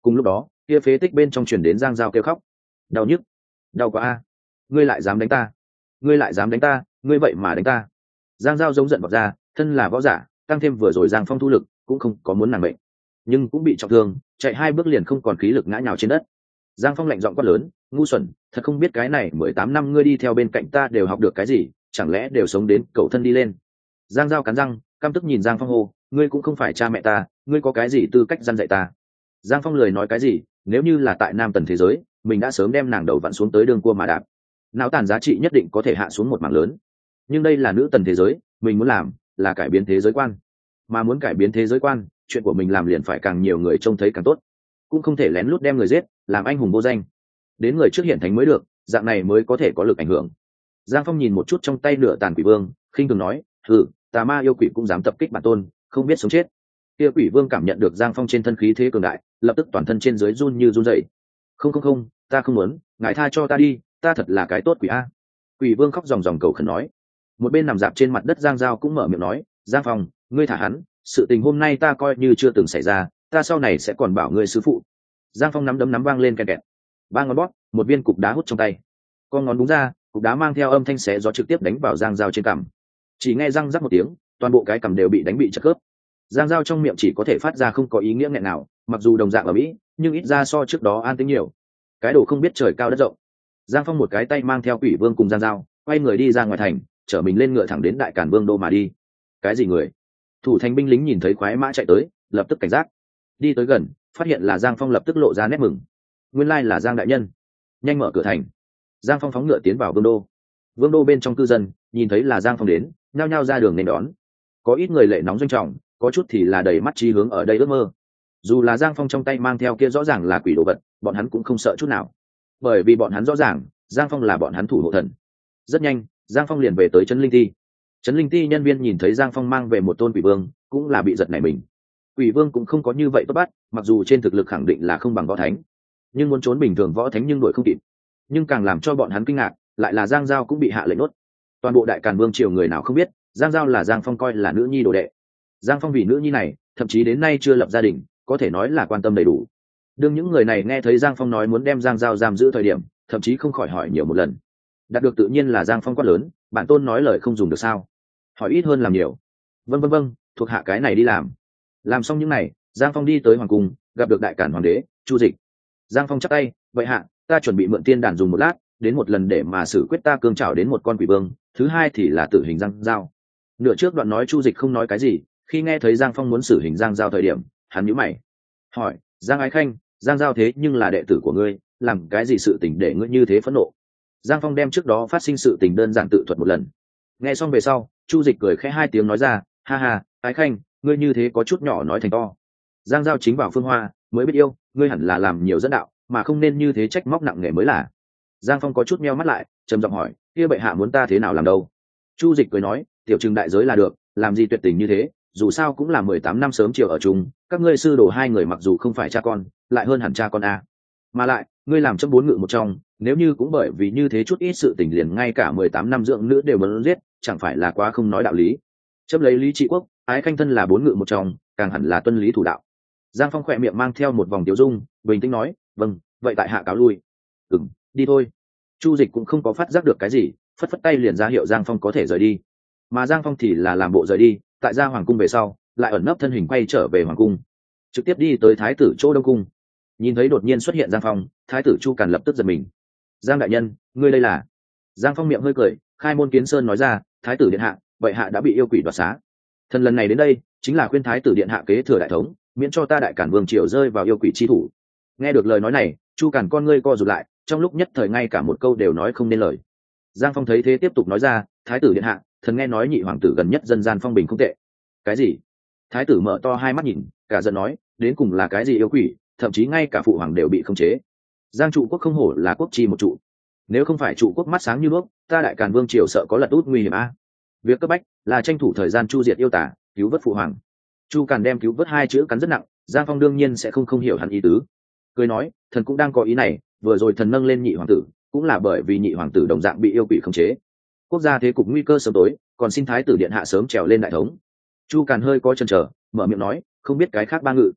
A: Cùng lúc đó kia phế tích bên trong truyền đến Giang Giao kêu khóc. Đau nhức, đau quá a, ngươi lại dám đánh ta, ngươi lại dám đánh ta, ngươi vậy mà đánh ta. Giang Giao giống giận vọt ra, thân là võ giả, tăng thêm vừa rồi Giang Phong thu lực, cũng không có muốn nàng mệnh, nhưng cũng bị trọng thương, chạy hai bước liền không còn khí lực ngã nhào trên đất. Giang Phong lạnh giọng quát lớn, ngu xuẩn, thật không biết cái này mười tám năm ngươi đi theo bên cạnh ta đều học được cái gì, chẳng lẽ đều sống đến cậu thân đi lên. Giang Giao cắn răng, căm tức nhìn Giang Phong hô, ngươi cũng không phải cha mẹ ta, ngươi có cái gì tư cách răn dạy ta. Giang Phong lười nói cái gì, nếu như là tại Nam Tần thế giới, mình đã sớm đem nàng đầu vặn xuống tới đường cua mà đạp, não tàn giá trị nhất định có thể hạ xuống một mảng lớn. Nhưng đây là nữ tần thế giới, mình muốn làm là cải biến thế giới quan, mà muốn cải biến thế giới quan, chuyện của mình làm liền phải càng nhiều người trông thấy càng tốt, cũng không thể lén lút đem người giết, làm anh hùng vô danh, đến người trước hiện thánh mới được, dạng này mới có thể có lực ảnh hưởng. Giang Phong nhìn một chút trong tay nửa tàn quỷ vương, khinh thường nói, hừ, tà ma yêu quỷ cũng dám tập kích bản tôn, không biết sống chết. Kia quỷ vương cảm nhận được Giang Phong trên thân khí thế cường đại, lập tức toàn thân trên dưới run như run rẩy. Không không không, ta không muốn, ngài tha cho ta đi, ta thật là cái tốt quỷ a. Quỷ vương khóc ròng ròng cầu khẩn nói. Một bên nằm dạp trên mặt đất Giang Giao cũng mở miệng nói, Giang Phong, ngươi thả hắn, sự tình hôm nay ta coi như chưa từng xảy ra, ta sau này sẽ còn bảo ngươi sư phụ. Giang Phong nắm đấm nắm vang lên kẹt kẹt, ba ngón bóp, một viên cục đá hút trong tay, con ngón đúng ra, cục đá mang theo âm thanh xé gió trực tiếp đánh vào Giang Giao trên cằm. Chỉ nghe răng rắc một tiếng, toàn bộ cái cằm đều bị đánh bị chật khớp. Giang Giao trong miệng chỉ có thể phát ra không có ý nghĩa nghẹn nào, mặc dù đồng dạng ở Mỹ, nhưng ít ra so trước đó an tĩnh nhiều. Cái đồ không biết trời cao đất rộng. Giang Phong một cái tay mang theo quỷ vương cùng Giang Giao, quay người đi ra ngoài thành, chở mình lên ngựa thẳng đến Đại Càn Vương đô mà đi. Cái gì người? Thủ thành binh lính nhìn thấy khoái mã chạy tới, lập tức cảnh giác. Đi tới gần, phát hiện là Giang Phong, lập tức lộ ra nét mừng. Nguyên lai là Giang đại nhân. Nhanh mở cửa thành. Giang Phong phóng ngựa tiến vào vương đô. Vương đô bên trong cư dân nhìn thấy là Giang Phong đến, nhao nhao ra đường nên đón. Có ít người lệ nóng doanh trọng, có chút thì là đầy mắt trí hướng ở đây ước mơ. Dù là Giang Phong trong tay mang theo kia rõ ràng là quỷ đồ vật, bọn hắn cũng không sợ chút nào, bởi vì bọn hắn rõ ràng Giang Phong là bọn hắn thủ hộ thần. Rất nhanh, Giang Phong liền về tới trấn Linh Ti. Trấn Linh Ti nhân viên nhìn thấy Giang Phong mang về một tôn quỷ vương, cũng là bị giật nảy mình. Quỷ vương cũng không có như vậy tốt bắt, mặc dù trên thực lực khẳng định là không bằng võ thánh, nhưng muốn trốn bình thường võ thánh nhưng đuổi không kịp. Nhưng càng làm cho bọn hắn kinh ngạc, lại là Giang Giao cũng bị hạ lệnh nốt. Toàn bộ Đại Càn Vương triều người nào không biết, Giang Giao là Giang Phong coi là nữ nhi đồ đệ. Giang Phong vì nữ nhi này, thậm chí đến nay chưa lập gia đình, có thể nói là quan tâm đầy đủ. Đương những người này nghe thấy Giang Phong nói muốn đem Giang Giao giam giữ thời điểm, thậm chí không khỏi hỏi nhiều một lần. Đạt được tự nhiên là Giang Phong quát lớn, bản tôn nói lời không dùng được sao? Hỏi ít hơn làm nhiều. Vâng vâng vâng, thuộc hạ cái này đi làm. Làm xong những này, Giang Phong đi tới hoàng cung, gặp được Đại Càn hoàng đế Chu Dịch. Giang Phong chắp tay, vậy hạ, ta chuẩn bị mượn tiên đàn dùng một lát, đến một lần để mà xử quyết ta cương trảo đến một con quỷ vương, thứ hai thì là tử hình Giang Giao. Nửa trước đoạn nói Chu Dịch không nói cái gì, khi nghe thấy Giang Phong muốn xử hình Giang Giao thời điểm, hắn nhíu mày, hỏi, Giang Ái Khanh, Giang Giao thế nhưng là đệ tử của ngươi, làm cái gì sự tình để ngươi như thế phẫn nộ? Giang Phong đem trước đó phát sinh sự tình đơn giản tự thuật một lần. Nghe xong về sau, Chu Dịch cười khẽ hai tiếng nói ra, ha ha, Ái Khanh, ngươi như thế có chút nhỏ nói thành to. Giang Giao chính vào phương hoa, mới biết yêu, ngươi hẳn là làm nhiều dẫn đạo, mà không nên như thế trách móc nặng nề mới là. Giang Phong có chút meo mắt lại, trầm giọng hỏi, kia bệ hạ muốn ta thế nào làm đâu? Chu Dịch cười nói, tiểu trừng đại giới là được, làm gì tuyệt tình như thế, dù sao cũng là mười tám năm sớm chiều ở chung, các ngươi sư đồ hai người mặc dù không phải cha con, lại hơn hẳn cha con a. Mà lại, ngươi làm chấp bốn ngự một trong, nếu như cũng bởi vì như thế chút ít sự tình liền ngay cả mười tám năm dưỡng nữ đều muốn giết, chẳng phải là quá không nói đạo lý. Chấp lấy lý trị quốc, Ái Khanh thân là bốn ngự một trong, càng hẳn là tuân lý thủ đạo. Giang Phong khỏe miệng mang theo một vòng tiêu dung, bình tĩnh nói, vâng, vậy tại hạ cáo lui. Ừm, đi thôi. Chu Dịch cũng không có phát giác được cái gì, phất phất tay liền ra hiệu Giang Phong có thể rời đi. Mà Giang Phong thì là làm bộ rời đi, tại ra hoàng cung về sau, lại ẩn nấp thân hình quay trở về hoàng cung, trực tiếp đi tới thái tử chỗ Đông cung. Nhìn thấy đột nhiên xuất hiện Giang Phong, thái tử Chu Càn lập tức giật mình. Giang đại nhân, ngươi đây là? Giang Phong miệng hơi cười, khai môn kiến sơn nói ra, thái tử điện hạ, bệ hạ đã bị yêu quỷ đoạt xá. Thần lần này đến đây, chính là khuyên thái tử điện hạ kế thừa đại thống, miễn cho ta Đại Càn Vương triều rơi vào yêu quỷ chi thủ. Nghe được lời nói này, Chu Càn con ngươi co rụt lại, trong lúc nhất thời ngay cả một câu đều nói không nên lời. Giang Phong thấy thế tiếp tục nói ra, thái tử điện hạ, thần nghe nói nhị hoàng tử gần nhất dân gian phong bình không tệ. Cái gì? Thái tử mở to hai mắt nhìn, cả giận nói, đến cùng là cái gì yêu quỷ, thậm chí ngay cả phụ hoàng đều bị khống chế. Giang trụ quốc không hổ là quốc chi một trụ, nếu không phải trụ quốc mắt sáng như đuốc, ta Đại Càn Vương triều sợ có lật út nguy hiểm a. Việc cấp bách là tranh thủ thời gian chu diệt yêu tả, cứu vớt phụ hoàng. Chu Càn đem cứu vớt hai chữ cắn rất nặng, Giang Phong đương nhiên sẽ không không hiểu hắn ý tứ, cười nói, thần cũng đang có ý này, vừa rồi thần nâng lên nhị hoàng tử, cũng là bởi vì nhị hoàng tử đồng dạng bị yêu quỷ khống chế, quốc gia thế cục nguy cơ sớm tối, còn xin thái tử điện hạ sớm trèo lên đại thống. Chu Càn hơi có chần chờ, mở miệng nói, không biết cái khác ba ngự.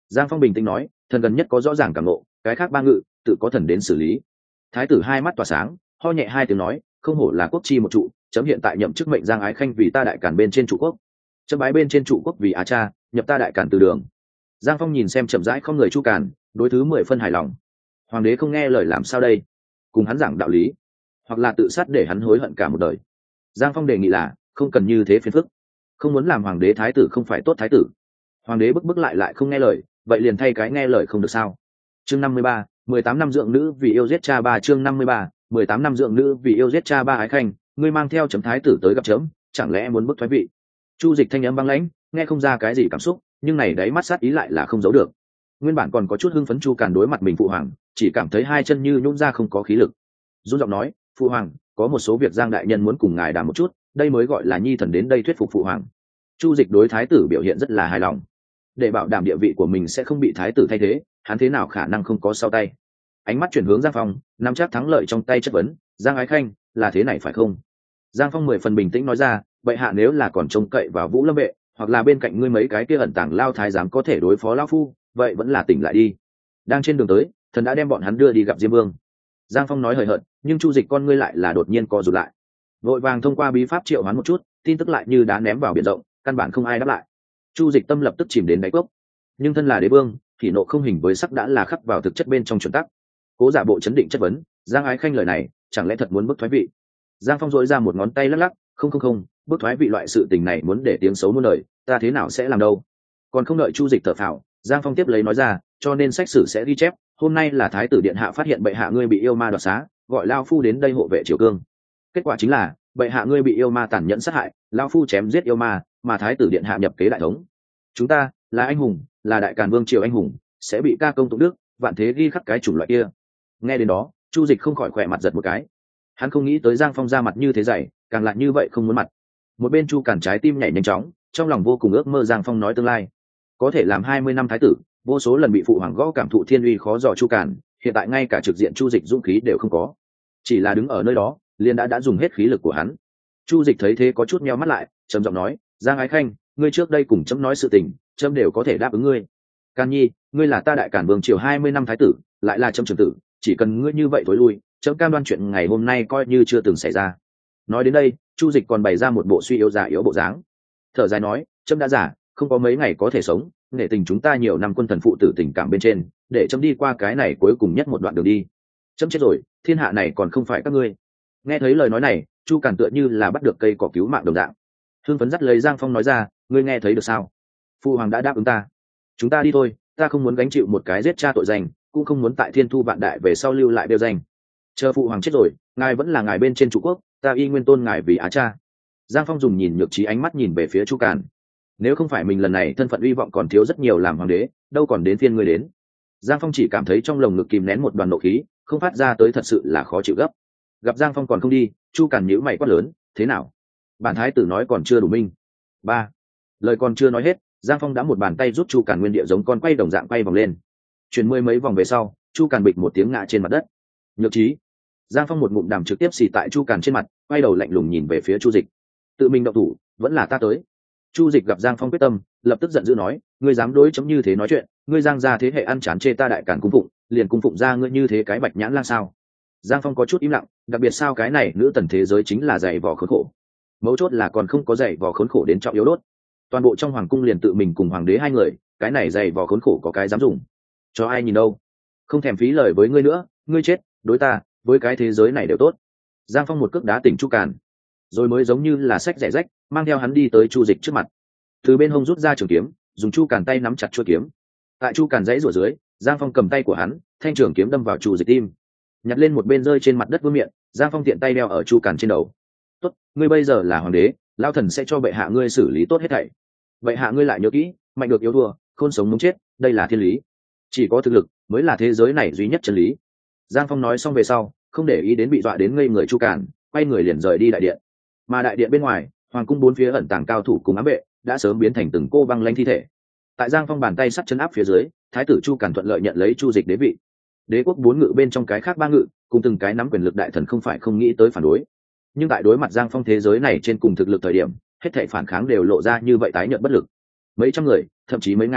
A: Giang Phong bình tĩnh nói, thần gần nhất có rõ ràng cảm ngộ, cái khác ba ngự tự có thần đến xử lý. Thái tử hai mắt tỏa sáng, ho nhẹ hai tiếng nói, không hổ là quốc chi một trụ, chấm hiện tại nhậm chức mệnh Giang Ái Khanh vì ta đại cản bên trên trụ quốc, chấm bái bên trên trụ quốc vì Á Cha, nhập ta đại cản từ đường. Giang Phong nhìn xem chậm rãi không người Chu Càn, đối thứ mười phân hài lòng. Hoàng đế không nghe lời làm sao đây? Cùng hắn giảng đạo lý, hoặc là tự sát để hắn hối hận cả một đời. Giang Phong đề nghị là không cần như thế phiền phức, không muốn làm hoàng đế thái tử không phải tốt thái tử. Hoàng đế bức bức lại lại không nghe lời, vậy liền thay cái nghe lời không được sao? Chương năm mươi ba, mười tám năm dưỡng nữ vì yêu giết cha ba. Chương năm mươi ba, mười tám năm dưỡng nữ vì yêu giết cha ba. Ái Khanh, ngươi mang theo chấm thái tử tới gặp chấm, chẳng lẽ muốn bức thoái vị? Chu Dịch thanh âm băng lãnh, nghe không ra cái gì cảm xúc, nhưng này đáy mắt sát ý lại là không giấu được. Nguyên bản còn có chút hưng phấn Chu Càn đối mặt mình phụ hoàng, chỉ cảm thấy hai chân như nhũn ra không có khí lực. Run giọng nói, phụ hoàng, có một số việc Giang đại nhân muốn cùng ngài đàm một chút, đây mới gọi là nhi thần đến đây thuyết phục phụ hoàng. Chu Dịch đối thái tử biểu hiện rất là hài lòng, để bảo đảm địa vị của mình sẽ không bị thái tử thay thế, hắn thế nào khả năng không có sau tay. Ánh mắt chuyển hướng Giang Phong, nắm chắc thắng lợi trong tay chất vấn, Giang Ái Khanh, là thế này phải không? Giang Phong mười phần bình tĩnh nói ra, vậy hạ nếu là còn trông cậy vào Vũ Lâm vệ, hoặc là bên cạnh ngươi mấy cái kia ẩn tàng lao thái giám có thể đối phó lão phu, vậy vẫn là tỉnh lại đi. Đang trên đường tới, thần đã đem bọn hắn đưa đi gặp Diêm Vương. Giang Phong nói hời hợt, nhưng Chu Dịch con ngươi lại là đột nhiên co rụt lại, vội vàng thông qua bí pháp triệu hoán một chút, tin tức lại như đá ném vào biển rộng, căn bản không ai đáp lại. Chu Dịch tâm lập tức chìm đến đáy cốc, nhưng thân là đế vương, thì nộ không hình với sắc đã là khắc vào thực chất bên trong chuẩn tắc. Cố giả bộ chấn định chất vấn, Giang Ái Khanh lời này chẳng lẽ thật muốn bức thoái vị? Giang Phong dội ra một ngón tay lắc lắc, không không không, bức thoái vị loại sự tình này muốn để tiếng xấu muôn lời, ta thế nào sẽ làm đâu? Còn không đợi Chu Dịch thở phào, Giang Phong tiếp lấy nói ra, cho nên sách sử sẽ ghi chép, hôm nay là thái tử điện hạ phát hiện bệ hạ ngươi bị yêu ma đoạt xá, gọi lao phu đến đây hộ vệ triều cương. Kết quả chính là bệ hạ ngươi bị yêu ma tàn nhẫn sát hại, lao phu chém giết yêu ma, mà thái tử điện hạ nhập kế đại thống. Chúng ta là anh hùng, là đại càn vương triều anh hùng, sẽ bị ca công tụng đức, vạn thế ghi khắc cái chủng loại kia. Nghe đến đó, Chu Dịch không khỏi khỏe mặt giật một cái. Hắn không nghĩ tới Giang Phong ra mặt như thế dày, càng lại như vậy không muốn mặt. Một bên Chu Càn trái tim nhảy nhanh chóng, trong lòng vô cùng ước mơ Giang Phong nói tương lai có thể làm hai mươi năm thái tử, vô số lần bị phụ hoàng gõ cảm thụ thiên uy khó dò Chu Càn, hiện tại ngay cả trực diện Chu Dịch dũng khí đều không có, chỉ là đứng ở nơi đó liền đã đã dùng hết khí lực của hắn. Chu Dịch thấy thế có chút nheo mắt lại, trầm giọng nói, Giang Ái Khanh, ngươi trước đây cùng chấm nói sự tình, chấm đều có thể đáp ứng ngươi. Càn Nhi, ngươi là ta đại cản vương triều hai mươi năm thái tử, lại là chấm trưởng tử, chỉ cần ngươi như vậy thối lui, chấm cam đoan chuyện ngày hôm nay coi như chưa từng xảy ra. Nói đến đây, Chu Dịch còn bày ra một bộ suy yếu già yếu bộ dáng, thở dài nói, chấm đã già, không có mấy ngày có thể sống, nể tình chúng ta nhiều năm quân thần phụ tử tình cảm bên trên, để chấm đi qua cái này cuối cùng nhất một đoạn đường đi. Chấm chết rồi, thiên hạ này còn không phải các ngươi. Nghe thấy lời nói này, Chu Càn tựa như là bắt được cây cỏ cứu mạng đồng dạng, hương phấn dắt lấy Giang Phong nói ra, ngươi nghe thấy được sao? Phu hoàng đã đáp ứng ta, chúng ta đi thôi, ta không muốn gánh chịu một cái giết cha tội danh, cũng không muốn tại thiên thu vạn đại về sau lưu lại đeo danh. Chờ phụ hoàng chết rồi, ngài vẫn là ngài bên trên trụ quốc, ta y nguyên tôn ngài vì Á Cha. Giang Phong dùng nhìn nhược trí ánh mắt nhìn về phía Chu Càn. Nếu không phải mình lần này thân phận uy vọng còn thiếu rất nhiều làm hoàng đế, đâu còn đến phiên ngươi đến. Giang Phong chỉ cảm thấy trong lồng ngực kìm nén một đoàn nộ khí, không phát ra tới thật sự là khó chịu gấp. Gặp Giang Phong còn không đi, Chu Càn nhíu mày quát lớn, thế nào? Bản thái tử nói còn chưa đủ minh. Ba. Lời còn chưa nói hết, Giang Phong đã một bàn tay rút Chu Càn nguyên địa giống con quay đồng dạng quay vòng lên. Chuyển mười mấy vòng về sau, Chu Càn bịch một tiếng ngã trên mặt đất. Nhược trí. Giang Phong một ngụm đàm trực tiếp xì tại Chu Càn trên mặt, quay đầu lạnh lùng nhìn về phía Chu Dịch. Tự mình động thủ, vẫn là ta tới. Chu Dịch gặp Giang Phong quyết tâm, lập tức giận dữ nói, ngươi dám đối chấm như thế nói chuyện, ngươi Giang gia thế hệ ăn chán chê ta đại càn cung phụng, liền cung phụng ra ngươi như thế cái bạch nhãn lang sao? Giang Phong có chút im lặng, đặc biệt sao cái này nữ tần thế giới chính là dày vò khốn khổ. Mấu chốt là còn không có dày vò khốn khổ đến trọng yếu đốt. Toàn bộ trong hoàng cung liền tự mình cùng hoàng đế hai người, cái này dày vò khốn khổ có cái dám dùng. Cho ai nhìn đâu? Không thèm phí lời với ngươi nữa, ngươi chết, đối ta, với cái thế giới này đều tốt. Giang Phong một cước đá tỉnh Chu Càn, rồi mới giống như là sách rẻ rách, mang theo hắn đi tới Chu Dịch trước mặt. Từ bên hông rút ra trường kiếm, dùng Chu Càn tay nắm chặt chuôi kiếm. Tại Chu Càn dãy rủa dưới, Giang Phong cầm tay của hắn, thanh trường kiếm đâm vào Chu Dịch tim. Nhặt lên một bên rơi trên mặt đất vương miệng, Giang Phong tiện tay đeo ở Chu Càn trên đầu. Tốt, ngươi bây giờ là hoàng đế, lão thần sẽ cho bệ hạ ngươi xử lý tốt hết thảy. Bệ hạ ngươi lại nhớ kỹ, mạnh được yếu thua, khôn sống muốn chết, đây là thiên lý. Chỉ có thực lực mới là thế giới này duy nhất chân lý. Giang Phong nói xong về sau, không để ý đến bị dọa đến ngây người Chu Càn, quay người liền rời đi đại điện. Mà đại điện bên ngoài, hoàng cung bốn phía ẩn tàng cao thủ cùng ám vệ đã sớm biến thành từng cô băng lanh thi thể. Tại Giang Phong bàn tay sắt chân áp phía dưới, thái tử Chu Càn thuận lợi nhận lấy Chu Dịch đế vị. Đế quốc bốn ngự bên trong cái khác ba ngự, cùng từng cái nắm quyền lực đại thần không phải không nghĩ tới phản đối. Nhưng tại đối mặt Giang Phong thế giới này trên cùng thực lực thời điểm, hết thảy phản kháng đều lộ ra như vậy tái nhợt bất lực. Mấy trăm người, thậm chí mấy ngàn,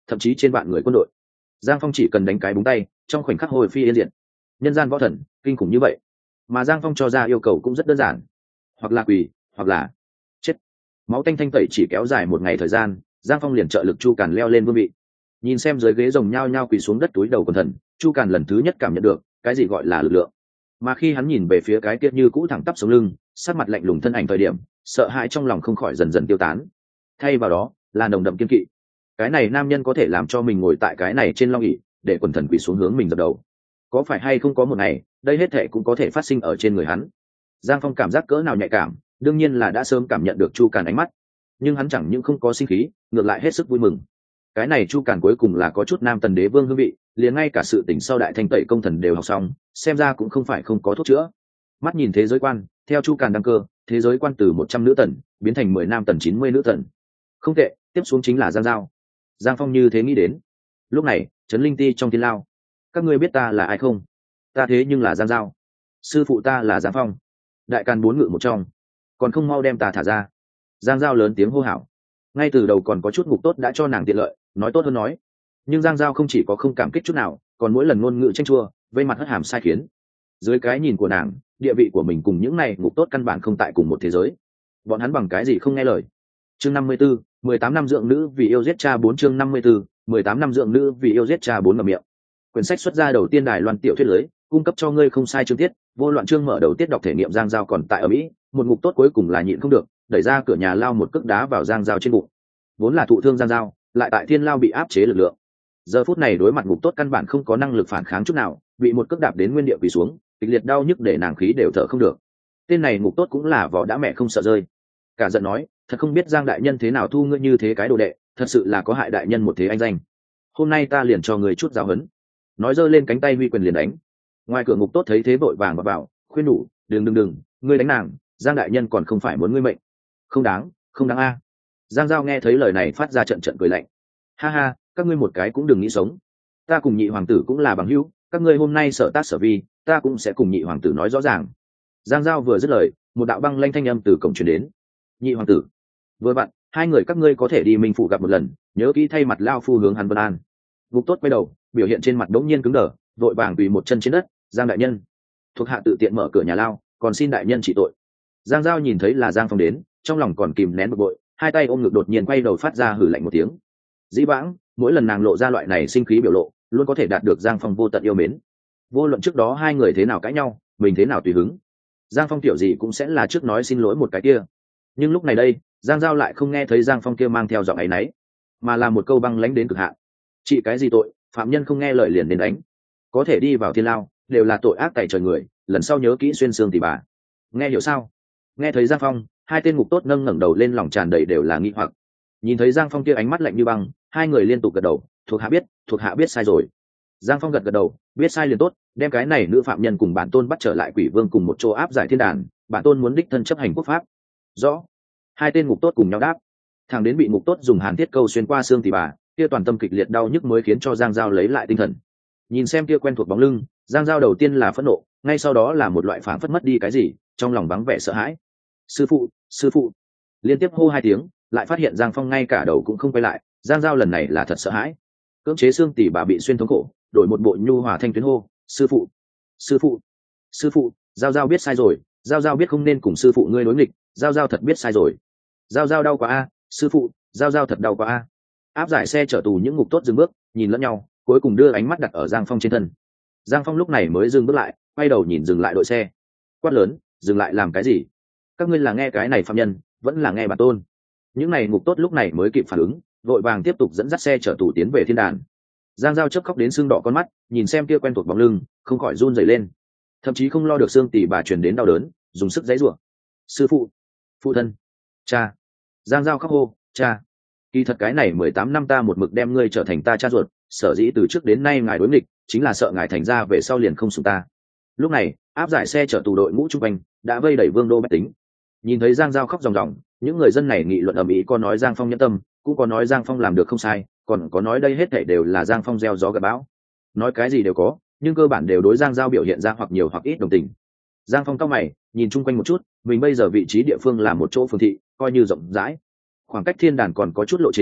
A: thậm chí trên vạn người quân đội. Giang Phong chỉ cần đánh cái búng tay, trong khoảnh khắc hồi phi yên diệt. Nhân gian võ thần kinh khủng như vậy, mà Giang Phong cho ra yêu cầu cũng rất đơn giản, hoặc là quỳ hoặc là chết. Máu tanh thanh tẩy chỉ kéo dài một ngày thời gian, Giang Phong liền trợ lực Chu Càn leo lên vương vị. Nhìn xem dưới ghế rồng nhao nhao quỳ xuống đất túi đầu quần thần, Chu Càn lần thứ nhất cảm nhận được cái gì gọi là lực lượng. Mà khi hắn nhìn về phía cái kia như cũ thẳng tắp sống lưng, sắc mặt lạnh lùng thân ảnh thời điểm, sợ hãi trong lòng không khỏi dần dần tiêu tán, thay vào đó là nồng đậm kiên kỵ. Cái này nam nhân có thể làm cho mình ngồi tại cái này trên long ỷ, để quần thần quỳ xuống hướng mình dập đầu, có phải hay không có một ngày đây hết thệ cũng có thể phát sinh ở trên người hắn. Giang Phong cảm giác cỡ nào nhạy cảm, đương nhiên là đã sớm cảm nhận được Chu Càn ánh mắt, nhưng hắn chẳng những không có sinh khí, ngược lại hết sức vui mừng. Cái này Chu Càn cuối cùng là có chút nam tần đế vương hương vị, liền ngay cả sự tỉnh sau đại thanh tẩy công thần đều học xong, xem ra cũng không phải không có thuốc chữa. Mắt nhìn thế giới quan, theo Chu Càn đăng cơ, thế giới quan từ một trăm nữ tần biến thành mười nam tần chín mươi nữ tần. Không tệ, tiếp xuống chính là Giang Giao. Giang Phong như thế nghĩ đến. Lúc này, Trấn Linh Ti trong thiên lao, các ngươi biết ta là ai không? Ta thế nhưng là Giang Giao. Sư phụ ta là Giang Phong, đại càn bốn ngự một trong, còn không mau đem ta thả ra. Giang Giao lớn tiếng hô hào. Ngay từ đầu còn có chút ngục tốt đã cho nàng tiện lợi, nói tốt hơn nói, nhưng Giang Giao không chỉ có không cảm kích chút nào, còn mỗi lần ngôn ngữ tranh chua, vây mặt hất hàm sai khiến. Dưới cái nhìn của nàng, địa vị của mình cùng những này ngục tốt căn bản không tại cùng một thế giới. Bọn hắn bằng cái gì không nghe lời? Chương năm mươi 54, mười tám năm dưỡng nữ vì yêu giết cha bốn. Chương năm mươi 54, mười tám năm dưỡng nữ vì yêu giết cha bốn. Ngậm miệng. Quyển sách xuất ra đầu tiên đài loan tiểu thuyết lưới, cung cấp cho ngươi không sai chương tiết, vô loạn chương mở đầu tiết đọc thể nghiệm. Giang Giao còn tại ở Mỹ, một ngục tốt cuối cùng là nhịn không được, đẩy ra cửa nhà lao một cước đá vào Giang Giao trên bụng. Vốn là thụ thương Giang Giao, lại tại thiên lao bị áp chế lực lượng. Giờ phút này đối mặt ngục tốt căn bản không có năng lực phản kháng chút nào, bị một cước đạp đến nguyên địa quỳ xuống, kịch liệt đau nhức để nàng khí đều thở không được. Tên này ngục tốt cũng là vỏ đã mẹ không sợ rơi, cả giận nói, thật không biết Giang đại nhân thế nào thu ngươi như thế cái đồ đệ, thật sự là có hại đại nhân một thế anh danh. Hôm nay ta liền cho người chút giáo huấn. Nói giơ lên cánh tay huy quyền liền đánh. Ngoài cửa ngục tốt thấy thế vội vàng vào, vào khuyên nhủ, đừng đừng đừng, ngươi đánh nàng, Giang đại nhân còn không phải muốn ngươi mệnh. Không đáng, không đáng a. Giang Giao nghe thấy lời này phát ra trận trận cười lạnh. Ha ha, các ngươi một cái cũng đừng nghĩ sống. Ta cùng nhị hoàng tử cũng là bằng hữu, các ngươi hôm nay sở tác sở vi, ta cũng sẽ cùng nhị hoàng tử nói rõ ràng. Giang Giao vừa dứt lời, một đạo băng lanh thanh âm từ cổng truyền đến. Nhị hoàng tử, vừa vặn, hai người các ngươi có thể đi Minh Phủ gặp một lần, nhớ kỹ thay mặt lao phu hướng hắn vân an. Ngục tốt quay đầu, biểu hiện trên mặt đống nhiên cứng đờ, vội vàng quỳ một chân trên đất. Giang đại nhân, thuộc hạ tự tiện mở cửa nhà lao, còn xin đại nhân trị tội. Giang Giao nhìn thấy là Giang Phong đến, trong lòng còn kìm nén bực bội, hai tay ôm ngực đột nhiên quay đầu phát ra hử lạnh một tiếng. Dĩ vãng, mỗi lần nàng lộ ra loại này sinh khí biểu lộ, luôn có thể đạt được Giang Phong vô tận yêu mến. Vô luận trước đó hai người thế nào cãi nhau, mình thế nào tùy hứng, Giang Phong tiểu gì cũng sẽ là trước nói xin lỗi một cái kia. Nhưng lúc này đây, Giang Giao lại không nghe thấy Giang Phong kia mang theo giọng áy náy, mà là một câu băng lãnh đến cực hạn. Trị cái gì tội, phạm nhân không nghe lời liền đến đánh, có thể đi vào thiên lao, đều là tội ác tày trời người, lần sau nhớ kỹ xuyên xương thì bà. Nghe hiểu sao? Nghe thấy Giang Phong, hai tên ngục tốt nâng ngẩng đầu lên, lòng tràn đầy đều là nghi hoặc. Nhìn thấy Giang Phong kia ánh mắt lạnh như băng, hai người liên tục gật đầu, thuộc hạ biết, thuộc hạ biết sai rồi. Giang Phong gật gật đầu, biết sai liền tốt, đem cái này nữ phạm nhân cùng bản tôn bắt trở lại Quỷ Vương cùng một chỗ áp giải thiên đàn, bản tôn muốn đích thân chấp hành quốc pháp. Rõ. Hai tên ngục tốt cùng nhau đáp. Thằng đến bị ngục tốt dùng hàn thiết câu xuyên qua xương thì bà, kia toàn tâm kịch liệt đau nhức mới khiến cho Giang Giao lấy lại tinh thần. Nhìn xem kia quen thuộc bóng lưng, Giang Giao đầu tiên là phẫn nộ, ngay sau đó là một loại phản phất mất đi cái gì, trong lòng vắng vẻ sợ hãi. Sư phụ, sư phụ. Liên tiếp hô hai tiếng, lại phát hiện Giang Phong ngay cả đầu cũng không quay lại. Giang Giao lần này là thật sợ hãi, cưỡng chế xương tỉ bà bị xuyên thống khổ, đổi một bộ nhu hòa thanh tuyến hô, sư phụ, sư phụ, sư phụ. Giao Giao biết sai rồi, Giao Giao biết không nên cùng sư phụ ngươi đối nghịch, Giao Giao thật biết sai rồi. Giao Giao đau quá a, sư phụ, Giao Giao thật đau quá a. Áp giải xe chở tù những ngục tốt dừng bước, nhìn lẫn nhau, cuối cùng đưa ánh mắt đặt ở Giang Phong trên thân. Giang Phong lúc này mới dừng bước lại, quay đầu nhìn dừng lại đội xe, quát lớn, dừng lại làm cái gì? Các ngươi là nghe cái này phạm nhân, vẫn là nghe bản tôn? Những này ngục tốt lúc này mới kịp phản ứng, vội vàng tiếp tục dẫn dắt xe chở tù tiến về thiên đàn. Giang Giao chớp khóc đến sưng đỏ con mắt, nhìn xem kia quen thuộc bóng lưng, không khỏi run rẩy lên, thậm chí không lo được xương tỉ bà truyền đến đau đớn, dùng sức giãy giụa. Sư phụ, phụ thân, cha. Giang Giao khóc hô, cha. Kỳ thật cái này mười tám năm ta một mực đem ngươi trở thành ta cha ruột, sở dĩ từ trước đến nay ngài đối nghịch, chính là sợ ngài thành ra về sau liền không sủng ta. Lúc này, áp giải xe chở tù đội ngũ trung quanh đã vây đẩy Vương đô bách tính. Nhìn thấy Giang Giao khóc ròng ròng, những người dân này nghị luận ầm ĩ, có nói Giang Phong nhẫn tâm, cũng có nói Giang Phong làm được không sai, còn có nói đây hết thảy đều là Giang Phong gieo gió gặt bão. Nói cái gì đều có, nhưng cơ bản đều đối Giang Giao biểu hiện ra hoặc nhiều hoặc ít đồng tình. Giang Phong cau mày, nhìn chung quanh một chút, mình bây giờ vị trí địa phương là một chỗ phường thị, coi như rộng rãi, khoảng cách thiên đàn còn có chút lộ trình,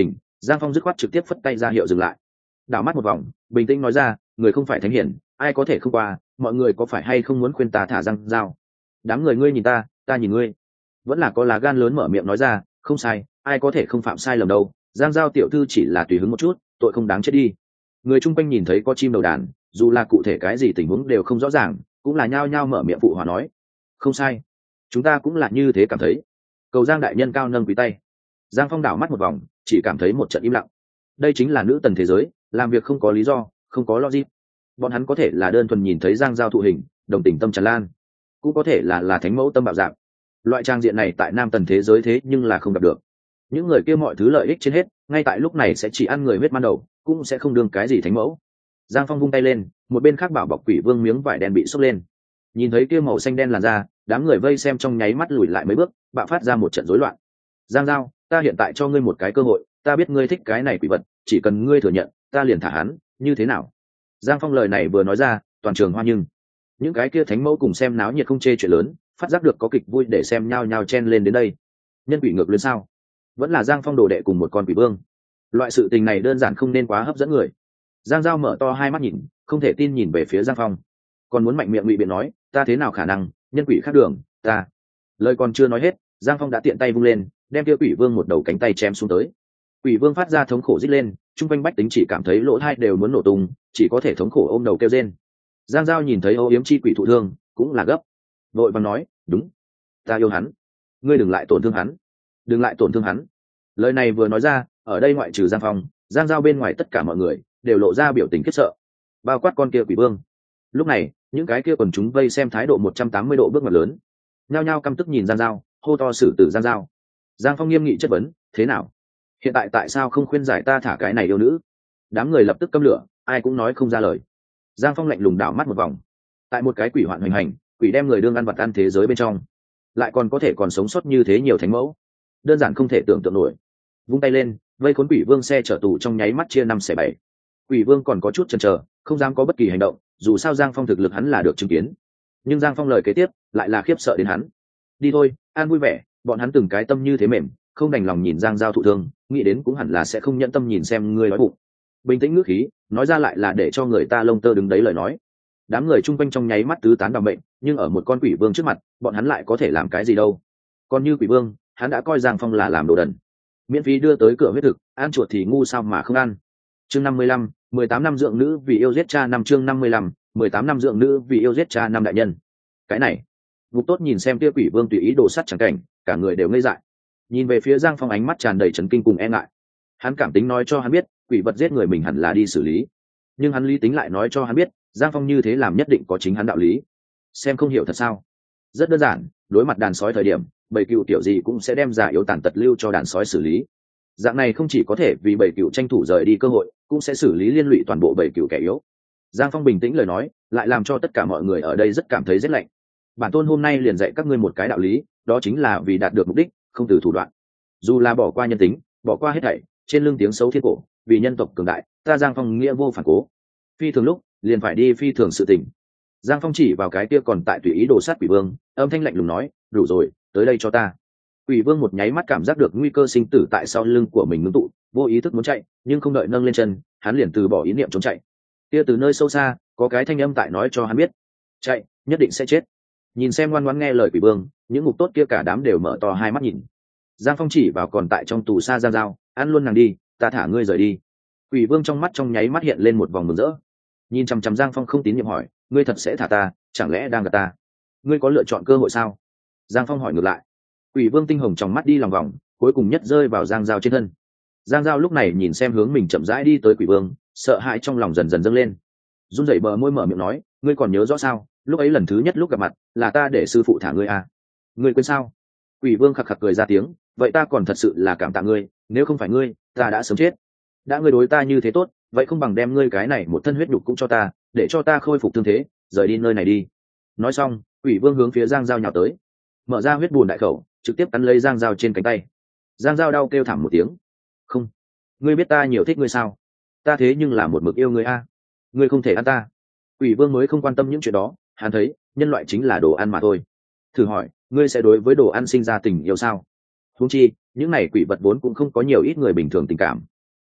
A: Giang Phong dứt khoát trực tiếp phất tay ra hiệu dừng lại, đảo mắt một vòng bình tĩnh nói ra, người không phải thánh hiển, ai có thể không qua, mọi người có phải hay không muốn khuyên ta thả Giang Giao? Đám người ngươi nhìn ta, ta nhìn ngươi, vẫn là có lá gan lớn mở miệng nói ra, không sai, ai có thể không phạm sai lầm đâu, Giang Giao tiểu thư chỉ là tùy hứng một chút, tội không đáng chết đi. Người chung quanh nhìn thấy có chim đầu đàn, dù là cụ thể cái gì tình huống đều không rõ ràng, cũng là nhao nhao mở miệng phụ hòa nói, không sai, chúng ta cũng là như thế cảm thấy. Cầu Giang đại nhân cao nâng quý tay. Giang Phong đảo mắt một vòng, chỉ cảm thấy một trận im lặng. Đây chính là nữ tần thế giới, làm việc không có lý do, không có logic. Bọn hắn có thể là đơn thuần nhìn thấy Giang Giao thụ hình, đồng tình tâm tràn lan, cũng có thể là là thánh mẫu tâm bạo dạng. Loại trang diện này tại nam tần thế giới thế nhưng là không gặp được. Những người kia mọi thứ lợi ích trên hết, ngay tại lúc này sẽ chỉ ăn người huyết man đầu, cũng sẽ không đương cái gì thánh mẫu. Giang Phong vung tay lên, một bên khác bảo bọc quỷ vương miếng vải đen bị xốc lên. Nhìn thấy kia màu xanh đen làn da, đám người vây xem trong nháy mắt lùi lại mấy bước, bạo phát ra một trận rối loạn. Giang Giao, ta hiện tại cho ngươi một cái cơ hội, ta biết ngươi thích cái này quỷ vật, chỉ cần ngươi thừa nhận, ta liền thả hắn, như thế nào? Giang Phong lời này vừa nói ra, toàn trường hoa nhưng những cái kia thánh mẫu cùng xem náo nhiệt không chê chuyện lớn, phát giác được có kịch vui để xem nhao nhao chen lên đến đây. Nhân quỷ ngược lên sao? Vẫn là Giang Phong đồ đệ cùng một con quỷ vương. Loại sự tình này đơn giản không nên quá hấp dẫn người. Giang Giao mở to hai mắt nhìn, không thể tin nhìn về phía Giang Phong, còn muốn mạnh miệng ngụy biện nói, ta thế nào khả năng, nhân quỷ khác đường, ta. Lời còn chưa nói hết, Giang Phong đã tiện tay vung lên, đem kia quỷ vương một đầu cánh tay chém xuống tới. Quỷ vương phát ra thống khổ rít lên, chung quanh bách tính chỉ cảm thấy lỗ tai đều muốn nổ tung, chỉ có thể thống khổ ôm đầu kêu rên. Giang Giao nhìn thấy âu yếm chi quỷ thụ thương, cũng là gấp, vội vàng nói, đúng, ta yêu hắn, ngươi đừng lại tổn thương hắn, đừng lại tổn thương hắn. Lời này vừa nói ra, ở đây ngoại trừ Giang Phong, Giang Giao bên ngoài tất cả mọi người đều lộ ra biểu tình khiếp sợ, bao quát con kia quỷ vương. Lúc này, những cái kia quần chúng vây xem thái độ một trăm tám mươi độ bước ngoặt lớn, nhao nhao căm tức nhìn Giang Giao, hô to xử tử Giang Giao. Giang Phong nghiêm nghị chất vấn, thế nào? Hiện tại tại sao không khuyên giải ta thả cái này yêu nữ? Đám người lập tức câm lửa, ai cũng nói không ra lời. Giang Phong lạnh lùng đảo mắt một vòng, tại một cái quỷ hoạn hoành hành, quỷ đem người đương ăn vật ăn thế giới bên trong, lại còn có thể còn sống sót như thế nhiều thánh mẫu, đơn giản không thể tưởng tượng nổi. Vung tay lên, vây khốn quỷ vương xe chở tù trong nháy mắt chia năm xẻ bảy. Quỷ vương còn có chút chần chờ, không dám có bất kỳ hành động, dù sao Giang Phong thực lực hắn là được chứng kiến. Nhưng Giang Phong lời kế tiếp lại là khiếp sợ đến hắn. Đi thôi, an vui vẻ, bọn hắn từng cái tâm như thế mềm, không đành lòng nhìn Giang Giao thụ thương, nghĩ đến cũng hẳn là sẽ không nhẫn tâm nhìn xem ngươi nói bụng. Bình tĩnh ngữ khí, nói ra lại là để cho người ta lông tơ đứng đấy lời nói. Đám người chung quanh trong nháy mắt tứ tán bằng bệnh, nhưng ở một con quỷ vương trước mặt, bọn hắn lại có thể làm cái gì đâu? Còn như quỷ vương, hắn đã coi Giang Phong là làm đồ đần, miễn phí đưa tới cửa huyết thực, ăn chuột thì ngu sao mà không ăn. Chương năm mươi lăm, mười tám năm dưỡng nữ vì yêu giết cha năm chương năm mươi lăm, mười tám năm dưỡng nữ vì yêu giết cha năm đại nhân. Cái này, Ngục Tốt nhìn xem kia quỷ vương tùy ý đổ sắt chẳng cảnh, cả người đều ngây dại. Nhìn về phía Giang Phong ánh mắt tràn đầy chấn kinh cùng e ngại. Hắn cảm tính nói cho hắn biết, quỷ vật giết người mình hẳn là đi xử lý. Nhưng hắn lý tính lại nói cho hắn biết, Giang Phong như thế làm nhất định có chính hắn đạo lý. Xem không hiểu thật sao? Rất đơn giản, đối mặt đàn sói thời điểm, bầy cừu tiểu gì cũng sẽ đem giả yếu tàn tật lưu cho đàn sói xử lý. Dạng này không chỉ có thể vì bầy cừu tranh thủ rời đi cơ hội, cũng sẽ xử lý liên lụy toàn bộ bầy cừu kẻ yếu. Giang Phong bình tĩnh lời nói, lại làm cho tất cả mọi người ở đây rất cảm thấy rét lạnh. Bản tôn hôm nay liền dạy các ngươi một cái đạo lý, đó chính là vì đạt được mục đích, không từ thủ đoạn. Dù là bỏ qua nhân tính, bỏ qua hết thảy, trên lưng tiếng xấu thiên cổ, vì nhân tộc cường đại, ta Giang Phong nghĩa vô phản cố. Phi thường lúc, liền phải đi phi thường sự tình. Giang Phong chỉ vào cái kia còn tại tùy ý đồ sát quỷ vương, âm thanh lạnh lùng nói, đủ rồi, tới đây cho ta. Quỷ vương một nháy mắt cảm giác được nguy cơ sinh tử tại sau lưng của mình ngưng tụ, vô ý thức muốn chạy, nhưng không đợi nâng lên chân, hắn liền từ bỏ ý niệm trốn chạy. Kia từ nơi sâu xa, có cái thanh âm tại nói cho hắn biết, chạy, nhất định sẽ chết. Nhìn xem ngoan ngoãn nghe lời quỷ vương, những ngục tốt kia cả đám đều mở to hai mắt nhìn. Giang Phong chỉ vào còn tại trong tù xa Giang Giao, ăn luôn nàng đi, ta thả ngươi rời đi. Quỷ vương trong mắt trong nháy mắt hiện lên một vòng mừng rỡ, nhìn chằm chằm Giang Phong không tín nhiệm hỏi, ngươi thật sẽ thả ta, chẳng lẽ đang gạt ta? Ngươi có lựa chọn cơ hội sao? Giang Phong hỏi ngược lại. Quỷ vương tinh hồng trong mắt đi lòng vòng, cuối cùng nhất rơi vào Giang Giao trên thân. Giang Giao lúc này nhìn xem hướng mình chậm rãi đi tới quỷ vương, sợ hãi trong lòng dần dần dâng lên, run rẩy bờ môi mở miệng nói, ngươi còn nhớ rõ sao? Lúc ấy lần thứ nhất lúc gặp mặt, là ta để sư phụ thả ngươi à? Ngươi quên sao? Quỷ vương khạc khạc cười ra tiếng, vậy ta còn thật sự là cảm tạ ngươi, nếu không phải ngươi, ta đã sớm chết. Đã ngươi đối ta như thế tốt, vậy không bằng đem ngươi cái này một thân huyết nhục cũng cho ta, để cho ta khôi phục thương thế, rời đi nơi này đi. Nói xong, quỷ vương hướng phía Giang Giao nhào tới, mở ra huyết bùn đại khẩu, trực tiếp cắn lấy Giang Giao trên cánh tay. Giang Giao đau kêu thảm một tiếng. Không, ngươi biết ta nhiều thích ngươi sao? Ta thế nhưng là một mực yêu ngươi a, ngươi không thể ăn ta. Quỷ vương mới không quan tâm những chuyện đó, hắn thấy nhân loại chính là đồ ăn mà thôi. Thử hỏi, ngươi sẽ đối với đồ ăn sinh ra tình yêu sao? Huống chi, những này quỷ vật vốn cũng không có nhiều ít người bình thường tình cảm.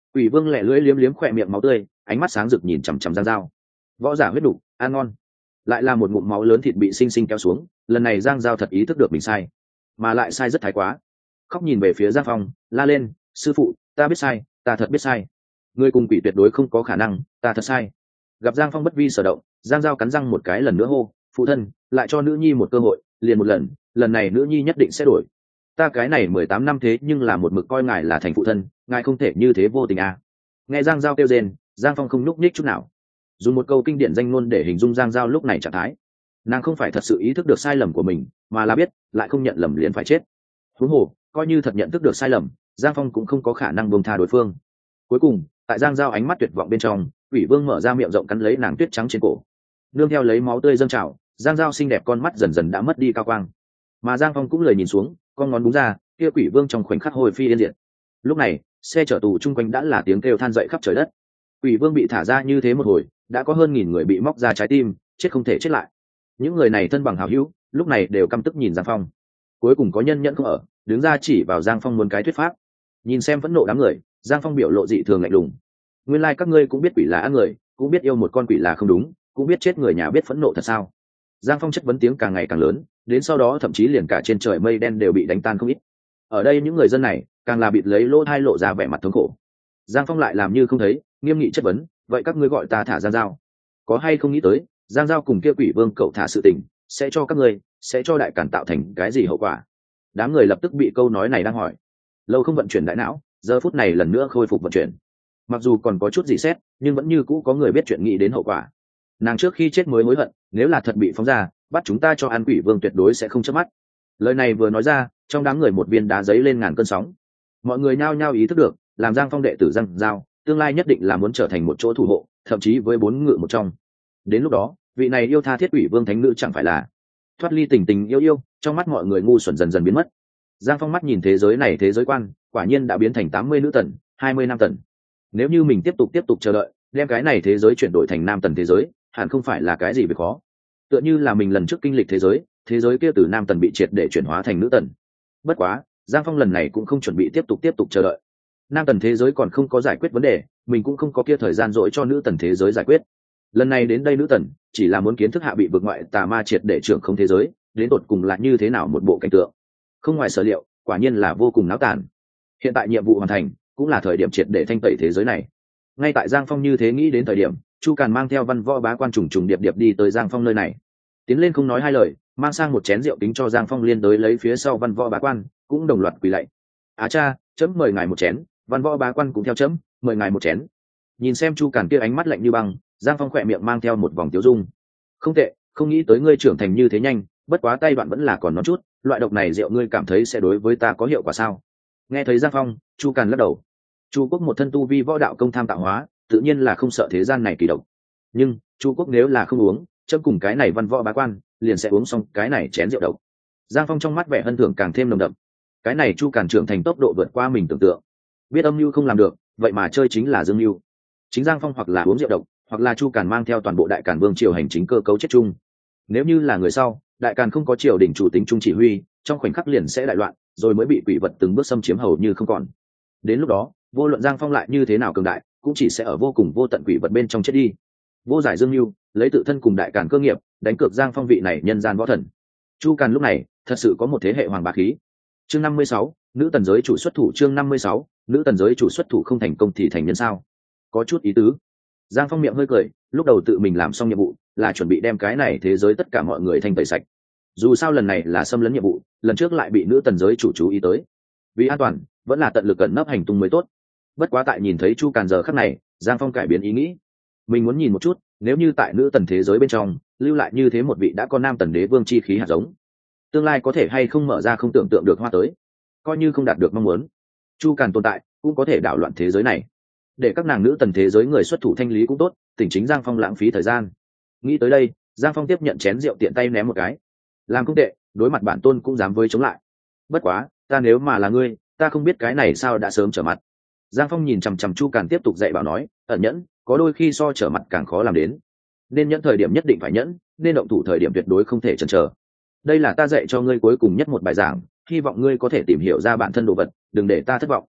A: Quỷ vương lẻ lưỡi liếm liếm khỏe miệng máu tươi, ánh mắt sáng rực nhìn chằm chằm Giang Giao. Võ giả huyết đủ, ăn ngon. Lại là một ngụm máu lớn thịt bị sinh sinh kéo xuống, lần này Giang Giao thật ý thức được mình sai, mà lại sai rất thái quá. Khóc nhìn về phía Giang Phong, la lên, sư phụ, ta biết sai, ta thật biết sai. Ngươi cùng quỷ tuyệt đối không có khả năng, ta thật sai. Gặp Giang Phong bất vi sở động, Giang Giao cắn răng một cái lần nữa hô, phụ thân, lại cho nữ nhi một cơ hội, liền một lần, lần này nữ nhi nhất định sẽ đổi. Ta cái này mười tám năm thế nhưng là một mực coi ngài là thành phụ thân, ngài không thể như thế vô tình à. Nghe Giang Giao kêu rên, Giang Phong không nhúc nhích chút nào, dùng một câu kinh điển danh ngôn để hình dung Giang Giao lúc này trạng thái. Nàng không phải thật sự ý thức được sai lầm của mình, mà là biết lại không nhận lầm liền phải chết. Huống hồ, coi như thật nhận thức được sai lầm, Giang Phong cũng không có khả năng buông tha đối phương. Cuối cùng, tại Giang Giao ánh mắt tuyệt vọng bên trong, Quỷ Vương mở ra miệng rộng cắn lấy nàng tuyết trắng trên cổ. Nương theo lấy máu tươi dâng trào, Giang Giao xinh đẹp con mắt dần dần đã mất đi cao quang. Mà Giang Phong cũng lười nhìn xuống, con ngón búng ra, kia Quỷ Vương trong khoảnh khắc hồi phi yên diệt. Lúc này, xe chở tù chung quanh đã là tiếng kêu than dậy khắp trời đất. Quỷ Vương bị thả ra như thế một hồi, đã có hơn nghìn người bị móc ra trái tim, chết không thể chết lại. Những người này thân bằng hảo hữu, lúc này đều căm tức nhìn Giang Phong. Cuối cùng có nhân nhẫn không ở, đứng ra chỉ vào Giang Phong muốn cái thuyết pháp. Nhìn xem phẫn nộ đám người, Giang Phong biểu lộ dị thường lạnh lùng. Nguyên lai like các ngươi cũng biết quỷ là ăn người, cũng biết yêu một con quỷ là không đúng, cũng biết chết người nhà biết phẫn nộ thật sao? Giang Phong chất vấn tiếng càng ngày càng lớn, đến sau đó thậm chí liền cả trên trời mây đen đều bị đánh tan không ít. Ở đây những người dân này, càng là bịt lấy lỗ tai lộ ra vẻ mặt thống khổ. Giang Phong lại làm như không thấy, nghiêm nghị chất vấn, vậy các ngươi gọi ta thả Giang Giao, có hay không nghĩ tới, Giang Giao cùng kia Quỷ Vương cậu thả sự tình, sẽ cho các ngươi, sẽ cho đại cản tạo thành cái gì hậu quả? Đám người lập tức bị câu nói này đang hỏi. Lâu không vận chuyển đại não, giờ phút này lần nữa khôi phục vận chuyển. Mặc dù còn có chút gì xét, nhưng vẫn như cũ có người biết chuyện nghĩ đến hậu quả. Nàng trước khi chết mới hối hận, nếu là thật bị phóng ra, bắt chúng ta cho ăn Quỷ Vương tuyệt đối sẽ không chớp mắt. Lời này vừa nói ra, trong đám người một viên đá giấy lên ngàn cơn sóng. Mọi người nhao nhao ý thức được, làm Giang Phong đệ tử Giang Giao, tương lai nhất định là muốn trở thành một chỗ thủ hộ, thậm chí với bốn ngự một trong. Đến lúc đó, vị này yêu tha thiết Quỷ Vương thánh nữ chẳng phải là thoát ly tình tình yêu yêu, trong mắt mọi người ngu xuẩn dần dần biến mất. Giang Phong mắt nhìn thế giới này thế giới quan, quả nhiên đã biến thành tám mươi nữ tần, hai mươi nam tần. Nếu như mình tiếp tục tiếp tục chờ đợi, đem cái này thế giới chuyển đổi thành nam tần thế giới, hẳn không phải là cái gì việc khó. Tựa như là mình lần trước kinh lịch thế giới, thế giới kia từ nam tần bị triệt để chuyển hóa thành nữ tần. Bất quá, Giang Phong lần này cũng không chuẩn bị tiếp tục tiếp tục chờ đợi. Nam tần thế giới còn không có giải quyết vấn đề, mình cũng không có kia thời gian dỗi cho nữ tần thế giới giải quyết. Lần này đến đây nữ tần, chỉ là muốn kiến thức hạ bị vực ngoại tà ma triệt để trưởng không thế giới, đến tột cùng là như thế nào một bộ cảnh tượng. Không ngoài sở liệu, quả nhiên là vô cùng náo tàn. Hiện tại nhiệm vụ hoàn thành, cũng là thời điểm triệt để thanh tẩy thế giới này. Ngay tại Giang Phong như thế nghĩ đến thời điểm, Chu Càn mang theo văn võ bá quan trùng trùng điệp điệp đi tới Giang Phong nơi này. Tiến lên không nói hai lời, mang sang một chén rượu kính cho Giang Phong liên tới lấy phía sau văn võ bá quan, cũng đồng loạt quỳ lạy. Á cha, chấm mời ngài một chén, văn võ bá quan cũng theo chấm, mời ngài một chén. Nhìn xem Chu Càn kia ánh mắt lạnh như băng, Giang Phong khỏe miệng mang theo một vòng tiêu dung. Không tệ, không nghĩ tới ngươi trưởng thành như thế nhanh, bất quá tay bạn vẫn là còn nó chút, loại độc này rượu ngươi cảm thấy sẽ đối với ta có hiệu quả sao? Nghe thấy Giang Phong, Chu Càn lắc đầu. Chu Quốc một thân tu vi võ đạo công tham tạo hóa, tự nhiên là không sợ thế gian này kỳ độc. Nhưng Chu Quốc nếu là không uống, chấm cùng cái này văn võ bá quan, liền sẽ uống xong cái này chén rượu độc. Giang Phong trong mắt vẻ hân thưởng càng thêm nồng đậm. Cái này Chu Càn trưởng thành tốc độ vượt qua mình tưởng tượng. Biết âm mưu không làm được, vậy mà chơi chính là dương mưu. Chính Giang Phong hoặc là uống rượu độc, hoặc là Chu Càn mang theo toàn bộ đại càn vương triều hành chính cơ cấu chết chung. Nếu như là người sau, đại càn không có triều đình chủ tính trung chỉ huy, trong khoảnh khắc liền sẽ đại loạn, rồi mới bị quỷ vật từng bước xâm chiếm hầu như không còn. Đến lúc đó, vô luận Giang Phong lại như thế nào cường đại, cũng chỉ sẽ ở vô cùng vô tận quỷ vật bên trong chết đi. Vô giải dương mưu, lấy tự thân cùng đại càn cơ nghiệp, đánh cược Giang Phong vị này nhân gian võ thần. Chu Càn lúc này, thật sự có một thế hệ hoàng bá khí. Chương năm mươi sáu, nữ tần giới chủ xuất thủ. Chương năm mươi sáu, nữ tần giới chủ xuất thủ không thành công thì thành nhân sao? Có chút ý tứ. Giang Phong miệng hơi cười, lúc đầu tự mình làm xong nhiệm vụ, là chuẩn bị đem cái này thế giới tất cả mọi người thanh tẩy sạch. Dù sao lần này là xâm lấn nhiệm vụ, lần trước lại bị nữ tần giới chủ chú ý tới. Vì an toàn, vẫn là tận lực cẩn nấp hành tung mới tốt. Bất quá tại nhìn thấy Chu Càn giờ khắc này, Giang Phong cải biến ý nghĩ. Mình muốn nhìn một chút, nếu như tại nữ tần thế giới bên trong, lưu lại như thế một vị đã có nam tần đế vương chi khí hạt giống, tương lai có thể hay không mở ra không tưởng tượng được hoa tới. Coi như không đạt được mong muốn, Chu Càn tồn tại cũng có thể đảo loạn thế giới này. Để các nàng nữ tần thế giới người xuất thủ thanh lý cũng tốt, tỉnh chính Giang Phong lãng phí thời gian. Nghĩ tới đây, Giang Phong tiếp nhận chén rượu tiện tay ném một cái. Làm không tệ, đối mặt bản tôn cũng dám với chống lại. Bất quá, ta nếu mà là ngươi, ta không biết cái này sao đã sớm trở mặt. Giang Phong nhìn chằm chằm Chu Càn tiếp tục dạy bảo nói, ẩn nhẫn, có đôi khi so trở mặt càng khó làm đến. Nên nhẫn thời điểm nhất định phải nhẫn, nên động thủ thời điểm tuyệt đối không thể chần chờ. Đây là ta dạy cho ngươi cuối cùng nhất một bài giảng, hy vọng ngươi có thể tìm hiểu ra bản thân đồ vật, đừng để ta thất vọng.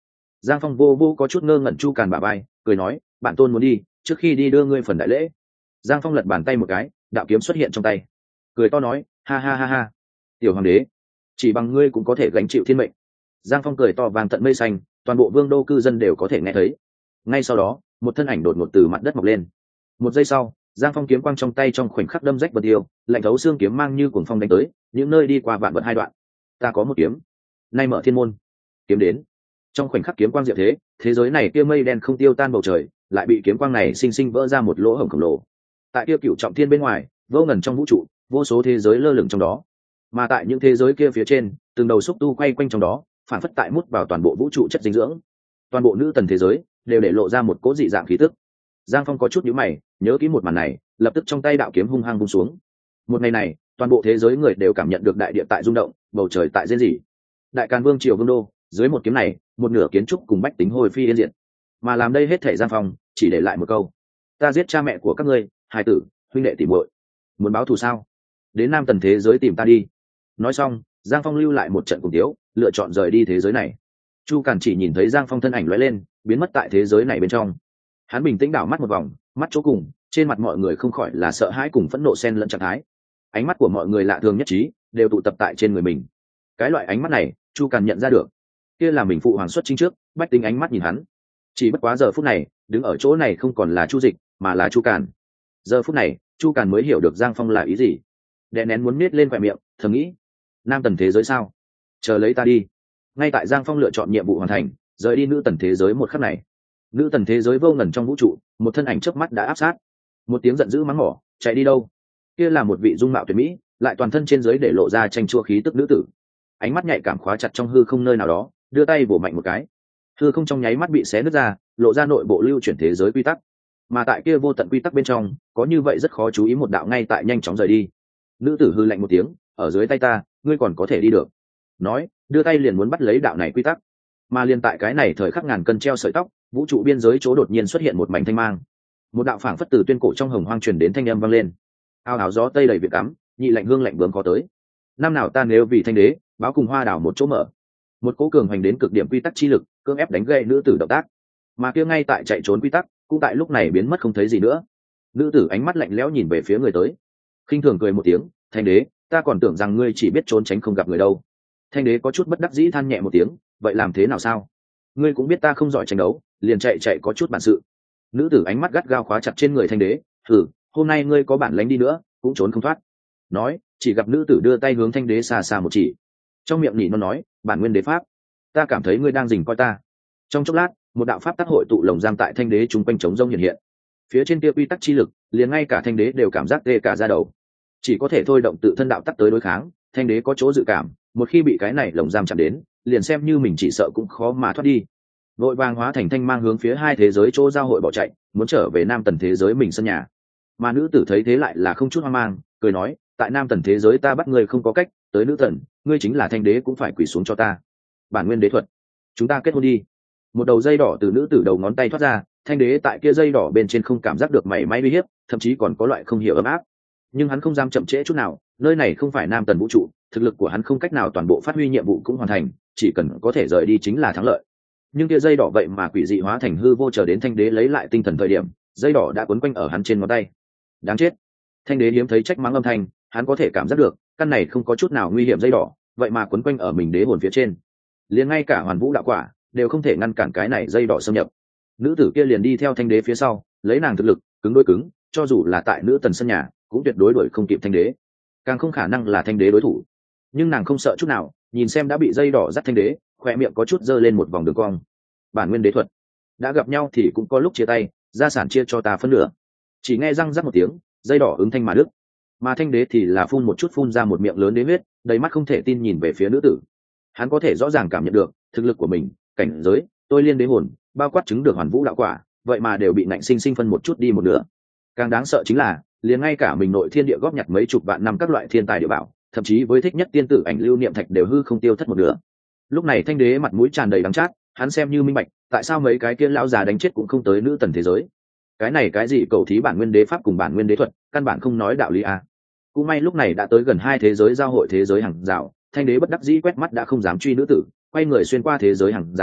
A: Giang Phong vô vô có chút ngơ ngẩn Chu Càn bả vai, cười nói, bản tôn muốn đi, trước khi đi đưa ngươi phần đại lễ. Giang Phong lật bàn tay một cái, đạo kiếm xuất hiện trong tay, cười to nói, ha ha ha ha, tiểu hoàng đế, chỉ bằng ngươi cũng có thể gánh chịu thiên mệnh. Giang Phong cười to vàng tận mây xanh, toàn bộ vương đô cư dân đều có thể nghe thấy. Ngay sau đó, một thân ảnh đột ngột từ mặt đất mọc lên. Một giây sau, Giang Phong kiếm quang trong tay trong khoảnh khắc đâm rách vật yêu, lạnh thấu xương kiếm mang như cuồng phong đánh tới, những nơi đi qua vạn vật hai đoạn. Ta có một kiếm, nay mở thiên môn. Kiếm đến. Trong khoảnh khắc kiếm quang diệu thế, thế giới này kia mây đen không tiêu tan bầu trời, lại bị kiếm quang này sinh sinh vỡ ra một lỗ hổng khổng lồ. Tại kia cửu trọng thiên bên ngoài, vô ngần trong vũ trụ, vô số thế giới lơ lửng trong đó. Mà tại những thế giới kia phía trên, từng đầu xúc tu quay quanh trong đó, phản phất tại mút vào toàn bộ vũ trụ chất dinh dưỡng. Toàn bộ nữ tần thế giới đều để lộ ra một cỗ dị dạng khí tức. Giang Phong có chút nhíu mày, nhớ kỹ một màn này, lập tức trong tay đạo kiếm hung hăng vung xuống. Một ngày này, toàn bộ thế giới người đều cảm nhận được đại địa tại rung động, bầu trời tại rên rỉ. Đại Càn Vương triều vương đô, dưới một kiếm này, một nửa kiến trúc cùng bách tính hồi phi yên diệt. Mà làm đây hết thảy Giang Phong, chỉ để lại một câu: ta giết cha mẹ của các ngươi, hài tử, huynh đệ tỉ muội, muốn báo thù sao? Đến Nam Tần thế giới tìm ta đi. Nói xong, Giang Phong lưu lại một trận cùng tiếu, lựa chọn rời đi thế giới này. Chu Càn chỉ nhìn thấy Giang Phong thân ảnh lóe lên, biến mất tại thế giới này bên trong. Hắn bình tĩnh đảo mắt một vòng, mắt chỗ cùng, trên mặt mọi người không khỏi là sợ hãi cùng phẫn nộ xen lẫn trạng thái. Ánh mắt của mọi người lạ thường nhất trí, đều tụ tập tại trên người mình. Cái loại ánh mắt này, Chu Càn nhận ra được. Kia là mình phụ hoàng xuất chính trước, bách tính ánh mắt nhìn hắn. Chỉ bất quá giờ phút này, đứng ở chỗ này không còn là Chu Dịch, mà là Chu Càn. Giờ phút này, Chu Càn mới hiểu được Giang Phong là ý gì. Đè nén muốn nết lên khóe miệng, thầm nghĩ: Nam Tần thế giới sao? Chờ lấy ta đi. Ngay tại Giang Phong lựa chọn nhiệm vụ hoàn thành, rời đi nữ tần thế giới một khắc này, nữ tần thế giới vô ngần trong vũ trụ, một thân ảnh chớp mắt đã áp sát. Một tiếng giận dữ mắng mỏ, chạy đi đâu? Kia là một vị dung mạo tuyệt mỹ, lại toàn thân trên dưới để lộ ra tranh chua khí tức nữ tử. Ánh mắt nhạy cảm khóa chặt trong hư không nơi nào đó, đưa tay vỗ mạnh một cái. Hư không trong nháy mắt bị xé nứt ra, lộ ra nội bộ lưu chuyển thế giới quy tắc. Mà tại kia vô tận quy tắc bên trong, có như vậy rất khó chú ý một đạo ngay tại nhanh chóng rời đi. Nữ tử hư lạnh một tiếng, ở dưới tay ta, ngươi còn có thể đi được. Nói, đưa tay liền muốn bắt lấy đạo này quy tắc. Mà liền tại cái này thời khắc ngàn cân treo sợi tóc, vũ trụ biên giới chỗ đột nhiên xuất hiện một mảnh thanh mang. Một đạo phảng phất từ tuyên cổ trong hồng hoang truyền đến thanh âm vang lên. Ao ào gió tây đầy việt cắm, nhị lạnh hương lạnh bướm có tới. Năm nào ta nếu vì thanh đế, báo cùng hoa đảo một chỗ mở. Một cỗ cường hành đến cực điểm quy tắc chi lực, cưỡng ép đánh gậy nữ tử động tác. Mà kia ngay tại chạy trốn quy tắc, cũng tại lúc này biến mất không thấy gì nữa. Nữ tử ánh mắt lạnh lẽo nhìn về phía người tới, khinh thường cười một tiếng, thanh đế, ta còn tưởng rằng ngươi chỉ biết trốn tránh không gặp người đâu. Thanh đế có chút bất đắc dĩ than nhẹ một tiếng, vậy làm thế nào sao? Ngươi cũng biết ta không giỏi tranh đấu, liền chạy chạy có chút bản sự. Nữ tử ánh mắt gắt gao khóa chặt trên người thanh đế, thử, hôm nay ngươi có bản lánh đi nữa, cũng trốn không thoát. Nói, chỉ gặp nữ tử đưa tay hướng thanh đế xa xa một chỉ, trong miệng nhị nó nói, bản nguyên đế pháp, ta cảm thấy ngươi đang dình coi ta. Trong chốc lát, một đạo pháp tác hội tụ lồng giam tại thanh đế chung quanh trống rông hiện hiện. Phía trên kia quy tắc chi lực, liền ngay cả thanh đế đều cảm giác tê cả da đầu, chỉ có thể thôi động tự thân đạo tắc tới đối kháng. Thanh đế có chỗ dự cảm, một khi bị cái này lồng giam chạm đến, liền xem như mình chỉ sợ cũng khó mà thoát đi. Vội vàng hóa thành thanh mang hướng phía hai thế giới chỗ giao hội bỏ chạy, muốn trở về Nam Tần thế giới mình sân nhà. Mà nữ tử thấy thế lại là không chút hoang mang, cười nói, tại Nam Tần thế giới ta bắt ngươi không có cách, tới nữ tần, ngươi chính là thanh đế cũng phải quỳ xuống cho ta. Bản nguyên đế thuật, chúng ta kết hôn đi. Một đầu dây đỏ từ nữ tử đầu ngón tay thoát ra, thanh đế tại kia dây đỏ bên trên không cảm giác được mảy may uy hiếp, thậm chí còn có loại không hiểu ấm áp. Nhưng hắn không dám chậm trễ chút nào, nơi này không phải Nam Tần vũ trụ, thực lực của hắn không cách nào toàn bộ phát huy nhiệm vụ cũng hoàn thành, chỉ cần có thể rời đi chính là thắng lợi. Nhưng kia dây đỏ vậy mà quỷ dị hóa thành hư vô, chờ đến thanh đế lấy lại tinh thần thời điểm, dây đỏ đã quấn quanh ở hắn trên ngón tay. Đáng chết! Thanh đế hiếm thấy trách mắng âm thanh, hắn có thể cảm giác được, căn này không có chút nào nguy hiểm dây đỏ, vậy mà quấn quanh ở mình đế hồn phía trên, liền ngay cả hoàn vũ đạo quả đều không thể ngăn cản cái này dây đỏ xâm nhập. Nữ tử kia liền đi theo thanh đế phía sau, lấy nàng thực lực cứng đối cứng, cho dù là tại nữ tần sân nhà cũng tuyệt đối đuổi không kịp thanh đế, càng không khả năng là thanh đế đối thủ. Nhưng nàng không sợ chút nào, nhìn xem đã bị dây đỏ dắt thanh đế, khoe miệng có chút dơ lên một vòng đường cong. Bản nguyên đế thuật, đã gặp nhau thì cũng có lúc chia tay, gia sản chia cho ta phân nửa. Chỉ nghe răng rắc một tiếng, dây đỏ ứng thanh mà đứt. Mà thanh đế thì là phun một chút phun ra một miệng lớn đế huyết, đầy mắt không thể tin nhìn về phía nữ tử. Hắn có thể rõ ràng cảm nhận được thực lực của mình, cảnh giới, tôi liên đế hồn, bao quát chứng được hoàn vũ đạo quả, vậy mà đều bị nạnh sinh sinh phân một chút đi một nửa. Càng đáng sợ chính là, liền ngay cả mình nội thiên địa góp nhặt mấy chục vạn năm các loại thiên tài địa bảo, thậm chí với thích nhất tiên tử ảnh lưu niệm thạch đều hư không tiêu thất một nửa. Lúc này thanh đế mặt mũi tràn đầy đắng chát, hắn xem như minh bạch, tại sao mấy cái kia lão già đánh chết cũng không tới nữ tần thế giới. Cái này cái gì cầu thí bản nguyên đế pháp cùng bản nguyên đế thuật, căn bản không nói đạo lý à. Cũng may lúc này đã tới gần hai thế giới giao hội thế giới hàng rào, thanh đế bất đắc dĩ quét mắt đã không dám truy nữ tử, quay người xuyên qua thế giới hàng rào,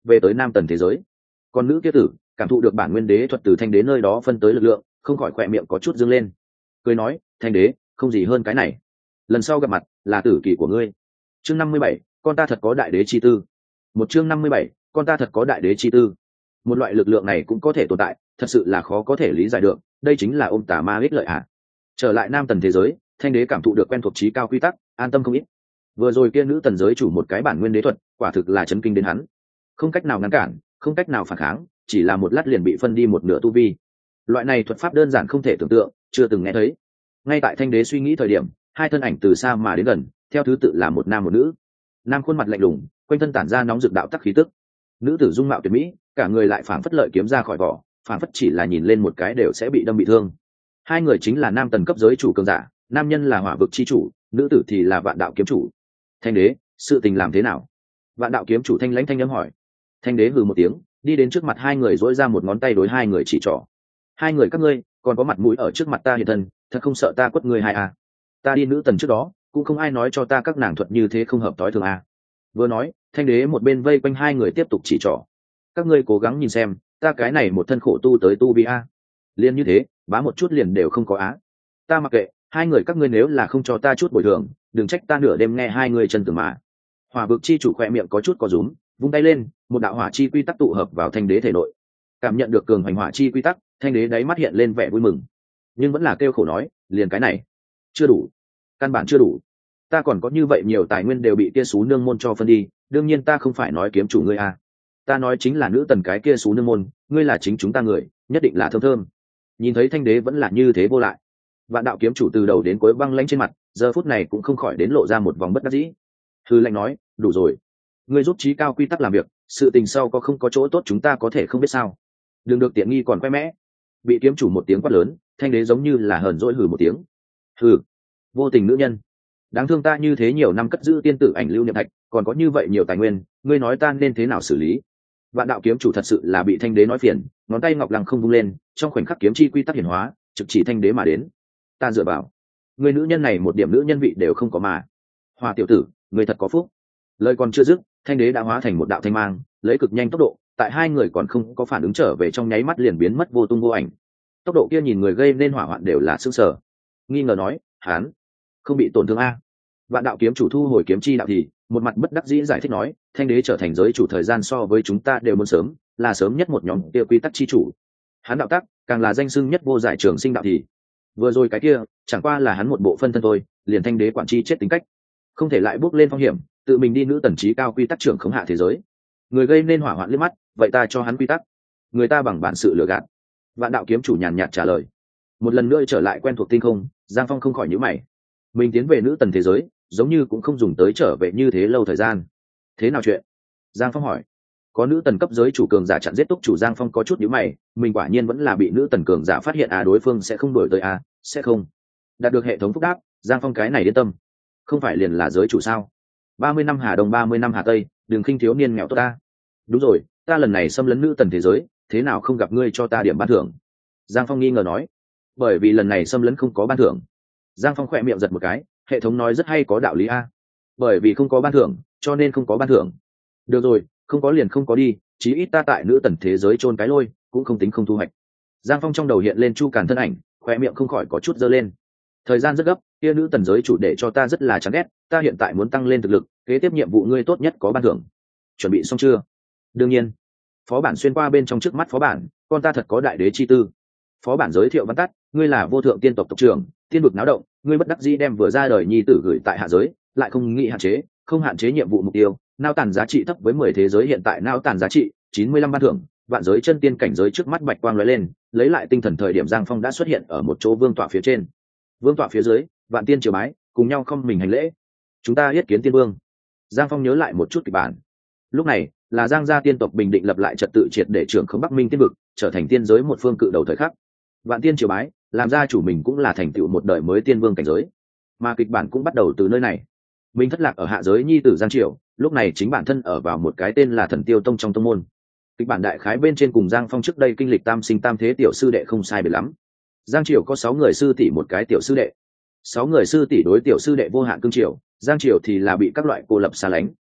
A: về tới nam tần thế giới. Còn nữ kia tử cảm thụ được bản nguyên đế thuật từ thanh đế nơi đó phân tới lực lượng, không khỏi khỏe miệng có chút dương lên, cười nói: thanh đế không gì hơn cái này, lần sau gặp mặt là tử kỳ của ngươi. Chương năm mươi bảy, con ta thật có đại đế chi tư. Một chương năm mươi bảy, con ta thật có đại đế chi tư. Một loại lực lượng này cũng có thể tồn tại, thật sự là khó có thể lý giải được, đây chính là ôm tà ma ích lợi à. Trở lại nam tần thế giới, thanh đế cảm thụ được quen thuộc trí cao quy tắc, an tâm không ít. Vừa rồi kia nữ tần giới chủ một cái bản nguyên đế thuật, quả thực là chấn kinh đến hắn, không cách nào ngăn cản, không cách nào phản kháng, chỉ là một lát liền bị phân đi một nửa tu vi. Loại này thuật pháp đơn giản không thể tưởng tượng, chưa từng nghe thấy. Ngay tại thanh đế suy nghĩ thời điểm, hai thân ảnh từ xa mà đến gần, theo thứ tự là một nam một nữ. Nam khuôn mặt lạnh lùng, quanh thân tản ra nóng rực đạo tắc khí tức. Nữ tử dung mạo tuyệt mỹ, cả người lại phảng phất lợi kiếm ra khỏi vỏ, phảng phất chỉ là nhìn lên một cái đều sẽ bị đâm bị thương. Hai người chính là nam tần cấp giới chủ cường giả, nam nhân là hỏa vực chi chủ, nữ tử thì là vạn đạo kiếm chủ. Thanh đế, sự tình làm thế nào? Vạn đạo kiếm chủ thanh lãnh thanh âm hỏi. Thanh đế hừ một tiếng, đi đến trước mặt hai người, dỗi ra một ngón tay đối hai người chỉ trỏ. Hai người các ngươi còn có mặt mũi ở trước mặt ta hiện thân, thật không sợ ta quất ngươi hai à? Ta đi nữ tần trước đó cũng không ai nói cho ta các nàng thuật như thế không hợp tối thường à. Vừa nói, thanh đế một bên vây quanh hai người tiếp tục chỉ trỏ. Các ngươi cố gắng nhìn xem, ta cái này một thân khổ tu tới tu vi a, liền như thế, bá một chút liền đều không có á. Ta mặc kệ, hai người các ngươi nếu là không cho ta chút bồi thường, đừng trách ta nửa đêm nghe hai người chân tử mà. Hỏa vực chi chủ khỏe miệng có chút có rúm, vung tay lên, một đạo hỏa chi quy tắc tụ hợp vào thanh đế thể nội. Cảm nhận được cường hoành hỏa chi quy tắc, thanh đế đáy mắt hiện lên vẻ vui mừng, nhưng vẫn là kêu khổ nói: liền cái này chưa đủ, căn bản chưa đủ. Ta còn có như vậy nhiều tài nguyên đều bị kia xú nương môn cho phân đi, đương nhiên ta không phải nói kiếm chủ ngươi à, ta nói chính là nữ tần cái kia xú nương môn, ngươi là chính chúng ta người, nhất định là thơm thơm. Nhìn thấy thanh đế vẫn là như thế vô lại, vạn đạo kiếm chủ từ đầu đến cuối băng lãnh trên mặt, giờ phút này cũng không khỏi đến lộ ra một vòng bất đắc dĩ. Hư lạnh nói: đủ rồi, ngươi giúp trí cao quy tắc làm việc, sự tình sau có không có chỗ tốt chúng ta có thể không biết sao? Đừng được tiện nghi còn khoe mẽ. Bị kiếm chủ một tiếng quát lớn, thanh đế giống như là hờn dỗi hừ một tiếng. Hừ, vô tình nữ nhân, đáng thương ta như thế nhiều năm cất giữ tiên tử ảnh lưu niệm thạch, còn có như vậy nhiều tài nguyên, ngươi nói ta nên thế nào xử lý? Vạn đạo kiếm chủ thật sự là bị thanh đế nói phiền, ngón tay ngọc lăng không vung lên, trong khoảnh khắc kiếm chi quy tắc hiển hóa, trực chỉ thanh đế mà đến. Ta dựa vào, người nữ nhân này một điểm nữ nhân vị đều không có mà. Hoa tiểu tử, người thật có phúc. Lời còn chưa dứt, thanh đế đã hóa thành một đạo thanh mang, lấy cực nhanh tốc độ, tại hai người còn không có phản ứng trở về trong nháy mắt liền biến mất vô tung vô ảnh. Tốc độ kia nhìn người gây nên hỏa hoạn đều là sững sờ, nghi ngờ nói: hán không bị tổn thương a? Vạn đạo kiếm chủ thu hồi kiếm chi đạo thì một mặt bất đắc dĩ giải thích nói: thanh đế trở thành giới chủ thời gian so với chúng ta đều muốn sớm, là sớm nhất một nhóm kia quy tắc chi chủ. Hắn đạo tắc càng là danh xưng nhất vô giải trường sinh đạo thì vừa rồi cái kia chẳng qua là hắn một bộ phân thân thôi, liền thanh đế quản chi chết tính cách, không thể lại bước lên phong hiểm tự mình đi nữ tần trí cao quy tắc trưởng khống hạ thế giới. Người gây nên hỏa hoạn liếc mắt, vậy ta cho hắn quy tắc, người ta bằng bản sự lừa gạt. Vạn đạo kiếm chủ nhàn nhạt trả lời. Một lần nữa trở lại quen thuộc tinh không, Giang Phong không khỏi nhíu mày. Mình tiến về nữ tần thế giới giống như cũng không dùng tới trở về như thế lâu thời gian, thế nào chuyện? Giang Phong hỏi. Có nữ tần cấp giới chủ cường giả chặn giết túc chủ. Giang Phong có chút nhíu mày, mình quả nhiên vẫn là bị nữ tần cường giả phát hiện à, đối phương sẽ không đổi tới à, sẽ không. Đạt được hệ thống phúc đáp, Giang Phong cái này yên tâm, không phải liền là giới chủ sao? ba mươi năm Hà Đông ba mươi năm Hà Tây, đừng khinh thiếu niên nghèo tốt ta. Đúng rồi, ta lần này xâm lấn nữ tần thế giới, thế nào không gặp ngươi cho ta điểm ban thưởng? Giang Phong nghi ngờ nói. Bởi vì lần này xâm lấn không có ban thưởng. Giang Phong khỏe miệng giật một cái, hệ thống nói rất hay, có đạo lý a. Bởi vì không có ban thưởng cho nên không có ban thưởng. Được rồi, không có liền không có đi, chí ít ta tại nữ tần thế giới chôn cái lôi cũng không tính không thu hoạch. Giang Phong trong đầu hiện lên Chu Càn thân ảnh, khỏe miệng không khỏi có chút dơ lên. Thời gian rất gấp, kia nữ tần giới chủ để cho ta rất là chán ghét, ta hiện tại muốn tăng lên thực lực, kế tiếp nhiệm vụ ngươi tốt nhất có ban thưởng. Chuẩn bị xong chưa? Đương nhiên. Phó bản xuyên qua bên trong trước mắt phó bản, con ta thật có đại đế chi tư. Phó bản giới thiệu văn tắt: ngươi là vô thượng tiên tộc tộc trưởng, tiên vực náo động, ngươi bất đắc dĩ đem vừa ra đời nhi tử gửi tại hạ giới, lại không nghĩ hạn chế, không hạn chế nhiệm vụ mục tiêu, nao tàn giá trị thấp với mười thế giới hiện tại nao tàn giá trị chín mươi lăm ban thưởng. Vạn giới chân tiên cảnh giới trước mắt bạch quang lóe lên, lấy lại tinh thần thời điểm Giang Phong đã xuất hiện ở một chỗ vương tọa phía trên. Vương tọa phía dưới, vạn tiên triều bái, cùng nhau không mình hành lễ. Chúng ta yết kiến tiên vương. Giang Phong nhớ lại một chút kịch bản. Lúc này là Giang gia tiên tộc bình định lập lại trật tự, triệt để trưởng khống Bắc Minh tiên vực, trở thành tiên giới một phương cự đầu thời khắc. Vạn tiên triều bái, làm ra chủ mình cũng là thành tựu một đời mới tiên vương cảnh giới, mà kịch bản cũng bắt đầu từ nơi này. Mình thất lạc ở hạ giới nhi tử Giang Triều, lúc này chính bản thân ở vào một cái tên là Thần Tiêu Tông trong tông môn. Kịch bản đại khái bên trên cùng Giang Phong trước đây kinh lịch tam sinh tam thế tiểu sư đệ không sai biệt lắm. Giang Triều có sáu người sư tỷ một cái tiểu sư đệ, sáu người sư tỷ đối tiểu sư đệ vô hạn cương triều, Giang Triều thì là bị các loại cô lập xa lánh.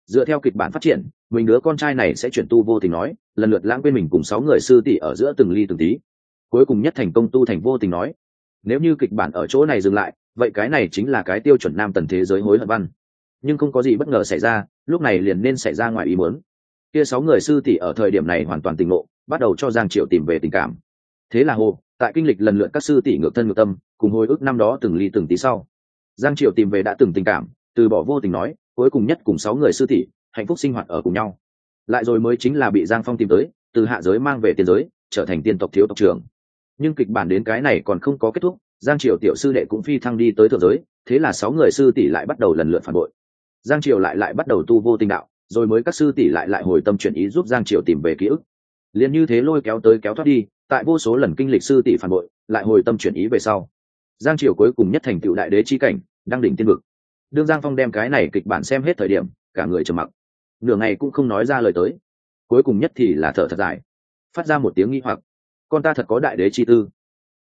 A: Dựa theo kịch bản phát triển, mình đứa con trai này sẽ chuyển tu vô tình nói, lần lượt lãng quên mình cùng sáu người sư tỷ ở giữa từng ly từng tí, cuối cùng nhất thành công tu thành vô tình nói. Nếu như kịch bản ở chỗ này dừng lại, vậy cái này chính là cái tiêu chuẩn nam tần thế giới hối hận văn. Nhưng không có gì bất ngờ xảy ra, lúc này liền nên xảy ra ngoài ý muốn. Kia sáu người sư tỷ ở thời điểm này hoàn toàn tỉnh ngộ, bắt đầu cho Giang Triệu tìm về tình cảm. Thế là hồ, tại kinh lịch lần lượt các sư tỷ ngược thân ngược tâm, cùng hồi ức năm đó từng ly từng tí sau, Giang Triệu tìm về đã từng tình cảm, từ bỏ vô tình nói, cuối cùng nhất cùng sáu người sư tỷ hạnh phúc sinh hoạt ở cùng nhau. Lại rồi mới chính là bị Giang Phong tìm tới, từ hạ giới mang về tiên giới, trở thành tiên tộc thiếu tộc trưởng. Nhưng kịch bản đến cái này còn không có kết thúc, Giang Triều tiểu sư đệ cũng phi thăng đi tới thượng giới, thế là sáu người sư tỷ lại bắt đầu lần lượt phản bội. Giang Triều lại lại bắt đầu tu vô tình đạo, rồi mới các sư tỷ lại lại hồi tâm chuyển ý giúp Giang Triều tìm về ký ức. Liên như thế lôi kéo tới kéo thoát đi, tại vô số lần kinh lịch sư tỷ phản bội, lại hồi tâm chuyển ý về sau, Giang Triều cuối cùng nhất thành tựu đại đế chi cảnh, đăng đỉnh tiên vực. Đương Giang Phong đem cái này kịch bản xem hết thời điểm, cả người trầm mặc, nửa ngày cũng không nói ra lời tới. Cuối cùng nhất thì là thở thật dài, phát ra một tiếng nghi hoặc: con ta thật có đại đế chi tư?